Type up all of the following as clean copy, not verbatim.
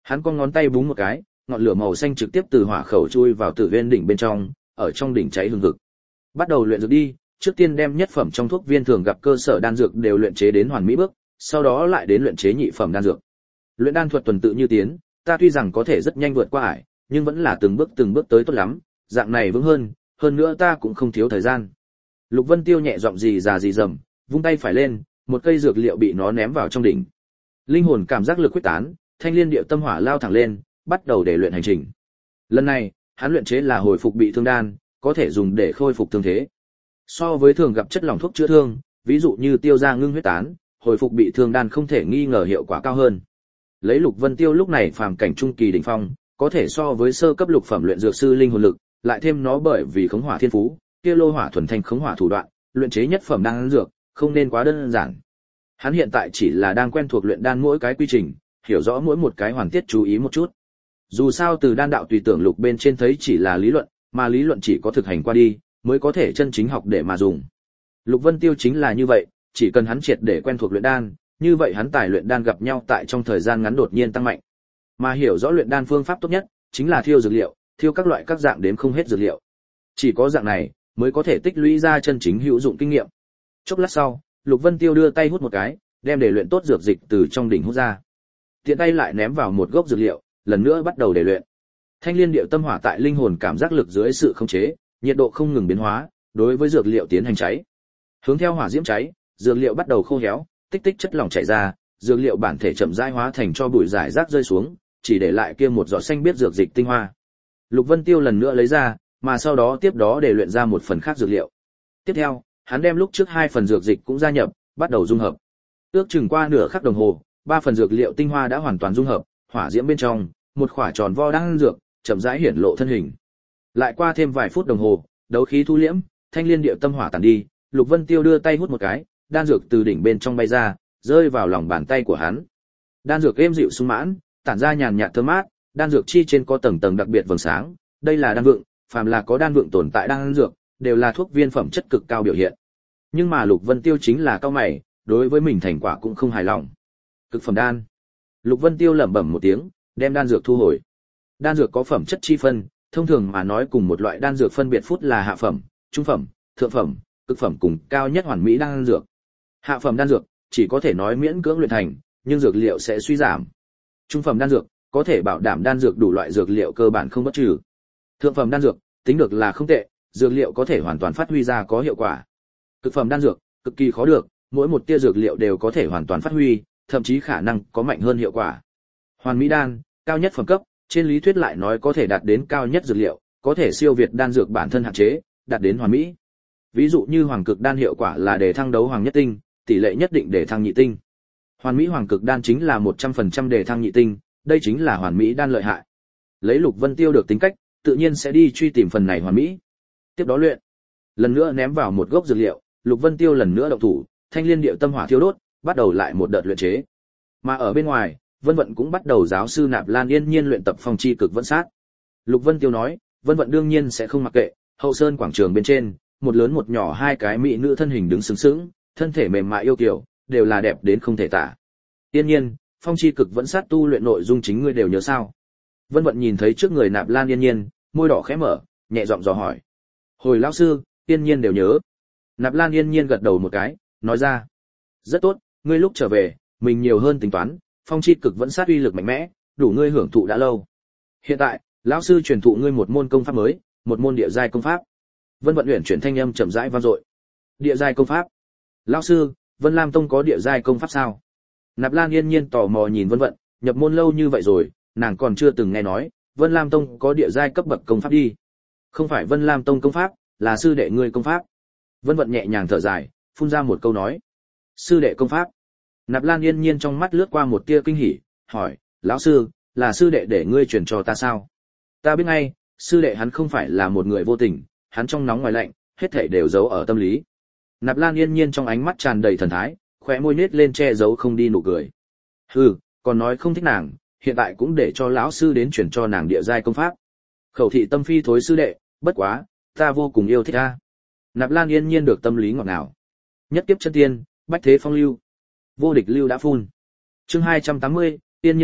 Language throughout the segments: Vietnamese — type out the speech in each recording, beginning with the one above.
Hắn con ngón tay búng một cái, ngọn lửa màu xanh trực tiếp từ hỏa khẩu chui vào Tử Viên đỉnh bên trong, ở trong đỉnh cháy hừng hực. Bắt đầu luyện dược đi, trước tiên đem nhất phẩm trong thuốc viên thường gặp cơ sở đan dược đều luyện chế đến hoàn mỹ bước, sau đó lại đến luyện chế nhị phẩm đan dược. Luyện đan thuật tuần tự như tiến, ta tuy rằng có thể rất nhanh vượt qua ải, nhưng vẫn là từng bước tới tốt lắm, dạng này vững hơn nữa ta cũng không thiếu thời gian. Lục Vân Tiêu nhẹ giọng gì già gì dầm, vung tay phải lên, một cây dược liệu bị nó ném vào trong đỉnh. Linh hồn cảm giác lực quyết tán, Thanh Liên Điệu Tâm Hỏa lao thẳng lên, bắt đầu để luyện hành trình. Lần này, hắn luyện chế là hồi phục bị thương đan, có thể dùng để khôi phục thương thế. So với thường gặp chất lỏng thuốc chữa thương, ví dụ như tiêu ra ngưng huyết tán, hồi phục bị thương đan không thể nghi ngờ hiệu quả cao hơn. Lấy Lục Vân Tiêu lúc này phàm cảnh trung kỳ đỉnh phong, có thể so với sơ cấp lục phẩm luyện dược sư linh hồn lực, lại thêm nó bởi vì khống hỏa thiên phú, kia lô hỏa thuần thanh khống hỏa thủ đoạn, luyện chế nhất phẩm đan dược, không nên quá đơn giản. Hắn hiện tại chỉ là đang quen thuộc luyện đan mỗi cái quy trình, hiểu rõ mỗi một cái hoàn tiết chú ý một chút. Dù sao từ đan đạo tùy tưởng lục bên trên thấy chỉ là lý luận, mà lý luận chỉ có thực hành qua đi, mới có thể chân chính học để mà dùng. Lục Vân Tiêu chính là như vậy, chỉ cần hắn triệt để quen thuộc luyện đan, như vậy hắn tài luyện đan gặp nhau tại trong thời gian ngắn đột nhiên tăng mạnh. Mà hiểu rõ luyện đan phương pháp tốt nhất, chính là thiêu dược liệu, thiêu các loại các dạng đếm không hết dược liệu. Chỉ có dạng này, mới có thể tích lũy ra chân chính hữu dụng kinh nghiệm. Chốc lát sau, Lục Vân Tiêu đưa tay hút một cái, đem để luyện tốt dược dịch từ trong đỉnh hút ra. Tiện tay lại ném vào một gốc dược liệu, lần nữa bắt đầu để luyện. Thanh Liên Điệu Tâm Hỏa tại linh hồn cảm giác lực dưới sự khống chế, nhiệt độ không ngừng biến hóa, đối với dược liệu tiến hành cháy. Hướng theo hỏa diễm cháy, dược liệu bắt đầu khô héo, tích tích chất lỏng chảy ra, dược liệu bản thể chậm rãi hóa thành cho bụi rải rác rơi xuống, chỉ để lại kia một giọt xanh biết dược dịch tinh hoa. Lục Vân Tiêu lần nữa lấy ra, mà sau đó tiếp đó để luyện ra một phần khác dược liệu. Tiếp theo, hắn đem lúc trước 2 phần dược dịch cũng gia nhập, bắt đầu dung hợp. Ước chừng qua nửa khắc đồng hồ, 3 phần dược liệu tinh hoa đã hoàn toàn dung hợp, hỏa diễm bên trong, một quả tròn vo đang dược, chậm rãi hiển lộ thân hình. Lại qua thêm vài phút đồng hồ, đấu khí thu liễm, Thanh Liên Điệu Tâm Hỏa tàn đi, Lục Vân Tiêu đưa tay hút một cái, đan dược từ đỉnh bên trong bay ra, rơi vào lòng bàn tay của hắn. Đan dược êm dịu sung mãn, tản ra nhàn nhạt thơm mát, đan dược chi trên có tầng tầng đặc biệt vầng sáng, đây là đan vượng, phàm là có đan vượng tồn tại đan dược, đều là thuốc viên phẩm chất cực cao biểu hiện. Nhưng mà Lục Vân Tiêu chính là cao mày, đối với mình thành quả cũng không hài lòng. Cực phẩm đan. Lục Vân Tiêu lẩm bẩm một tiếng, đem đan dược thu hồi. Đan dược có phẩm chất chi phân, thông thường mà nói cùng một loại đan dược phân biệt phút là hạ phẩm, trung phẩm, thượng phẩm, cực phẩm cùng cao nhất hoàn mỹ đan dược. Hạ phẩm đan dược chỉ có thể nói miễn cưỡng luyện thành, nhưng dược liệu sẽ suy giảm. Trung phẩm đan dược có thể bảo đảm đan dược đủ loại dược liệu cơ bản không bất trừ. Thượng phẩm đan dược tính được là không tệ, dược liệu có thể hoàn toàn phát huy ra có hiệu quả. Cực phẩm đan dược cực kỳ khó được, mỗi một tia dược liệu đều có thể hoàn toàn phát huy, thậm chí khả năng có mạnh hơn hiệu quả. Hoàn mỹ đan, cao nhất phẩm cấp, trên lý thuyết lại nói có thể đạt đến cao nhất dược liệu, có thể siêu việt đan dược bản thân hạn chế, đạt đến hoàn mỹ. Ví dụ như hoàng cực đan hiệu quả là để thăng đấu hoàng nhất tinh, tỷ lệ nhất định để thăng nhị tinh. Hoàn mỹ hoàng cực đan chính là 100% để thăng nhị tinh, đây chính là hoàn mỹ đan lợi hại. Lấy Lục Vân Tiêu được tính cách, tự nhiên sẽ đi truy tìm phần này hoàn mỹ. Tiếp đó luyện. Lần nữa ném vào một gốc dược liệu, Lục Vân Tiêu lần nữa động thủ, Thanh Liên Điệu Tâm Hỏa thiêu đốt, bắt đầu lại một đợt luyện chế. Mà ở bên ngoài, Vân Vận cũng bắt đầu giáo sư Nạp Lan Yên Nhiên luyện tập phong chi cực vẫn sát. Lục Vân Tiêu nói, Vân Vận đương nhiên sẽ không mặc kệ, hậu sơn quảng trường bên trên, một lớn một nhỏ 2 cái mỹ nữ thân hình đứng sướng sướng, thân thể mềm mại yêu kiều, đều là đẹp đến không thể tả. Yên Nhiên, phong chi cực vẫn sát tu luyện nội dung chính ngươi đều nhớ sao? Vân Vận nhìn thấy trước người Nạp Lan Yên Nhiên, môi đỏ khẽ mở, nhẹ giọng dò hỏi. Hồi lão sư, Yên Nhiên đều nhớ. Nạp Lan Yên Nhiên gật đầu một cái, nói ra. Rất tốt, ngươi lúc trở về, mình nhiều hơn tính toán, phong chi cực vẫn sát uy lực mạnh mẽ, đủ ngươi hưởng thụ đã lâu. Hiện tại, lão sư truyền thụ ngươi một môn công pháp mới, một môn địa giai công pháp. Vân Vận uyển chuyển thanh âm chậm rãi vang dội. Địa giai công pháp? Lão sư, Vân Lam Tông có địa giai công pháp sao? Nạp Lan Yên Nhiên tò mò nhìn Vân Vận, nhập môn lâu như vậy rồi, nàng còn chưa từng nghe nói, Vân Lam Tông có địa giai cấp bậc công pháp đi. Không phải Vân Lam Tông công pháp, là sư đệ ngươi công pháp. Vân Vận nhẹ nhàng thở dài, phun ra một câu nói. Sư đệ công pháp. Nạp Lan Yên Nhiên trong mắt lướt qua một tia kinh hỉ, hỏi, lão sư, là sư đệ để ngươi truyền cho ta sao? Ta biết ngay, sư đệ hắn không phải là một người vô tình, hắn trong nóng ngoài lạnh, hết thảy đều giấu ở tâm lý. Nạp Lan Yên Nhiên trong ánh mắt tràn đầy thần thái, khóe môi nết lên che giấu không đi nụ cười. Hừ, còn nói không thích nàng, hiện tại cũng để cho lão sư đến truyền cho nàng địa giai công pháp. Khẩu thị tâm phi thối sư đệ, bất quá, ta vô cùng yêu thích ta. Nạp Lan Yên Nhiên được tâm lý ngọt ngào. Nhất kiếp chân tiên, bách thế phong lưu. Vô địch lưu đã phun. Chương 280, Yên Nhiên a,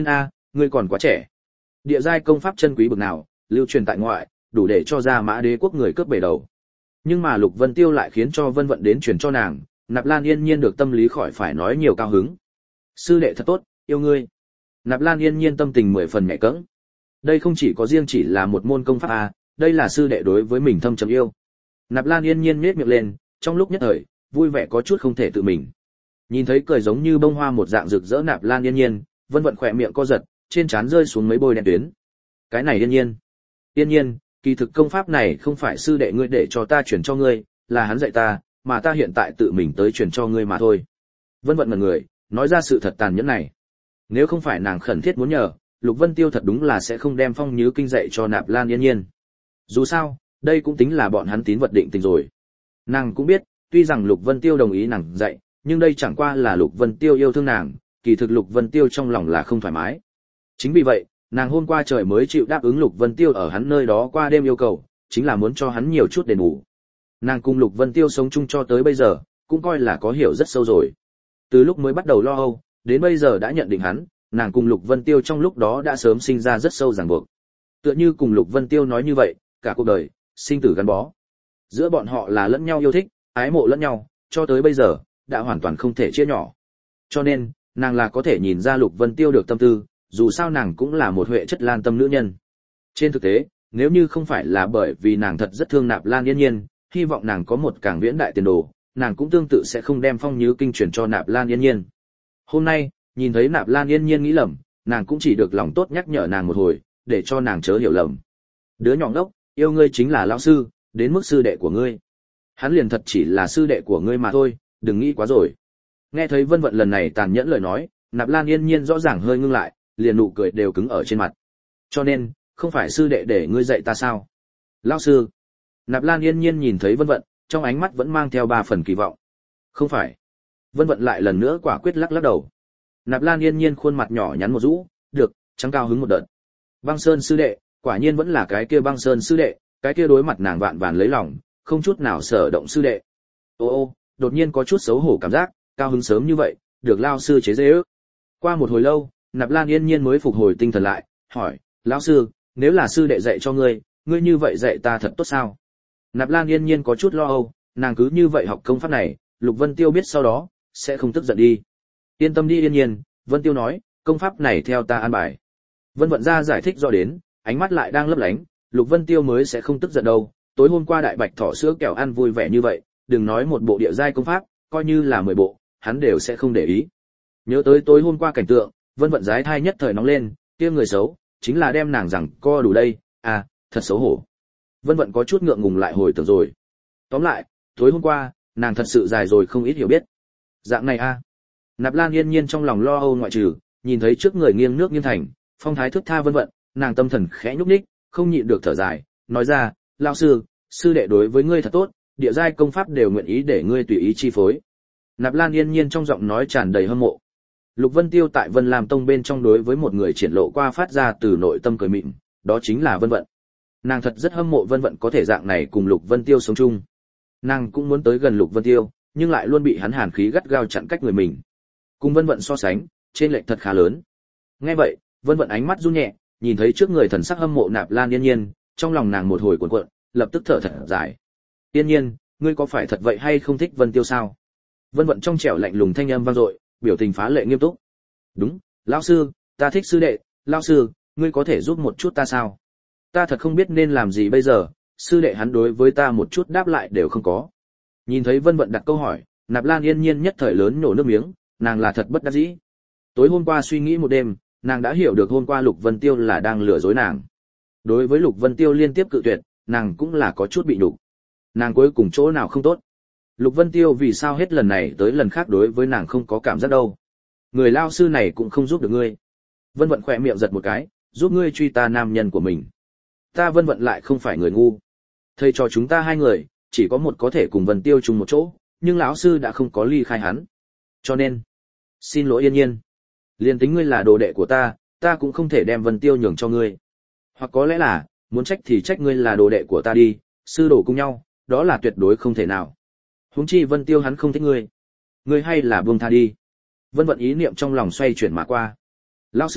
ngươi còn quá trẻ. Địa giai công pháp chân quý bậc nào, lưu truyền tại ngoại, đủ để cho ra Mã Đế quốc người cướp bể đầu. Nhưng mà Lục Vân Tiêu lại khiến cho Vân Vận đến truyền cho nàng, Nạp Lan Yên Nhiên được tâm lý khỏi phải nói nhiều cao hứng. Sư đệ thật tốt, yêu ngươi. Nạp Lan Yên Nhiên tâm tình 10 phần nhẹ cẫng. Đây không chỉ có riêng chỉ là một môn công pháp à, đây là sư đệ đối với mình thâm trầm yêu. Nạp Lan Yên Nhiên nhếch miệng lên, trong lúc nhất thời, vui vẻ có chút không thể tự mình. Nhìn thấy cười giống như bông hoa một dạng rực rỡ Nạp Lan Yên Nhiên, Vân Vận khỏe miệng co giật, trên trán rơi xuống mấy bôi đen tuyến. Cái này Yên Nhiên, Yên Nhiên, kỳ thực công pháp này không phải sư đệ ngươi để cho ta truyền cho ngươi, là hắn dạy ta, mà ta hiện tại tự mình tới truyền cho ngươi mà thôi. Vân Vận ngẩn người, nói ra sự thật tàn nhẫn này. Nếu không phải nàng khẩn thiết muốn nhờ, Lục Vân Tiêu thật đúng là sẽ không đem Phong Nhứ Kinh dạy cho Nạp Lan Yên Nhiên. Dù sao, đây cũng tính là bọn hắn tín vật định tình rồi. Nàng cũng biết, tuy rằng Lục Vân Tiêu đồng ý nàng dạy, nhưng đây chẳng qua là Lục Vân Tiêu yêu thương nàng, kỳ thực Lục Vân Tiêu trong lòng là không thoải mái. Chính vì vậy, nàng hôm qua trời mới chịu đáp ứng Lục Vân Tiêu ở hắn nơi đó qua đêm yêu cầu, chính là muốn cho hắn nhiều chút đền bù. Nàng cùng Lục Vân Tiêu sống chung cho tới bây giờ, cũng coi là có hiểu rất sâu rồi. Từ lúc mới bắt đầu lo âu, đến bây giờ đã nhận định hắn, nàng cùng Lục Vân Tiêu trong lúc đó đã sớm sinh ra rất sâu ràng buộc. Tựa như cùng Lục Vân Tiêu nói như vậy, cả cuộc đời, sinh tử gắn bó. Giữa bọn họ là lẫn nhau yêu thích, ái mộ lẫn nhau, cho tới bây giờ, đã hoàn toàn không thể chia nhỏ. Cho nên, nàng là có thể nhìn ra Lục Vân Tiêu được tâm tư, dù sao nàng cũng là một huệ chất lan tâm nữ nhân. Trên thực tế, nếu như không phải là bởi vì nàng thật rất thương Nạp Lan Yên Nhiên, hy vọng nàng có một càng viễn đại tiền đồ, nàng cũng tương tự sẽ không đem Phong Nhứ Kinh truyền cho Nạp Lan Yên Nhiên. Hôm nay, nhìn thấy Nạp Lan Yên Nhiên nghĩ lầm, nàng cũng chỉ được lòng tốt nhắc nhở nàng một hồi, để cho nàng chớ hiểu lầm. Đứa nhỏ ngốc, yêu ngươi chính là lão sư, đến mức sư đệ của ngươi. Hắn liền thật chỉ là sư đệ của ngươi mà thôi, đừng nghĩ quá rồi. Nghe thấy Vân Vận lần này tàn nhẫn lời nói, Nạp Lan Yên Nhiên rõ ràng hơi ngưng lại, liền nụ cười đều cứng ở trên mặt. Cho nên, không phải sư đệ để ngươi dạy ta sao? Lão sư. Nạp Lan Yên Nhiên nhìn thấy Vân Vận, trong ánh mắt vẫn mang theo 3 phần kỳ vọng. Không phải. Vân Vận lại lần nữa quả quyết lắc lắc đầu. Nạp Lan Yên Nhiên khuôn mặt nhỏ nhắn một rũ, được, trắng cao hứng một đợt. Băng Sơn sư đệ, quả nhiên vẫn là cái kia Băng Sơn sư đệ, cái kia đối mặt nàng vạn vàn lấy lòng, không chút nào sở động sư đệ. Ô, đột nhiên có chút xấu hổ cảm giác, cao hứng sớm như vậy, được lao sư chế giễu. Qua một hồi lâu, Nạp Lan Yên Nhiên mới phục hồi tinh thần lại, hỏi, lão sư, nếu là sư đệ dạy cho ngươi, ngươi như vậy dạy ta thật tốt sao? Nạp Lan Yên Nhiên có chút lo âu, nàng cứ như vậy học công pháp này, Lục Vân Tiêu biết sau đó, sẽ không tức giận đi. Yên tâm đi Yên Nhiên, Vân Tiêu nói, công pháp này theo ta an bài. Vân Vận ra giải thích rõ đến, ánh mắt lại đang lấp lánh, Lục Vân Tiêu mới sẽ không tức giận đâu, tối hôm qua đại bạch thỏ sữa kẹo ăn vui vẻ như vậy, đừng nói một bộ địa giai công pháp, coi như là 10 bộ, hắn đều sẽ không để ý. Nhớ tới tối hôm qua cảnh tượng, Vân Vận giái thai nhất thời nóng lên, kia người xấu, chính là đem nàng rằng co đủ đây, à, thật xấu hổ. Vân Vận có chút ngượng ngùng lại hồi tưởng rồi. Tóm lại, tối hôm qua, nàng thật sự dài rồi không ít hiểu biết. Dạng này a. Nạp Lan Yên Nhiên trong lòng lo âu ngoại trừ, nhìn thấy trước người nghiêng nước nghiêng thành, phong thái thước tha Vân Vận, nàng tâm thần khẽ nhúc nhích, không nhịn được thở dài, nói ra, lão sư, sư đệ đối với ngươi thật tốt, địa giai công pháp đều nguyện ý để ngươi tùy ý chi phối. Nạp Lan Yên Nhiên trong giọng nói tràn đầy hâm mộ. Lục Vân Tiêu tại Vân Lam Tông bên trong đối với một người triển lộ qua phát ra từ nội tâm cười mịn, đó chính là Vân Vận. Nàng thật rất hâm mộ Vân Vận có thể dạng này cùng Lục Vân Tiêu sống chung. Nàng cũng muốn tới gần Lục Vân Tiêu, nhưng lại luôn bị hắn hàn khí gắt gao chặn cách người mình. Cùng Vân Vận so sánh, trên lệch thật khá lớn. Nghe vậy, Vân Vận ánh mắt run nhẹ, nhìn thấy trước người thần sắc hâm mộ Nạp Lan Yên Nhiên, trong lòng nàng một hồi cuộn cuộn, lập tức thở thật dài. Yên Nhiên, ngươi có phải thật vậy hay không thích Vân Tiêu sao? Vân Vận trong trẻo lạnh lùng thanh âm vang dội, biểu tình phá lệ nghiêm túc. Đúng, lão sư, ta thích sư đệ, lão sư, ngươi có thể giúp một chút ta sao? Ta thật không biết nên làm gì bây giờ, sư đệ hắn đối với ta một chút đáp lại đều không có. Nhìn thấy Vân Vận đặt câu hỏi, Nạp Lan Yên Nhiên nhất thời lớn nổ nước miếng, nàng là thật bất đắc dĩ. Tối hôm qua suy nghĩ một đêm, nàng đã hiểu được hôm qua Lục Vân Tiêu là đang lừa dối nàng. Đối với Lục Vân Tiêu liên tiếp cự tuyệt, nàng cũng là có chút bị nhục. Nàng cuối cùng chỗ nào không tốt? Lục Vân Tiêu vì sao hết lần này tới lần khác đối với nàng không có cảm giác đâu? Người lao sư này cũng không giúp được ngươi. Vân Vận khỏe miệng giật một cái, giúp ngươi truy ta nam nhân của mình. Ta Vân Vận lại không phải người ngu. Thầy trò chúng ta hai người, chỉ có một có thể cùng Vân Tiêu chung một chỗ, nhưng lão sư đã không có ly khai hắn. Cho nên, xin lỗi Yên Nhiên. Liên tính ngươi là đồ đệ của ta cũng không thể đem Vân Tiêu nhường cho ngươi. Hoặc có lẽ là, muốn trách thì trách ngươi là đồ đệ của ta đi, sư đồ cùng nhau, đó là tuyệt đối không thể nào. Huống chi Vân Tiêu hắn không thích ngươi. Ngươi hay là buông tha đi. Vân Vận ý niệm trong lòng xoay chuyển mà qua. Lão sư,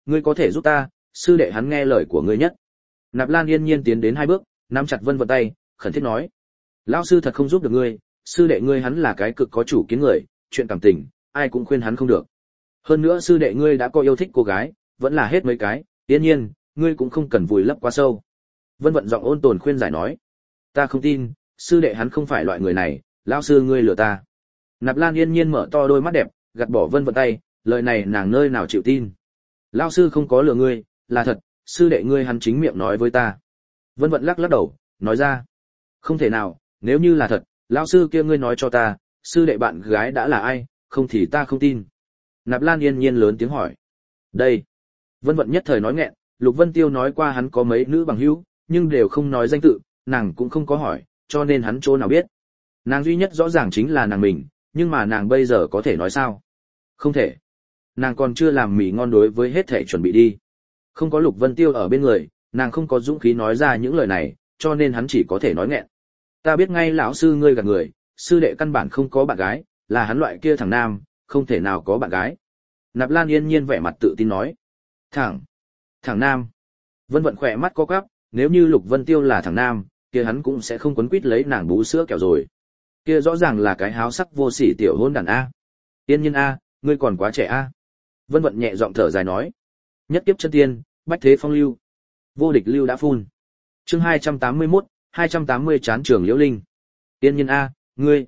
ngươi có thể giúp ta, sư đệ hắn nghe lời của ngươi nhất. Nạp Lan Yên Nhiên tiến đến 2 bước, nắm chặt Vân Vận tay, khẩn thiết nói: lão sư thật không giúp được ngươi, sư đệ ngươi hắn là cái cực có chủ kiến người, chuyện cảm tình ai cũng khuyên hắn không được. Hơn nữa sư đệ ngươi đã có yêu thích cô gái, vẫn là hết mấy cái, Yên Nhiên, ngươi cũng không cần vùi lấp quá sâu. Vân Vận giọng ôn tồn khuyên giải nói: ta không tin, sư đệ hắn không phải loại người này, lão sư ngươi lừa ta. Nạp Lan Yên Nhiên mở to đôi mắt đẹp, gạt bỏ Vân Vận tay, lời này nàng nơi nào chịu tin. Lão sư không có lừa ngươi, là thật, sư đệ ngươi hắn chính miệng nói với ta. Vân Vận lắc lắc đầu, nói ra: không thể nào, nếu như là thật, lão sư kia ngươi nói cho ta, sư đệ bạn gái đã là ai, không thì ta không tin. Nạp Lan Yên Nhiên lớn tiếng hỏi: đây. Vân Vận nhất thời nói nghẹn, Lục Vân Tiêu nói qua hắn có mấy nữ bằng hữu, nhưng đều không nói danh tự, nàng cũng không có hỏi, cho nên hắn chỗ nào biết. Nàng duy nhất rõ ràng chính là nàng mình, nhưng mà nàng bây giờ có thể nói sao? Không thể. Nàng còn chưa làm mì ngon đối với hết thể chuẩn bị đi. Không có Lục Vân Tiêu ở bên người, nàng không có dũng khí nói ra những lời này, cho nên hắn chỉ có thể nói nghẹn. Ta biết ngay lão sư ngươi gạt người, sư đệ căn bản không có bạn gái, là hắn loại kia thằng nam, không thể nào có bạn gái. Nạp Lan Yên Nhiên vẻ mặt tự tin nói: thằng nam. Vân Vận khỏe mắt co quắp, nếu như Lục Vân Tiêu là thằng nam, kia hắn cũng sẽ không quấn quýt lấy nàng bú sữa kẹo rồi. Kia rõ ràng là cái háo sắc vô sỉ tiểu hôn đản a. Yên Nhiên a, ngươi còn quá trẻ a. Vân Vận nhẹ giọng thở dài nói: nhất kiếp chân tiên, bách thế phong lưu, vô địch lưu đã phun. Chương 281, 280 chán trường Liễu Linh. Yên Nhiên a, ngươi.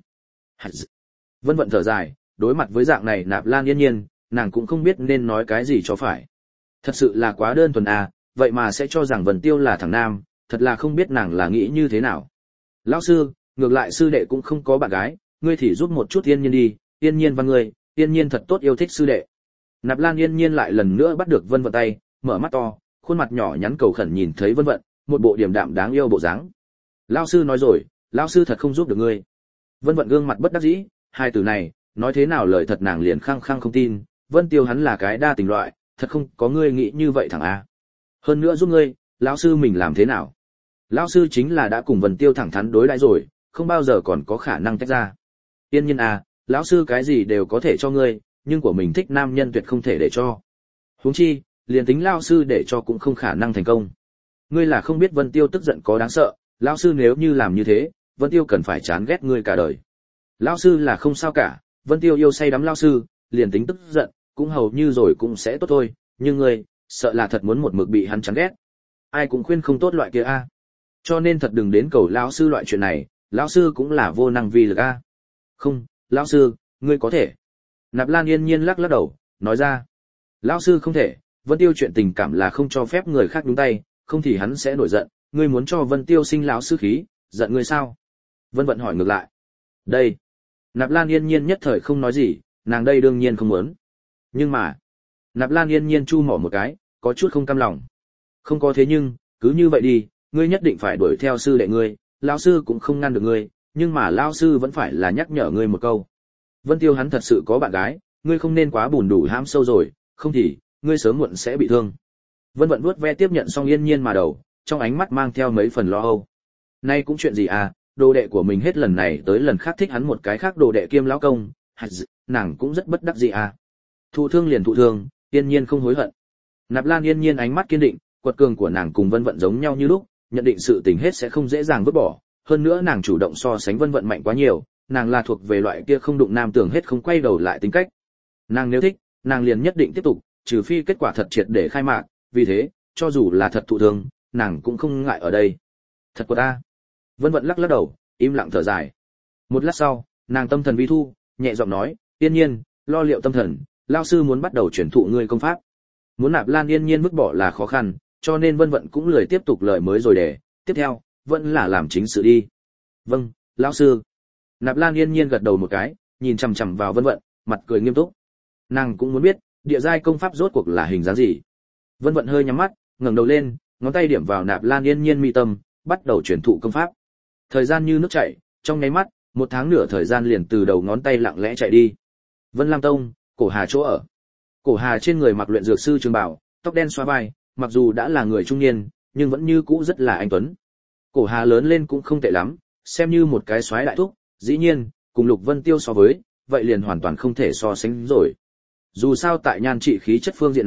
Vân Vận thở dài, đối mặt với dạng này Nạp Lan Yên Nhiên, nàng cũng không biết nên nói cái gì cho phải. Thật sự là quá đơn thuần a, vậy mà sẽ cho rằng Vân Tiêu là thằng nam, thật là không biết nàng là nghĩ như thế nào. Lão sư, ngược lại sư đệ cũng không có bạn gái, ngươi thì giúp một chút Yên Nhiên đi, Yên Nhiên văn ngươi, Yên Nhiên thật tốt yêu thích sư đệ. Nạp Lan Yên Nhiên lại lần nữa bắt được Vân Vận tay, mở mắt to, khuôn mặt nhỏ nhắn cầu khẩn nhìn thấy Vân Vận, một bộ điềm đạm đáng yêu bộ dáng. Lão sư nói rồi, lão sư thật không giúp được ngươi. Vân Vận gương mặt bất đắc dĩ, hai từ này, nói thế nào lời thật nàng liền khăng khăng không tin, Vân Tiêu hắn là cái đa tình loại, thật không có ngươi nghĩ như vậy thằng a. Hơn nữa giúp ngươi, lão sư mình làm thế nào? Lão sư chính là đã cùng Vân Tiêu thẳng thắn đối đãi rồi, không bao giờ còn có khả năng tách ra. Yên Nhiên à, lão sư cái gì đều có thể cho ngươi, nhưng của mình thích nam nhân tuyệt không thể để cho. Huống chi, liền tính lão sư để cho cũng không khả năng thành công. Ngươi là không biết Vân Tiêu tức giận có đáng sợ, lão sư nếu như làm như thế, Vân Tiêu cần phải chán ghét ngươi cả đời. Lão sư là không sao cả, Vân Tiêu yêu say đắm lão sư, liền tính tức giận, cũng hầu như rồi cũng sẽ tốt thôi, nhưng ngươi, sợ là thật muốn một mực bị hắn chán ghét. Ai cũng khuyên không tốt loại kia a. Cho nên thật đừng đến cầu lão sư loại chuyện này, lão sư cũng là vô năng vi lực a. Không, lão sư, ngươi có thể. Nạp Lan Yên Nhiên lắc lắc đầu, nói ra. Lão sư không thể, Vân Tiêu chuyện tình cảm là không cho phép người khác nhúng tay, không thì hắn sẽ nổi giận, ngươi muốn cho Vân Tiêu sinh lão sư khí, giận ngươi sao? Vân Vận hỏi ngược lại. Đây. Nạp Lan Yên Nhiên nhất thời không nói gì, nàng đây đương nhiên không muốn. Nhưng mà, Nạp Lan Yên Nhiên chu mỏ một cái, có chút không cam lòng. Không có thế nhưng, cứ như vậy đi, ngươi nhất định phải đuổi theo sư đệ ngươi, lão sư cũng không ngăn được ngươi, nhưng mà lão sư vẫn phải là nhắc nhở ngươi một câu. Vân Tiêu hắn thật sự có bạn gái, ngươi không nên quá bùn đủ hãm sâu rồi, không thì ngươi sớm muộn sẽ bị thương. Vân Vận vuốt ve tiếp nhận xong Yên Nhiên mà đầu, trong ánh mắt mang theo mấy phần lo âu. Nay cũng chuyện gì à, đồ đệ của mình hết lần này tới lần khác thích hắn một cái khác đồ đệ kiêm lão công, nàng cũng rất bất đắc dĩ à. Thụ thương liền thụ thương, Yên Nhiên không hối hận. Nạp Lan Yên Nhiên ánh mắt kiên định, quật cường của nàng cùng Vân Vận giống nhau như lúc, nhận định sự tình hết sẽ không dễ dàng vứt bỏ, hơn nữa nàng chủ động so sánh Vân Vận mạnh quá nhiều, nàng là thuộc về loại kia không đụng nam tưởng hết không quay đầu lại tính cách. Nàng nếu thích, nàng liền nhất định tiếp tục, trừ phi kết quả thật triệt để khai mạc, vì thế, cho dù là thật thụ thương, nàng cũng không ngại ở đây. Thật của ta. Vân Vận lắc lắc đầu, im lặng thở dài. Một lát sau, nàng tâm thần vi thu, nhẹ giọng nói, Yên Nhiên, lo liệu tâm thần, lão sư muốn bắt đầu truyền thụ ngươi công pháp. Muốn Nạp Lan Yên Nhiên vứt bỏ là khó khăn, cho nên Vân Vận cũng lười tiếp tục lời mới rồi để, tiếp theo, vẫn là làm chính sự đi. Vâng, lão sư. Nạp Lan Yên Nhiên gật đầu một cái, nhìn chằm chằm vào Vân Vận, mặt cười nghiêm túc. Nàng cũng muốn biết, địa giai công pháp rốt cuộc là hình dáng gì. Vân Vận hơi nhắm mắt, ngẩng đầu lên, ngón tay điểm vào Nạp Lan Yên Nhiên mi tâm, bắt đầu truyền thụ công pháp. Thời gian như nước chảy, trong nháy mắt, 1 tháng nửa thời gian liền từ đầu ngón tay lặng lẽ chạy đi. Vân Lam Tông, Cổ Hà chỗ ở. Cổ Hà trên người mặc luyện dược sư trường bào, tóc đen xóa vai, mặc dù đã là người trung niên, nhưng vẫn như cũ rất là anh tuấn. Cổ Hà lớn lên cũng không tệ lắm, xem như một cái soái đại thúc, dĩ nhiên, cùng Lục Vân Tiêu so với, vậy liền hoàn toàn không thể so sánh rồi. Dù sao tại nhan trị khí chất phương diện này,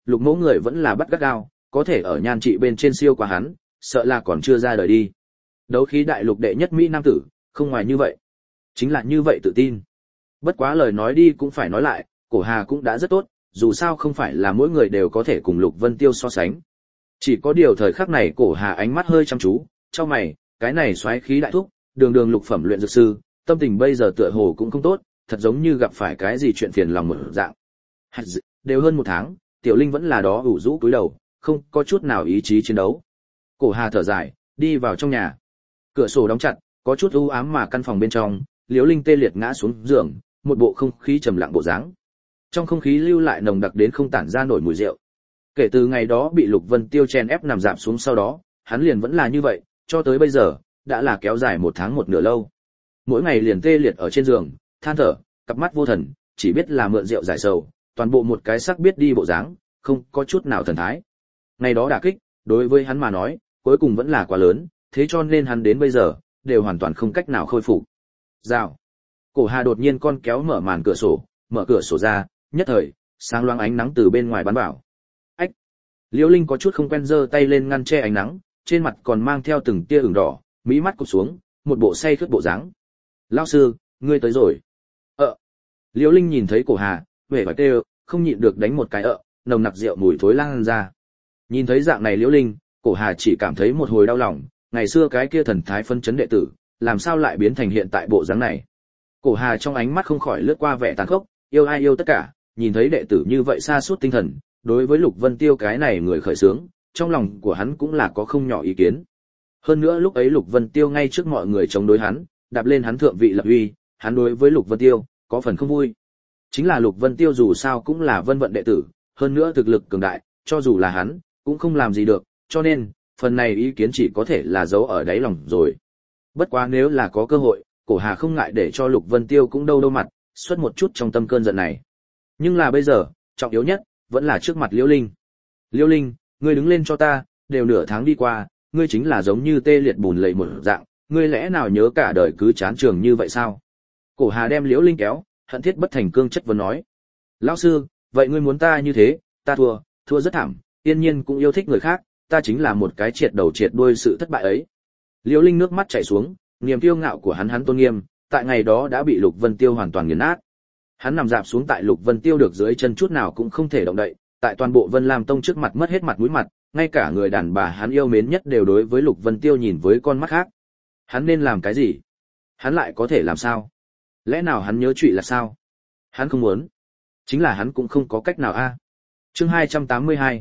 Lục Mẫu người vẫn là bắt gắt gao, có thể ở nhan trị bên trên siêu qua hắn, sợ là còn chưa ra đời đi. Đấu khí đại lục đệ nhất mỹ nam tử, không ngoài như vậy. Chính là như vậy tự tin. Bất quá lời nói đi cũng phải nói lại, Cổ Hà cũng đã rất tốt, dù sao không phải là mỗi người đều có thể cùng Lục Vân Tiêu so sánh. Chỉ có điều thời khắc này Cổ Hà ánh mắt hơi chăm chú, chau mày, cái này xoáy khí đại thúc, đường đường lục phẩm luyện dược sư, tâm tình bây giờ tựa hồ cũng không tốt, thật giống như gặp phải cái gì chuyện phiền lòng một dạng. Đều hơn 1 tháng, Tiểu Linh vẫn là đó ủ rũ cúi đầu, không có chút nào ý chí chiến đấu. Cổ Hà thở dài, đi vào trong nhà. Cửa sổ đóng chặt, có chút u ám mà căn phòng bên trong, Liễu Linh tê liệt ngã xuống giường, một bộ không khí trầm lặng bộ dáng. Trong không khí lưu lại nồng đặc đến không tản ra nổi mùi rượu. Kể từ ngày đó bị Lục Vân Tiêu chen ép nằm rạp xuống sau đó, hắn liền vẫn là như vậy, cho tới bây giờ, đã là kéo dài 1 tháng 1 nửa lâu. Mỗi ngày liền tê liệt ở trên giường, than thở, cặp mắt vô thần, chỉ biết là mượn rượu giải sầu, toàn bộ một cái sắc biết đi bộ dáng, không có chút nào thần thái. Ngày đó đả kích, đối với hắn mà nói, cuối cùng vẫn là quá lớn, thế cho nên hắn đến bây giờ, đều hoàn toàn không cách nào khôi phục. Rào. Cổ Hà đột nhiên con kéo mở màn cửa sổ ra, nhất thời, sáng loáng ánh nắng từ bên ngoài bắn vào. Ách. Liễu Linh có chút không quen giơ tay lên ngăn che ánh nắng, trên mặt còn mang theo từng tia ửng đỏ, mí mắt cụp xuống, một bộ say khướt bộ dáng. Lão sư, ngươi tới rồi. Liễu Linh nhìn thấy Cổ Hà, vẻ vải kêu, không nhịn được đánh một cái nồng nặc rượu mùi thối lan ra. Nhìn thấy dạng này Liễu Linh, Cổ Hà chỉ cảm thấy một hồi đau lòng, ngày xưa cái kia thần thái phân chấn đệ tử, làm sao lại biến thành hiện tại bộ dáng này. Cổ Hà trong ánh mắt không khỏi lướt qua vẻ tàn khốc, yêu ai yêu tất cả, nhìn thấy đệ tử như vậy sa sút tinh thần, đối với Lục Vân Tiêu cái này người khởi xướng, trong lòng của hắn cũng là có không nhỏ ý kiến. Hơn nữa lúc ấy Lục Vân Tiêu ngay trước mọi người chống đối hắn, đạp lên hắn thượng vị lập uy, hắn đối với Lục Vân Tiêu có phần không vui. Chính là Lục Vân Tiêu dù sao cũng là vân vận đệ tử, hơn nữa thực lực cường đại, cho dù là hắn, cũng không làm gì được, cho nên, phần này ý kiến chỉ có thể là giấu ở đáy lòng rồi. Bất quá nếu là có cơ hội, Cổ Hà không ngại để cho Lục Vân Tiêu cũng đâu mặt, xuất một chút trong tâm cơn giận này. Nhưng là bây giờ, trọng yếu nhất, vẫn là trước mặt Liễu Linh. Liễu Linh, ngươi đứng lên cho ta, đều nửa tháng đi qua, ngươi chính là giống như tê liệt bùn lầy một dạng, ngươi lẽ nào nhớ cả đời cứ chán trường như vậy sao? Cổ Hà đem Liễu Linh kéo, hận thiết bất thành cương chất vấn nói. Lão sư, vậy ngươi muốn ta như thế, ta thua rất thảm, yên nhiên cũng yêu thích người khác, ta chính là một cái triệt đầu triệt đuôi sự thất bại ấy. Liễu Linh nước mắt chảy xuống, niềm kiêu ngạo của hắn tôn nghiêm, tại ngày đó đã bị Lục Vân Tiêu hoàn toàn nghiền nát. Hắn nằm rạp xuống tại Lục Vân Tiêu được dưới chân chút nào cũng không thể động đậy, tại toàn bộ Vân Lam Tông trước mặt mất hết mặt mũi mặt, ngay cả người đàn bà hắn yêu mến nhất đều đối với Lục Vân Tiêu nhìn với con mắt khác. Hắn nên làm cái gì? Hắn lại có thể làm sao? Lẽ nào hắn nhớ trụy là sao? Hắn không muốn. Chính là hắn cũng không có cách nào a. Chương 282,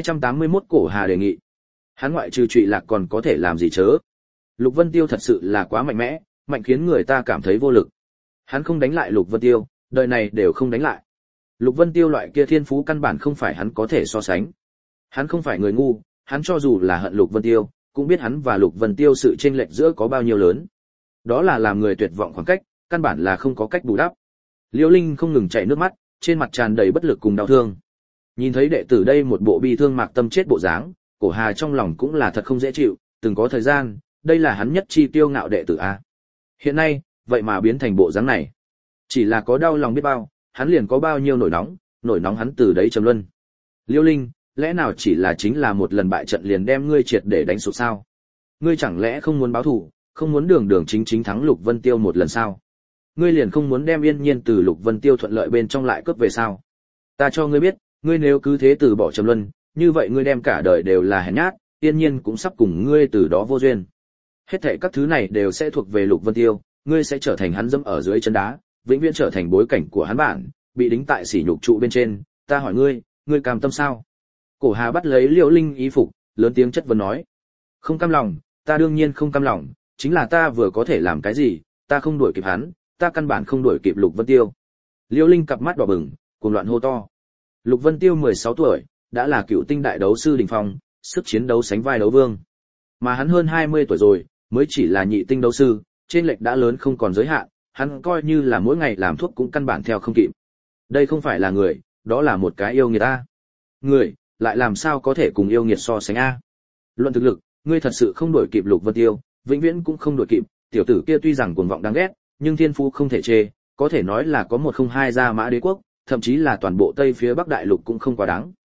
281 Cổ Hà đề nghị. Hắn ngoại trừ trụy lạc còn có thể làm gì chớ? Lục Vân Tiêu thật sự là quá mạnh mẽ, mạnh khiến người ta cảm thấy vô lực. Hắn không đánh lại Lục Vân Tiêu, đời này đều không đánh lại. Lục Vân Tiêu loại kia thiên phú căn bản không phải hắn có thể so sánh. Hắn không phải người ngu, hắn cho dù là hận Lục Vân Tiêu, cũng biết hắn và Lục Vân Tiêu sự chênh lệch giữa có bao nhiêu lớn. Đó là làm người tuyệt vọng khoảng cách, căn bản là không có cách bù đắp. Liễu Linh không ngừng chảy nước mắt, trên mặt tràn đầy bất lực cùng đau thương. Nhìn thấy đệ tử đây một bộ bi thương mạc tâm chết bộ dáng, Cổ Hà trong lòng cũng là thật không dễ chịu, từng có thời gian, đây là hắn nhất chi tiêu ngạo đệ tử a. Hiện nay, vậy mà biến thành bộ dáng này. Chỉ là có đau lòng biết bao, hắn liền có bao nhiêu nổi nóng hắn từ đấy trầm luân. Liễu Linh, lẽ nào chỉ là chính là một lần bại trận liền đem ngươi triệt để đánh sụp sao? Ngươi chẳng lẽ không muốn báo thù, không muốn đường đường chính chính thắng Lục Vân Tiêu một lần sao? Ngươi liền không muốn đem Yên Nhiên từ Lục Vân Tiêu thuận lợi bên trong lại cướp về sao? Ta cho ngươi biết, ngươi nếu cứ thế từ bỏ trầm luân, như vậy ngươi đem cả đời đều là hèn nhát, Yên Nhiên cũng sắp cùng ngươi từ đó vô duyên. Hết thảy các thứ này đều sẽ thuộc về Lục Vân Tiêu, ngươi sẽ trở thành hắn dẫm ở dưới chân đá, vĩnh viễn trở thành bối cảnh của hắn bản, bị đính tại sỉ nhục trụ bên trên, ta hỏi ngươi, ngươi cam tâm sao? Cổ Hà bắt lấy Liễu Linh y phục, lớn tiếng chất vấn nói. Không cam lòng, ta đương nhiên không cam lòng, chính là ta vừa có thể làm cái gì, ta không đuổi kịp hắn, ta căn bản không đuổi kịp Lục Vân Tiêu. Liễu Linh cặp mắt đỏ bừng, cuồng loạn hô to. Lục Vân Tiêu 16 tuổi, đã là cựu tinh đại đấu sư đỉnh phong, sức chiến đấu sánh vai đấu vương. Mà hắn hơn 20 tuổi rồi, mới chỉ là nhị tinh đấu sư, trên lệch đã lớn không còn giới hạn, hắn coi như là mỗi ngày làm thuốc cũng căn bản theo không kịp. Đây không phải là người, đó là một cái yêu nghiệt a. Người, lại làm sao có thể cùng yêu nghiệt so sánh a? Luận thực lực, ngươi thật sự không đuổi kịp Lục Vân Tiêu, vĩnh viễn cũng không đuổi kịp, tiểu tử kia tuy rằng cuồng vọng đáng ghét, nhưng thiên phú không thể chê, có thể nói là có 102 gia mã đế quốc, thậm chí là toàn bộ Tây phía Bắc đại lục cũng không quá đáng.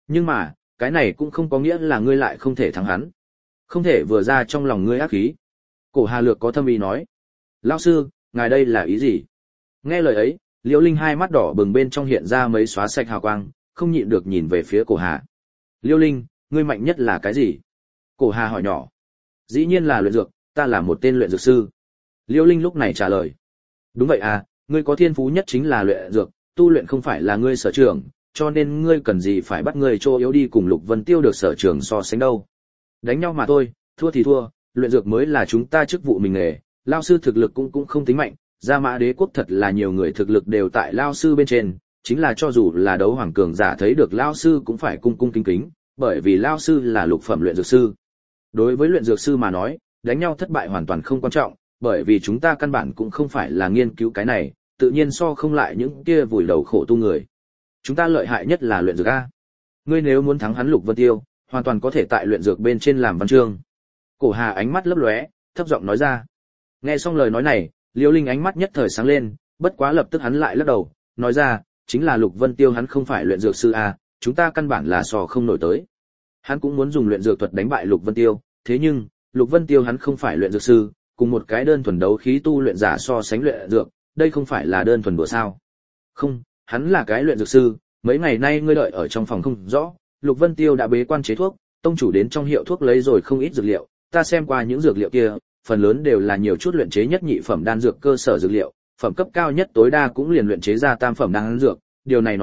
Nhưng mà, cái này cũng không có nghĩa là ngươi lại không thể thắng hắn. Không thể vừa ra trong lòng ngươi ác khí. Cổ Hà Lược có thâm ý nói. Lão sư, ngài đây là ý gì? Nghe lời ấy, Liễu Linh hai mắt đỏ bừng bên trong hiện ra mấy xóa sạch hào quang, không nhịn được nhìn về phía Cổ Hà. Liễu Linh, ngươi mạnh nhất là cái gì? Cổ Hà hỏi nhỏ. Dĩ nhiên là luyện dược, ta là một tên luyện dược sư. Liễu Linh lúc này trả lời. Đúng vậy à, ngươi có thiên phú nhất chính là luyện dược, tu luyện không phải là ngươi sở trường, cho nên ngươi cần gì phải bắt ngươi chỗ yếu đi cùng Lục Vân Tiêu được sở trường so sánh đâu. Đánh nhau mà thôi, thua thì thua, luyện dược mới là chúng ta chức vụ mình nghề, lao sư thực lực cũng không tính mạnh, Gia Mã Đế quốc thật là nhiều người thực lực đều tại lao sư bên trên, chính là cho dù là đấu hoàng cường giả thấy được lao sư cũng phải cung cung kính kính, bởi vì lao sư là lục phẩm luyện dược sư. Đối với luyện dược sư mà nói, đánh nhau thất bại hoàn toàn không quan trọng, bởi vì chúng ta căn bản cũng không phải là nghiên cứu cái này, tự nhiên so không lại những kia vùi đầu khổ tu người. Chúng ta lợi hại nhất là luyện dược a. Ngươi nếu muốn thắng hắn Lục Vân Tiêu, hoàn toàn có thể tại luyện dược bên trên làm văn chương. Cổ Hà ánh mắt lấp lóe, thấp giọng nói ra. Nghe xong lời nói này, Liễu Linh ánh mắt nhất thời sáng lên, bất quá lập tức hắn lại lắc đầu, nói ra, chính là Lục Vân Tiêu hắn không phải luyện dược sư a, chúng ta căn bản là so không nổi tới. Hắn cũng muốn dùng luyện dược thuật đánh bại Lục Vân Tiêu, thế nhưng, Lục Vân Tiêu hắn không phải luyện dược sư, cùng một cái đơn thuần đấu khí tu luyện giả so sánh luyện dược, đây không phải là đơn thuần đùa sao? Không, hắn là cái luyện dược sư, mấy ngày nay ngươi đợi ở trong phòng không rõ, Lục Vân Tiêu đã bế quan chế thuốc, tông chủ đến trong hiệu thuốc lấy rồi không ít dược liệu, ta xem qua những dược liệu kia, phần lớn đều là nhiều chút luyện chế nhất nhị phẩm đan dược cơ sở dược liệu, phẩm cấp cao nhất tối đa cũng liền luyện chế ra tam phẩm đan dược, điều này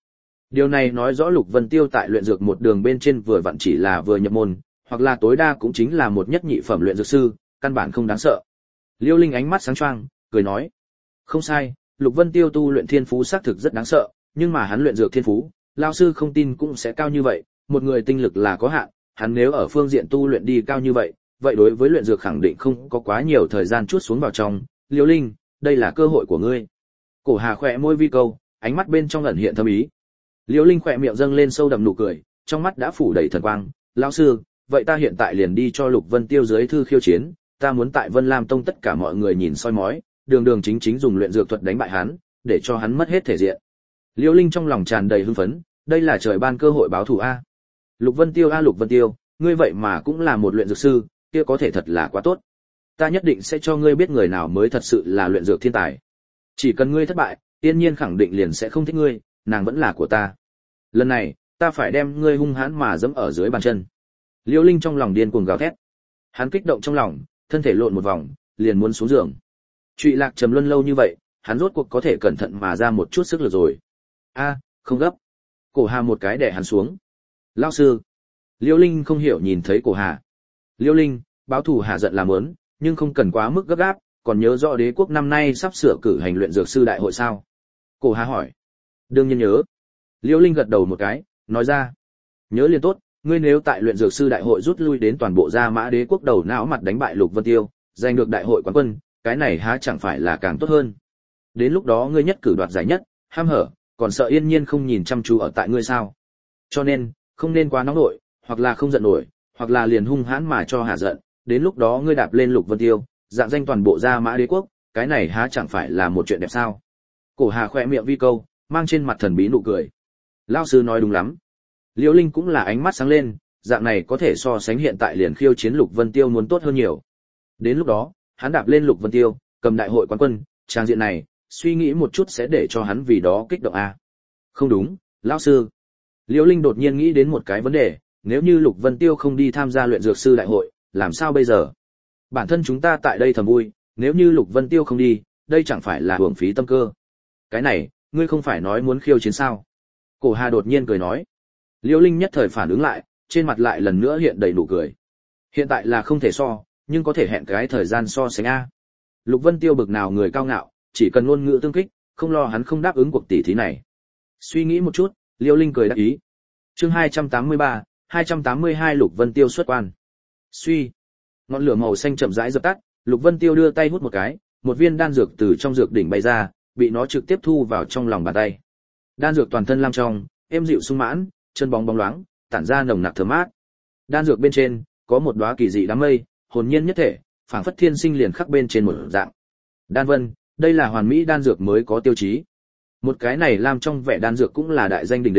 nói rõ Lục Vân Tiêu tại luyện dược một đường bên trên vừa vặn chỉ là vừa nhập môn, hoặc là tối đa cũng chính là một nhất nhị phẩm luyện dược sư, căn bản không đáng sợ. Liêu Linh ánh mắt sáng choang, cười nói: "Không sai, Lục Vân Tiêu tu luyện thiên phú xác thực rất đáng sợ, nhưng mà hắn luyện dược thiên phú, lão sư không tin cũng sẽ cao như vậy, một người tinh lực là có hạn, hắn nếu ở phương diện tu luyện đi cao như vậy, vậy đối với luyện dược khẳng định không có quá nhiều thời gian chuốt xuống vào trong, Liêu Linh, đây là cơ hội của ngươi." Cổ Hà khẽ môi vi câu, ánh mắt bên trong ẩn hiện thâm ý. Liêu Linh khẽ miệng dâng lên sâu đậm nụ cười, trong mắt đã phủ đầy thần quang, "Lão sư, vậy ta hiện tại liền đi cho Lục Vân Tiêu dưới thư khiêu chiến, ta muốn tại Vân Lam Tông tất cả mọi người nhìn soi mói, đường đường chính chính dùng luyện dược thuật đánh bại hắn, để cho hắn mất hết thể diện." Liễu Linh trong lòng tràn đầy hưng phấn, đây là trời ban cơ hội báo thù a. Lục Vân Tiêu a Lục Vân Tiêu, ngươi vậy mà cũng là một luyện dược sư, kia có thể thật là quá tốt. Ta nhất định sẽ cho ngươi biết người nào mới thật sự là luyện dược thiên tài. Chỉ cần ngươi thất bại, Tiên Nhiên khẳng định liền sẽ không thích ngươi, nàng vẫn là của ta. Lần này, ta phải đem ngươi hung hãn mà giẫm ở dưới bàn chân. Liễu Linh trong lòng điên cuồng gào thét. Hắn kích động trong lòng, thân thể lộn một vòng, liền muốn xuống giường. Trụy Lạc trầm luân lâu như vậy, hắn rốt cuộc có thể cẩn thận mà ra một chút sức lực rồi. A, không gấp. Cổ Hà một cái đè hắn xuống. Lão sư. Liễu Linh không hiểu nhìn thấy Cổ Hà. Liễu Linh, báo thù Hà giận làm muốn, nhưng không cần quá mức gấp gáp, còn nhớ rõ Đế quốc năm nay sắp sửa cử hành luyện dược sư đại hội sao? Cổ Hà hỏi. Đương nhiên nhớ. Liễu Linh gật đầu một cái, nói ra. Nhớ liền tốt, ngươi nếu tại luyện dược sư đại hội rút lui đến toàn bộ Gia Mã Đế quốc đầu não mặt đánh bại Lục Vân Tiêu, giành được đại hội quán quân, cái này há chẳng phải là càng tốt hơn. Đến lúc đó ngươi nhất cử đoạt giải nhất, ham hở, còn sợ Yên Nhiên không nhìn chăm chú ở tại ngươi sao? Cho nên, không nên quá nóng nổi, hoặc là không giận nổi, hoặc là liền hung hãn mà cho hạ giận, đến lúc đó ngươi đạp lên Lục Vân Tiêu, dạng danh toàn bộ Gia Mã Đế quốc, cái này há chẳng phải là một chuyện đẹp sao? Cổ Hà khẽ miệng vi câu, mang trên mặt thần bí nụ cười. Lão sư nói đúng lắm. Liễu Linh cũng là ánh mắt sáng lên, dạng này có thể so sánh hiện tại liền khiêu chiến Lục Vân Tiêu muốn tốt hơn nhiều. Đến lúc đó, hắn đạp lên Lục Vân Tiêu, cầm đại hội quán quân, trang diện này, suy nghĩ một chút sẽ để cho hắn vì đó kích động a. Không đúng, lão sư. Liễu Linh đột nhiên nghĩ đến một cái vấn đề, nếu như Lục Vân Tiêu không đi tham gia luyện dược sư đại hội, làm sao bây giờ? Bản thân chúng ta tại đây thầm vui, nếu như Lục Vân Tiêu không đi, đây chẳng phải là uổng phí tâm cơ. Cái này, ngươi không phải nói muốn khiêu chiến sao? Cổ Hà đột nhiên cười nói. Liễu Linh nhất thời phản ứng lại, trên mặt lại lần nữa hiện đầy nụ cười. Hiện tại là không thể so, nhưng có thể hẹn cái thời gian so sánh a. Lục Vân Tiêu bực nào người cao ngạo, chỉ cần ngôn ngữ tương kích, không lo hắn không đáp ứng cuộc tỷ thí này. Suy nghĩ một chút, Liễu Linh cười đáp ý. Chương 283, 282 Lục Vân Tiêu xuất quan. Suy, ngọn lửa màu xanh chậm rãi dập tắt, Lục Vân Tiêu đưa tay hút một cái, một viên đan dược từ trong dược đỉnh bay ra, bị nó trực tiếp thu vào trong lòng bàn tay. Đan dược toàn thân lam trong, êm dịu sung mãn, chân bóng bóng loáng, tản ra nồng nặc thơm mát. Đan dược bên trên có một đóa kỳ dị đám mây, hồn nhiên nhất thể, phảng phất thiên sinh liền khắc bên trên một dạng. Đan vân, đây là hoàn mỹ đan dược mới có tiêu chí. Một cái này làm trong vẻ đan dược cũng là đại danh đỉnh đỉnh,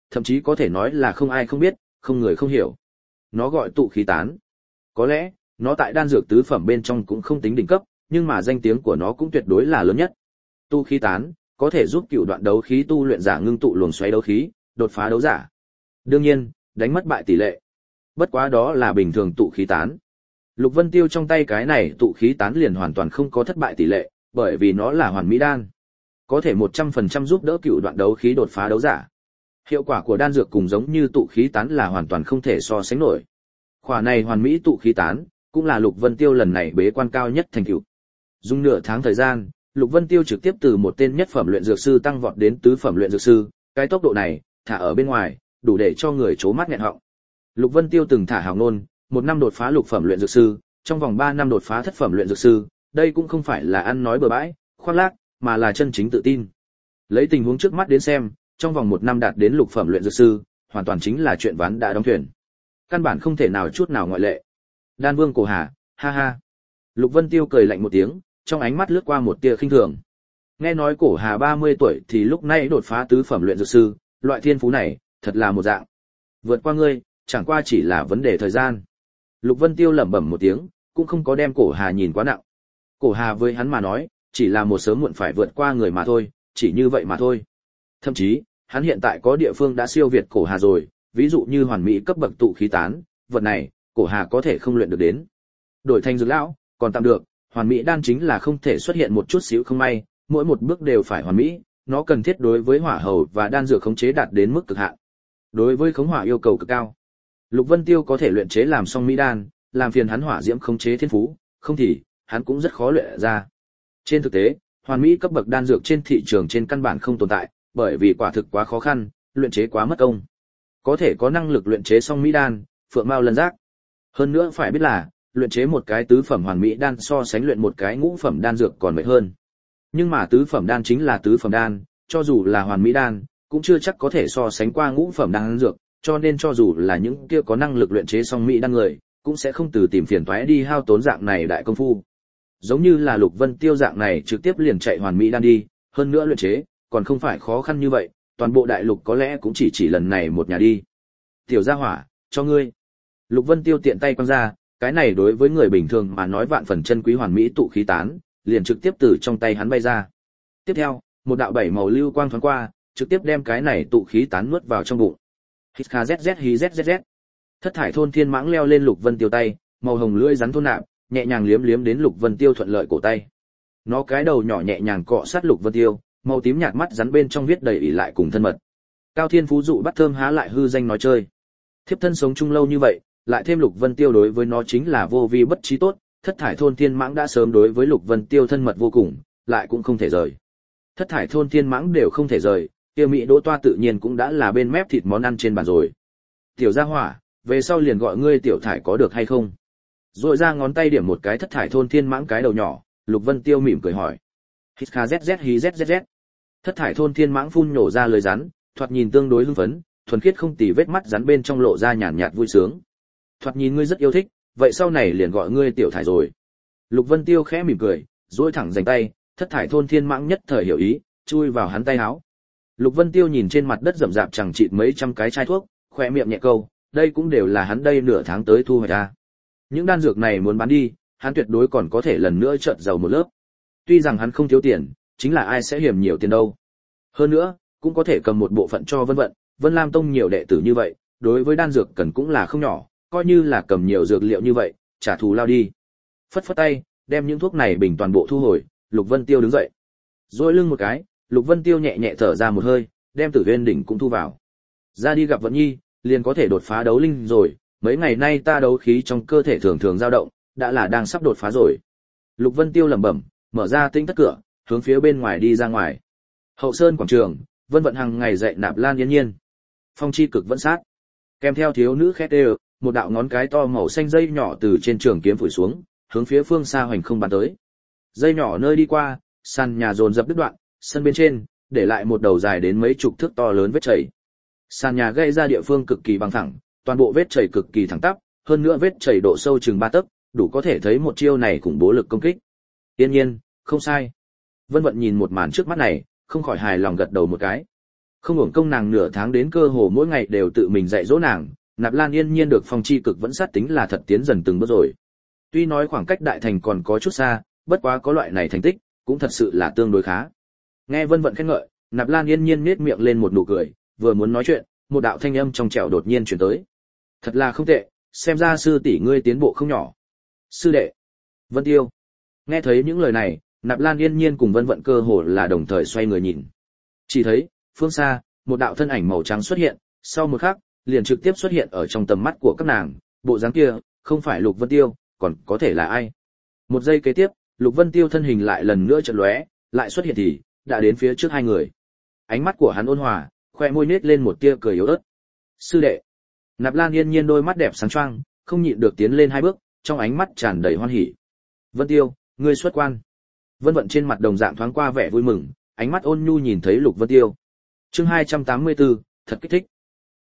thậm chí có thể nói là không ai không biết, không người không hiểu. Nó gọi tụ khí tán. Có lẽ, nó tại đan dược tứ phẩm bên trong cũng không tính đỉnh cấp, nhưng mà danh tiếng của nó cũng tuyệt đối là lớn nhất. Tụ khí tán có thể giúp cựu đoạn đấu khí tu luyện giả ngưng tụ luồng xoáy đấu khí, đột phá đấu giả. Đương nhiên, đánh mất bại tỷ lệ. Bất quá đó là bình thường tụ khí tán. Lục Vân Tiêu trong tay cái này tụ khí tán liền hoàn toàn không có thất bại tỷ lệ, bởi vì nó là hoàn mỹ đan. Có thể 100% giúp đỡ cựu đoạn đấu khí đột phá đấu giả. Hiệu quả của đan dược cùng giống như tụ khí tán là hoàn toàn không thể so sánh nổi. Khỏa này hoàn mỹ tụ khí tán, cũng là Lục Vân Tiêu lần này bế quan cao nhất thành tựu. Dùng nửa tháng thời gian, Lục Vân Tiêu trực tiếp từ một tên nhất phẩm luyện dược sư tăng vọt đến tứ phẩm luyện dược sư, cái tốc độ này, thả ở bên ngoài, đủ để cho người chố mắt nghẹn họng. Lục Vân Tiêu từng thả hào ngôn, 1 năm đột phá lục phẩm luyện dược sư, trong vòng 3 năm đột phá thất phẩm luyện dược sư, đây cũng không phải là ăn nói bừa bãi, khoác lác, mà là chân chính tự tin. Lấy tình huống trước mắt đến xem, trong vòng 1 năm đạt đến lục phẩm luyện dược sư, hoàn toàn chính là chuyện ván đã đóng thuyền. Căn bản không thể nào chút nào ngoại lệ. Đan Vương Cổ Hà, ha ha. Lục Vân Tiêu cười lạnh một tiếng, trong ánh mắt lướt qua một tia khinh thường. Nghe nói Cổ Hà 30 tuổi thì lúc này đột phá tứ phẩm luyện dược sư, loại thiên phú này, thật là một dạng. Vượt qua ngươi, chẳng qua chỉ là vấn đề thời gian. Lục Vân Tiêu lẩm bẩm một tiếng, cũng không có đem Cổ Hà nhìn quá nặng. Cổ Hà với hắn mà nói, chỉ là một sớm muộn phải vượt qua người mà thôi, chỉ như vậy mà thôi. Thậm chí, hắn hiện tại có địa phương đã siêu việt Cổ Hà rồi, ví dụ như hoàn mỹ cấp bậc tụ khí tán, vật này, Cổ Hà có thể không luyện được đến. Đổi thành dược lão, còn tạm được, hoàn mỹ đan chính là không thể xuất hiện một chút xíu không may, mỗi một bước đều phải hoàn mỹ, nó cần thiết đối với hỏa hầu và đan dược khống chế đạt đến mức cực hạn. Đối với khống hỏa yêu cầu cực cao. Lục Vân Tiêu có thể luyện chế làm xong mỹ đan, làm phiền hắn hỏa diễm khống chế thiên phú, không thì hắn cũng rất khó luyện ra. Trên thực tế, hoàn mỹ cấp bậc đan dược trên thị trường trên căn bản không tồn tại, bởi vì quả thực quá khó khăn, luyện chế quá mất công. Có thể có năng lực luyện chế xong mỹ đan, phượng mao lân giác. Hơn nữa phải biết là, luyện chế một cái tứ phẩm hoàn mỹ đan so sánh luyện một cái ngũ phẩm đan dược còn mệt hơn. Nhưng mà tứ phẩm đan chính là tứ phẩm đan, cho dù là hoàn mỹ đan, cũng chưa chắc có thể so sánh qua ngũ phẩm đan dược, cho nên cho dù là những kia có năng lực luyện chế xong mỹ đan người, cũng sẽ không từ tìm phiền toái đi hao tốn dạng này đại công phu. Giống như là Lục Vân Tiêu dạng này trực tiếp liền chạy hoàn mỹ đan đi, hơn nữa luyện chế, còn không phải khó khăn như vậy, toàn bộ đại lục có lẽ cũng chỉ lần này một nhà đi. Tiểu gia hỏa, cho ngươi. Lục Vân Tiêu tiện tay quăng ra, cái này đối với người bình thường mà nói vạn phần chân quý hoàn mỹ tụ khí tán, liền trực tiếp từ trong tay hắn bay ra. Tiếp theo, một đạo bảy màu lưu quang thoáng qua, trực tiếp đem cái này tụ khí tán nuốt vào trong bụng. Hít kha zz hí zzz. Thất thải thôn thiên mãng leo lên Lục Vân Tiêu tay, màu hồng lưỡi rắn thôn nạp, nhẹ nhàng liếm liếm đến Lục Vân Tiêu thuận lợi cổ tay. Nó cái đầu nhỏ nhẹ nhàng cọ sát Lục Vân Tiêu, màu tím nhạt mắt rắn bên trong viết đầy ỷ lại cùng thân mật. Cao Thiên Phú dụ bắt thơm há lại hư danh nói chơi. Thiếp thân sống chung lâu như vậy, lại thêm Lục Vân Tiêu đối với nó chính là vô vi bất trí tốt, thất thải thôn thiên mãng đã sớm đối với Lục Vân Tiêu thân mật vô cùng, lại cũng không thể rời. Thất thải thôn thiên mãng đều không thể rời, kia mỹ đỗ toa tự nhiên cũng đã là bên mép thịt món ăn trên bàn rồi. Tiểu gia hỏa, về sau liền gọi ngươi tiểu thải có được hay không? Rồi ra ngón tay điểm một cái thất thải thôn thiên mãng cái đầu nhỏ, Lục Vân Tiêu mỉm cười hỏi. Hít kha zz hí zzz. Thất thải thôn thiên mãng phun nhổ ra lời rắn, thoạt nhìn tương đối hưng phấn, thuần khiết không tì vết mắt rắn bên trong lộ ra nhàn nhạt vui sướng. Thoạt nhìn ngươi rất yêu thích, vậy sau này liền gọi ngươi tiểu thải rồi. Lục Vân Tiêu khẽ mỉm cười, duỗi thẳng dành tay, thất thải thôn thiên mãng nhất thời hiểu ý, chui vào hắn tay áo. Lục Vân Tiêu nhìn trên mặt đất rậm rạp chẳng chịt mấy trăm cái chai thuốc, khỏe miệng nhẹ câu, đây cũng đều là hắn đây nửa tháng tới thu hoạch ra. Những đan dược này muốn bán đi, hắn tuyệt đối còn có thể lần nữa trợn giàu một lớp. Tuy rằng hắn không thiếu tiền, chính là ai sẽ hiểm nhiều tiền đâu. Hơn nữa, cũng có thể cầm một bộ phận cho Vân Lam Tông nhiều đệ tử như vậy, đối với đan dược cần cũng là không nhỏ, coi như là cầm nhiều dược liệu như vậy, trả thù lao đi. Phất phất tay, đem những thuốc này bình toàn bộ thu hồi, Lục Vân Tiêu đứng dậy. Duỗi lưng một cái, Lục Vân Tiêu nhẹ nhẹ thở ra một hơi, đem Tử Viên đỉnh cũng thu vào. Ra đi gặp Vận Nhi, liền có thể đột phá đấu linh rồi, mấy ngày nay ta đấu khí trong cơ thể thường thường dao động, đã là đang sắp đột phá rồi. Lục Vân Tiêu lẩm bẩm, mở ra tinh thất cửa, hướng phía bên ngoài đi ra ngoài. Hậu Sơn quảng trường, Vân Vận hàng ngày dạy Nạp Lan Yên Nhiên. Phong chi cực vẫn sát. Kèm theo thiếu nữ khét đều, một đạo ngón cái to màu xanh dây nhỏ từ trên trường kiếm phủi xuống, hướng phía phương xa hoành không bắn tới. Dây nhỏ nơi đi qua, sàn nhà dồn dập đứt đoạn, sân bên trên để lại một đầu dài đến mấy chục thước to lớn vết chảy. Sàn nhà gây ra địa phương cực kỳ bằng phẳng, toàn bộ vết chảy cực kỳ thẳng tắp, hơn nữa vết chảy độ sâu chừng 3 tấc, đủ có thể thấy một chiêu này khủng bố lực công kích. Yên nhiên, không sai. Vân Vận nhìn một màn trước mắt này, không khỏi hài lòng gật đầu một cái. Không hưởng công nàng nửa tháng đến cơ hồ mỗi ngày đều tự mình dạy dỗ nàng, Nạp Lan Yên Nhiên được Phong Chi Cực vẫn sát tính là thật tiến dần từng bước rồi. Tuy nói khoảng cách đại thành còn có chút xa, bất quá có loại này thành tích, cũng thật sự là tương đối khá. Nghe Vân Vận khen ngợi, Nạp Lan Yên Nhiên nhếch miệng lên một nụ cười, vừa muốn nói chuyện, một đạo thanh âm trong trẻo đột nhiên truyền tới. Thật là không tệ, xem ra sư tỷ ngươi tiến bộ không nhỏ. Sư đệ. Vân Tiêu. Nghe thấy những lời này, Nạp Lan Yên Nhiên cùng Vân Vận cơ hồ là đồng thời xoay người nhìn. Chỉ thấy, phương xa, một đạo thân ảnh màu trắng xuất hiện, sau một khắc, liền trực tiếp xuất hiện ở trong tầm mắt của các nàng, bộ dáng kia, không phải Lục Vân Tiêu, còn có thể là ai? Một giây kế tiếp, Lục Vân Tiêu thân hình lại lần nữa chợt lóe, lại xuất hiện thì đã đến phía trước hai người. Ánh mắt của hắn ôn hòa, khoe môi nết lên một tia cười yếu ớt. Sư đệ. Nạp Lan Yên Nhiên đôi mắt đẹp sáng choang, không nhịn được tiến lên hai bước, trong ánh mắt tràn đầy hoan hỉ. Vân Tiêu, ngươi xuất quan. Vân Vận trên mặt đồng dạng thoáng qua vẻ vui mừng, ánh mắt ôn nhu nhìn thấy Lục Vân Tiêu. Chương 284, thật kích thích.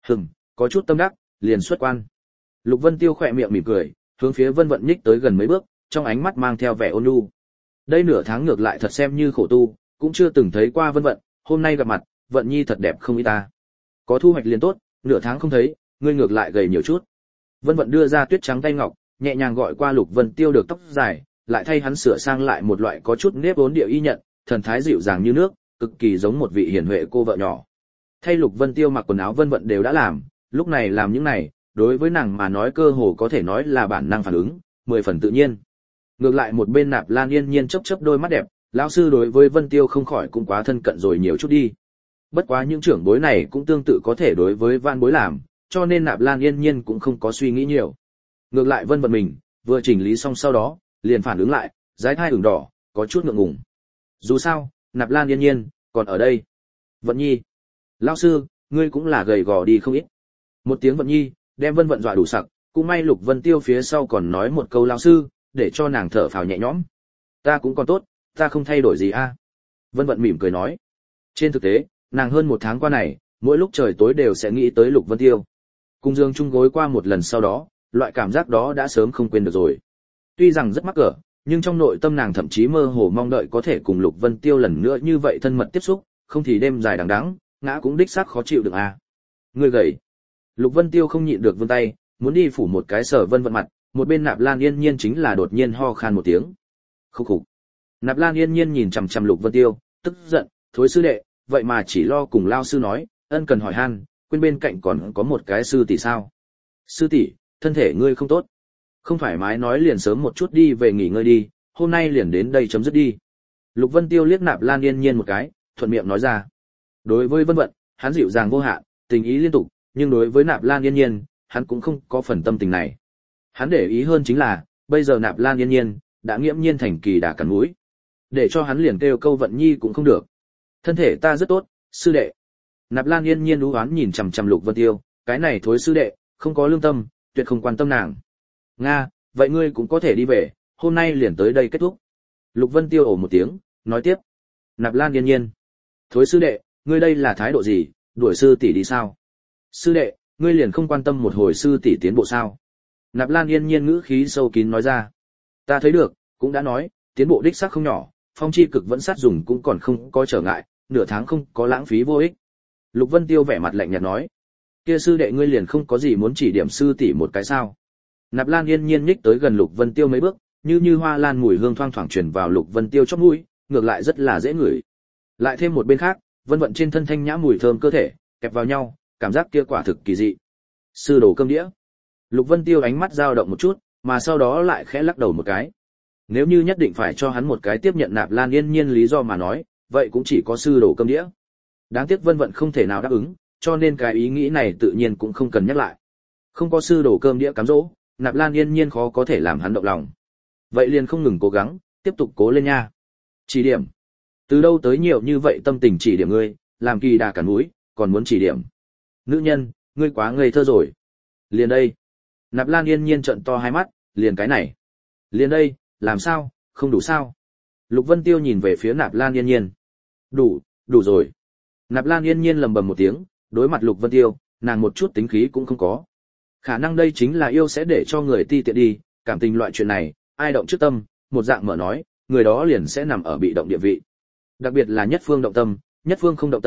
Có chút tâm đắc, liền xuất quan. Lục Vân Tiêu khỏe miệng mỉm cười, hướng phía Vân Vận nhích tới gần mấy bước, trong ánh mắt mang theo vẻ ôn nhu. Đây nửa tháng ngược lại thật xem như khổ tu, cũng chưa từng thấy qua Vân Vận, hôm nay gặp mặt, Vận Nhi thật đẹp không ý ta. Có thu hoạch liền tốt, nửa tháng không thấy, ngươi ngược lại gầy nhiều chút. Vân Vận đưa ra tuyết trắng tay ngọc, nhẹ nhàng gọi qua Lục Vân Tiêu được tóc dài, lại thay hắn sửa sang lại một loại có chút nếp vốn điệu y nhận, thần thái dịu dàng như nước, cực kỳ giống một vị hiền huệ cô vợ nhỏ. Thay Lục Vân Tiêu mặc quần áo Vân Vận đều đã làm, lúc này làm những này, đối với nàng mà nói cơ hồ có thể nói là bản năng phản ứng, 10 phần tự nhiên. Ngược lại một bên Nạp Lan Yên Nhiên chớp chớp đôi mắt đẹp, lão sư đối với Vân Tiêu không khỏi cũng quá thân cận rồi nhiều chút đi. Bất quá những trưởng bối này cũng tương tự có thể đối với van bối làm, cho nên Nạp Lan Yên Nhiên cũng không có suy nghĩ nhiều. Ngược lại Vân Vận mình, vừa chỉnh lý xong sau đó, liền phản ứng lại, dái thai ửng đỏ, có chút ngượng ngùng. Dù sao, Nạp Lan Yên Nhiên còn ở đây. Vận Nhi, lão sư, ngươi cũng là gầy gò đi không ít. Một tiếng Vận Nhi, đem Vân Vận dọa đủ sặc, cũng may Lục Vân Tiêu phía sau còn nói một câu lão sư, để cho nàng thở phào nhẹ nhõm. Ta cũng còn tốt, ta không thay đổi gì a. Vân Vận mỉm cười nói. Trên thực tế, nàng hơn một tháng qua này, mỗi lúc trời tối đều sẽ nghĩ tới Lục Vân Tiêu. Cùng Dương chung gối qua một lần sau đó, loại cảm giác đó đã sớm không quên được rồi. Tuy rằng rất mắc cỡ, nhưng trong nội tâm nàng thậm chí mơ hồ mong đợi có thể cùng Lục Vân Tiêu lần nữa như vậy thân mật tiếp xúc, không thì đêm dài đằng đẵng, ngã cũng đích xác khó chịu được a. Ngươi gầy. Lục Vân Tiêu không nhịn được vươn tay, muốn đi phủ một cái sờ Vân Vận mặt, một bên Nạp Lan Yên Nhiên chính là đột nhiên ho khan một tiếng. Khục khục. Nạp Lan Yên Nhiên nhìn chằm chằm Lục Vân Tiêu, tức giận, thối sư đệ, vậy mà chỉ lo cùng lao sư nói, ân cần hỏi han, quên bên cạnh còn có một cái sư tỷ sao? Sư tỷ, thân thể ngươi không tốt. Không thoải mái nói liền sớm một chút đi về nghỉ ngơi đi, hôm nay liền đến đây chấm dứt đi. Lục Vân Tiêu liếc Nạp Lan Yên Nhiên một cái, thuận miệng nói ra. Đối với Vân Vận, hắn dịu dàng vô hạn, tình ý liên tục, nhưng đối với Nạp Lan Yên Nhiên, hắn cũng không có phần tâm tình này. Hắn để ý hơn chính là, bây giờ Nạp Lan Yên Nhiên đã nghiễm nhiên thành kỳ đà cắn mũi, để cho hắn liền kêu câu Vận Nhi cũng không được. Thân thể ta rất tốt, sư đệ. Nạp Lan Yên Nhiên u oán nhìn chằm chằm Lục Vân Tiêu, cái này thối sư đệ, không có lương tâm, tuyệt không quan tâm nàng. Nga, vậy ngươi cũng có thể đi về, hôm nay liền tới đây kết thúc. Lục Vân Tiêu ồ một tiếng, nói tiếp. Nạp Lan Yên Nhiên, thối sư đệ, ngươi đây là thái độ gì, đuổi sư tỷ đi sao? Sư đệ, ngươi liền không quan tâm một hồi sư tỷ tiến bộ sao? Nạp Lan Yên Nhiên ngữ khí sâu kín nói ra. Ta thấy được, cũng đã nói, tiến bộ đích xác không nhỏ, Phong Chi Cực vẫn sát dùng cũng còn không có trở ngại, nửa tháng không có lãng phí vô ích. Lục Vân Tiêu vẻ mặt lạnh nhạt nói. Kia sư đệ ngươi liền không có gì muốn chỉ điểm sư tỷ một cái sao? Nạp Lan Yên Nhiên nhích tới gần Lục Vân Tiêu mấy bước, như hoa lan mùi hương thoang thoảng truyền vào Lục Vân Tiêu chóp mũi, ngược lại rất là dễ ngửi. Lại thêm một bên khác, Vân Vận trên thân thanh nhã mùi thơm cơ thể, kẹp vào nhau, cảm giác kia quả thực kỳ dị. Sư đồ cơm đĩa. Lục Vân Tiêu ánh mắt dao động một chút, mà sau đó lại khẽ lắc đầu một cái. Nếu như nhất định phải cho hắn một cái tiếp nhận Nạp Lan Yên Nhiên lý do mà nói, vậy cũng chỉ có sư đồ cơm đĩa. Đáng tiếc Vân Vận không thể nào đáp ứng, cho nên cái ý nghĩ này tự nhiên cũng không cần nhắc lại. Không có sư đồ cơm đĩa cám dỗ, Nạp Lan Yên Nhiên khó có thể làm hắn động lòng. Vậy liền không ngừng cố gắng, tiếp tục cố lên nha. Chỉ điểm. Từ đâu tới nhiều như vậy tâm tình chỉ điểm ngươi, làm kỳ đà cản mũi, còn muốn chỉ điểm. Nữ nhân, ngươi quá ngây thơ rồi. Liền đây. Nạp Lan Yên Nhiên trợn to hai mắt, liền cái này. Liền đây, làm sao, không đủ sao? Lục Vân Tiêu nhìn về phía Nạp Lan Yên Nhiên. Đủ, đủ rồi. Nạp Lan Yên Nhiên lầm bầm một tiếng, đối mặt Lục Vân Tiêu, nàng một chút tính khí cũng không có. Khả năng đây chính là yêu sẽ để cho người ti tiện đi, cảm tình loại chuyện này, ai động trước tâm, một dạng mở nói, người đó liền sẽ nằm ở bị động địa vị. Đặc biệt là nhất phương động tâm, nhất phương không động tâm,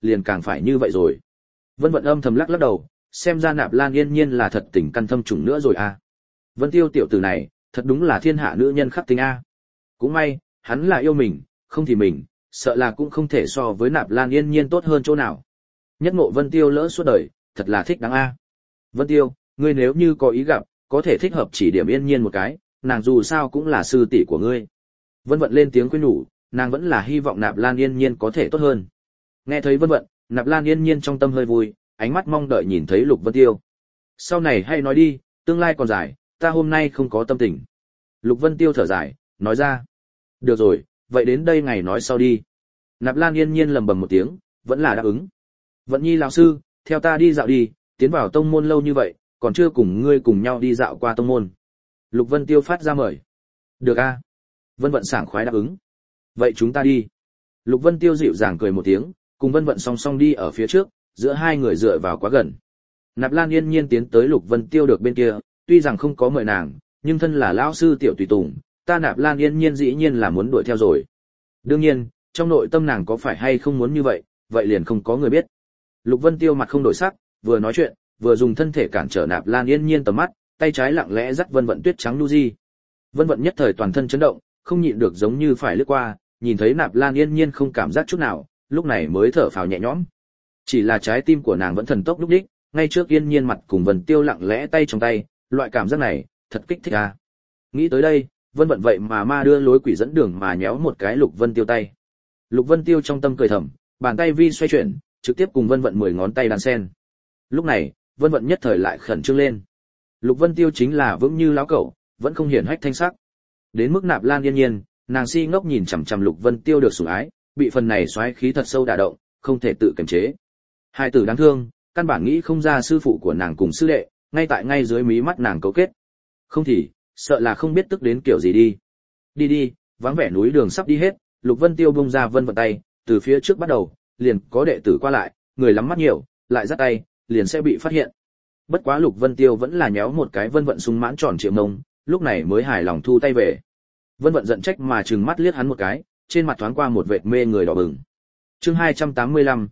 liền càng phải như vậy rồi. Vân Vận âm thầm lắc lắc đầu, xem ra Nạp Lan Yên Nhiên là thật tình căn thâm trùng nữa rồi a. Vân Tiêu tiểu tử này, thật đúng là thiên hạ nữ nhân khắc tinh a. Cũng may, hắn là yêu mình, không thì mình, sợ là cũng không thể so với Nạp Lan Yên Nhiên tốt hơn chỗ nào. Nhất ngộ Vân Tiêu lỡ suốt đời, thật là thích đáng a. Vân Tiêu, ngươi nếu như có ý gặp, có thể thích hợp chỉ điểm Yên Nhiên một cái, nàng dù sao cũng là sư tỷ của ngươi. Vân Vận lên tiếng khuyên nhủ, nàng vẫn là hy vọng Nạp Lan Yên Nhiên có thể tốt hơn. Nghe thấy Vân Vận, Nạp Lan Yên Nhiên trong tâm hơi vui, ánh mắt mong đợi nhìn thấy Lục Vân Tiêu. Sau này hay nói đi, tương lai còn dài, ta hôm nay không có tâm tình. Lục Vân Tiêu thở dài, nói ra. Được rồi, vậy đến đây ngày nói sau đi. Nạp Lan Yên Nhiên lầm bầm một tiếng, vẫn là đáp ứng. Vận Nhi lão sư, theo ta đi dạo đi, tiến vào tông môn lâu như vậy, còn chưa cùng ngươi cùng nhau đi dạo qua tông môn. Lục Vân Tiêu phát ra mời. Được a. Vân Vận sảng khoái đáp ứng. Vậy chúng ta đi. Lục Vân Tiêu dịu dàng cười một tiếng, cùng Vân Vận song song đi ở phía trước, giữa hai người dựa vào quá gần. Nạp Lan Yên Nhiên tiến tới Lục Vân Tiêu được bên kia, tuy rằng không có mời nàng, nhưng thân là lão sư tiểu tùy tùng, ta Nạp Lan Yên Nhiên dĩ nhiên là muốn đuổi theo rồi. Đương nhiên, trong nội tâm nàng có phải hay không muốn như vậy, vậy liền không có người biết. Lục Vân Tiêu mặt không đổi sắc, vừa nói chuyện, vừa dùng thân thể cản trở Nạp Lan Yên Nhiên tầm mắt, tay trái lặng lẽ dắt Vân Vận tuyết trắng nu di. Vân Vận nhất thời toàn thân chấn động, không nhịn được giống như phải lướt qua, nhìn thấy Nạp Lan Yên Nhiên không cảm giác chút nào, lúc này mới thở phào nhẹ nhõm. Chỉ là trái tim của nàng vẫn thần tốc lúc đích, ngay trước Yên Nhiên mặt cùng Vân Tiêu lặng lẽ tay trong tay, loại cảm giác này, thật kích thích a. Nghĩ tới đây, Vân Vận vậy mà ma đưa lối quỷ dẫn đường mà nhéo một cái Lục Vân Tiêu tay. Lục Vân Tiêu trong tâm cười thầm, bàn tay vi xoay chuyển, trực tiếp cùng Vân Vận 10 ngón tay đan sen. Lúc này, Vân Vận nhất thời lại khẩn trương lên. Lục Vân Tiêu chính là vững như lão cẩu, vẫn không hiển hách thanh sắc. Đến mức Nạp Lan Yên Nhiên, nàng si ngốc nhìn chằm chằm Lục Vân Tiêu được sủng ái, bị phần này xoáy khí thật sâu đả động, không thể tự kiềm chế. Hai tử đáng thương, căn bản nghĩ không ra sư phụ của nàng cùng sư đệ, ngay dưới mí mắt nàng cấu kết. Không thì, sợ là không biết tức đến kiểu gì đi. Đi đi, vắng vẻ núi đường sắp đi hết, Lục Vân Tiêu bung ra Vân Vận tay, từ phía trước bắt đầu, liền có đệ tử qua lại, người lắm mắt nhiều, lại dắt tay, liền sẽ bị phát hiện. Bất quá Lục Vân Tiêu vẫn là nhéo một cái Vân Vận sung mãn tròn triệu mông, lúc này mới hài lòng thu tay về. Vân Vận giận trách mà trừng mắt liếc hắn một cái, trên mặt thoáng qua một vệt mê người đỏ bừng. Chương 285,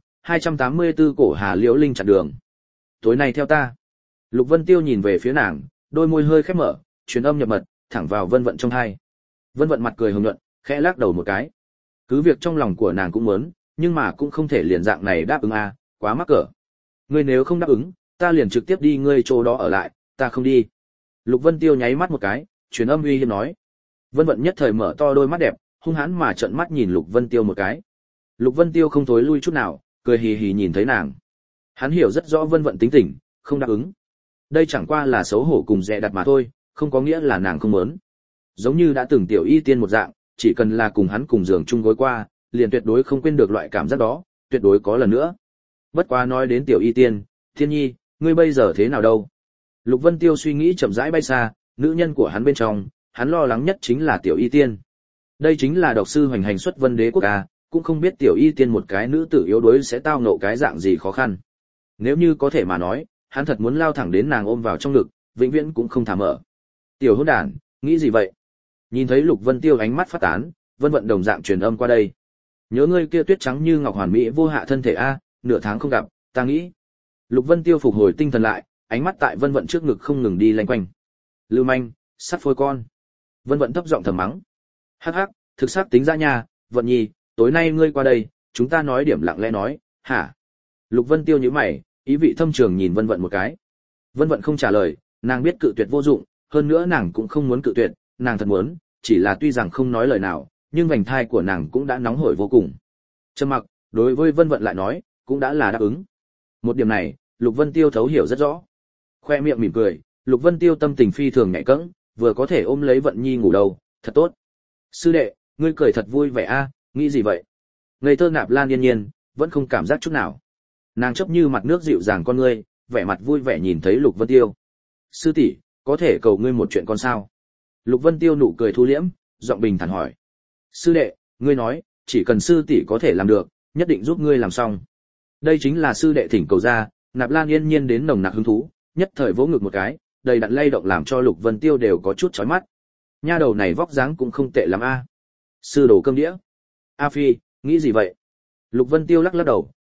284 cổ Hà Liễu Linh chặn đường. Tối nay theo ta. Lục Vân Tiêu nhìn về phía nàng, đôi môi hơi khép mở, truyền âm nhập mật, thẳng vào Vân Vận trong tai. Vân Vận mặt cười hồng nhuận, khẽ lắc đầu một cái. Cứ việc trong lòng của nàng cũng muốn, nhưng mà cũng không thể liền dạng này đáp ứng a, quá mắc cỡ. Ngươi nếu không đáp ứng, ta liền trực tiếp đi ngươi chỗ đó ở lại, ta không đi. Lục Vân Tiêu nháy mắt một cái, truyền âm uy hiếp nói. Vân Vận nhất thời mở to đôi mắt đẹp, hung hãn mà trợn mắt nhìn Lục Vân Tiêu một cái. Lục Vân Tiêu không thối lui chút nào, cười hì hì nhìn thấy nàng. Hắn hiểu rất rõ Vân Vận tính tình, không đáp ứng. Đây chẳng qua là xấu hổ cùng dè đặt mà thôi, không có nghĩa là nàng không muốn. Giống như đã từng tiểu y tiên một dạng, chỉ cần là cùng hắn cùng giường chung gối qua, liền tuyệt đối không quên được loại cảm giác đó, tuyệt đối có lần nữa. Bất quá nói đến tiểu y tiên, Thiên Nhi, ngươi bây giờ thế nào đâu? Lục Vân Tiêu suy nghĩ chậm rãi bay xa, nữ nhân của hắn bên trong, hắn lo lắng nhất chính là tiểu y tiên. Đây chính là độc sư hoành hành xuất Vân Đế quốc a, cũng không biết tiểu y tiên một cái nữ tử yếu đuối sẽ tao ngộ cái dạng gì khó khăn. Nếu như có thể mà nói, hắn thật muốn lao thẳng đến nàng ôm vào trong ngực, vĩnh viễn cũng không thả mở. Tiểu hỗn đản, nghĩ gì vậy? Nhìn thấy Lục Vân Tiêu ánh mắt phát tán, Vân Vận đồng dạng truyền âm qua đây. Nhớ ngươi kia tuyết trắng như ngọc hoàn mỹ vô hạ thân thể a, nửa tháng không gặp, ta nghĩ. Lục Vân Tiêu phục hồi tinh thần lại, ánh mắt tại Vân Vận trước ngực không ngừng đi lanh quanh. Lưu manh, sắt phôi con. Vân Vận thấp giọng thầm mắng. Hắc hắc, thực xác tính ra nha, Vận Nhi, tối nay ngươi qua đây, chúng ta nói điểm lặng lẽ nói, hả? Lục Vân Tiêu nhíu mày, ý vị thâm trường nhìn Vân Vận một cái. Vân Vận không trả lời, nàng biết cự tuyệt vô dụng, hơn nữa nàng cũng không muốn cự tuyệt, nàng thật muốn, chỉ là tuy rằng không nói lời nào, nhưng vành thai của nàng cũng đã nóng hổi vô cùng. Trầm mặc, đối với Vân Vận lại nói, cũng đã là đáp ứng. Một điểm này, Lục Vân Tiêu thấu hiểu rất rõ. Khoe miệng mỉm cười, Lục Vân Tiêu tâm tình phi thường nhạy cẫng, vừa có thể ôm lấy Vận Nhi ngủ đâu, thật tốt. Sư đệ, ngươi cười thật vui vẻ a, nghĩ gì vậy? Ngây thơ Nạp Lan Yên Nhiên, vẫn không cảm giác chút nào. Nàng chấp như mặt nước dịu dàng con ngươi, vẻ mặt vui vẻ nhìn thấy Lục Vân Tiêu. Sư tỷ, có thể cầu ngươi một chuyện con sao? Lục Vân Tiêu nụ cười thu liễm, giọng bình thản hỏi. Sư đệ, ngươi nói, chỉ cần sư tỷ có thể làm được, nhất định giúp ngươi làm xong. Đây chính là sư đệ thỉnh cầu ra, Nạp Lan Yên Nhiên đến nồng nặc hứng thú, nhất thời vỗ ngực một cái, đầy đặn lay động làm cho Lục Vân Tiêu đều có chút chói mắt. Nha đầu này vóc dáng cũng không tệ lắm a. Sư đồ cơm đĩa. A Phi, nghĩ gì vậy? Lục Vân Tiêu lắc lắc đầu,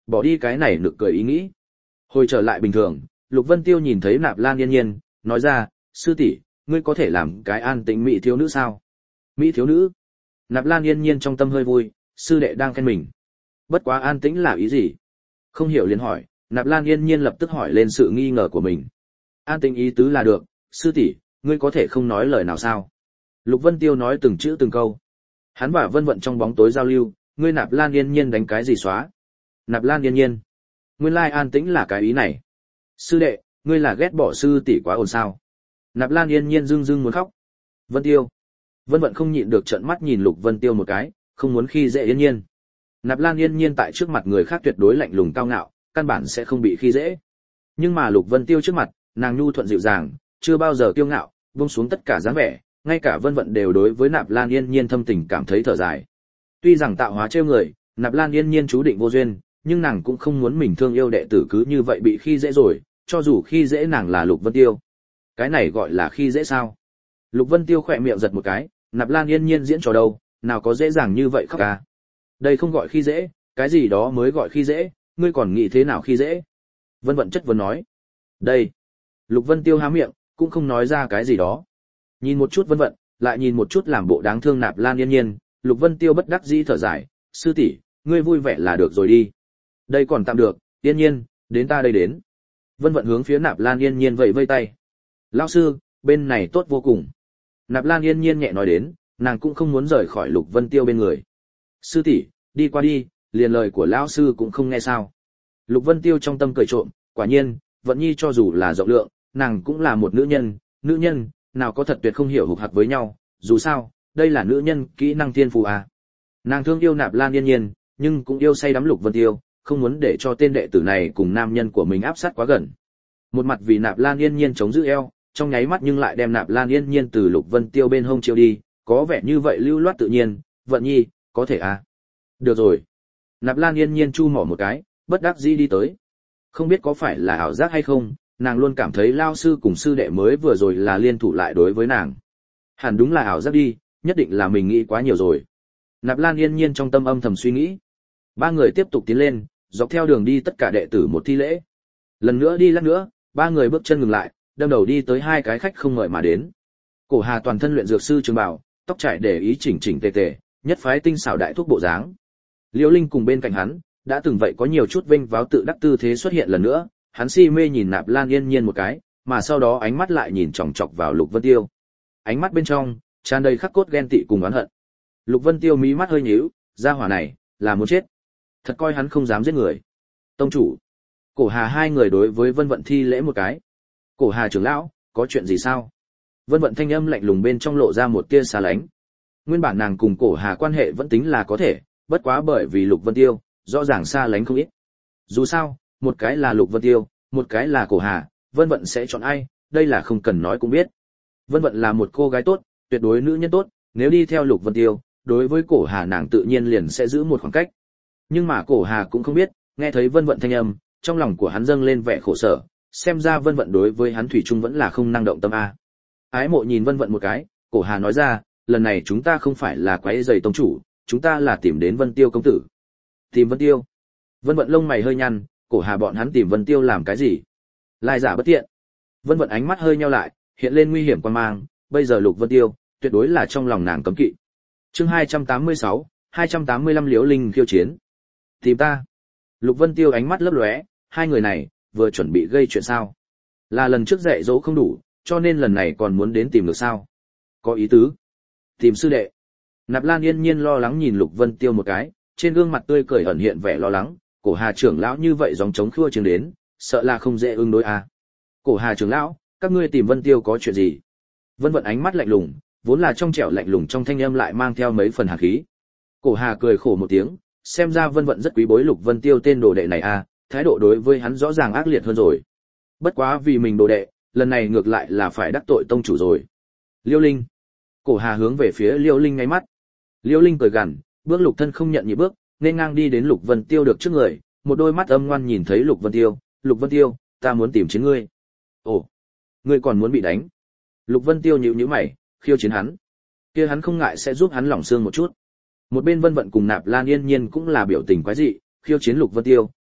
bỏ đi cái này nực cười ý nghĩ. Hồi trở lại bình thường, Lục Vân Tiêu nhìn thấy Nạp Lan Yên Nhiên, nói ra, sư tỷ, ngươi có thể làm cái an tĩnh mỹ thiếu nữ sao? Mỹ thiếu nữ? Nạp Lan Yên Nhiên trong tâm hơi vui, sư đệ đang khen mình. Bất quá an tĩnh là ý gì? Không hiểu liền hỏi, Nạp Lan Yên Nhiên lập tức hỏi lên sự nghi ngờ của mình. An tĩnh ý tứ là được, sư tỷ, ngươi có thể không nói lời nào sao? Lục Vân Tiêu nói từng chữ từng câu. Hắn và Vân Vận trong bóng tối giao lưu, ngươi Nạp Lan Yên Nhiên đánh cái gì xóa? Nạp Lan Yên Nhiên. Nguyên lai an tĩnh là cái ý này. Sư đệ, ngươi là ghét bỏ sư tỷ quá ồn sao? Nạp Lan Yên Nhiên rưng rưng muốn khóc. Vân Tiêu. Vân Vận không nhịn được trợn mắt nhìn Lục Vân Tiêu một cái, không muốn khi dễ Yên Nhiên. Nạp Lan Yên Nhiên tại trước mặt người khác tuyệt đối lạnh lùng cao ngạo, căn bản sẽ không bị khi dễ. Nhưng mà Lục Vân Tiêu trước mặt, nàng nhu thuận dịu dàng, chưa bao giờ kiêu ngạo, buông xuống tất cả dáng vẻ, ngay cả Vân Vận đều đối với Nạp Lan Yên Nhiên thâm tình cảm thấy thở dài. Tuy rằng tạo hóa trêu người, Nạp Lan Yên Nhiên chú định vô duyên, nhưng nàng cũng không muốn mình thương yêu đệ tử cứ như vậy bị khi dễ rồi, cho dù khi dễ nàng là Lục Vân Tiêu. Cái này gọi là khi dễ sao? Lục Vân Tiêu khỏe miệng giật một cái, Nạp Lan Yên Nhiên diễn trò đâu, nào có dễ dàng như vậy khóc à? Đây không gọi khi dễ, cái gì đó mới gọi khi dễ, ngươi còn nghĩ thế nào khi dễ? Vân Vận chất vấn nói. Đây. Lục Vân Tiêu há miệng, cũng không nói ra cái gì đó. Nhìn một chút Vân Vận, lại nhìn một chút làm bộ đáng thương Nạp Lan Yên Nhiên, Lục Vân Tiêu bất đắc dĩ thở dài, sư tỷ, ngươi vui vẻ là được rồi đi. Đây còn tạm được, Yên Nhiên, đến ta đây đến. Vân Vận hướng phía Nạp Lan Yên Nhiên vẫy vây tay. Lão sư, bên này tốt vô cùng. Nạp Lan Yên Nhiên nhẹ nói đến, nàng cũng không muốn rời khỏi Lục Vân Tiêu bên người. Sư tỷ, đi qua đi, liền lời của lão sư cũng không nghe sao? Lục Vân Tiêu trong tâm cười trộm, quả nhiên, Vận Nhi cho dù là rộng lượng, nàng cũng là một nữ nhân, nào có thật tuyệt không hiểu hục hặc với nhau, dù sao, đây là nữ nhân kỹ năng thiên phú à. Nàng thương yêu Nạp Lan Yên Nhiên, nhưng cũng yêu say đắm Lục Vân Tiêu, không muốn để cho tên đệ tử này cùng nam nhân của mình áp sát quá gần. Một mặt vì Nạp Lan Yên Nhiên chống giữ eo, trong nháy mắt nhưng lại đem Nạp Lan Yên Nhiên từ Lục Vân Tiêu bên hông chiêu đi, có vẻ như vậy lưu loát tự nhiên, Vận Nhi, có thể à? Được rồi. Nạp Lan Yên Nhiên chu mỏ một cái, bất đắc dĩ đi tới. Không biết có phải là ảo giác hay không, nàng luôn cảm thấy lao sư cùng sư đệ mới vừa rồi là liên thủ lại đối với nàng. Hẳn đúng là ảo giác đi, nhất định là mình nghĩ quá nhiều rồi. Nạp Lan Yên Nhiên trong tâm âm thầm suy nghĩ. Ba người tiếp tục tiến lên, dọc theo đường đi tất cả đệ tử một thi lễ. Lần nữa đi lát nữa, ba người bước chân ngừng lại, đâm đầu đi tới hai cái khách không mời mà đến. Cổ Hà toàn thân luyện dược sư trường bào, tóc trải để ý chỉnh chỉnh tề tề, nhất phái tinh xảo đại thuốc bộ dáng. Liễu Linh cùng bên cạnh hắn, đã từng vậy có nhiều chút vênh váo tự đắc tư thế xuất hiện lần nữa, hắn si mê nhìn Nạp Lan Yên Nhiên một cái, mà sau đó ánh mắt lại nhìn chòng chọc vào Lục Vân Tiêu. Ánh mắt bên trong tràn đầy khắc cốt ghen tị cùng oán hận. Lục Vân Tiêu mí mắt hơi nhíu, gia hỏa này là muốn chết. Thật coi hắn không dám giết người. Tông chủ, Cổ Hà hai người đối với Vân Vận thi lễ một cái. Cổ Hà trưởng lão, có chuyện gì sao? Vân Vận thanh âm lạnh lùng bên trong lộ ra một tia xa lánh. Nguyên bản nàng cùng Cổ Hà quan hệ vẫn tính là có thể, bất quá bởi vì Lục Vân Tiêu, rõ ràng xa lánh không ít. Dù sao, một cái là Lục Vân Tiêu, một cái là Cổ Hà, Vân Vận sẽ chọn ai, đây là không cần nói cũng biết. Vân Vận là một cô gái tốt, tuyệt đối nữ nhân tốt, nếu đi theo Lục Vân Tiêu, đối với Cổ Hà nàng tự nhiên liền sẽ giữ một khoảng cách. Nhưng mà Cổ Hà cũng không biết, nghe thấy Vân Vận thanh âm, trong lòng của hắn dâng lên vẻ khổ sở, xem ra Vân Vận đối với hắn thủy chung vẫn là không năng động tâm a. Ái Mộ nhìn Vân Vận một cái, Cổ Hà nói ra, lần này chúng ta không phải là quấy rầy tông chủ, chúng ta là tìm đến Vân Tiêu công tử. Tìm Vân Tiêu? Vân Vận lông mày hơi nhăn, Cổ Hà bọn hắn tìm Vân Tiêu làm cái gì? Lai giả bất tiện. Vân Vận ánh mắt hơi nheo lại, hiện lên nguy hiểm quan mang, bây giờ Lục Vân Tiêu, tuyệt đối là trong lòng nàng cấm kỵ. Chương 286, 285 Liễu Linh khiêu chiến. Tìm ta? Lục Vân Tiêu ánh mắt lấp lóe, hai người này vừa chuẩn bị gây chuyện sao? Là lần trước dạy dỗ không đủ, cho nên lần này còn muốn đến tìm được sao? Có ý tứ. Tìm sư đệ. Nạp Lan Yên Nhiên lo lắng nhìn Lục Vân Tiêu một cái, trên gương mặt tươi cười ẩn hiện vẻ lo lắng, Cổ Hà trưởng lão như vậy gióng trống khua chiến đến, sợ là không dễ ứng đối à. Cổ Hà trưởng lão, các ngươi tìm Vân Tiêu có chuyện gì? Vân Vận ánh mắt lạnh lùng, vốn là trong trẻo lạnh lùng trong thanh âm lại mang theo mấy phần hàn khí. Cổ Hà cười khổ một tiếng, xem ra Vân Vận rất quý bối Lục Vân Tiêu tên đồ đệ này à, thái độ đối với hắn rõ ràng ác liệt hơn rồi. Bất quá vì mình đồ đệ, lần này ngược lại là phải đắc tội tông chủ rồi. Liễu Linh. Cổ Hà hướng về phía Liễu Linh ngay mắt. Liễu Linh cười gằn, bước lục thân không nhận nhị bước, nên ngang đi đến Lục Vân Tiêu được trước người, một đôi mắt âm ngoan nhìn thấy Lục Vân Tiêu, "Lục Vân Tiêu, ta muốn tìm chiến ngươi." "Ồ, ngươi còn muốn bị đánh?" Lục Vân Tiêu nhíu nhíu mày, khiêu chiến hắn. Kia hắn không ngại sẽ giúp hắn lỏng xương một chút. Một bên Vân Vận cùng Nạp Lan Yên Nhiên cũng là biểu tình quái dị, khiêu chiến Lục Vân Tiêu,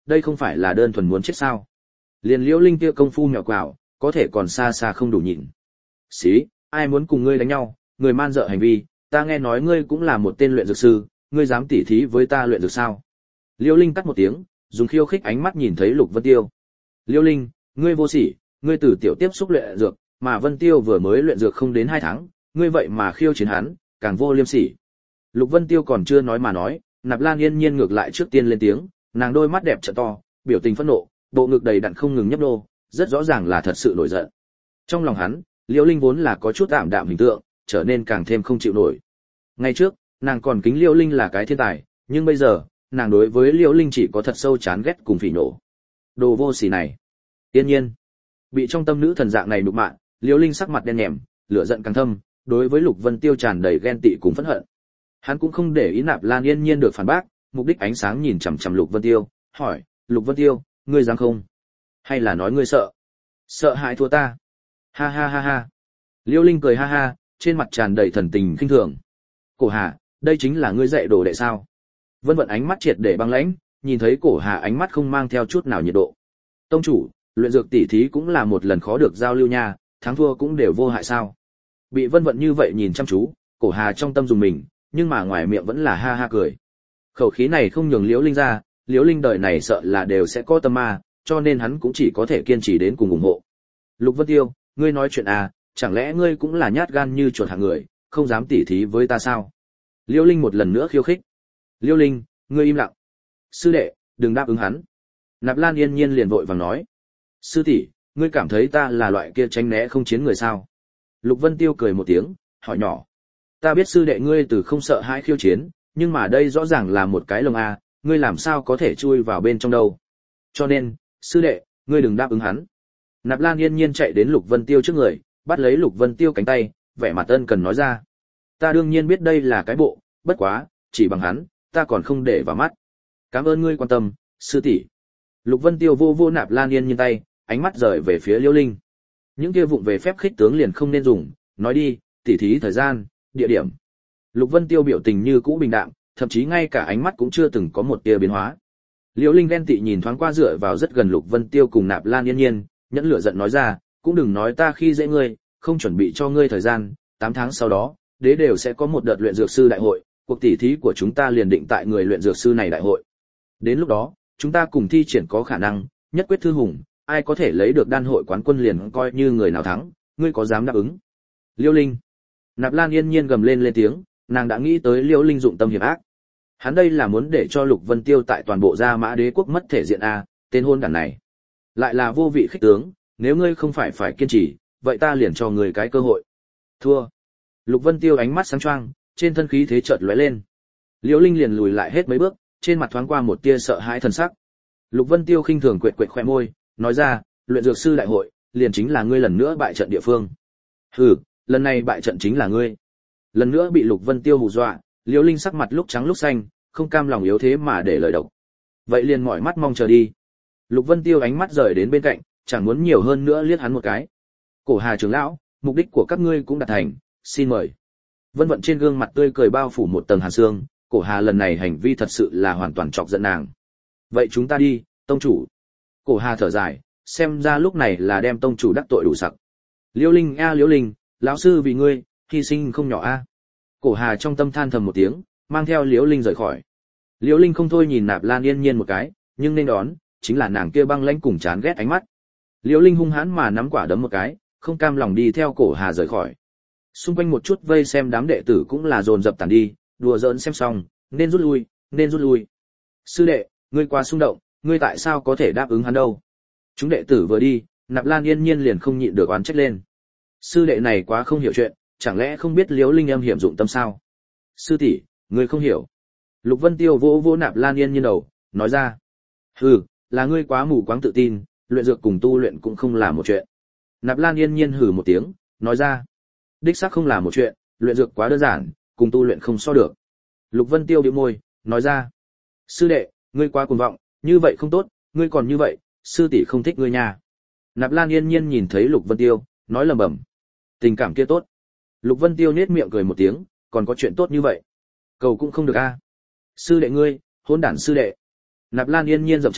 đây không phải là đơn thuần muốn chết sao? Liền Liễu Linh kia công phu mèo quào, có thể còn xa xa không đủ nhịn. Xí, ai muốn cùng ngươi đánh nhau, người man dợ hành vi, ta nghe nói ngươi cũng là một tên luyện dược sư, ngươi dám tỉ thí với ta luyện dược sao? Liễu Linh cắt một tiếng, dùng khiêu khích ánh mắt nhìn thấy Lục Vân Tiêu. Liễu Linh, ngươi vô sỉ, ngươi từ tiểu tiếp xúc luyện dược, mà Vân Tiêu vừa mới luyện dược không đến 2 tháng, ngươi vậy mà khiêu chiến hắn, càng vô liêm sỉ. Lục Vân Tiêu còn chưa nói mà nói, Nạp Lan Yên Nhiên ngược lại trước tiên lên tiếng, nàng đôi mắt đẹp trợn to, biểu tình phẫn nộ, bộ ngực đầy đặn không ngừng nhấp nô, rất rõ ràng là thật sự nổi giận. Trong lòng hắn, Liễu Linh vốn là có chút ảm đạm hình tượng, trở nên càng thêm không chịu nổi. Ngày trước, nàng còn kính Liễu Linh là cái thiên tài, nhưng bây giờ, nàng đối với Liễu Linh chỉ có thật sâu chán ghét cùng phỉ nổ. Đồ vô sỉ này. Yên Nhiên, bị trong tâm nữ thần dạng này nhục mạ, Liễu Linh sắc mặt đen nhèm, lửa giận càng thâm, đối với Lục Vân Tiêu tràn đầy ghen tị cùng phẫn hận. Hắn cũng không để ý Nạp Lan Yên Nhiên được phản bác, mục đích ánh sáng nhìn chằm chằm Lục Vân Tiêu, hỏi, Lục Vân Tiêu, ngươi dám không? Hay là nói ngươi sợ? Sợ hãi thua ta? Ha ha ha ha. Liễu Linh cười ha ha, trên mặt tràn đầy thần tình khinh thường. Cổ Hà, đây chính là ngươi dạy đồ đệ sao? Vân Vận ánh mắt triệt để băng lãnh, nhìn thấy Cổ Hà ánh mắt không mang theo chút nào nhiệt độ. Tông chủ, luyện dược tỉ thí cũng là một lần khó được giao lưu nha, thắng thua cũng đều vô hại sao? Bị Vân Vận như vậy nhìn chăm chú, Cổ Hà trong tâm dùng mình, nhưng mà ngoài miệng vẫn là ha ha cười. Khẩu khí này không nhường Liễu Linh ra, Liễu Linh đời này sợ là đều sẽ có tâm ma, cho nên hắn cũng chỉ có thể kiên trì đến cùng ủng hộ. Lục Vân Tiêu, ngươi nói chuyện à, chẳng lẽ ngươi cũng là nhát gan như chuột hạng người, không dám tỉ thí với ta sao? Liễu Linh một lần nữa khiêu khích. Liễu Linh, ngươi im lặng. Sư đệ, đừng đáp ứng hắn. Nạp Lan Yên Nhiên liền vội vàng nói. Sư tỷ, ngươi cảm thấy ta là loại kia tránh né không chiến người sao? Lục Vân Tiêu cười một tiếng, hỏi nhỏ. Ta biết sư đệ ngươi từ không sợ hãi khiêu chiến, nhưng mà đây rõ ràng là một cái lồng a, ngươi làm sao có thể chui vào bên trong đâu? Cho nên, sư đệ, ngươi đừng đáp ứng hắn. Nạp Lan Yên Nhiên chạy đến Lục Vân Tiêu trước người, bắt lấy Lục Vân Tiêu cánh tay, vẻ mặt ân cần nói ra. Ta đương nhiên biết đây là cái bộ, bất quá, chỉ bằng hắn, ta còn không để vào mắt. Cảm ơn ngươi quan tâm, sư tỷ. Lục Vân Tiêu vô vô Nạp Lan Yên Nhiên tay, ánh mắt rời về phía Liễu Linh. Những kia vụng về phép khích tướng liền không nên dùng, nói đi, tỉ thí thời gian, địa điểm. Lục Vân Tiêu biểu tình như cũ bình đạm, thậm chí ngay cả ánh mắt cũng chưa từng có một tia biến hóa. Liễu Linh ghen tị nhìn thoáng qua dựa vào rất gần Lục Vân Tiêu cùng Nạp Lan Yên Nhiên, nhẫn lửa giận nói ra, cũng đừng nói ta khi dễ ngươi, không chuẩn bị cho ngươi thời gian, 8 tháng sau đó, đế đều sẽ có một đợt luyện dược sư đại hội, cuộc tỉ thí của chúng ta liền định tại người luyện dược sư này đại hội. Đến lúc đó, chúng ta cùng thi triển có khả năng, nhất quyết thư hùng, ai có thể lấy được đan hội quán quân liền coi như người nào thắng, ngươi có dám đáp ứng? Liễu Linh. Nạp Lan Yên Nhiên gầm lên tiếng, nàng đã nghĩ tới Liễu Linh dụng tâm hiểm ác. Hắn đây là muốn để cho Lục Vân Tiêu tại toàn bộ Gia Mã Đế quốc mất thể diện a, tên hôn đản này. Lại là vô vị khích tướng, nếu ngươi không phải kiên trì, vậy ta liền cho ngươi cái cơ hội. Thua. Lục Vân Tiêu ánh mắt sáng choang, trên thân khí thế chợt lóe lên. Liễu Linh liền lùi lại hết mấy bước, trên mặt thoáng qua một tia sợ hãi thần sắc. Lục Vân Tiêu khinh thường quệt khóe môi, nói ra, luyện dược sư đại hội, liền chính là ngươi lần nữa bại trận địa phương. Hừ, lần này bại trận chính là ngươi. Lần nữa bị Lục Vân Tiêu hù dọa, Liễu Linh sắc mặt lúc trắng lúc xanh, không cam lòng yếu thế mà để lời độc. Vậy liền mỏi mắt mong chờ đi. Lục Vân Tiêu ánh mắt rời đến bên cạnh, chẳng muốn nhiều hơn nữa liếc hắn một cái. Cổ Hà trưởng lão, mục đích của các ngươi cũng đạt thành, xin mời. Vân Vận trên gương mặt tươi cười bao phủ một tầng hàn sương, Cổ Hà lần này hành vi thật sự là hoàn toàn chọc giận nàng. Vậy chúng ta đi, tông chủ. Cổ Hà thở dài, xem ra lúc này là đem tông chủ đắc tội đủ sặc. Liễu Linh a Liễu Linh, lão sư vì ngươi, hy sinh không nhỏ a. Cổ Hà trong tâm than thầm một tiếng, mang theo Liễu Linh rời khỏi. Liễu Linh không thôi nhìn Nạp Lan Yên Nhiên một cái, nhưng nên đón chính là nàng kia băng lãnh cùng chán ghét ánh mắt. Liễu Linh hung hãn mà nắm quả đấm một cái, không cam lòng đi theo Cổ Hà rời khỏi. Xung quanh một chút vây xem đám đệ tử cũng là dồn dập tản đi, đùa giỡn xem xong, nên rút lui, nên rút lui. Sư đệ, ngươi quá xung động, ngươi tại sao có thể đáp ứng hắn đâu? Chúng đệ tử vừa đi, Nạp Lan Yên Nhiên liền không nhịn được oán trách lên. Sư đệ này quá không hiểu chuyện, chẳng lẽ không biết Liễu Linh âm hiểm dụng tâm sao? Sư tỷ, ngươi không hiểu. Lục Vân Tiêu vỗ vỗ Nạp Lan Yên Nhiên đầu, nói ra. Hừ, là ngươi quá mù quáng tự tin, luyện dược cùng tu luyện cũng không là một chuyện. Nạp Lan Yên Nhiên hừ một tiếng, nói ra. Đích xác không là một chuyện, luyện dược quá đơn giản, cùng tu luyện không so được. Lục Vân Tiêu bĩu môi, nói ra. Sư đệ, ngươi quá cuồng vọng, như vậy không tốt, ngươi còn như vậy, sư tỷ không thích ngươi nha. Nạp Lan Yên Nhiên nhìn thấy Lục Vân Tiêu, nói lẩm bẩm. Tình cảm kia tốt. Lục Vân Tiêu nhếch miệng cười một tiếng, còn có chuyện tốt như vậy. Cầu cũng không được a. Sư đệ ngươi, hỗn đản sư đệ. Nạp Lan Yên Nhiên dậm chân,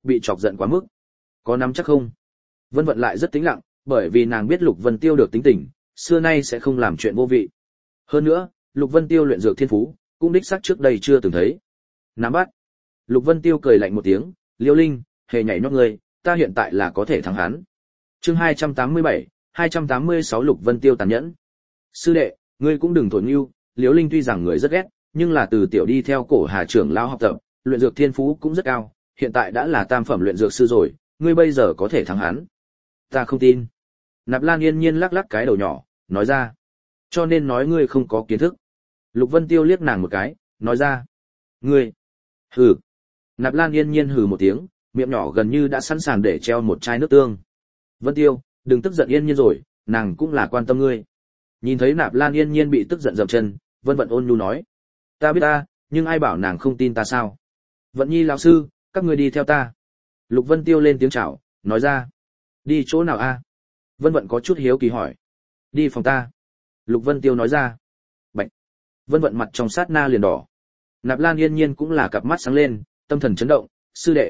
bị chọc giận quá mức. Có nắm chắc không? Vân Vận lại rất tĩnh lặng, bởi vì nàng biết Lục Vân Tiêu được tính tình, xưa nay sẽ không làm chuyện vô vị. Hơn nữa, Lục Vân Tiêu luyện dược thiên phú, cũng đích xác trước đây chưa từng thấy. Nắm bắt. Lục Vân Tiêu cười lạnh một tiếng, Liêu Linh, hề nhảy nhót ngươi, ta hiện tại là có thể thắng hắn. Chương 287, 286 Lục Vân Tiêu tàn nhẫn. Sư đệ, ngươi cũng đừng thổi nhu, Liêu Linh tuy rằng người rất ghét, nhưng là từ tiểu đi theo Cổ Hà trưởng lão học tập, luyện dược thiên phú cũng rất cao, hiện tại đã là tam phẩm luyện dược sư rồi, ngươi bây giờ có thể thắng hắn. Ta không tin. Nạp Lan Yên Nhiên lắc lắc cái đầu nhỏ, nói ra. Cho nên nói ngươi không có kiến thức. Lục Vân Tiêu liếc nàng một cái, nói ra. Ngươi. Hừ. Nạp Lan Yên Nhiên hừ một tiếng, miệng nhỏ gần như đã sẵn sàng để treo một chai nước tương. Vân Tiêu, đừng tức giận Yên Nhiên rồi, nàng cũng là quan tâm ngươi. Nhìn thấy Nạp Lan Yên Nhiên bị tức giận dậm chân, Vân Vận ôn nhu nói. Ta biết ta, nhưng ai bảo nàng không tin ta sao? Vận Nhi lão sư, các ngươi đi theo ta. Lục Vân Tiêu lên tiếng chào, nói ra. Đi chỗ nào a? Vân Vận có chút hiếu kỳ hỏi. Đi phòng ta. Lục Vân Tiêu nói ra. Bạch. Vân Vận mặt trong sát na liền đỏ. Nạp Lan Yên Nhiên cũng là cặp mắt sáng lên, tâm thần chấn động. Sư đệ,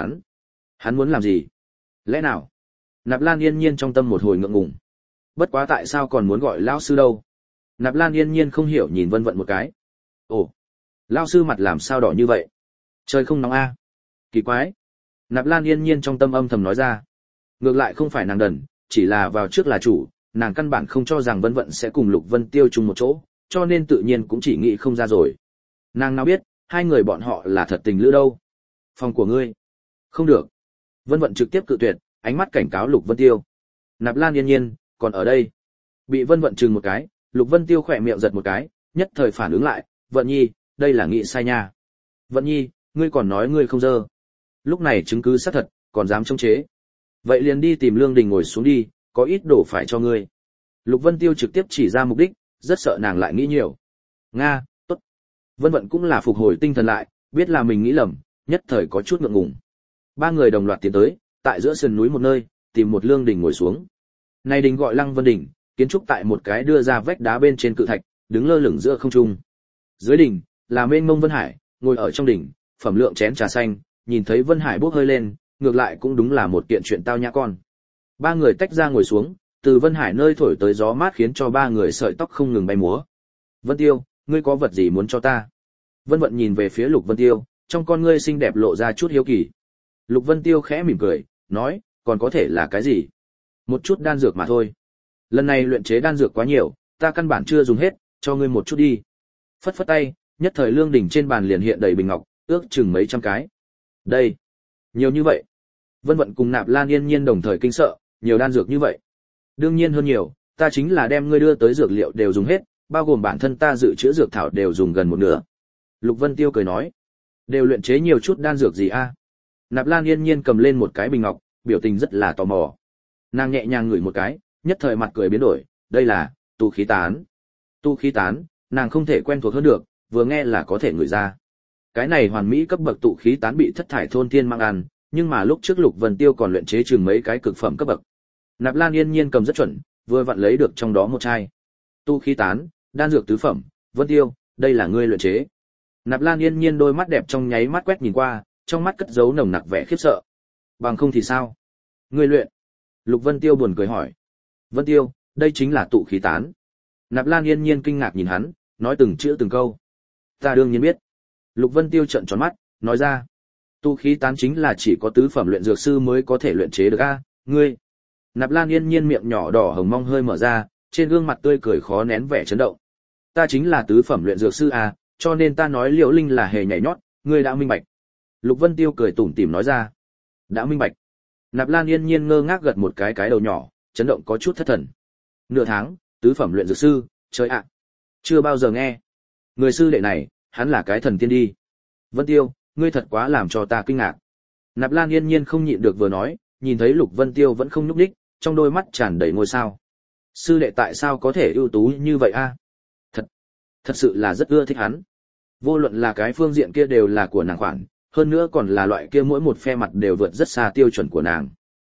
hắn muốn làm gì? Lẽ nào? Nạp Lan Yên Nhiên trong tâm một hồi ngượng ngùng. Bất quá tại sao còn muốn gọi lão sư đâu? Nạp Lan Yên Nhiên không hiểu nhìn Vân Vận một cái. Ồ, lão sư mặt làm sao đỏ như vậy? Trời không nóng a? Kỳ quái. Nạp Lan Yên Nhiên trong tâm âm thầm nói ra. Ngược lại không phải nàng đần, chỉ là vào trước là chủ, nàng căn bản không cho rằng Vân Vận sẽ cùng Lục Vân Tiêu chung một chỗ, cho nên tự nhiên cũng chỉ nghĩ không ra rồi. Nàng nào biết, hai người bọn họ là thật tình lữ đâu. Phòng của ngươi. Không được. Vân Vận trực tiếp cự tuyệt, ánh mắt cảnh cáo Lục Vân Tiêu. Nạp Lan Yên Nhiên, còn ở đây. Bị Vân Vận chừng một cái, Lục Vân Tiêu khỏe miệng giật một cái, nhất thời phản ứng lại, Vận Nhi, đây là nghĩ sai nha. Vận Nhi, ngươi còn nói ngươi không dơ. Lúc này chứng cứ xác thật, còn dám chống chế. Vậy liền đi tìm Lương Đình ngồi xuống đi, có ít đổ phải cho ngươi. Lục Vân Tiêu trực tiếp chỉ ra mục đích, rất sợ nàng lại nghĩ nhiều. Nga, tốt. Vân Vận cũng là phục hồi tinh thần lại, biết là mình nghĩ lầm, nhất thời có chút ngượng ngùng. Ba người đồng loạt tiến tới, tại giữa sườn núi một nơi, tìm một Lương Đình ngồi xuống. Này đình gọi Lăng Vân Đình, kiến trúc tại một cái đưa ra vách đá bên trên cự thạch, đứng lơ lửng giữa không trung. Dưới đỉnh là mênh mông Vân Hải, ngồi ở trong đỉnh, phẩm lượng chén trà xanh, nhìn thấy Vân Hải bốc hơi lên, ngược lại cũng đúng là một kiện chuyện tao nhã con. Ba người tách ra ngồi xuống, từ Vân Hải nơi thổi tới gió mát khiến cho ba người sợi tóc không ngừng bay múa. Vân Tiêu, ngươi có vật gì muốn cho ta? Vân Vận nhìn về phía Lục Vân Tiêu, trong con ngươi xinh đẹp lộ ra chút hiếu kỳ. Lục Vân Tiêu khẽ mỉm cười, nói, còn có thể là cái gì? Một chút đan dược mà thôi. Lần này luyện chế đan dược quá nhiều, ta căn bản chưa dùng hết, cho ngươi một chút đi. Phất phất tay, nhất thời Lương Đỉnh trên bàn liền hiện đầy bình ngọc, ước chừng mấy trăm cái. Đây, nhiều như vậy. Vân Vận cùng Nạp Lan Yên Nhiên đồng thời kinh sợ, nhiều đan dược như vậy. Đương nhiên hơn nhiều, ta chính là đem ngươi đưa tới dược liệu đều dùng hết, bao gồm bản thân ta dự trữ dược thảo đều dùng gần một nửa. Lục Vân Tiêu cười nói, đều luyện chế nhiều chút đan dược gì a? Nạp Lan Yên Nhiên cầm lên một cái bình ngọc, biểu tình rất là tò mò. Nàng nhẹ nhàng ngửi một cái, nhất thời mặt cười biến đổi, đây là tu khí tán. Tu khí tán, nàng không thể quen thuộc hơn được, vừa nghe là có thể ngửi ra. Cái này hoàn mỹ cấp bậc tụ khí tán bị Thất Thải thôn thiên mang ăn, nhưng mà lúc trước Lục Vân Tiêu còn luyện chế chừng mấy cái cực phẩm cấp bậc. Nạp Lan Yên Nhiên cầm rất chuẩn, vừa vặn lấy được trong đó một chai. Tu khí tán, đan dược tứ phẩm, Vân Tiêu, đây là ngươi luyện chế. Nạp Lan Yên Nhiên đôi mắt đẹp trong nháy mắt quét nhìn qua, trong mắt cất giấu nồng nặc vẻ khiếp sợ. Bằng không thì sao? Ngươi luyện? Lục Vân Tiêu buồn cười hỏi. Vân Tiêu, đây chính là tụ khí tán. Nạp Lan Yên Nhiên kinh ngạc nhìn hắn, nói từng chữ từng câu. Ta đương nhiên biết. Lục Vân Tiêu trợn tròn mắt, nói ra. Tu khí tán chính là chỉ có tứ phẩm luyện dược sư mới có thể luyện chế được a, ngươi. Nạp Lan Yên Nhiên miệng nhỏ đỏ hồng mong hơi mở ra, trên gương mặt tươi cười khó nén vẻ chấn động. Ta chính là tứ phẩm luyện dược sư a, cho nên ta nói Liễu Linh là hề nhảy nhót, ngươi đã minh bạch. Lục Vân Tiêu cười tủm tỉm nói ra. Đã minh bạch. Nạp Lan Yên Nhiên ngơ ngác gật một cái đầu nhỏ, chấn động có chút thất thần. Nửa tháng, tứ phẩm luyện dược sư, trời ạ. Chưa bao giờ nghe. Người sư đệ này, hắn là cái thần tiên đi. Vân Tiêu, ngươi thật quá làm cho ta kinh ngạc. Nạp Lan Yên Nhiên không nhịn được vừa nói, nhìn thấy Lục Vân Tiêu vẫn không nhúc nhích, trong đôi mắt tràn đầy ngôi sao. Sư đệ tại sao có thể ưu tú như vậy a? Thật sự là rất ưa thích hắn. Vô luận là cái phương diện kia đều là của nàng khoản, hơn nữa còn là loại kia mỗi một phe mặt đều vượt rất xa tiêu chuẩn của nàng.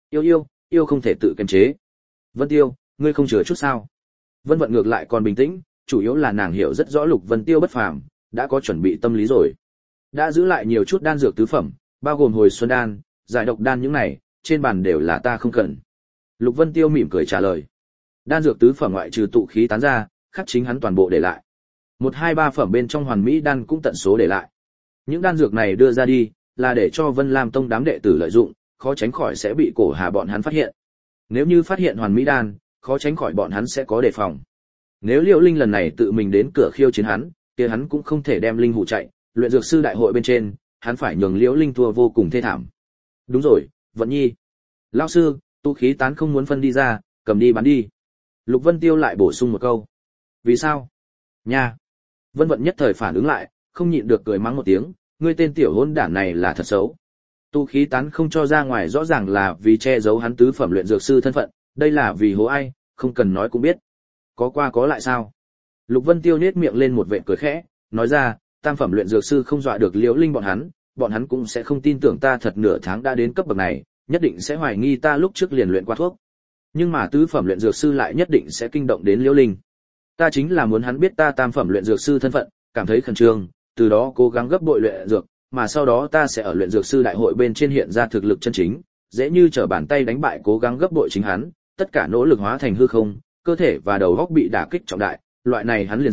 Yêu không thể tự kiềm chế. Vân Tiêu, ngươi không chừa chút sao? Vân Vận ngược lại còn bình tĩnh, chủ yếu là nàng hiểu rất rõ Lục Vân Tiêu bất phàm, đã có chuẩn bị tâm lý rồi. Đã giữ lại nhiều chút đan dược tứ phẩm, bao gồm hồi xuân đan, giải độc đan những này, trên bàn đều là ta không cần. Lục Vân Tiêu mỉm cười trả lời. Đan dược tứ phẩm ngoại trừ tụ khí tán ra, khắc chính hắn toàn bộ để lại. 1, 2, 3 phẩm bên trong hoàn mỹ đan cũng tận số để lại. Những đan dược này đưa ra đi, là để cho Vân Lam Tông đám đệ tử lợi dụng, khó tránh khỏi sẽ bị Cổ Hà bọn hắn phát hiện. Nếu như phát hiện hoàn mỹ đan, khó tránh khỏi bọn hắn sẽ có đề phòng. Nếu Liễu Linh lần này tự mình đến cửa khiêu chiến hắn, kia hắn cũng không thể đem linh hủ chạy, luyện dược sư đại hội bên trên, hắn phải nhường Liễu Linh thua vô cùng thê thảm. Đúng rồi, Vận Nhi. Lão sư, tu khí tán không muốn phân đi ra, cầm đi bán đi. Lục Vân Tiêu lại bổ sung một câu. Vì sao? Nha. Vân Vận nhất thời phản ứng lại, không nhịn được cười mắng một tiếng, ngươi tên tiểu hỗn đản này là thật xấu. Tu khí tán không cho ra ngoài rõ ràng là vì che giấu hắn tứ phẩm luyện dược sư thân phận, đây là vì hố ai, không cần nói cũng biết. Có qua có lại sao? Lục Vân Tiêu nhếch miệng lên một vệt cười khẽ, nói ra, tam phẩm luyện dược sư không dọa được Liễu Linh bọn hắn cũng sẽ không tin tưởng ta thật nửa tháng đã đến cấp bậc này, nhất định sẽ hoài nghi ta lúc trước liền luyện qua thuốc. Nhưng mà tứ phẩm luyện dược sư lại nhất định sẽ kinh động đến Liễu Linh. Ta chính là muốn hắn biết ta tam phẩm luyện dược sư thân phận, cảm thấy khẩn trương, từ đó cố gắng gấp bội luyện dược, mà sau đó ta sẽ ở luyện dược sư đại hội bên trên hiện ra thực lực chân chính, dễ như trở bàn tay đánh bại cố gắng gấp bội chính hắn, tất cả nỗ lực hóa thành hư không, cơ thể và đầu óc bị đả kích trọng đại, loại này hắn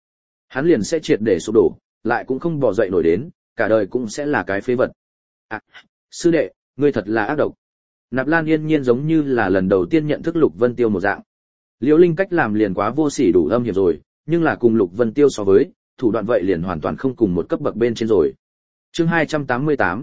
liền sẽ triệt để sụp đổ, lại cũng không bò dậy nổi đến, cả đời cũng sẽ là cái phế vật. À, sư đệ, ngươi thật là ác độc. Nạp Lan Yên Nhiên giống như là lần đầu tiên nhận thức Lục Vân Tiêu một dạng. Liễu Linh cách làm liền quá vô sỉ đủ âm hiểm rồi, nhưng là cùng Lục Vân Tiêu so với, thủ đoạn vậy liền hoàn toàn không cùng một cấp bậc bên trên rồi. Chương 288,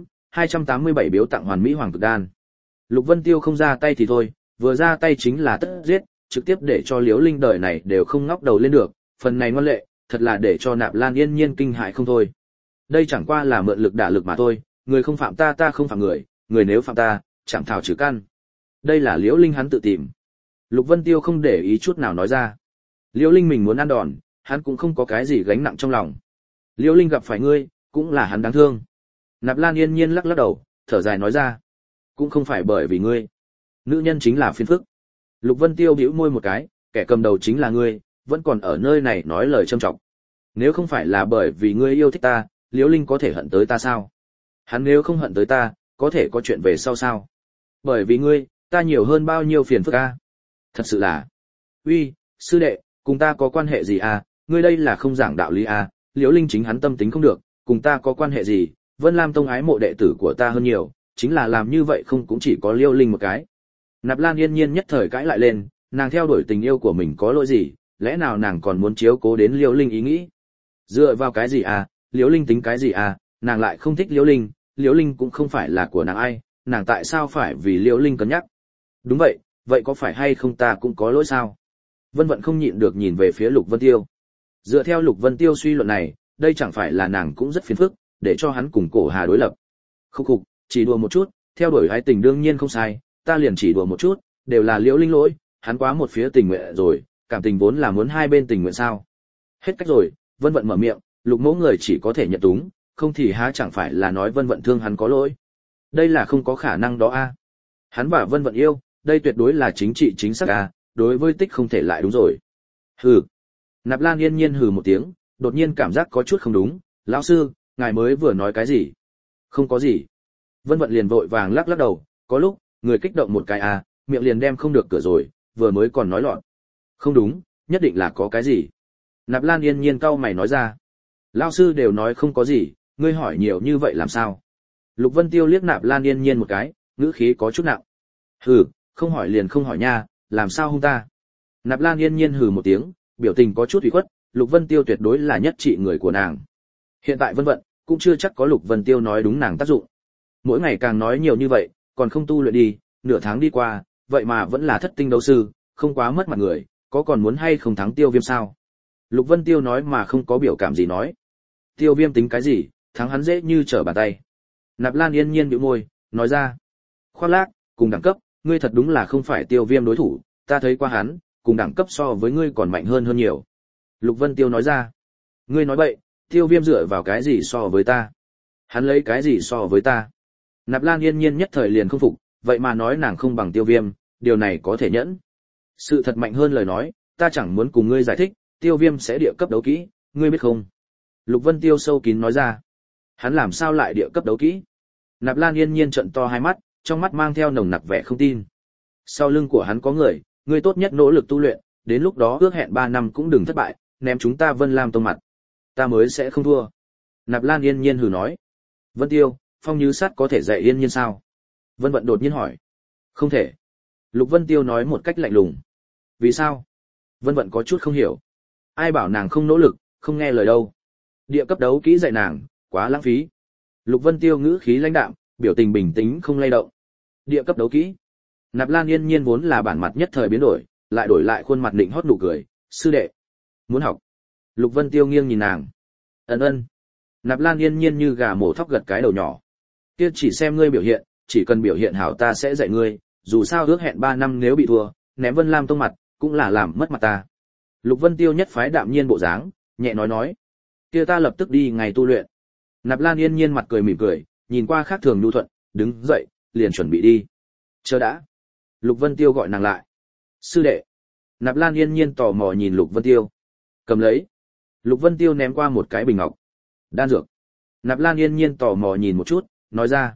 287 biếu tặng hoàn mỹ hoàng cực đan. Lục Vân Tiêu không ra tay thì thôi, vừa ra tay chính là tất giết, trực tiếp để cho Liễu Linh đời này đều không ngóc đầu lên được, phần này ngoan lệ, thật là để cho Nạp Lan Yên Nhiên kinh hãi không thôi. Đây chẳng qua là mượn lực đả lực mà thôi, người không phạm ta ta không phạm người, người nếu phạm ta, chẳng thảo trừ căn. Đây là Liễu Linh hắn tự tìm. Lục Vân Tiêu không để ý chút nào nói ra. Liễu Linh mình muốn ăn đòn, hắn cũng không có cái gì gánh nặng trong lòng. Liễu Linh gặp phải ngươi, cũng là hắn đáng thương. Nạp Lan Yên Nhiên lắc lắc đầu, thở dài nói ra. Cũng không phải bởi vì ngươi. Nữ nhân chính là phiền phức. Lục Vân Tiêu bĩu môi một cái, kẻ cầm đầu chính là ngươi, vẫn còn ở nơi này nói lời châm trọng. Nếu không phải là bởi vì ngươi yêu thích ta, Liễu Linh có thể hận tới ta sao? Hắn nếu không hận tới ta, có thể có chuyện về sau sao? Bởi vì ngươi, ta nhiều hơn bao nhiêu phiền phức a? Thật sự là. Uy, sư đệ, cùng ta có quan hệ gì à? Ngươi đây là không giảng đạo lý à? Liễu Linh chính hắn tâm tính không được, cùng ta có quan hệ gì? Vân Lam Tông ái mộ đệ tử của ta hơn nhiều, chính là làm như vậy không cũng chỉ có Liễu Linh một cái. Nạp Lan Yên Nhiên nhất thời cãi lại lên, nàng theo đuổi tình yêu của mình có lỗi gì, lẽ nào nàng còn muốn chiếu cố đến Liễu Linh ý nghĩ? Dựa vào cái gì à? Liễu Linh tính cái gì à? Nàng lại không thích Liễu Linh cũng không phải là của nàng ai, nàng tại sao phải vì Liễu Linh cân nhắc? Đúng vậy, vậy có phải hay không ta cũng có lỗi sao? Vân Vận không nhịn được nhìn về phía Lục Vân Tiêu. Dựa theo Lục Vân Tiêu suy luận này, đây chẳng phải là nàng cũng rất phiền phức, để cho hắn cùng Cổ Hà đối lập. Khúc khục, chỉ đùa một chút, theo đuổi ái tình đương nhiên không sai, ta liền chỉ đùa một chút, đều là Liễu Linh lỗi, hắn quá một phía tình nguyện rồi, cảm tình vốn là muốn hai bên tình nguyện sao? Hết cách rồi, Vân Vận mở miệng, Lục Mẫu người chỉ có thể nhận túng, không thì há chẳng phải là nói Vân Vận thương hắn có lỗi. Đây là không có khả năng đó a. Hắn và Vân Vận yêu, đây tuyệt đối là chính trị chính xác a, đối với tích không thể lại đúng rồi. Hừ. Nạp Lan Yên Nhiên hừ một tiếng, đột nhiên cảm giác có chút không đúng, lão sư, ngài mới vừa nói cái gì? Không có gì. Vân Vận liền vội vàng lắc lắc đầu, có lúc, người kích động một cái a, miệng liền đem không được cửa rồi, vừa mới còn nói loạn. Không đúng, nhất định là có cái gì. Nạp Lan Yên Nhiên cau mày nói ra. Lão sư đều nói không có gì, ngươi hỏi nhiều như vậy làm sao? Lục Vân Tiêu liếc Nạp Lan Yên Nhiên một cái, ngữ khí có chút nặng. Hừ, không hỏi liền không hỏi nha, làm sao hung ta? Nạp Lan Yên Nhiên hừ một tiếng, biểu tình có chút ủy khuất, Lục Vân Tiêu tuyệt đối là nhất trị người của nàng. Hiện tại Vân Vận cũng chưa chắc có Lục Vân Tiêu nói đúng nàng tác dụng. Mỗi ngày càng nói nhiều như vậy, còn không tu luyện đi, nửa tháng đi qua, vậy mà vẫn là thất tinh đấu sư, không quá mất mặt người, có còn muốn hay không thắng Tiêu Viêm sao? Lục Vân Tiêu nói mà không có biểu cảm gì nói. Tiêu Viêm tính cái gì, thắng hắn dễ như trở bàn tay. Nạp Lan Yên Nhiên bĩu môi, nói ra. Khoác lác, cùng đẳng cấp, ngươi thật đúng là không phải Tiêu Viêm đối thủ, ta thấy qua hắn, cùng đẳng cấp so với ngươi còn mạnh hơn nhiều. Lục Vân Tiêu nói ra. Ngươi nói bậy, Tiêu Viêm dựa vào cái gì so với ta? Hắn lấy cái gì so với ta? Nạp Lan Yên Nhiên nhất thời liền không phục, vậy mà nói nàng không bằng Tiêu Viêm, điều này có thể nhẫn. Sự thật mạnh hơn lời nói, ta chẳng muốn cùng ngươi giải thích, Tiêu Viêm sẽ địa cấp đấu kỹ, ngươi biết không? Lục Vân Tiêu sâu kín nói ra. Hắn làm sao lại địa cấp đấu kỹ? Nạp Lan Yên Nhiên trợn to hai mắt, trong mắt mang theo nồng nặc vẻ không tin. Sau lưng của hắn có người, ngươi tốt nhất nỗ lực tu luyện, đến lúc đó ước hẹn 3 năm cũng đừng thất bại, ném chúng ta Vân Lam Tông mặt. Ta mới sẽ không thua. Nạp Lan Yên Nhiên hừ nói. Vân Tiêu, Phong Như Sát có thể dạy Yên Nhiên sao? Vân Vận đột nhiên hỏi. Không thể. Lục Vân Tiêu nói một cách lạnh lùng. Vì sao? Vân Vận có chút không hiểu. Ai bảo nàng không nỗ lực, không nghe lời đâu. Địa cấp đấu kỹ dạy nàng, quá lãng phí. Lục Vân Tiêu ngữ khí lãnh đạm, biểu tình bình tĩnh không lay động. Địa cấp đấu kỹ. Nạp Lan Yên Nhiên vốn là bản mặt nhất thời biến đổi, lại đổi lại khuôn mặt định hót nụ cười, sư đệ, muốn học. Lục Vân Tiêu nghiêng nhìn nàng. Ân. Nạp Lan Yên Nhiên như gà mổ thóc gật cái đầu nhỏ. Kia chỉ xem ngươi biểu hiện, chỉ cần biểu hiện hảo ta sẽ dạy ngươi, dù sao ước hẹn 3 năm nếu bị thua, ném Vân Lam Tông mặt, cũng là làm mất mặt ta. Lục Vân Tiêu nhất phái đạm nhiên bộ dáng, nhẹ nói. Kia ta lập tức đi ngày tu luyện. Nạp Lan Yên Nhiên mặt cười mỉm cười, nhìn qua khác thường nhu thuận, đứng dậy, liền chuẩn bị đi. Chờ đã. Lục Vân Tiêu gọi nàng lại. Sư đệ. Nạp Lan Yên Nhiên tò mò nhìn Lục Vân Tiêu. Cầm lấy. Lục Vân Tiêu ném qua một cái bình ngọc. Đan dược. Nạp Lan Yên Nhiên tò mò nhìn một chút, nói ra.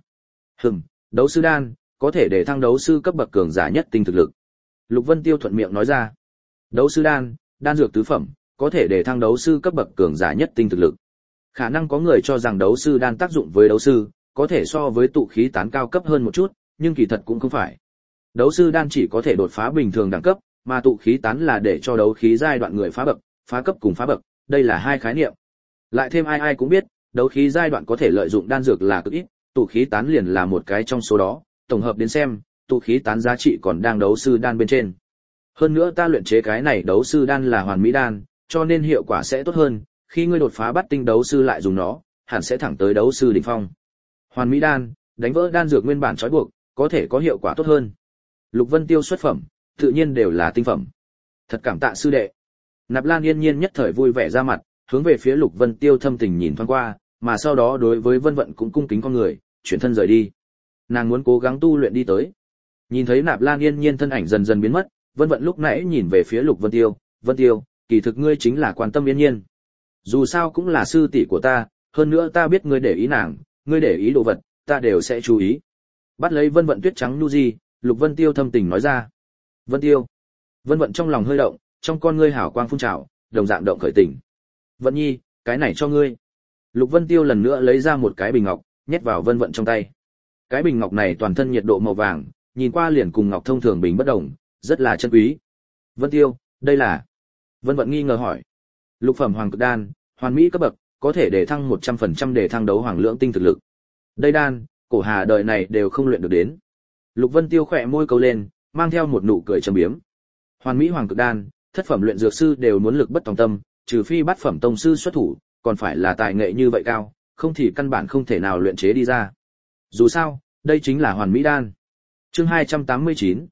Đấu sư đan, có thể để thăng đấu sư cấp bậc cường giả nhất tinh thực lực. Lục Vân Tiêu thuận miệng nói ra. Đấu sư đan, đan dược tứ phẩm, có thể để thăng đấu sư cấp bậc cường giả nhất tinh thực lực. Khả năng có người cho rằng đấu sư đan tác dụng với đấu sư, có thể so với tụ khí tán cao cấp hơn một chút, nhưng kỳ thật cũng không phải. Đấu sư đan chỉ có thể đột phá bình thường đẳng cấp, mà tụ khí tán là để cho đấu khí giai đoạn người phá bậc, phá cấp cùng phá bậc, đây là hai khái niệm. Lại thêm ai cũng biết, đấu khí giai đoạn có thể lợi dụng đan dược là cực ít, tụ khí tán liền là một cái trong số đó, tổng hợp đến xem, tụ khí tán giá trị còn đang đấu sư đan bên trên. Hơn nữa ta luyện chế cái này đấu sư đan là hoàn mỹ đan, cho nên hiệu quả sẽ tốt hơn, khi ngươi đột phá bắt tinh đấu sư lại dùng nó, hẳn sẽ thẳng tới đấu sư đỉnh phong. Hoàn mỹ đan, đánh vỡ đan dược nguyên bản trói buộc, có thể có hiệu quả tốt hơn. Lục Vân Tiêu xuất phẩm, tự nhiên đều là tinh phẩm. Thật cảm tạ sư đệ. Nạp Lan Yên Nhiên nhất thời vui vẻ ra mặt, hướng về phía Lục Vân Tiêu thâm tình nhìn thoáng qua, mà sau đó đối với Vân Vận cũng cung kính con người, chuyển thân rời đi. Nàng muốn cố gắng tu luyện đi tới. Nhìn thấy Nạp Lan Yên Nhiên thân ảnh dần dần biến mất, Vân Vận lúc nãy nhìn về phía Lục Vân Tiêu, Vân Tiêu, kỳ thực ngươi chính là quan tâm Yên Nhiên. Dù sao cũng là sư tỷ của ta, hơn nữa ta biết ngươi để ý nàng, ngươi để ý đồ vật, ta đều sẽ chú ý. Bắt lấy Vân Vận tuyết trắng nu di, Lục Vân Tiêu thâm tình nói ra. Vân Tiêu. Vân Vận trong lòng hơi động, trong con ngươi hào quang phun trào, đồng dạng động khởi tình. Vận Nhi, cái này cho ngươi. Lục Vân Tiêu lần nữa lấy ra một cái bình ngọc, nhét vào Vân Vận trong tay. Cái bình ngọc này toàn thân nhiệt độ màu vàng, nhìn qua liền cùng ngọc thông thường bình bất đồng, rất là chân quý. Vân Tiêu, đây là? Vân Vận nghi ngờ hỏi. Lục phẩm hoàng cực đan, hoàn mỹ cấp bậc, có thể để thăng 100% để thăng đấu hoàng lưỡng tinh thực lực. Đây đan, cổ hà đời này đều không luyện được đến. Lục Vân Tiêu khẽ môi câu lên, mang theo một nụ cười trầm biếm. Hoàn mỹ hoàng cực đan, thất phẩm luyện dược sư đều muốn lực bất tòng tâm, trừ phi bát phẩm tông sư xuất thủ, còn phải là tài nghệ như vậy cao, không thì căn bản không thể nào luyện chế đi ra. Dù sao, đây chính là hoàn mỹ đan. Chương 289,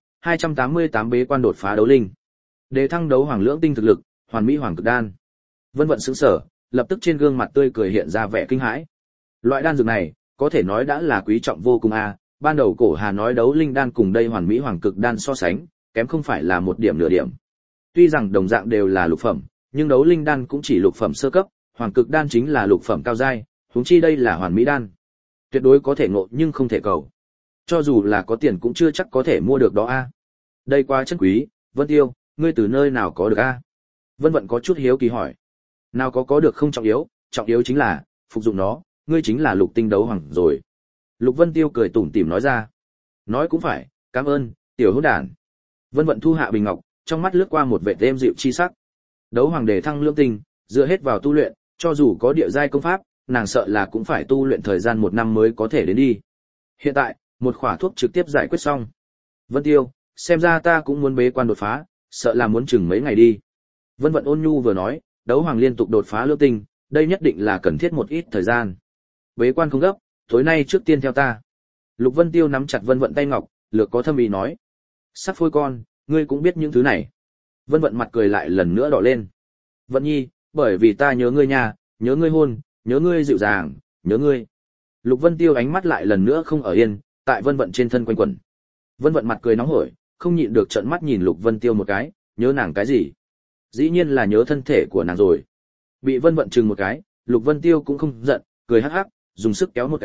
288 bế quan đột phá đấu linh. Để thăng đấu hoàng lưỡng tinh thực lực, hoàn mỹ hoàng cực đan. Vân Vận sững sờ, lập tức trên gương mặt tươi cười hiện ra vẻ kinh hãi. Loại đan dược này, có thể nói đã là quý trọng vô cùng a. Ban đầu cổ Hà nói đấu linh đan cùng đây hoàn mỹ hoàng cực đan so sánh, kém không phải là một điểm nửa điểm. Tuy rằng đồng dạng đều là lục phẩm, nhưng đấu linh đan cũng chỉ lục phẩm sơ cấp, hoàng cực đan chính là lục phẩm cao giai, huống chi đây là hoàn mỹ đan. Tuyệt đối có thể ngộ nhưng không thể cầu. Cho dù là có tiền cũng chưa chắc có thể mua được đó a. Đây quá chân quý, Vân Tiêu, ngươi từ nơi nào có được a? Vân Vận có chút hiếu kỳ hỏi. Nào có được không trọng yếu chính là phục dụng nó, ngươi chính là lục tinh đấu hoàng rồi. Lục Vân Tiêu cười tủm tỉm nói ra. Nói cũng phải, cảm ơn, tiểu hỗn đản. Vân Vận thu hạ bình ngọc, trong mắt lướt qua một vẻ êm dịu chi sắc. Đấu hoàng đề thăng lương tinh, dựa hết vào tu luyện, cho dù có địa giai công pháp, nàng sợ là cũng phải tu luyện thời gian 1 năm mới có thể đến đi. Hiện tại, một khỏa thuốc trực tiếp giải quyết xong. Vân Tiêu, xem ra ta cũng muốn bế quan đột phá, sợ là muốn chừng mấy ngày đi. Vân Vận ôn nhu vừa nói, đấu hoàng liên tục đột phá lương tinh, đây nhất định là cần thiết một ít thời gian. Bế quan không gấp, tối nay trước tiên theo ta. Lục Vân Tiêu nắm chặt Vân Vận tay ngọc, lược có thâm ý nói. Sắc phôi con, ngươi cũng biết những thứ này. Vân Vận mặt cười lại lần nữa đỏ lên. Vận Nhi, bởi vì ta nhớ ngươi nha, nhớ ngươi hôn, nhớ ngươi dịu dàng, nhớ ngươi. Lục Vân Tiêu ánh mắt lại lần nữa không ở yên, tại Vân Vận trên thân quanh quẩn. Vân Vận mặt cười nóng hổi, không nhịn được trợn mắt nhìn Lục Vân Tiêu một cái, nhớ nàng cái gì? Dĩ nhiên là nhớ thân thể của nàng rồi. Bị Vân Vận chừng một cái, Lục Vân Tiêu cũng không giận, cười hắc hắc, dùng sức kéo một cái,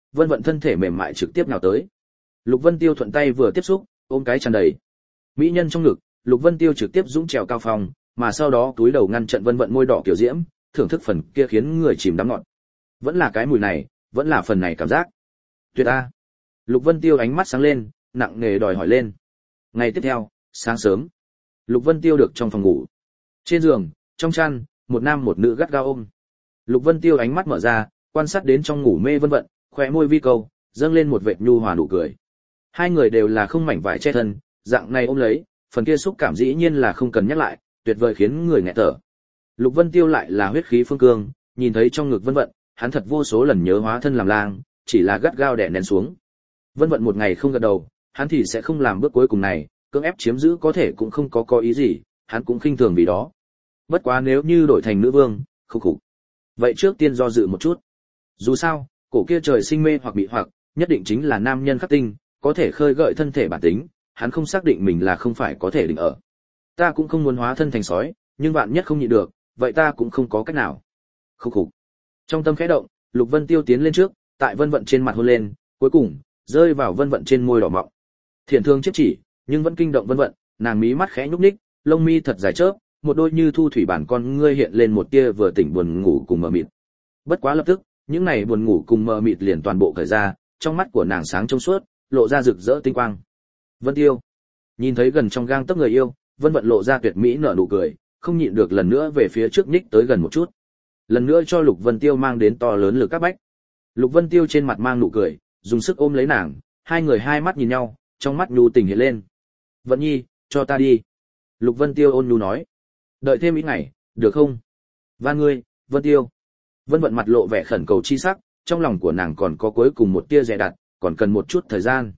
Vân Vận thân thể mềm mại trực tiếp nào tới. Lục Vân Tiêu thuận tay vừa tiếp xúc, ôm cái tràn đầy. Mỹ nhân trong ngực, Lục Vân Tiêu trực tiếp dũng trèo cao phong, mà sau đó túi đầu ngăn trận Vân Vận môi đỏ kiểu diễm, thưởng thức phần kia khiến người chìm đắm ngọt. Vẫn là cái mùi này, vẫn là phần này cảm giác. Tuyệt a. Lục Vân Tiêu ánh mắt sáng lên, nặng nề đòi hỏi lên. Ngày tiếp theo, sáng sớm, Lục Vân Tiêu được trong phòng ngủ. Trên giường, trong chăn, một nam một nữ gắt gao ôm. Lục Vân Tiêu ánh mắt mở ra, quan sát đến trong ngủ mê Vân Vận, khóe môi vi cầu, dâng lên một vệt nhu hòa nụ cười. Hai người đều là không mảnh vải che thân, dạng này ôm lấy, phần kia xúc cảm dĩ nhiên là không cần nhắc lại, tuyệt vời khiến người nghẹt thở. Lục Vân Tiêu lại là huyết khí phương cương, nhìn thấy trong ngực Vân Vận, hắn thật vô số lần nhớ hóa thân làm lang, chỉ là gắt gao đè nén xuống. Vân Vận một ngày không gật đầu, hắn thì sẽ không làm bước cuối cùng này, cưỡng ép chiếm giữ có thể cũng không có ý gì, hắn cũng khinh thường vì đó. Bất quá nếu như đổi thành nữ vương, khục khục. Vậy trước tiên do dự một chút. Dù sao, cổ kia trời sinh mê hoặc bị hoặc, nhất định chính là nam nhân khắc tinh, có thể khơi gợi thân thể bản tính, hắn không xác định mình là không phải có thể định ở. Ta cũng không muốn hóa thân thành sói, nhưng vạn nhất không nhịn được, vậy ta cũng không có cách nào. Khục khục. Trong tâm khẽ động, Lục Vân Tiêu tiến lên trước, tại Vân Vận trên mặt hôn lên, cuối cùng rơi vào Vân Vận trên môi đỏ mọng. Thiện thương chiếc chỉ, nhưng vẫn kinh động Vân Vận, nàng mí mắt khẽ nhúc nhích, lông mi thật dài chớp, một đôi như thu thủy bản con ngươi hiện lên một tia vừa tỉnh buồn ngủ cùng mờ mịt. Bất quá lập tức, những này buồn ngủ cùng mờ mịt liền toàn bộ cởi ra, trong mắt của nàng sáng trong suốt, lộ ra rực rỡ tinh quang. Vân Tiêu, nhìn thấy gần trong gang tấc người yêu, Vân Vận lộ ra tuyệt mỹ nở nụ cười, không nhịn được lần nữa về phía trước nhích tới gần một chút. Lần nữa cho Lục Vân Tiêu mang đến to lớn lực các bách. Lục Vân Tiêu trên mặt mang nụ cười, dùng sức ôm lấy nàng, hai người hai mắt nhìn nhau, trong mắt nhu tình hiện lên. Vận Nhi, cho ta đi. Lục Vân Tiêu ôn nhu nói. Đợi thêm ít ngày, được không? Van ngươi, Vân Tiêu. Vân Vận mặt lộ vẻ khẩn cầu chi sắc, trong lòng của nàng còn có cuối cùng một tia dè đặt, còn cần một chút thời gian.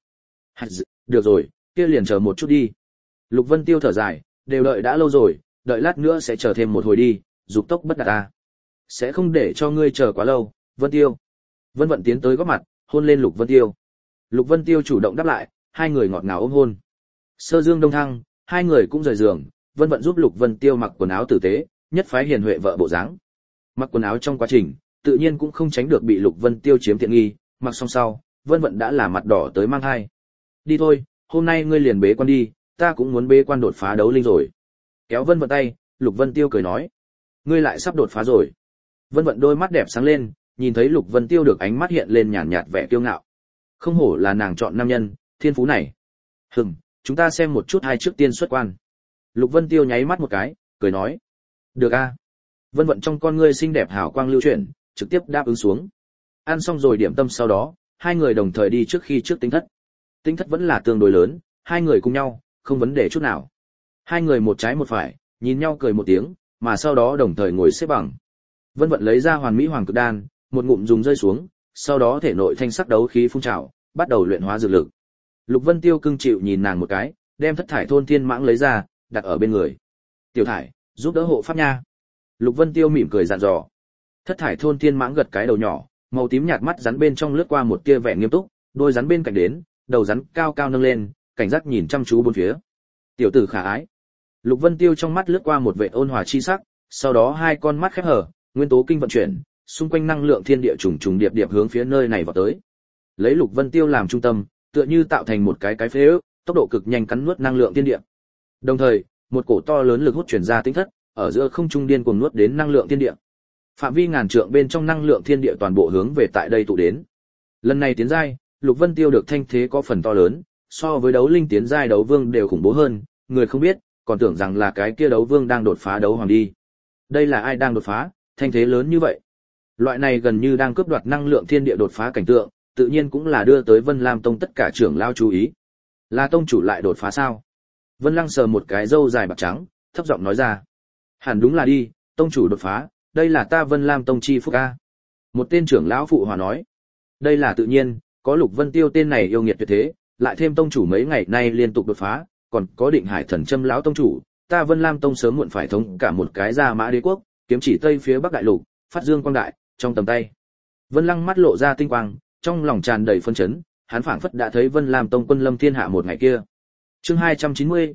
Được rồi, kia liền chờ một chút đi. Lục Vân Tiêu thở dài, đều đợi đã lâu rồi, đợi lát nữa sẽ chờ thêm một hồi đi, dục tốc bất đạt ta. Sẽ không để cho ngươi chờ quá lâu, Vân Tiêu. Vân Vận tiến tới góp mặt, hôn lên Lục Vân Tiêu. Lục Vân Tiêu chủ động đáp lại, hai người ngọt ngào ôm hôn. Sơ dương đông thăng, hai người cũng rời giường, Vân Vận giúp Lục Vân Tiêu mặc quần áo tử tế, nhất phái hiền huệ vợ bộ dáng. Mặc quần áo trong quá trình, tự nhiên cũng không tránh được bị Lục Vân Tiêu chiếm tiện nghi, mặc xong sau, Vân Vận đã là mặt đỏ tới mang hai. Đi thôi, hôm nay ngươi liền bế quan đi, ta cũng muốn bế quan đột phá đấu linh rồi. Kéo Vân Vận tay, Lục Vân Tiêu cười nói, ngươi lại sắp đột phá rồi. Vân Vận đôi mắt đẹp sáng lên, nhìn thấy Lục Vân Tiêu được ánh mắt hiện lên nhàn nhạt vẻ kiêu ngạo. Không hổ là nàng chọn nam nhân, thiên phú này. Chúng ta xem một chút hai trước tiên xuất quan. Lục Vân Tiêu nháy mắt một cái, cười nói, được a. Vân Vận trong con ngươi xinh đẹp hào quang lưu chuyển, trực tiếp đáp ứng xuống. Ăn xong rồi điểm tâm sau đó, hai người đồng thời đi trước Tinh thất. Tinh thất vẫn là tương đối lớn, hai người cùng nhau, không vấn đề chút nào. Hai người một trái một phải, nhìn nhau cười một tiếng, mà sau đó đồng thời ngồi xếp bằng. Vân Vận lấy ra Hoàn Mỹ Hoàng Cực Đan, một ngụm dùng rơi xuống, sau đó thể nội thanh sắc đấu khí phun trào, bắt đầu luyện hóa dược lực. Lục Vân Tiêu cưng chịu nhìn nàng một cái, đem Thất Thải Thôn Thiên Mãng lấy ra, đặt ở bên người. Tiểu Thải, giúp đỡ hộ pháp nha. Lục Vân Tiêu mỉm cười dặn dò. Thất Thải Thôn Thiên Mãng gật cái đầu nhỏ, màu tím nhạt mắt rắn bên trong lướt qua một tia vẻ nghiêm túc, đôi rắn bên cạnh đến, đầu rắn cao cao nâng lên, cảnh giác nhìn chăm chú bốn phía. Tiểu tử khả ái. Lục Vân Tiêu trong mắt lướt qua một vẻ ôn hòa chi sắc, sau đó hai con mắt khép hờ, nguyên tố kinh vận chuyển, xung quanh năng lượng thiên địa trùng trùng điệp điệp hướng phía nơi này vào tới. Lấy Lục Vân Tiêu làm trung tâm, tựa như tạo thành một cái phế ước, tốc độ cực nhanh cắn nuốt năng lượng thiên địa. Đồng thời, một cổ to lớn lực hút truyền ra Tinh thất, ở giữa không trung điên cuồng nuốt đến năng lượng thiên địa. Phạm vi ngàn trượng bên trong năng lượng thiên địa toàn bộ hướng về tại đây tụ đến. Lần này tiến giai, Lục Vân Tiêu được thanh thế có phần to lớn, so với đấu linh tiến giai đấu vương đều khủng bố hơn, người không biết, còn tưởng rằng là cái kia đấu vương đang đột phá đấu hoàng đi. Đây là ai đang đột phá, thanh thế lớn như vậy? Loại này gần như đang cướp đoạt năng lượng thiên địa đột phá cảnh tượng, tự nhiên cũng là đưa tới Vân Lam Tông tất cả trưởng lao chú ý. Là tông chủ lại đột phá sao? Vân Lăng sờ một cái râu dài bạc trắng, thấp giọng nói ra. Hẳn đúng là đi, tông chủ đột phá, đây là ta Vân Lam Tông chi phúc a. Một tên trưởng lão phụ hòa nói. Đây là tự nhiên, có Lục Vân Tiêu tên này yêu nghiệt tuyệt thế, lại thêm tông chủ mấy ngày nay liên tục đột phá, còn có Định Hải Thần Châm lão tông chủ, ta Vân Lam Tông sớm muộn phải thống cả một cái Gia Mã Đế quốc, kiếm chỉ Tây phía Bắc đại lục, phát dương quang đại, trong tầm tay. Vân Lăng mắt lộ ra tinh quang, trong lòng tràn đầy phấn chấn, hắn phảng phất đã thấy Vân Lam Tông quân lâm thiên hạ một ngày kia. Chương 290,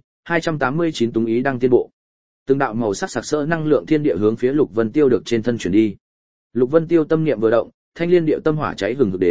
289 túng ý đang tiến bộ. Từng đạo màu sắc sặc sỡ năng lượng thiên địa hướng phía Lục Vân Tiêu được trên thân chuyển đi. Lục Vân Tiêu tâm niệm vừa động, thanh liên điệu tâm hỏa cháy hừng hực đến,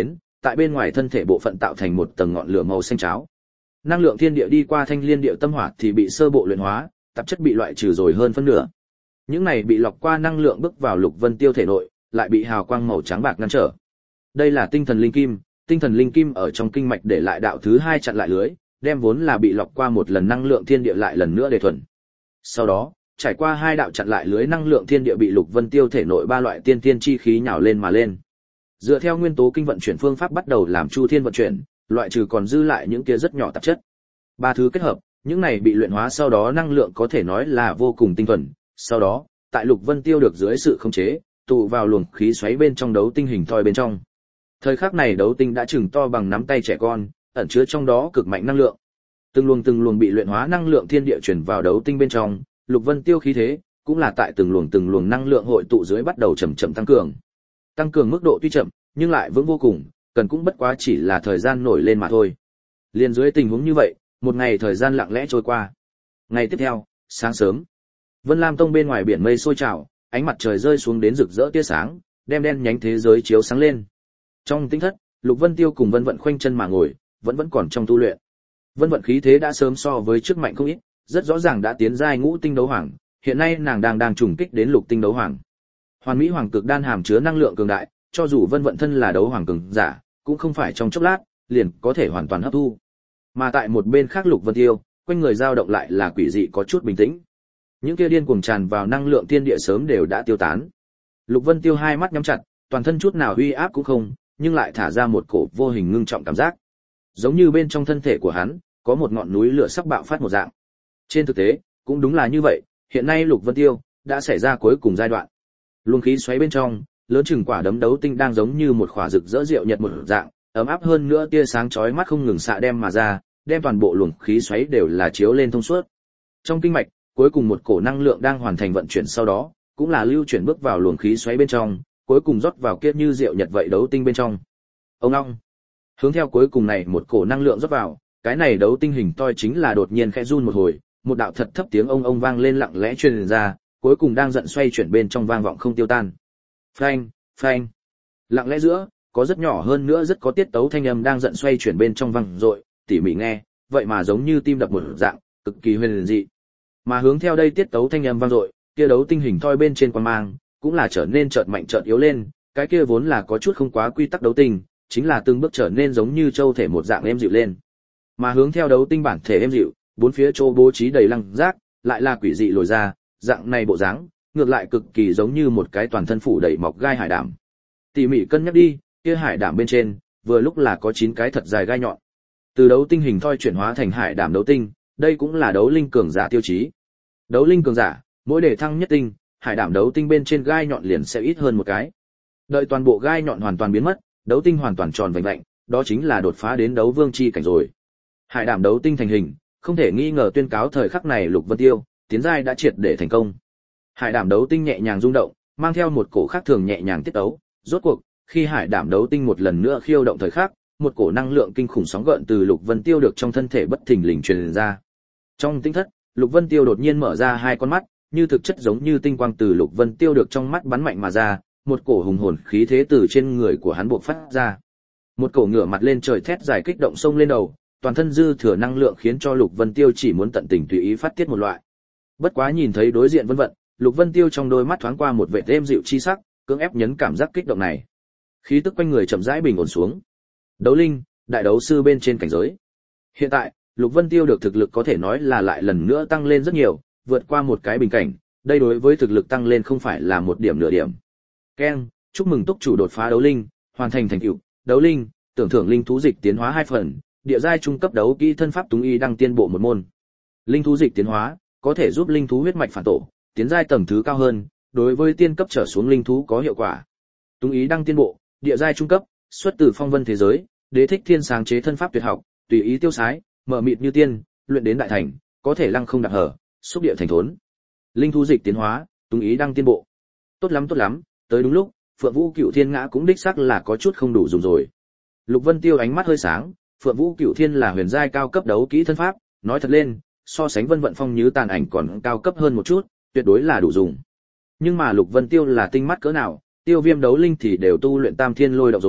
tại bên ngoài thân thể bộ phận tạo thành một tầng ngọn lửa màu xanh cháo. Năng lượng thiên địa đi qua thanh liên điệu tâm hỏa thì bị sơ bộ luyện hóa, tạp chất bị loại trừ rồi hơn phân nửa. Những này bị lọc qua năng lượng bước vào Lục Vân Tiêu thể nội, lại bị hào quang màu trắng bạc ngăn trở. Đây là tinh thần linh kim ở trong kinh mạch để lại đạo thứ 2 chặn lại lưới, đem vốn là bị lọc qua một lần năng lượng thiên địa lại lần nữa để thuần. Sau đó, trải qua 2 đạo chặn lại lưới năng lượng thiên địa bị Lục Vân Tiêu thể nội 3 loại tiên tiên chi khí nhào lên mà lên. Dựa theo nguyên tố kinh vận chuyển phương pháp bắt đầu làm chu thiên vận chuyển, loại trừ còn dư lại những kia rất nhỏ tạp chất. 3 thứ kết hợp, những này bị luyện hóa sau đó năng lượng có thể nói là vô cùng tinh thuần. Sau đó, tại Lục Vân Tiêu được dưới sự khống chế, tụ vào luồng khí xoáy bên trong đấu tinh hình thoi bên trong. Thời khắc này đấu tinh đã chừng to bằng nắm tay trẻ con, ẩn chứa trong đó cực mạnh năng lượng. Từng luồng bị luyện hóa năng lượng thiên địa chuyển vào đấu tinh bên trong, Lục Vân Tiêu khí thế cũng là tại từng luồng năng lượng hội tụ dưới bắt đầu chậm chậm tăng cường. Tăng cường mức độ tuy chậm, nhưng lại vững vô cùng, cần cũng bất quá chỉ là thời gian nổi lên mà thôi. Liên dưới tình huống như vậy, một ngày thời gian lặng lẽ trôi qua. Ngày tiếp theo, sáng sớm, Vân Lam Tông bên ngoài biển mây sôi trào, ánh mặt trời rơi xuống đến rực rỡ tia sáng, đem đen nhánh thế giới chiếu sáng lên. Trong tĩnh thất, Lục Vân Tiêu cùng Vân Vận khoanh chân mà ngồi, vẫn còn trong tu luyện. Vân Vận khí thế đã sớm so với trước mạnh không ít, rất rõ ràng đã tiến giai ngũ tinh đấu hoàng, hiện nay nàng đang trùng kích đến lục tinh đấu hoàng. Hoàn Mỹ Hoàng Cực Đan hàm chứa năng lượng cường đại, cho dù Vân Vận thân là đấu hoàng cường giả, cũng không phải trong chốc lát liền có thể hoàn toàn hấp thu. Mà tại một bên khác Lục Vân Tiêu, quanh người dao động lại là quỷ dị có chút bình tĩnh. Những kia điên cuồng tràn vào năng lượng thiên địa sớm đều đã tiêu tán. Lục Vân Tiêu hai mắt nhắm chặt, toàn thân chút nào uy áp cũng không, nhưng lại thả ra một cổ vô hình ngưng trọng cảm giác. Giống như bên trong thân thể của hắn có một ngọn núi lửa sắp bạo phát một dạng. Trên thực tế, cũng đúng là như vậy, hiện nay Lục Vân Tiêu đã xảy ra cuối cùng giai đoạn. Luồng khí xoáy bên trong, lớn chừng quả đấm đấu tinh đang giống như một khỏa rực rỡ rượu nhật một dạng, ấm áp hơn nữa tia sáng chói mắt không ngừng xạ đem mà ra, đem toàn bộ luồng khí xoáy đều là chiếu lên thông suốt. Trong kinh mạch, cuối cùng một cổ năng lượng đang hoàn thành vận chuyển sau đó, cũng là lưu chuyển bước vào luồng khí xoáy bên trong, cuối cùng rót vào kia như rượu nhật vậy đấu tinh bên trong. Ông long, hướng theo cuối cùng này một cổ năng lượng rót vào, cái này đấu tinh hình toi chính là đột nhiên khẽ run một hồi, một đạo thật thấp tiếng ông vang lên lặng lẽ truyền ra, cuối cùng đang giận xoay chuyển bên trong vang vọng không tiêu tan. Phanh, phanh. Lặng lẽ giữa, có rất nhỏ hơn nữa rất có tiết tấu thanh âm đang giận xoay chuyển bên trong vang dội, tỉ mỉ nghe, vậy mà giống như tim đập một dạng, cực kỳ huyền dị. Mà hướng theo đây tiết tấu thanh âm vang dội, kia đấu tinh hình thoi bên trên quang mang, cũng là trở nên chợt mạnh chợt yếu lên, cái kia vốn là có chút không quá quy tắc đấu tinh, chính là từng bước trở nên giống như châu thể một dạng êm dịu lên. Mà hướng theo đấu tinh bản thể êm dịu, bốn phía chỗ bố trí đầy lăng rác, lại là quỷ dị lồi ra, dạng này bộ dáng, ngược lại cực kỳ giống như một cái toàn thân phủ đầy mọc gai hải đảm. Tỉ mỉ cân nhắc đi, kia hải đảm bên trên, vừa lúc là có 9 cái thật dài gai nhọn. Từ đấu tinh hình thoi chuyển hóa thành hải đảm đấu tinh, đây cũng là đấu linh cường giả tiêu chí. Đấu linh cường giả, mỗi đề thăng nhất tinh, hải đảm đấu tinh bên trên gai nhọn liền sẽ ít hơn một cái. Đợi toàn bộ gai nhọn hoàn toàn biến mất, đấu tinh hoàn toàn tròn vành vạnh, đó chính là đột phá đến đấu vương chi cảnh rồi. Hải đảm đấu tinh thành hình, không thể nghi ngờ tuyên cáo thời khắc này Lục Vân Tiêu tiến giai đã triệt để thành công. Hải đảm đấu tinh nhẹ nhàng rung động, mang theo một cổ khác thường nhẹ nhàng tiết tấu, rốt cuộc, khi hải đảm đấu tinh một lần nữa khiêu động thời khắc, một cổ năng lượng kinh khủng sóng gợn từ Lục Vân Tiêu được trong thân thể bất thình lình truyền ra. Trong tinh thất, Lục Vân Tiêu đột nhiên mở ra hai con mắt, như thực chất giống như tinh quang từ Lục Vân Tiêu được trong mắt bắn mạnh mà ra, một cổ hùng hồn khí thế từ trên người của hắn bộc phát ra. Một cổ ngửa mặt lên trời thét dài kích động sông lên đầu, toàn thân dư thừa năng lượng khiến cho Lục Vân Tiêu chỉ muốn tận tình tùy ý phát tiết một loại. Bất quá nhìn thấy đối diện Vân Vận, Lục Vân Tiêu trong đôi mắt thoáng qua một vẻ êm dịu chi sắc, cưỡng ép nhấn cảm giác kích động này. Khí tức quanh người chậm rãi bình ổn xuống. Đấu linh, đại đấu sư bên trên cảnh giới. Hiện tại, Lục Vân Tiêu được thực lực có thể nói là lại lần nữa tăng lên rất nhiều, vượt qua một cái bình cảnh, đây đối với thực lực tăng lên không phải là một điểm nửa điểm. Keng, chúc mừng túc chủ đột phá đấu linh, hoàn thành thành tựu, đấu linh, tưởng thưởng linh thú dịch tiến hóa 2 phần, địa giai trung cấp đấu kỹ thân pháp túng y đăng tiên bộ một môn. Linh thú dịch tiến hóa, có thể giúp linh thú huyết mạch phản tổ, tiến giai tầng thứ cao hơn, đối với tiên cấp trở xuống linh thú có hiệu quả. Túng ý đăng tiên bộ, địa giai trung cấp, xuất từ phong vân thế giới, đế thích thiên sáng chế thân pháp tuyệt học, tùy ý tiêu sái, mở mịt như tiên, luyện đến đại thành, có thể lăng không đạp hở, xúc địa thành thốn. Linh thú dịch tiến hóa, túng ý đăng tiên bộ. Tốt lắm, tới đúng lúc, Phượng Vũ Cựu Thiên ngã cũng đích xác là có chút không đủ dùng rồi. Lục Vân Tiêu ánh mắt hơi sáng, Phượng Vũ Cựu Thiên là huyền giai cao cấp đấu kỹ thân pháp, nói thật lên, so sánh Vân Vận Phong Như Tàn Ảnh còn cao cấp hơn một chút, tuyệt đối là đủ dùng. Nhưng mà Lục Vân Tiêu là tinh mắt cỡ nào, Tiêu Viêm đấu linh thì đều tu luyện Tam Thiên Lôi động rồi,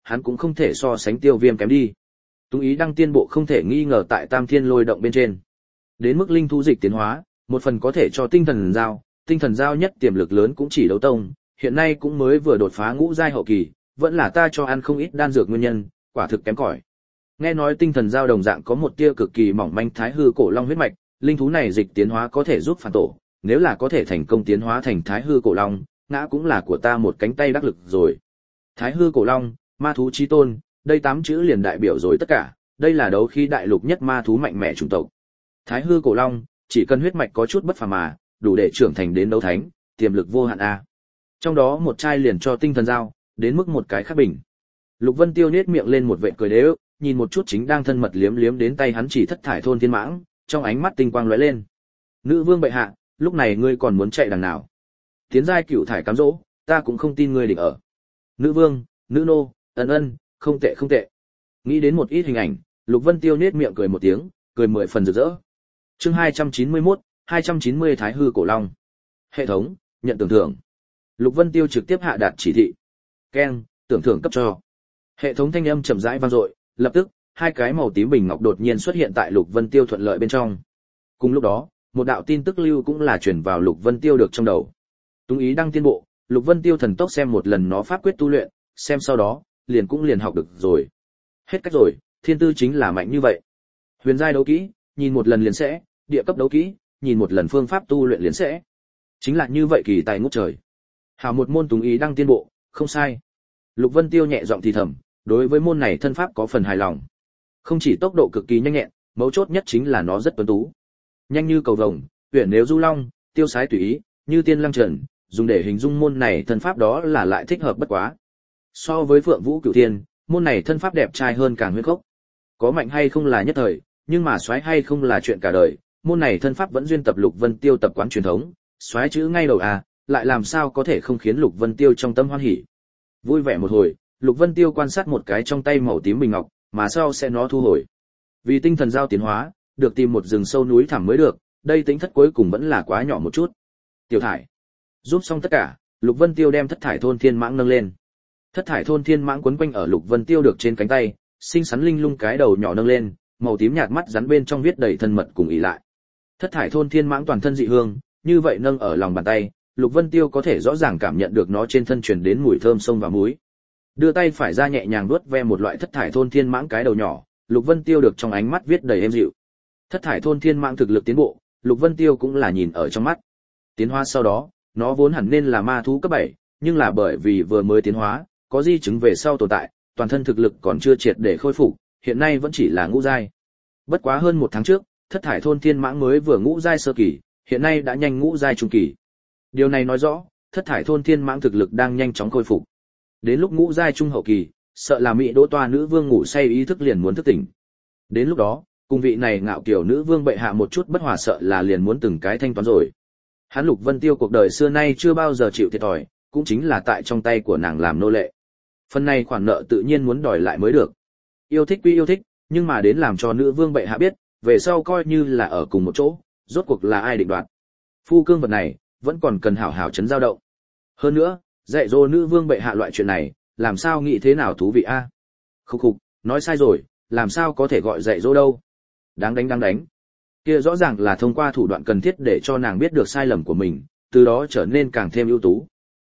hắn cũng không thể so sánh Tiêu Viêm kém đi. Túng ý đăng tiên bộ không thể nghi ngờ tại Tam Thiên Lôi động bên trên. Đến mức linh thú dịch tiến hóa, một phần có thể cho tinh thần giao nhất tiềm lực lớn cũng chỉ đấu tông, hiện nay cũng mới vừa đột phá ngũ giai hậu kỳ, vẫn là ta cho ăn không ít đan dược nguyên nhân, quả thực kém cỏi. Nghe nói tinh thần giao đồng dạng có một tia cực kỳ mỏng manh thái hư cổ long huyết mạch, linh thú này dịch tiến hóa có thể giúp phản tổ, nếu là có thể thành công tiến hóa thành thái hư cổ long, ngã cũng là của ta một cánh tay đắc lực rồi. Thái hư cổ long, ma thú chí tôn, đây 8 chữ liền đại biểu rồi tất cả, đây là đấu khí đại lục nhất ma thú mạnh mẽ chủng tộc. Thái hư cổ long, chỉ cần huyết mạch có chút bất phàm mà, đủ để trưởng thành đến đấu thánh, tiềm lực vô hạn a. Trong đó một chai liền cho tinh thần giao, đến mức một cái khác bình. Lục Vân Tiêu nhếch miệng lên một vệt cười đếu, nhìn một chút chính đang thân mật liếm liếm đến tay hắn chỉ thất thải thôn thiên mãng, trong ánh mắt tinh quang lóe lên. Nữ vương bệ hạ, lúc này ngươi còn muốn chạy đằng nào? Tiến giai cửu thải cám dỗ, ta cũng không tin ngươi định ở. Nữ vương, nữ nô, ân, không tệ không tệ. Nghĩ đến một ít hình ảnh, Lục Vân Tiêu nhếch miệng cười một tiếng, cười 10 phần rực rỡ. Chương 291, 290 Thái hư cổ long. Hệ thống, nhận tưởng thưởng. Lục Vân Tiêu trực tiếp hạ đạt chỉ thị. Keng, tưởng thưởng cấp cho. Hệ thống thanh âm chậm rãi vang dội, lập tức, hai cái màu tím bình ngọc đột nhiên xuất hiện tại Lục Vân Tiêu thuận lợi bên trong. Cùng lúc đó, một đạo tin tức lưu cũng là truyền vào Lục Vân Tiêu được trong đầu. Túng ý đăng tiên bộ, Lục Vân Tiêu thần tốc xem một lần nó pháp quyết tu luyện, xem sau đó, liền học được rồi. Hết cách rồi, thiên tư chính là mạnh như vậy. Huyền giai đấu kỹ, nhìn một lần liền sẽ, địa cấp đấu kỹ, nhìn một lần phương pháp tu luyện liền sẽ. Chính là như vậy kỳ tài ngút trời. Hảo một môn túng ý đăng tiên bộ, không sai. Lục Vân Tiêu nhẹ giọng thì thầm, đối với môn này thân pháp có phần hài lòng. Không chỉ tốc độ cực kỳ nhanh nhẹn, mấu chốt nhất chính là nó rất tuấn tú. Nhanh như cầu vồng, huyền nếu du long, tiêu sái tùy ý, như tiên lăng trần, dùng để hình dung môn này thân pháp đó là lại thích hợp bất quá. So với Phượng Vũ Cửu Thiên, môn này thân pháp đẹp trai hơn càng huyết gốc. Có mạnh hay không là nhất thời, nhưng mà soái hay không là chuyện cả đời, môn này thân pháp vẫn duyên tập Lục Vân Tiêu tập quán truyền thống, soái chữ ngay đầu à, lại làm sao có thể không khiến Lục Vân Tiêu trong tâm hoan hỉ. Vui vẻ một hồi, Lục Vân Tiêu quan sát một cái trong tay màu tím bình ngọc, mà sau sẽ nó thu hồi. Vì tinh thần giao tiến hóa, được tìm một rừng sâu núi thẳm mới được, đây tính thất cuối cùng vẫn là quá nhỏ một chút. Tiểu thải. Giúp xong tất cả, Lục Vân Tiêu đem thất thải thôn thiên mãng nâng lên. Thất thải thôn thiên mãng quấn quanh ở Lục Vân Tiêu được trên cánh tay, xinh xắn linh lung cái đầu nhỏ nâng lên, màu tím nhạt mắt rắn bên trong viết đầy thân mật cùng ý lại. Thất thải thôn thiên mãng toàn thân dị hương, như vậy nâng ở lòng bàn tay, Lục Vân Tiêu có thể rõ ràng cảm nhận được nó trên thân truyền đến mùi thơm sông và muối. Đưa tay phải ra nhẹ nhàng vuốt ve một loại thất thải thôn thiên mãng cái đầu nhỏ, Lục Vân Tiêu được trong ánh mắt viết đầy êm dịu. Thất thải thôn thiên mãng thực lực tiến bộ, Lục Vân Tiêu cũng là nhìn ở trong mắt. Tiến hóa sau đó, nó vốn hẳn nên là ma thú cấp 7, nhưng là bởi vì vừa mới tiến hóa, có di chứng về sau tồn tại, toàn thân thực lực còn chưa triệt để khôi phục, hiện nay vẫn chỉ là ngũ giai. Bất quá hơn 1 tháng trước, thất thải thôn thiên mãng mới vừa ngũ giai sơ kỳ, hiện nay đã nhanh ngũ giai trung kỳ. Điều này nói rõ, thất thải thôn thiên mãng thực lực đang nhanh chóng khôi phục. Đến lúc ngũ giai trung hậu kỳ, sợ là Mỹ Đỗ Toa nữ vương ngủ say ý thức liền muốn thức tỉnh. Đến lúc đó, cùng vị này ngạo kiều nữ vương bệ hạ một chút bất hòa sợ là liền muốn từng cái thanh toán rồi. Hắn Lục Vân Tiêu cuộc đời xưa nay chưa bao giờ chịu thiệt thòi, cũng chính là tại trong tay của nàng làm nô lệ. Phần này khoản nợ tự nhiên muốn đòi lại mới được. Yêu thích quy yêu thích, nhưng mà đến làm cho nữ vương bệ hạ biết, về sau coi như là ở cùng một chỗ, rốt cuộc là ai định đoạt. Phu cương vật này, vẫn còn cần hảo hảo chấn giao động. Hơn nữa, dạy dỗ nữ vương bệ hạ loại chuyện này, làm sao nghĩ thế nào thú vị a? Khục khục, nói sai rồi, làm sao có thể gọi dạy dỗ đâu. Đáng đánh. Kia rõ ràng là thông qua thủ đoạn cần thiết để cho nàng biết được sai lầm của mình, từ đó trở nên càng thêm ưu tú.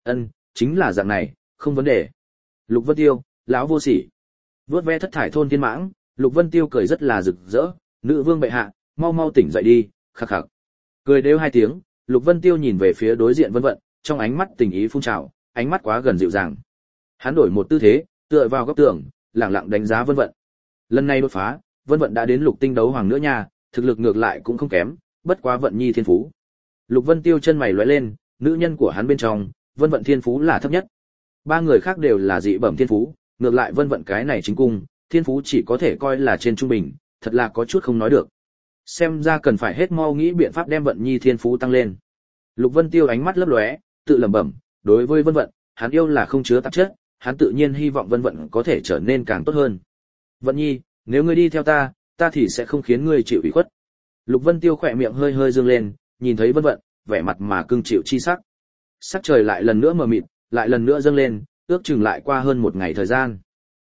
Chính là dạng này, không vấn đề. Lục Vân Tiêu, lão vô sỉ. Vuốt ve thất thải thôn thiên mãng, Lục Vân Tiêu cười rất là rực rỡ, nữ vương bệ hạ, mau tỉnh dậy đi, khắc khắc. Cười đều 2 tiếng, Lục Vân Tiêu nhìn về phía đối diện Vân Vận, trong ánh mắt tình ý phun trào, ánh mắt quá gần dịu dàng. Hắn đổi một tư thế, tựa vào góc tường, lặng lặng đánh giá Vân Vận. Lần này đột phá, Vân Vận đã đến lục tinh đấu hoàng nữa nha, thực lực ngược lại cũng không kém, bất quá Vận Nhi thiên phú. Lục Vân Tiêu chân mày lóe lên, nữ nhân của hắn bên trong, Vân Vận thiên phú là thấp nhất. 3 người khác đều là dị bẩm thiên phú, ngược lại Vân Vận cái này chính cung, thiên phú chỉ có thể coi là trên trung bình, thật là có chút không nói được. Xem ra cần phải hết mau nghĩ biện pháp đem Vận Nhi thiên phú tăng lên. Lục Vân Tiêu ánh mắt lấp lóe, tự lẩm bẩm, đối với Vân Vận, hắn yêu là không chứa tạp chất, hắn tự nhiên hy vọng Vân Vận có thể trở nên càng tốt hơn. Vận Nhi, nếu ngươi đi theo ta thì sẽ không khiến ngươi chịu ủy khuất. Lục Vân Tiêu khỏe miệng hơi hơi dương lên, nhìn thấy Vân Vận, vẻ mặt mà cưng chịu chi sắc. Sắc trời lại lần nữa mờ mịt, lại lần nữa dâng lên, ước chừng lại qua hơn 1 ngày thời gian.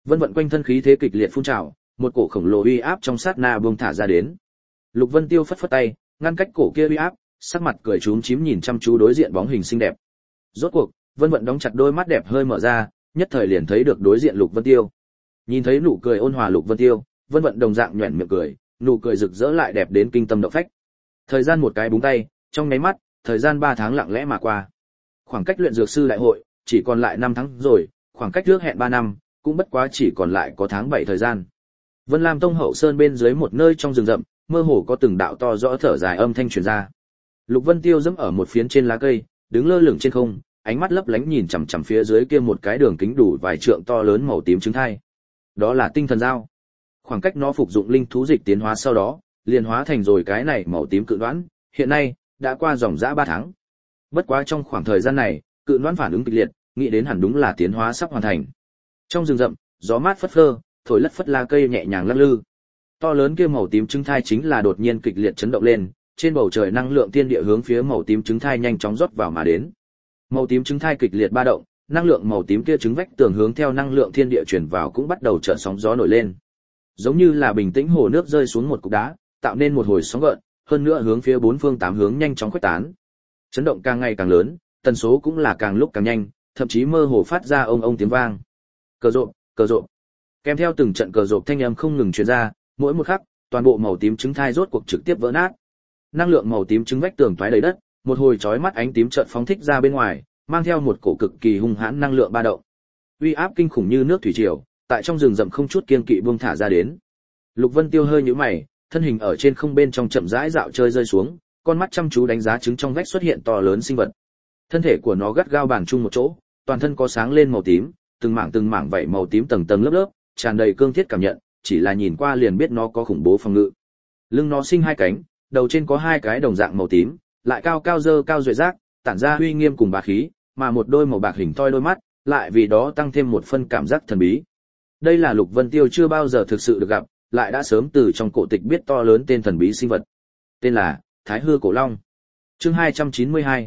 Vân vận quanh thân khí thế kịch liệt phun trào, một cổ khổng lồ uy áp trong sát na buông thả ra đến. Lục Vân Tiêu phất phất tay, ngăn cách cổ kia uy áp, sắc mặt cười chúm chím nhìn chăm chú đối diện bóng hình xinh đẹp. Rốt cuộc, Vân vận đóng chặt đôi mắt đẹp hơi mở ra, nhất thời liền thấy được đối diện Lục Vân Tiêu. Nhìn thấy nụ cười ôn hòa Lục Vân Tiêu, Vân vận đồng dạng nhuyễn miệng cười, nụ cười rực rỡ lại đẹp đến kinh tâm động phách. Thời gian một cái búng tay, trong nháy mắt, thời gian 3 tháng lặng lẽ mà qua. Khoảng cách luyện dược sư đại hội chỉ còn lại 5 tháng rồi, khoảng cách trước hẹn 3 năm, cũng bất quá chỉ còn lại có tháng 7 thời gian. Vân Lam Tông hậu sơn bên dưới một nơi trong rừng rậm, mơ hồ có từng đạo to rõ thở dài âm thanh truyền ra. Lục Vân Tiêu dẫm ở một phiến trên lá cây, đứng lơ lửng trên không, ánh mắt lấp lánh nhìn chằm chằm phía dưới kia một cái đường kính đủ vài trượng to lớn màu tím trứng thai. Đó là tinh thần dao. Khoảng cách nó phục dụng linh thú dịch tiến hóa sau đó, liền hóa thành rồi cái này màu tím cự đoán, hiện nay đã qua dòng dã 3 tháng. Bất quá trong khoảng thời gian này, cự đoán phản ứng kịch liệt, nghĩ đến hẳn đúng là tiến hóa sắp hoàn thành. Trong rừng rậm, gió mát phất phơ, thổi lất phất lá cây nhẹ nhàng lắc lư. To lớn kia màu tím trứng thai chính là đột nhiên kịch liệt chấn động lên, trên bầu trời năng lượng thiên địa hướng phía màu tím trứng thai nhanh chóng rót vào mà đến. Màu tím trứng thai kịch liệt ba động, năng lượng màu tím kia trứng vách tường hướng theo năng lượng thiên địa truyền vào cũng bắt đầu chợt sóng gió nổi lên. Giống như là bình tĩnh hồ nước rơi xuống một cục đá, tạo nên một hồi sóng gợn, hơn nữa hướng phía bốn phương tám hướng nhanh chóng khuếch tán. Chấn động càng ngày càng lớn, tần số cũng là càng lúc càng nhanh, thậm chí mơ hồ phát ra ông ông tiếng vang. Cờ rộp. Kèm theo từng trận cờ rộp thanh âm không ngừng truyền ra, mỗi một khắc, toàn bộ màu tím trứng thai rốt cuộc trực tiếp vỡ nát. Năng lượng màu tím trứng vách tường toái đầy đất, một hồi chói mắt ánh tím chợt phóng thích ra bên ngoài, mang theo một cổ cực kỳ hung hãn năng lượng ba động. Uy áp kinh khủng như nước thủy triều, tại trong rừng rậm không chút kiêng kỵ buông thả ra đến. Lục Vân Tiêu hơi nhíu mày, thân hình ở trên không bên trong chậm rãi dạo chơi rơi xuống, con mắt chăm chú đánh giá trứng trong vách xuất hiện to lớn sinh vật. Thân thể của nó gắt gao bàn chung một chỗ, toàn thân có sáng lên màu tím, từng mảng vảy màu tím tầng tầng lớp lớp, tràn đầy cương thiết cảm nhận, chỉ là nhìn qua liền biết nó có khủng bố phòng ngự. Lưng nó sinh 2 cánh, đầu trên có 2 cái đồng dạng màu tím, lại cao cao dơ cao duệ giác, tản ra uy nghiêm cùng bá khí, mà một đôi màu bạc hình thoi đôi mắt, lại vì đó tăng thêm một phân cảm giác thần bí. Đây là Lục Vân Tiêu chưa bao giờ thực sự được gặp, lại đã sớm từ trong cổ tịch biết to lớn tên thần bí sinh vật. Tên là Thái Hư Cổ Long. Chương 292,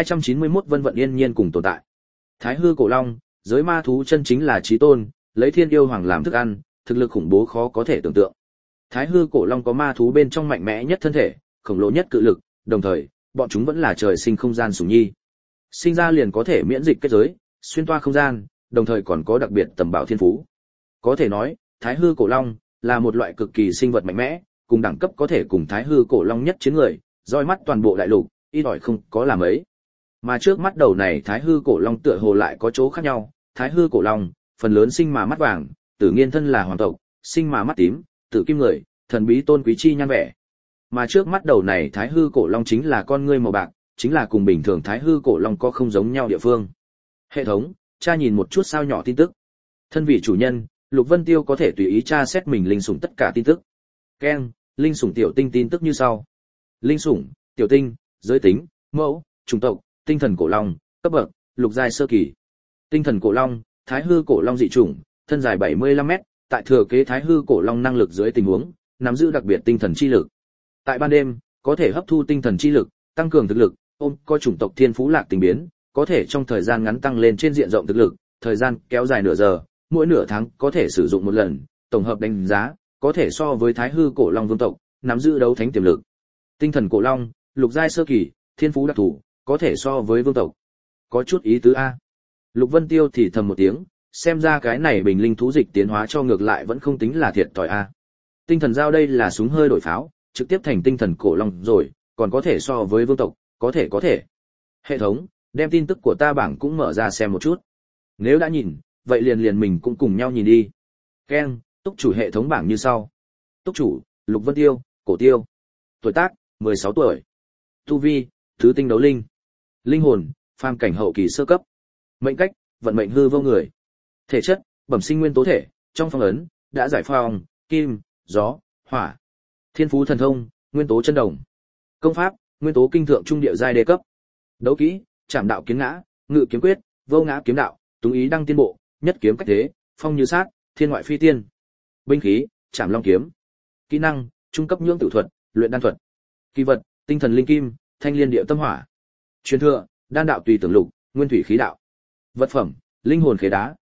291 Vân Vận yên nhiên cùng tồn tại. Thái Hư Cổ Long, giới ma thú chân chính là chí tôn, lấy thiên yêu hoàng làm thức ăn, thực lực khủng bố khó có thể tưởng tượng. Thái Hư Cổ Long có ma thú bên trong mạnh mẽ nhất thân thể, khổng lồ nhất cự lực, đồng thời, bọn chúng vẫn là trời sinh không gian sủng nhi. Sinh ra liền có thể miễn dịch kết giới, xuyên toa không gian, đồng thời còn có đặc biệt tầm bảo thiên phú. Có thể nói, Thái Hư Cổ Long là một loại cực kỳ sinh vật mạnh mẽ, cùng đẳng cấp có thể cùng Thái Hư Cổ Long nhất chiến người, roi mắt toàn bộ đại lục, ít ỏi không có làm ấy. Mà trước mắt đầu này Thái Hư Cổ Long tựa hồ lại có chỗ khác nhau, Thái Hư Cổ Long, phần lớn sinh mà mắt vàng, Tử Nghiên thân là hoàng tộc, sinh mà mắt tím, Tử Kim người, thần bí tôn quý chi nhan vẻ. Mà trước mắt đầu này Thái Hư Cổ Long chính là con ngươi màu bạc, chính là cùng bình thường Thái Hư Cổ Long có không giống nhau địa phương. Hệ thống, tra nhìn một chút sao nhỏ tin tức. Thân vị chủ nhân, Lục Vân Tiêu có thể tùy ý tra xét mình linh sủng tất cả tin tức. Keng, linh sủng tiểu tinh tin tức như sau. Linh sủng, tiểu tinh, giới tính, mẫu, chủng tộc, tinh thần cổ long, cấp bậc, lục giai sơ kỳ. Tinh thần cổ long, Thái Hư Cổ Long dị chủng, thân dài 75m, tại thừa kế Thái Hư Cổ Long năng lực dưới tình huống, nắm giữ đặc biệt tinh thần chi lực. Tại ban đêm, có thể hấp thu tinh thần chi lực, tăng cường thực lực, có chủng tộc thiên phú lạc tình biến, có thể trong thời gian ngắn tăng lên trên diện rộng thực lực, thời gian kéo dài nửa giờ, mỗi nửa tháng có thể sử dụng một lần, tổng hợp đánh giá, có thể so với Thái Hư Cổ Long vương tộc, nắm giữ đấu thánh tiềm lực. Tinh thần cổ long, lục giai sơ kỳ, thiên phú đặc thù, có thể so với vương tộc. Có chút ý tứ a. Lục Vân Tiêu thì thầm một tiếng, xem ra cái này bình linh thú dịch tiến hóa cho ngược lại vẫn không tính là thiệt thòi a. Tinh thần giao đây là súng hơi đổi pháo, trực tiếp thành tinh thần cổ long rồi, còn có thể so với vương tộc, có thể. Hệ thống, đem tin tức của ta bảng cũng mở ra xem một chút. Nếu đã nhìn, vậy liền mình cũng cùng nhau nhìn đi. Keng, túc chủ hệ thống bảng như sau. Túc chủ, Lục Vân Tiêu, Cổ Tiêu. Tuổi tác, 16 tuổi. Tu vi, thứ tinh đấu linh. Linh hồn, phàm cảnh hậu kỳ sơ cấp. Mệnh cách, vận mệnh hư vô người. Thể chất, bẩm sinh nguyên tố thể, trong phong ấn, đã giải phóng, kim, gió, hỏa. Thiên phú thần thông, nguyên tố chân đồng. Công pháp, nguyên tố kinh thượng trung địa giai đê cấp. Đấu kỹ, trảm đạo kiếm ngã, ngự kiếm quyết, vô ngã kiếm đạo, túng ý đăng tiên bộ, nhất kiếm cách thế, phong như sát, thiên ngoại phi tiên. Binh khí, trảm long kiếm. Kỹ năng, trung cấp nhưỡng tử thuật, luyện đan thuật. Kỳ vật, tinh thần linh kim, thanh liên địa tâm hỏa. Truyền thừa, đan đạo tùy tưởng lục, nguyên thủy khí đạo. Vật phẩm, linh hồn khế đá,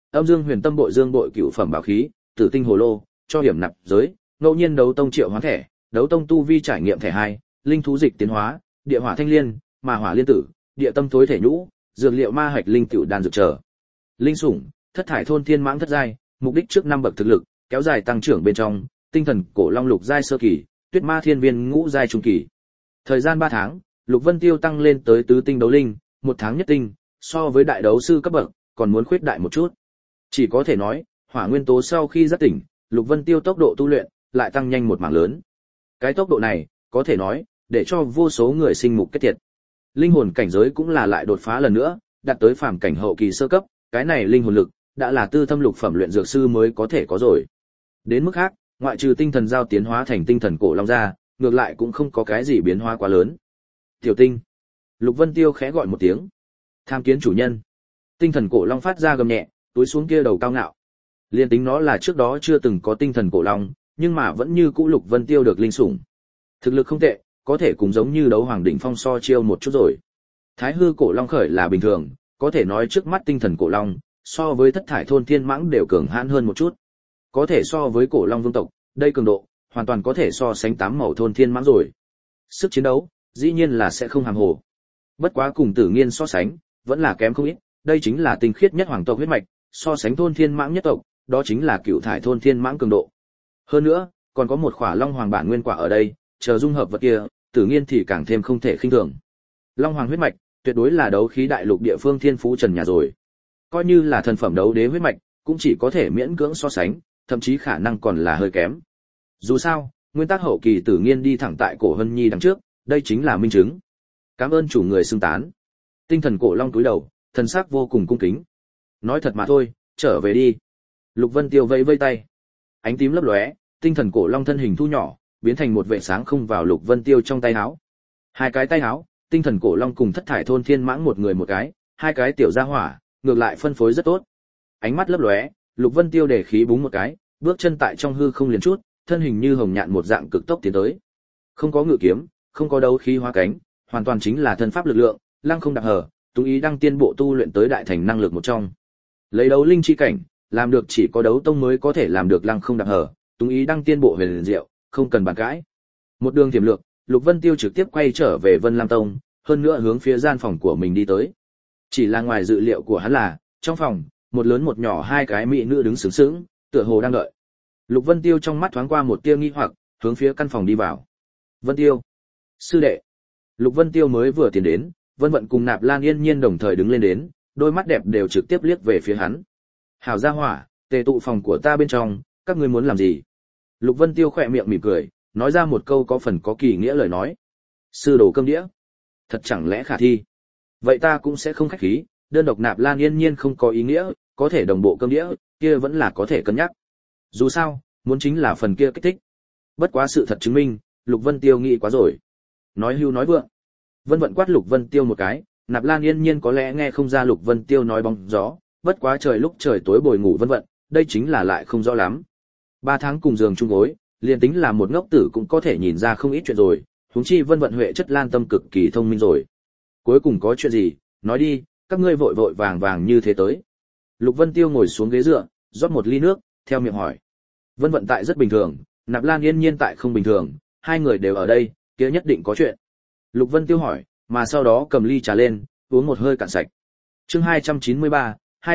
âm dương huyền tâm bội dương bội cửu phẩm bảo khí, tử tinh hồ lô, cho điểm nạp giới, ngẫu nhiên đấu tông triệu hoán thẻ, đấu tông tu vi trải nghiệm thẻ 2, linh thú dịch tiến hóa, địa hỏa thanh liên, mà hỏa liên tử, địa tâm thối thể nhũ, dược liệu ma hạch linh tiểu đan dược trở. Linh sủng, thất thải thôn thiên mãng thất giai, mục đích trước 5 bậc thực lực, kéo dài tăng trưởng bên trong, tinh thần cổ long lục giai sơ kỳ, tuyết ma thiên viên ngũ giai trung kỳ. Thời gian 3 tháng, Lục Vân Tiêu tăng lên tới tứ tinh đấu linh, 1 tháng nhất tinh, so với đại đấu sư cấp bậc, còn muốn khuyết đại một chút. Chỉ có thể nói, hỏa nguyên tố sau khi giác tỉnh, Lục Vân Tiêu tốc độ tu luyện lại tăng nhanh một mảng lớn. Cái tốc độ này, có thể nói, để cho vô số người sinh mục kết thiệt. Linh hồn cảnh giới cũng là lại đột phá lần nữa, đạt tới phàm cảnh hậu kỳ sơ cấp, cái này linh hồn lực đã là tư thâm lục phẩm luyện dược sư mới có thể có rồi. Đến mức khác, ngoại trừ tinh thần giao tiến hóa thành tinh thần cổ long ra, ngược lại cũng không có cái gì biến hóa quá lớn. Tiểu Tinh. Lục Vân Tiêu khẽ gọi một tiếng. Tham kiến chủ nhân. Tinh thần cổ long phát ra gầm nhẹ, túi xuống kia đầu cao ngạo. Liên tính nó là trước đó chưa từng có tinh thần cổ long, nhưng mà vẫn như cũ Lục Vân Tiêu được linh sủng. Thực lực không tệ, có thể cùng giống như đấu hoàng đỉnh phong so chiêu một chút rồi. Thái hư cổ long khởi là bình thường, có thể nói trước mắt tinh thần cổ long, so với thất thải thôn thiên mãng đều cường hãn hơn một chút. Có thể so với cổ long vương tộc, đây cường độ, hoàn toàn có thể so sánh 8 màu thôn thiên mãng rồi. Sức chiến đấu, dĩ nhiên là sẽ không hàm hồ. Bất quá cùng Tử Nghiên so sánh, vẫn là kém không ít, đây chính là tinh khiết nhất hoàng tộc huyết mạch, so sánh thôn thiên mãng nhất tộc, đó chính là cựu thải thôn thiên mãng cường độ. Hơn nữa, còn có một khỏa long hoàng bản nguyên quả ở đây, chờ dung hợp vật kia, Tử Nghiên thì càng thêm không thể khinh thường. Long hoàng huyết mạch, tuyệt đối là đấu khí đại lục địa phương thiên phú trần nhà rồi. Coi như là thần phẩm đấu đế huyết mạch, cũng chỉ có thể miễn cưỡng so sánh, thậm chí khả năng còn là hơi kém. Dù sao, nguyên tắc hậu kỳ Tử Nghiên đi thẳng tại cổ Hân Nhi đằng trước, đây chính là minh chứng. Cảm ơn chủ người xưng tán. Tinh thần cổ long cúi đầu, thần sắc vô cùng cung kính. Nói thật mà thôi, trở về đi. Lục Vân Tiêu vẫy vẫy tay. Ánh tím lấp lóe, tinh thần cổ long thân hình thu nhỏ, biến thành một vệ sáng không vào Lục Vân Tiêu trong tay áo. Hai cái tay áo, tinh thần cổ long cùng thất thải thôn thiên mãng một người một cái, hai cái tiểu gia hỏa, ngược lại phân phối rất tốt. Ánh mắt lấp lóe, Lục Vân Tiêu để khí búng một cái, bước chân tại trong hư không liền chút, thân hình như hồng nhạn một dạng cực tốc tiến tới. Không có ngự kiếm, không có đấu khí hóa cánh, hoàn toàn chính là thân pháp lực lượng, lăng không đặc hở, tú ý đăng tiên bộ tu luyện tới đại thành năng lực một trong. Lấy đấu linh chi cảnh, làm được chỉ có đấu tông mới có thể làm được lăng không đặc hở, tú ý đăng tiên bộ huyền diệu, không cần bàn cãi. Một đường tiềm lược, Lục Vân Tiêu trực tiếp quay trở về Vân Lam Tông, hơn nữa hướng phía gian phòng của mình đi tới. Chỉ là ngoài dự liệu của hắn là, trong phòng, một lớn một nhỏ hai cái mỹ nữ đứng sướng sướng, tựa hồ đang đợi. Lục Vân Tiêu trong mắt thoáng qua một tia nghi hoặc, hướng phía căn phòng đi vào. Vân Tiêu, sư đệ. Lục Vân Tiêu mới vừa tiến đến, Vân Vận cùng Nạp Lan Yên Nhiên đồng thời đứng lên đến, đôi mắt đẹp đều trực tiếp liếc về phía hắn. Hảo gia hỏa, tề tụ phòng của ta bên trong, các ngươi muốn làm gì? Lục Vân Tiêu khẽ miệng mỉm cười, nói ra một câu có phần có kỳ nghĩa lời nói. Sư đồ cơm đĩa. Thật chẳng lẽ khả thi? Vậy ta cũng sẽ không khách khí, đơn độc Nạp Lan Yên Nhiên không có ý nghĩa, có thể đồng bộ cơm đĩa, kia vẫn là có thể cân nhắc. Dù sao, muốn chính là phần kia kích thích. Bất quá sự thật chứng minh, Lục Vân Tiêu nghĩ quá rồi. Nói hưu nói vượng. Vân Vận quát Lục Vân Tiêu một cái, Nạp Lan Yên Nhiên có lẽ nghe không ra Lục Vân Tiêu nói bóng gió, bất quá trời lúc trời tối bồi ngủ Vân Vận, đây chính là lại không rõ lắm. 3 tháng cùng giường chung gối, liền tính là một ngốc tử cũng có thể nhìn ra không ít chuyện rồi, huống chi Vân Vận huệ chất lan tâm cực kỳ thông minh rồi. Cuối cùng có chuyện gì, nói đi, các ngươi vội vội vàng vàng như thế tới. Lục Vân Tiêu ngồi xuống ghế dựa, rót một ly nước, theo miệng hỏi. Vân Vận tại rất bình thường, Nạp Lan Yên Nhiên tại không bình thường, hai người đều ở đây, kia nhất định có chuyện. Lục Vân Tiêu hỏi, mà sau đó cầm ly trà lên, uống một hơi cạn sạch. Chương 293,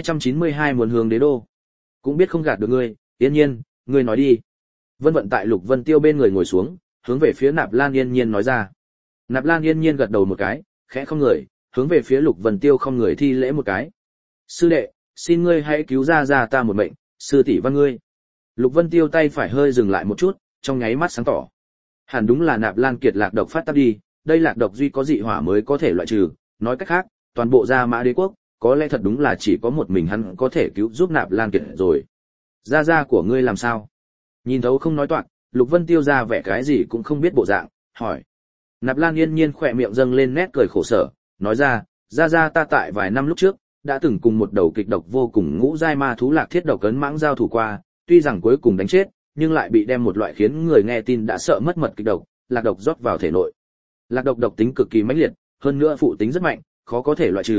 292 muốn hướng đế đô. Cũng biết không gạt được ngươi, Yên Nhiên, ngươi nói đi. Vân Vận tại Lục Vân Tiêu bên người ngồi xuống, hướng về phía Nạp Lan Yên Nhiên nói ra. Nạp Lan Yên Nhiên gật đầu một cái, khẽ không người, hướng về phía Lục Vân Tiêu không người thi lễ một cái. Sư đệ, xin ngươi hãy cứu ra ta một mệnh, sư tỷ văn ngươi. Lục Vân Tiêu tay phải hơi dừng lại một chút, trong nháy mắt sáng tỏ. Hẳn đúng là Nạp Lan Kiệt lạc độc phát tác đi, đây lạc độc duy có dị hỏa mới có thể loại trừ, nói cách khác, toàn bộ Gia Mã Đế quốc, có lẽ thật đúng là chỉ có một mình hắn có thể cứu giúp Nạp Lan Kiệt rồi. Gia của ngươi làm sao? Nhìn thấu không nói toạc, Lục Vân Tiêu ra vẻ cái gì cũng không biết bộ dạng, hỏi. Nạp Lan Yên Nhiên khỏe miệng dâng lên nét cười khổ sở, nói ra, Gia ta tại vài năm lúc trước, đã từng cùng một đầu kịch độc vô cùng ngũ giai ma thú lạc thiết độc cấn mãng giao thủ qua, tuy rằng cuối cùng đánh chết, nhưng lại bị đem một loại khiến người nghe tin đã sợ mất mật kịch độc, lạc độc rót vào thể nội. Lạc độc độc tính cực kỳ mãnh liệt, hơn nữa phụ tính rất mạnh, khó có thể loại trừ,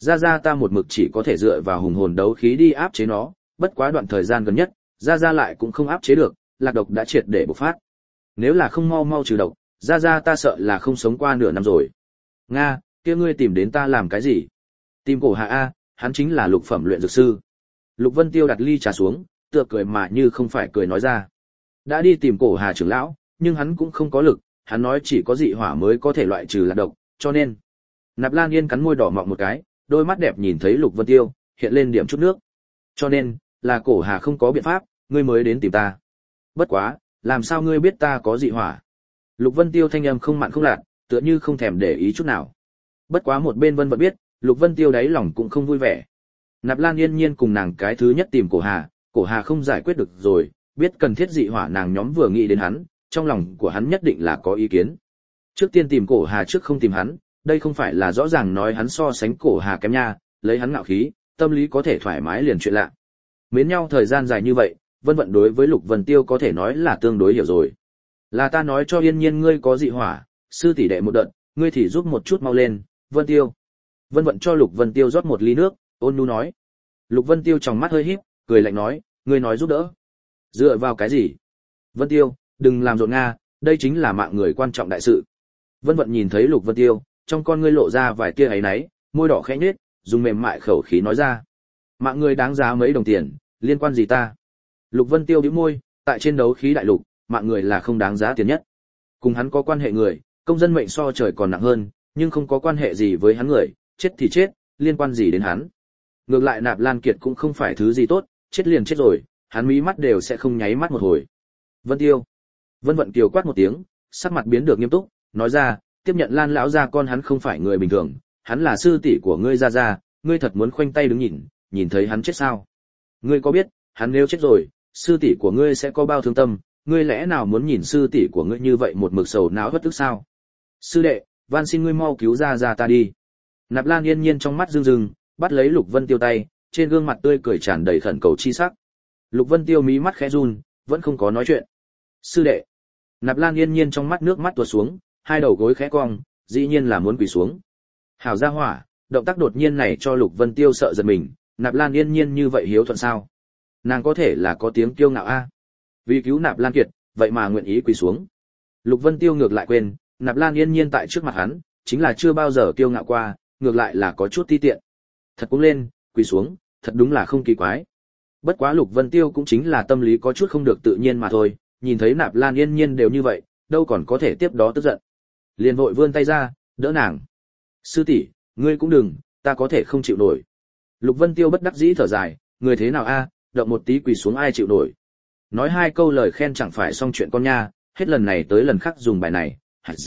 Gia Gia ta một mực chỉ có thể dựa vào hùng hồn đấu khí đi áp chế nó, bất quá đoạn thời gian gần nhất, Gia Gia lại cũng không áp chế được, lạc độc đã triệt để bộc phát. Nếu là không mau mau trừ độc, Gia Gia ta sợ là không sống qua nửa năm rồi. Nga, kia ngươi tìm đến ta làm cái gì? Tìm Cổ Hà a, hắn chính là lục phẩm luyện dược sư. Lục Vân Tiêu đặt ly trà xuống, tựa cười mà như không phải cười nói ra. Đã đi tìm Cổ Hà trưởng lão, nhưng hắn cũng không có lực, hắn nói chỉ có dị hỏa mới có thể loại trừ lạc độc, cho nên. Nạp Lan Yên cắn môi đỏ mọng một cái, đôi mắt đẹp nhìn thấy Lục Vân Tiêu, hiện lên điểm chút nước. Cho nên, là Cổ Hà không có biện pháp, ngươi mới đến tìm ta. Bất quá, làm sao ngươi biết ta có dị hỏa? Lục Vân Tiêu thanh âm không mặn không lạt, tựa như không thèm để ý chút nào. Bất quá một bên Vân Vận biết, Lục Vân Tiêu đáy lòng cũng không vui vẻ. Nạp Lan Yên Nhiên cùng nàng cái thứ nhất tìm Cổ Hà không giải quyết được rồi, biết cần thiết dị hỏa nàng nhóm vừa nghĩ đến hắn, trong lòng của hắn nhất định là có ý kiến. Trước tiên tìm Cổ Hà trước không tìm hắn, đây không phải là rõ ràng nói hắn so sánh Cổ Hà kém nha, lấy hắn ngạo khí, tâm lý có thể thoải mái liền chuyện lạ. Mến nhau thời gian dài như vậy, Vân Vận đối với Lục Vân Tiêu có thể nói là tương đối hiểu rồi. Là ta nói cho Yên Nhiên ngươi có dị hỏa, sư tỷ đệ một đợt, ngươi thì giúp một chút mau lên, Vân Tiêu. Vân Vận cho Lục Vân Tiêu rót một ly nước, ôn nhu nói. Lục Vân Tiêu trong mắt hơi híp, cười lạnh nói, ngươi nói giúp đỡ. Dựa vào cái gì? Vân Tiêu, đừng làm rộn nga, đây chính là mạng người quan trọng đại sự. Vân Vận nhìn thấy Lục Vân Tiêu, trong con ngươi lộ ra vài tia áy náy, môi đỏ khẽ nhếch, dùng mềm mại khẩu khí nói ra. Mạng người đáng giá mấy đồng tiền, liên quan gì ta? Lục Vân Tiêu bĩu môi, tại trên đấu khí đại lục, mạng người là không đáng giá tiền nhất. Cùng hắn có quan hệ người, công dân mệnh so trời còn nặng hơn, nhưng không có quan hệ gì với hắn người, chết thì chết, liên quan gì đến hắn. Ngược lại Nạp Lan Kiệt cũng không phải thứ gì tốt, chết liền chết rồi, hắn mí mắt đều sẽ không nháy mắt một hồi. Vân Tiêu. Vân Vận Kiều quát một tiếng, sắc mặt biến được nghiêm túc, nói ra, tiếp nhận Lan lão gia con hắn không phải người bình thường, hắn là sư tỷ của ngươi gia, ngươi thật muốn khoanh tay đứng nhìn thấy hắn chết sao? Ngươi có biết, hắn nếu chết rồi, sư tỷ của ngươi sẽ có bao thương tâm, ngươi lẽ nào muốn nhìn sư tỷ của ngươi như vậy một mực sầu não bất tức sao? Sư đệ, van xin ngươi mau cứu gia ta đi. Nạp Lan Yên Nhiên trong mắt rưng rưng, bắt lấy Lục Vân Tiêu tay, trên gương mặt tươi cười tràn đầy khẩn cầu chi sắc. Lục Vân Tiêu mí mắt khẽ run, vẫn không có nói chuyện. Sư đệ. Nạp Lan Yên Nhiên trong mắt nước mắt tuột xuống, hai đầu gối khẽ cong, dĩ nhiên là muốn quỳ xuống. Hảo gia hỏa, động tác đột nhiên này cho Lục Vân Tiêu sợ giật mình, Nạp Lan Yên Nhiên như vậy hiếu thuận sao? Nàng có thể là có tiếng kiêu ngạo a. Vì cứu Nạp Lan Kiệt, vậy mà nguyện ý quỳ xuống. Lục Vân Tiêu ngược lại quên, Nạp Lan Yên Nhiên tại trước mặt hắn, chính là chưa bao giờ kiêu ngạo qua, ngược lại là có chút ti tiện. Thật cũng lên, quỳ xuống, thật đúng là không kỳ quái. Bất quá Lục Vân Tiêu cũng chính là tâm lý có chút không được tự nhiên mà thôi, nhìn thấy Nạp Lan Yên Nhiên đều như vậy, đâu còn có thể tiếp đó tức giận. Liền vội vươn tay ra, đỡ nàng. Sư tỷ, ngươi cũng đừng, ta có thể không chịu nổi. Lục Vân Tiêu bất đắc dĩ thở dài, người thế nào a, động một tí quỳ xuống ai chịu nổi. Nói hai câu lời khen chẳng phải xong chuyện con nha, hết lần này tới lần khác dùng bài này.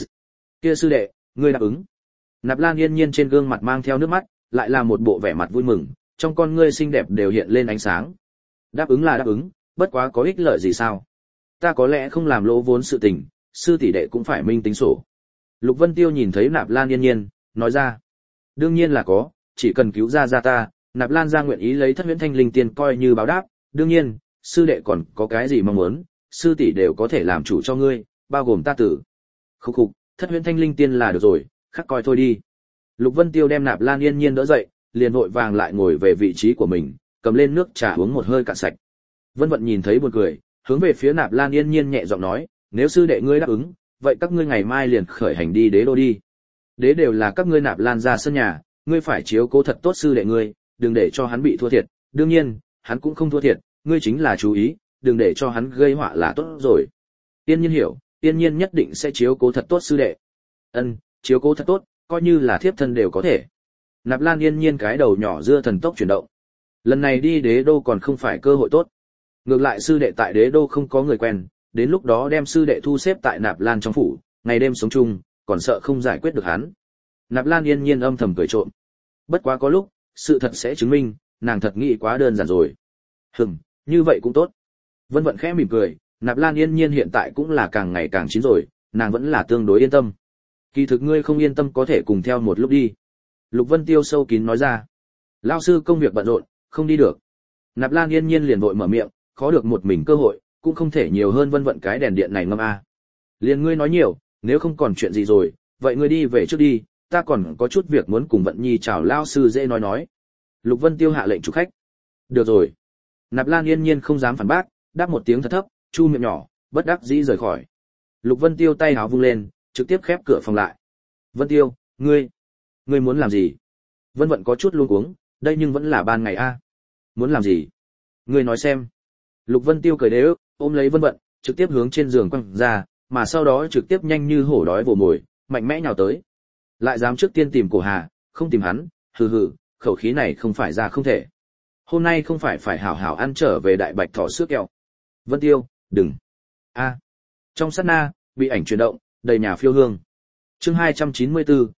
Kia sư đệ, ngươi đáp ứng. Nạp Lan Yên Nhiên trên gương mặt mang theo nước mắt, lại là một bộ vẻ mặt vui mừng, trong con ngươi xinh đẹp đều hiện lên ánh sáng. Đáp ứng là đáp ứng, bất quá có ích lợi gì sao? Ta có lẽ không làm lỗ vốn sự tình, sư tỷ đệ cũng phải minh tính sổ. Lục Vân Tiêu nhìn thấy Nạp Lan Yên Nhiên, nói ra. Đương nhiên là có, chỉ cần cứu ra ta, Nạp Lan gia nguyện ý lấy Thất Huyễn Thanh Linh Tiên coi như báo đáp, đương nhiên, sư đệ còn có cái gì mong muốn, sư tỷ đều có thể làm chủ cho ngươi, bao gồm ta tử. Khục khục, Thất Huyễn Thanh Linh Tiên là được rồi, khắc coi thôi đi. Lục Vân Tiêu đem Nạp Lan Yên Nhiên đỡ dậy, liền vội vàng lại ngồi về vị trí của mình, cầm lên nước trà uống một hơi cạn sạch. Vân Vận nhìn thấy buồn cười, hướng về phía Nạp Lan Yên Nhiên nhẹ giọng nói, nếu sư đệ ngươi đáp ứng, vậy các ngươi ngày mai liền khởi hành đi Đế đô đi. Đế đều là các ngươi Nạp Lan gia sân nhà, ngươi phải chiếu cố thật tốt sư đệ ngươi, đừng để cho hắn bị thua thiệt, đương nhiên, hắn cũng không thua thiệt, ngươi chính là chú ý, đừng để cho hắn gây họa là tốt rồi. Yên Nhiên hiểu, Yên Nhiên nhất định sẽ chiếu cố thật tốt sư đệ. Ân, chiếu cố thật tốt, coi như là thiếp thân đều có thể. Nạp Lan Yên Nhiên cái đầu nhỏ dưa thần tốc chuyển động. Lần này đi Đế đô còn không phải cơ hội tốt. Ngược lại sư đệ tại Đế đô không có người quen, đến lúc đó đem sư đệ thu xếp tại Nạp Lan trong phủ, ngày đêm sống chung, còn sợ không giải quyết được hắn. Nạp Lan Yên Nhiên âm thầm cười trộm. Bất quá có lúc, sự thật sẽ chứng minh, nàng thật nghĩ quá đơn giản rồi. Như vậy cũng tốt. Vân Vận khẽ mỉm cười, Nạp Lan Yên Nhiên hiện tại cũng là càng ngày càng chín rồi, nàng vẫn là tương đối yên tâm. Kỳ thực ngươi không yên tâm có thể cùng theo một lúc đi. Lục Vân Tiêu sâu kín nói ra. Lão sư công việc bận rộn, không đi được. Nạp Lan Yên Nhiên liền vội mở miệng, khó được một mình cơ hội, cũng không thể nhiều hơn Vân Vận cái đèn điện này ngâm a. Liền ngươi nói nhiều, nếu không còn chuyện gì rồi, vậy ngươi đi về trước đi, ta còn có chút việc muốn cùng Vận Nhi chào lao sư dễ nói. Lục Vân Tiêu hạ lệnh chủ khách. Được rồi. Nạp Lan Yên Nhiên không dám phản bác, đáp một tiếng thật thấp, chu miệng nhỏ, bất đắc dĩ rời khỏi. Lục Vân Tiêu tay áo vung lên, trực tiếp khép cửa phòng lại. Vân Tiêu, ngươi muốn làm gì? Vân Vận có chút luống cuống, đây nhưng vẫn là ban ngày a. Muốn làm gì? Ngươi nói xem. Lục Vân Tiêu cười đế ức, ôm lấy Vân Vận, trực tiếp hướng trên giường quăng ra, mà sau đó trực tiếp nhanh như hổ đói vồ mồi, mạnh mẽ nhào tới. Lại dám trước tiên tìm Cổ Hà, không tìm hắn, hừ hừ, khẩu khí này không phải ra không thể. Hôm nay không phải phải hảo hảo ăn trở về đại bạch thỏ sữa kẹo. Vân Tiêu, đừng. A. Trong sát na, bị ảnh chuyển động, đầy nhà phiêu hương. Chương 294,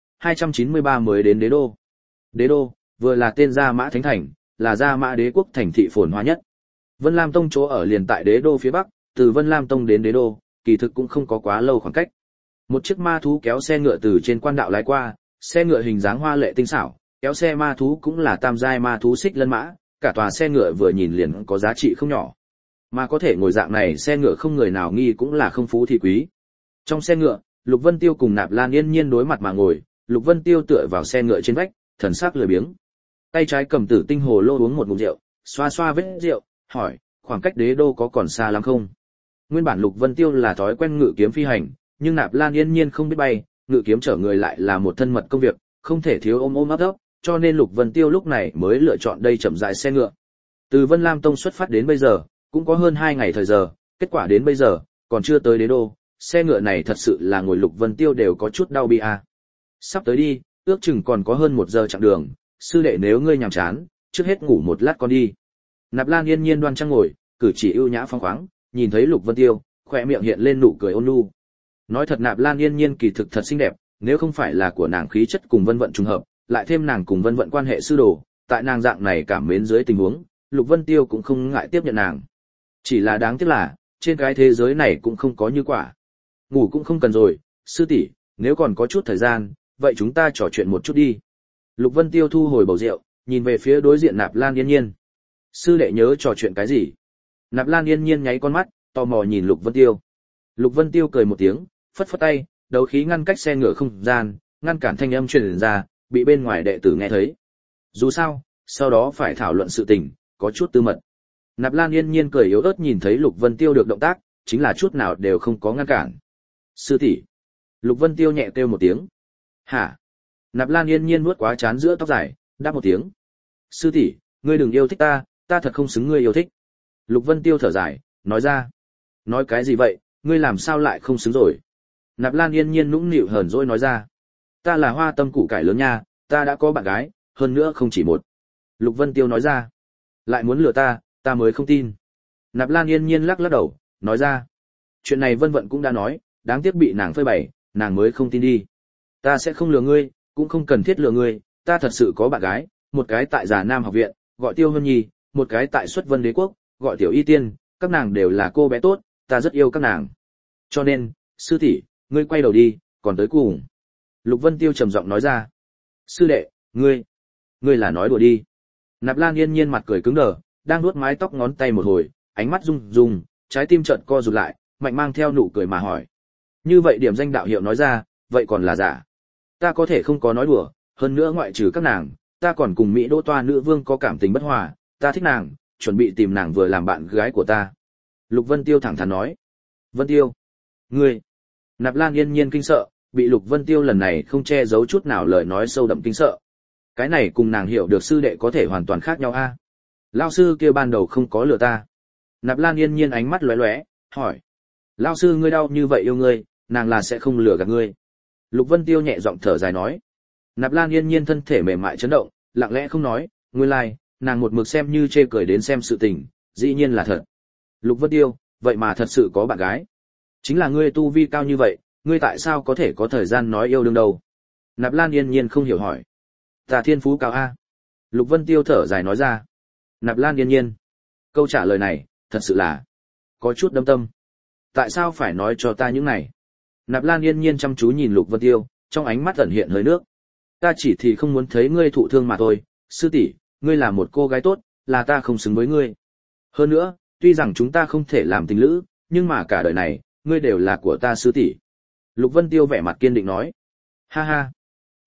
293 mới đến Đế đô. Đế đô vừa là tên Gia Mã Thánh thành, là Gia Mã Đế quốc thành thị phồn hoa nhất. Vân Lam Tông chỗ ở liền tại Đế đô phía bắc, từ Vân Lam Tông đến Đế đô, kỳ thực cũng không có quá lâu khoảng cách. Một chiếc ma thú kéo xe ngựa từ trên quan đạo lái qua, xe ngựa hình dáng hoa lệ tinh xảo, kéo xe ma thú cũng là tam giai ma thú xích lân mã, cả tòa xe ngựa vừa nhìn liền có giá trị không nhỏ. Mà có thể ngồi dạng này xe ngựa không người nào nghi cũng là không phú thì quý. Trong xe ngựa, Lục Vân Tiêu cùng Nạp Lan Yên Nhiên đối mặt mà ngồi, Lục Vân Tiêu tựa vào xe ngựa trên vách, thần sắc lười biếng. Tay trái cầm Tử Tinh hồ lô uống một ngụm rượu, xoa xoa vết rượu, hỏi, khoảng cách Đế đô có còn xa lắm không? Nguyên bản Lục Vân Tiêu là thói quen ngự kiếm phi hành, nhưng Nạp Lan Yên Nhiên không biết bay, ngự kiếm chở người lại là một thân mật công việc, không thể thiếu ôm ấp ấp, cho nên Lục Vân Tiêu lúc này mới lựa chọn đây chậm rãi xe ngựa. Từ Vân Lam Tông xuất phát đến bây giờ, cũng có hơn 2 ngày thời giờ, kết quả đến bây giờ, còn chưa tới Đế đô, xe ngựa này thật sự là ngồi Lục Vân Tiêu đều có chút đau bi a. Sắp tới đi, ước chừng còn có hơn 1 giờ chặng đường, sư đệ nếu ngươi nhàm chán, trước hết ngủ một lát con đi. Nạp Lan Yên Nhiên đoan trang ngồi, cử chỉ ưu nhã phóng khoáng, nhìn thấy Lục Vân Tiêu, khóe miệng hiện lên nụ cười ôn nhu. Nói thật Nạp Lan Yên Nhiên kỳ thực thật xinh đẹp, nếu không phải là của nàng khí chất cùng Vân Vận trùng hợp, lại thêm nàng cùng Vân Vận quan hệ sư đồ, tại nàng dạng này cảm mến dưới tình huống, Lục Vân Tiêu cũng không ngại tiếp nhận nàng. Chỉ là đáng tiếc là, trên cái thế giới này cũng không có như quả. Ngủ cũng không cần rồi, sư tỷ, nếu còn có chút thời gian, vậy chúng ta trò chuyện một chút đi. Lục Vân Tiêu thu hồi bầu rượu, nhìn về phía đối diện Nạp Lan Yên Nhiên. Sư đệ nhớ trò chuyện cái gì? Nạp Lan Yên Nhiên nháy con mắt, tò mò nhìn Lục Vân Tiêu. Lục Vân Tiêu cười một tiếng, phất phất tay, đấu khí ngăn cách xe ngựa không gian, ngăn cản thanh âm truyền ra, bị bên ngoài đệ tử nghe thấy. Dù sao, sau đó phải thảo luận sự tình, có chút tư mật. Nạp Lan Yên Nhiên cười yếu ớt nhìn thấy Lục Vân Tiêu được động tác, chính là chút nào đều không có ngăn cản. Sư tỷ. Lục Vân Tiêu nhẹ kêu một tiếng. Hả? Nạp Lan Yên Nhiên nuốt quá chán giữa tóc dài, đáp một tiếng. Sư tỷ, ngươi đừng yêu thích ta, ta thật không xứng ngươi yêu thích. Lục Vân Tiêu thở dài, nói ra. Nói cái gì vậy, ngươi làm sao lại không xứng rồi? Nạp Lan Yên Nhiên nũng nịu hờn dỗi nói ra. Ta là hoa tâm củ cải lớn nha, ta đã có bạn gái, hơn nữa không chỉ một. Lục Vân Tiêu nói ra. Lại muốn lừa ta, ta mới không tin. Nạp Lan Yên Nhiên lắc lắc đầu, nói ra. Chuyện này Vân Vận cũng đã nói, đáng tiếc bị nàng phơi bày, nàng mới không tin đi. Ta sẽ không lừa ngươi, cũng không cần thiết lừa ngươi, ta thật sự có bạn gái, một cái tại Già Nam học viện, gọi Tiêu Hân Nhi, một cái tại Xuất Vân Đế quốc, gọi Tiểu Y Tiên, các nàng đều là cô bé tốt, ta rất yêu các nàng. Cho nên, sư tỷ, ngươi quay đầu đi, còn tới cùng. Lục Vân Tiêu trầm giọng nói ra. Sư đệ, ngươi là nói đùa đi. Nạp Lan Yên Nhiên mặt cười cứng đờ, đang nuốt mái tóc ngón tay một hồi, ánh mắt rung rung, trái tim chợt co rụt lại, mạnh mang theo nụ cười mà hỏi. Như vậy điểm danh đạo hiệu nói ra, vậy còn là giả. Ta có thể không có nói đùa, hơn nữa ngoại trừ các nàng, ta còn cùng Mỹ Đô Toa nữ vương có cảm tình bất hòa, ta thích nàng, chuẩn bị tìm nàng vừa làm bạn gái của ta. Lục Vân Tiêu thẳng thắn nói. Vân Tiêu, ngươi. Nạp Lan Yên Nhiên kinh sợ, bị Lục Vân Tiêu lần này không che giấu chút nào lời nói sâu đậm kinh sợ. Cái này cùng nàng hiểu được sư đệ có thể hoàn toàn khác nhau a. Lão sư kia ban đầu không có lừa ta. Nạp Lan Yên Nhiên ánh mắt lóe lóe, hỏi. Lão sư ngươi đau như vậy yêu ngươi, nàng là sẽ không lừa gạt ngươi. Lục Vân Tiêu nhẹ giọng thở dài nói. Nạp Lan Yên Nhiên thân thể mềm mại chấn động, lặng lẽ không nói, nguyên lai, nàng một mực xem như chê cười đến xem sự tình, dĩ nhiên là thật. Lục Vân Tiêu, vậy mà thật sự có bạn gái. Chính là ngươi tu vi cao như vậy, ngươi tại sao có thể có thời gian nói yêu đương đâu? Nạp Lan Yên Nhiên không hiểu hỏi. Ta thiên phú cao a. Lục Vân Tiêu thở dài nói ra. Nạp Lan Yên Nhiên. Câu trả lời này, thật sự là có chút đâm tâm. Tại sao phải nói cho ta những này? Nạp Lan Yên Nhiên chăm chú nhìn Lục Vân Tiêu, trong ánh mắt ẩn hiện hơi nước. Ta chỉ thì không muốn thấy ngươi thụ thương mà thôi, sư tỷ, ngươi là một cô gái tốt, là ta không xứng với ngươi. Hơn nữa, tuy rằng chúng ta không thể làm tình lữ, nhưng mà cả đời này, ngươi đều là của ta sư tỷ. Lục Vân Tiêu vẻ mặt kiên định nói. Ha ha.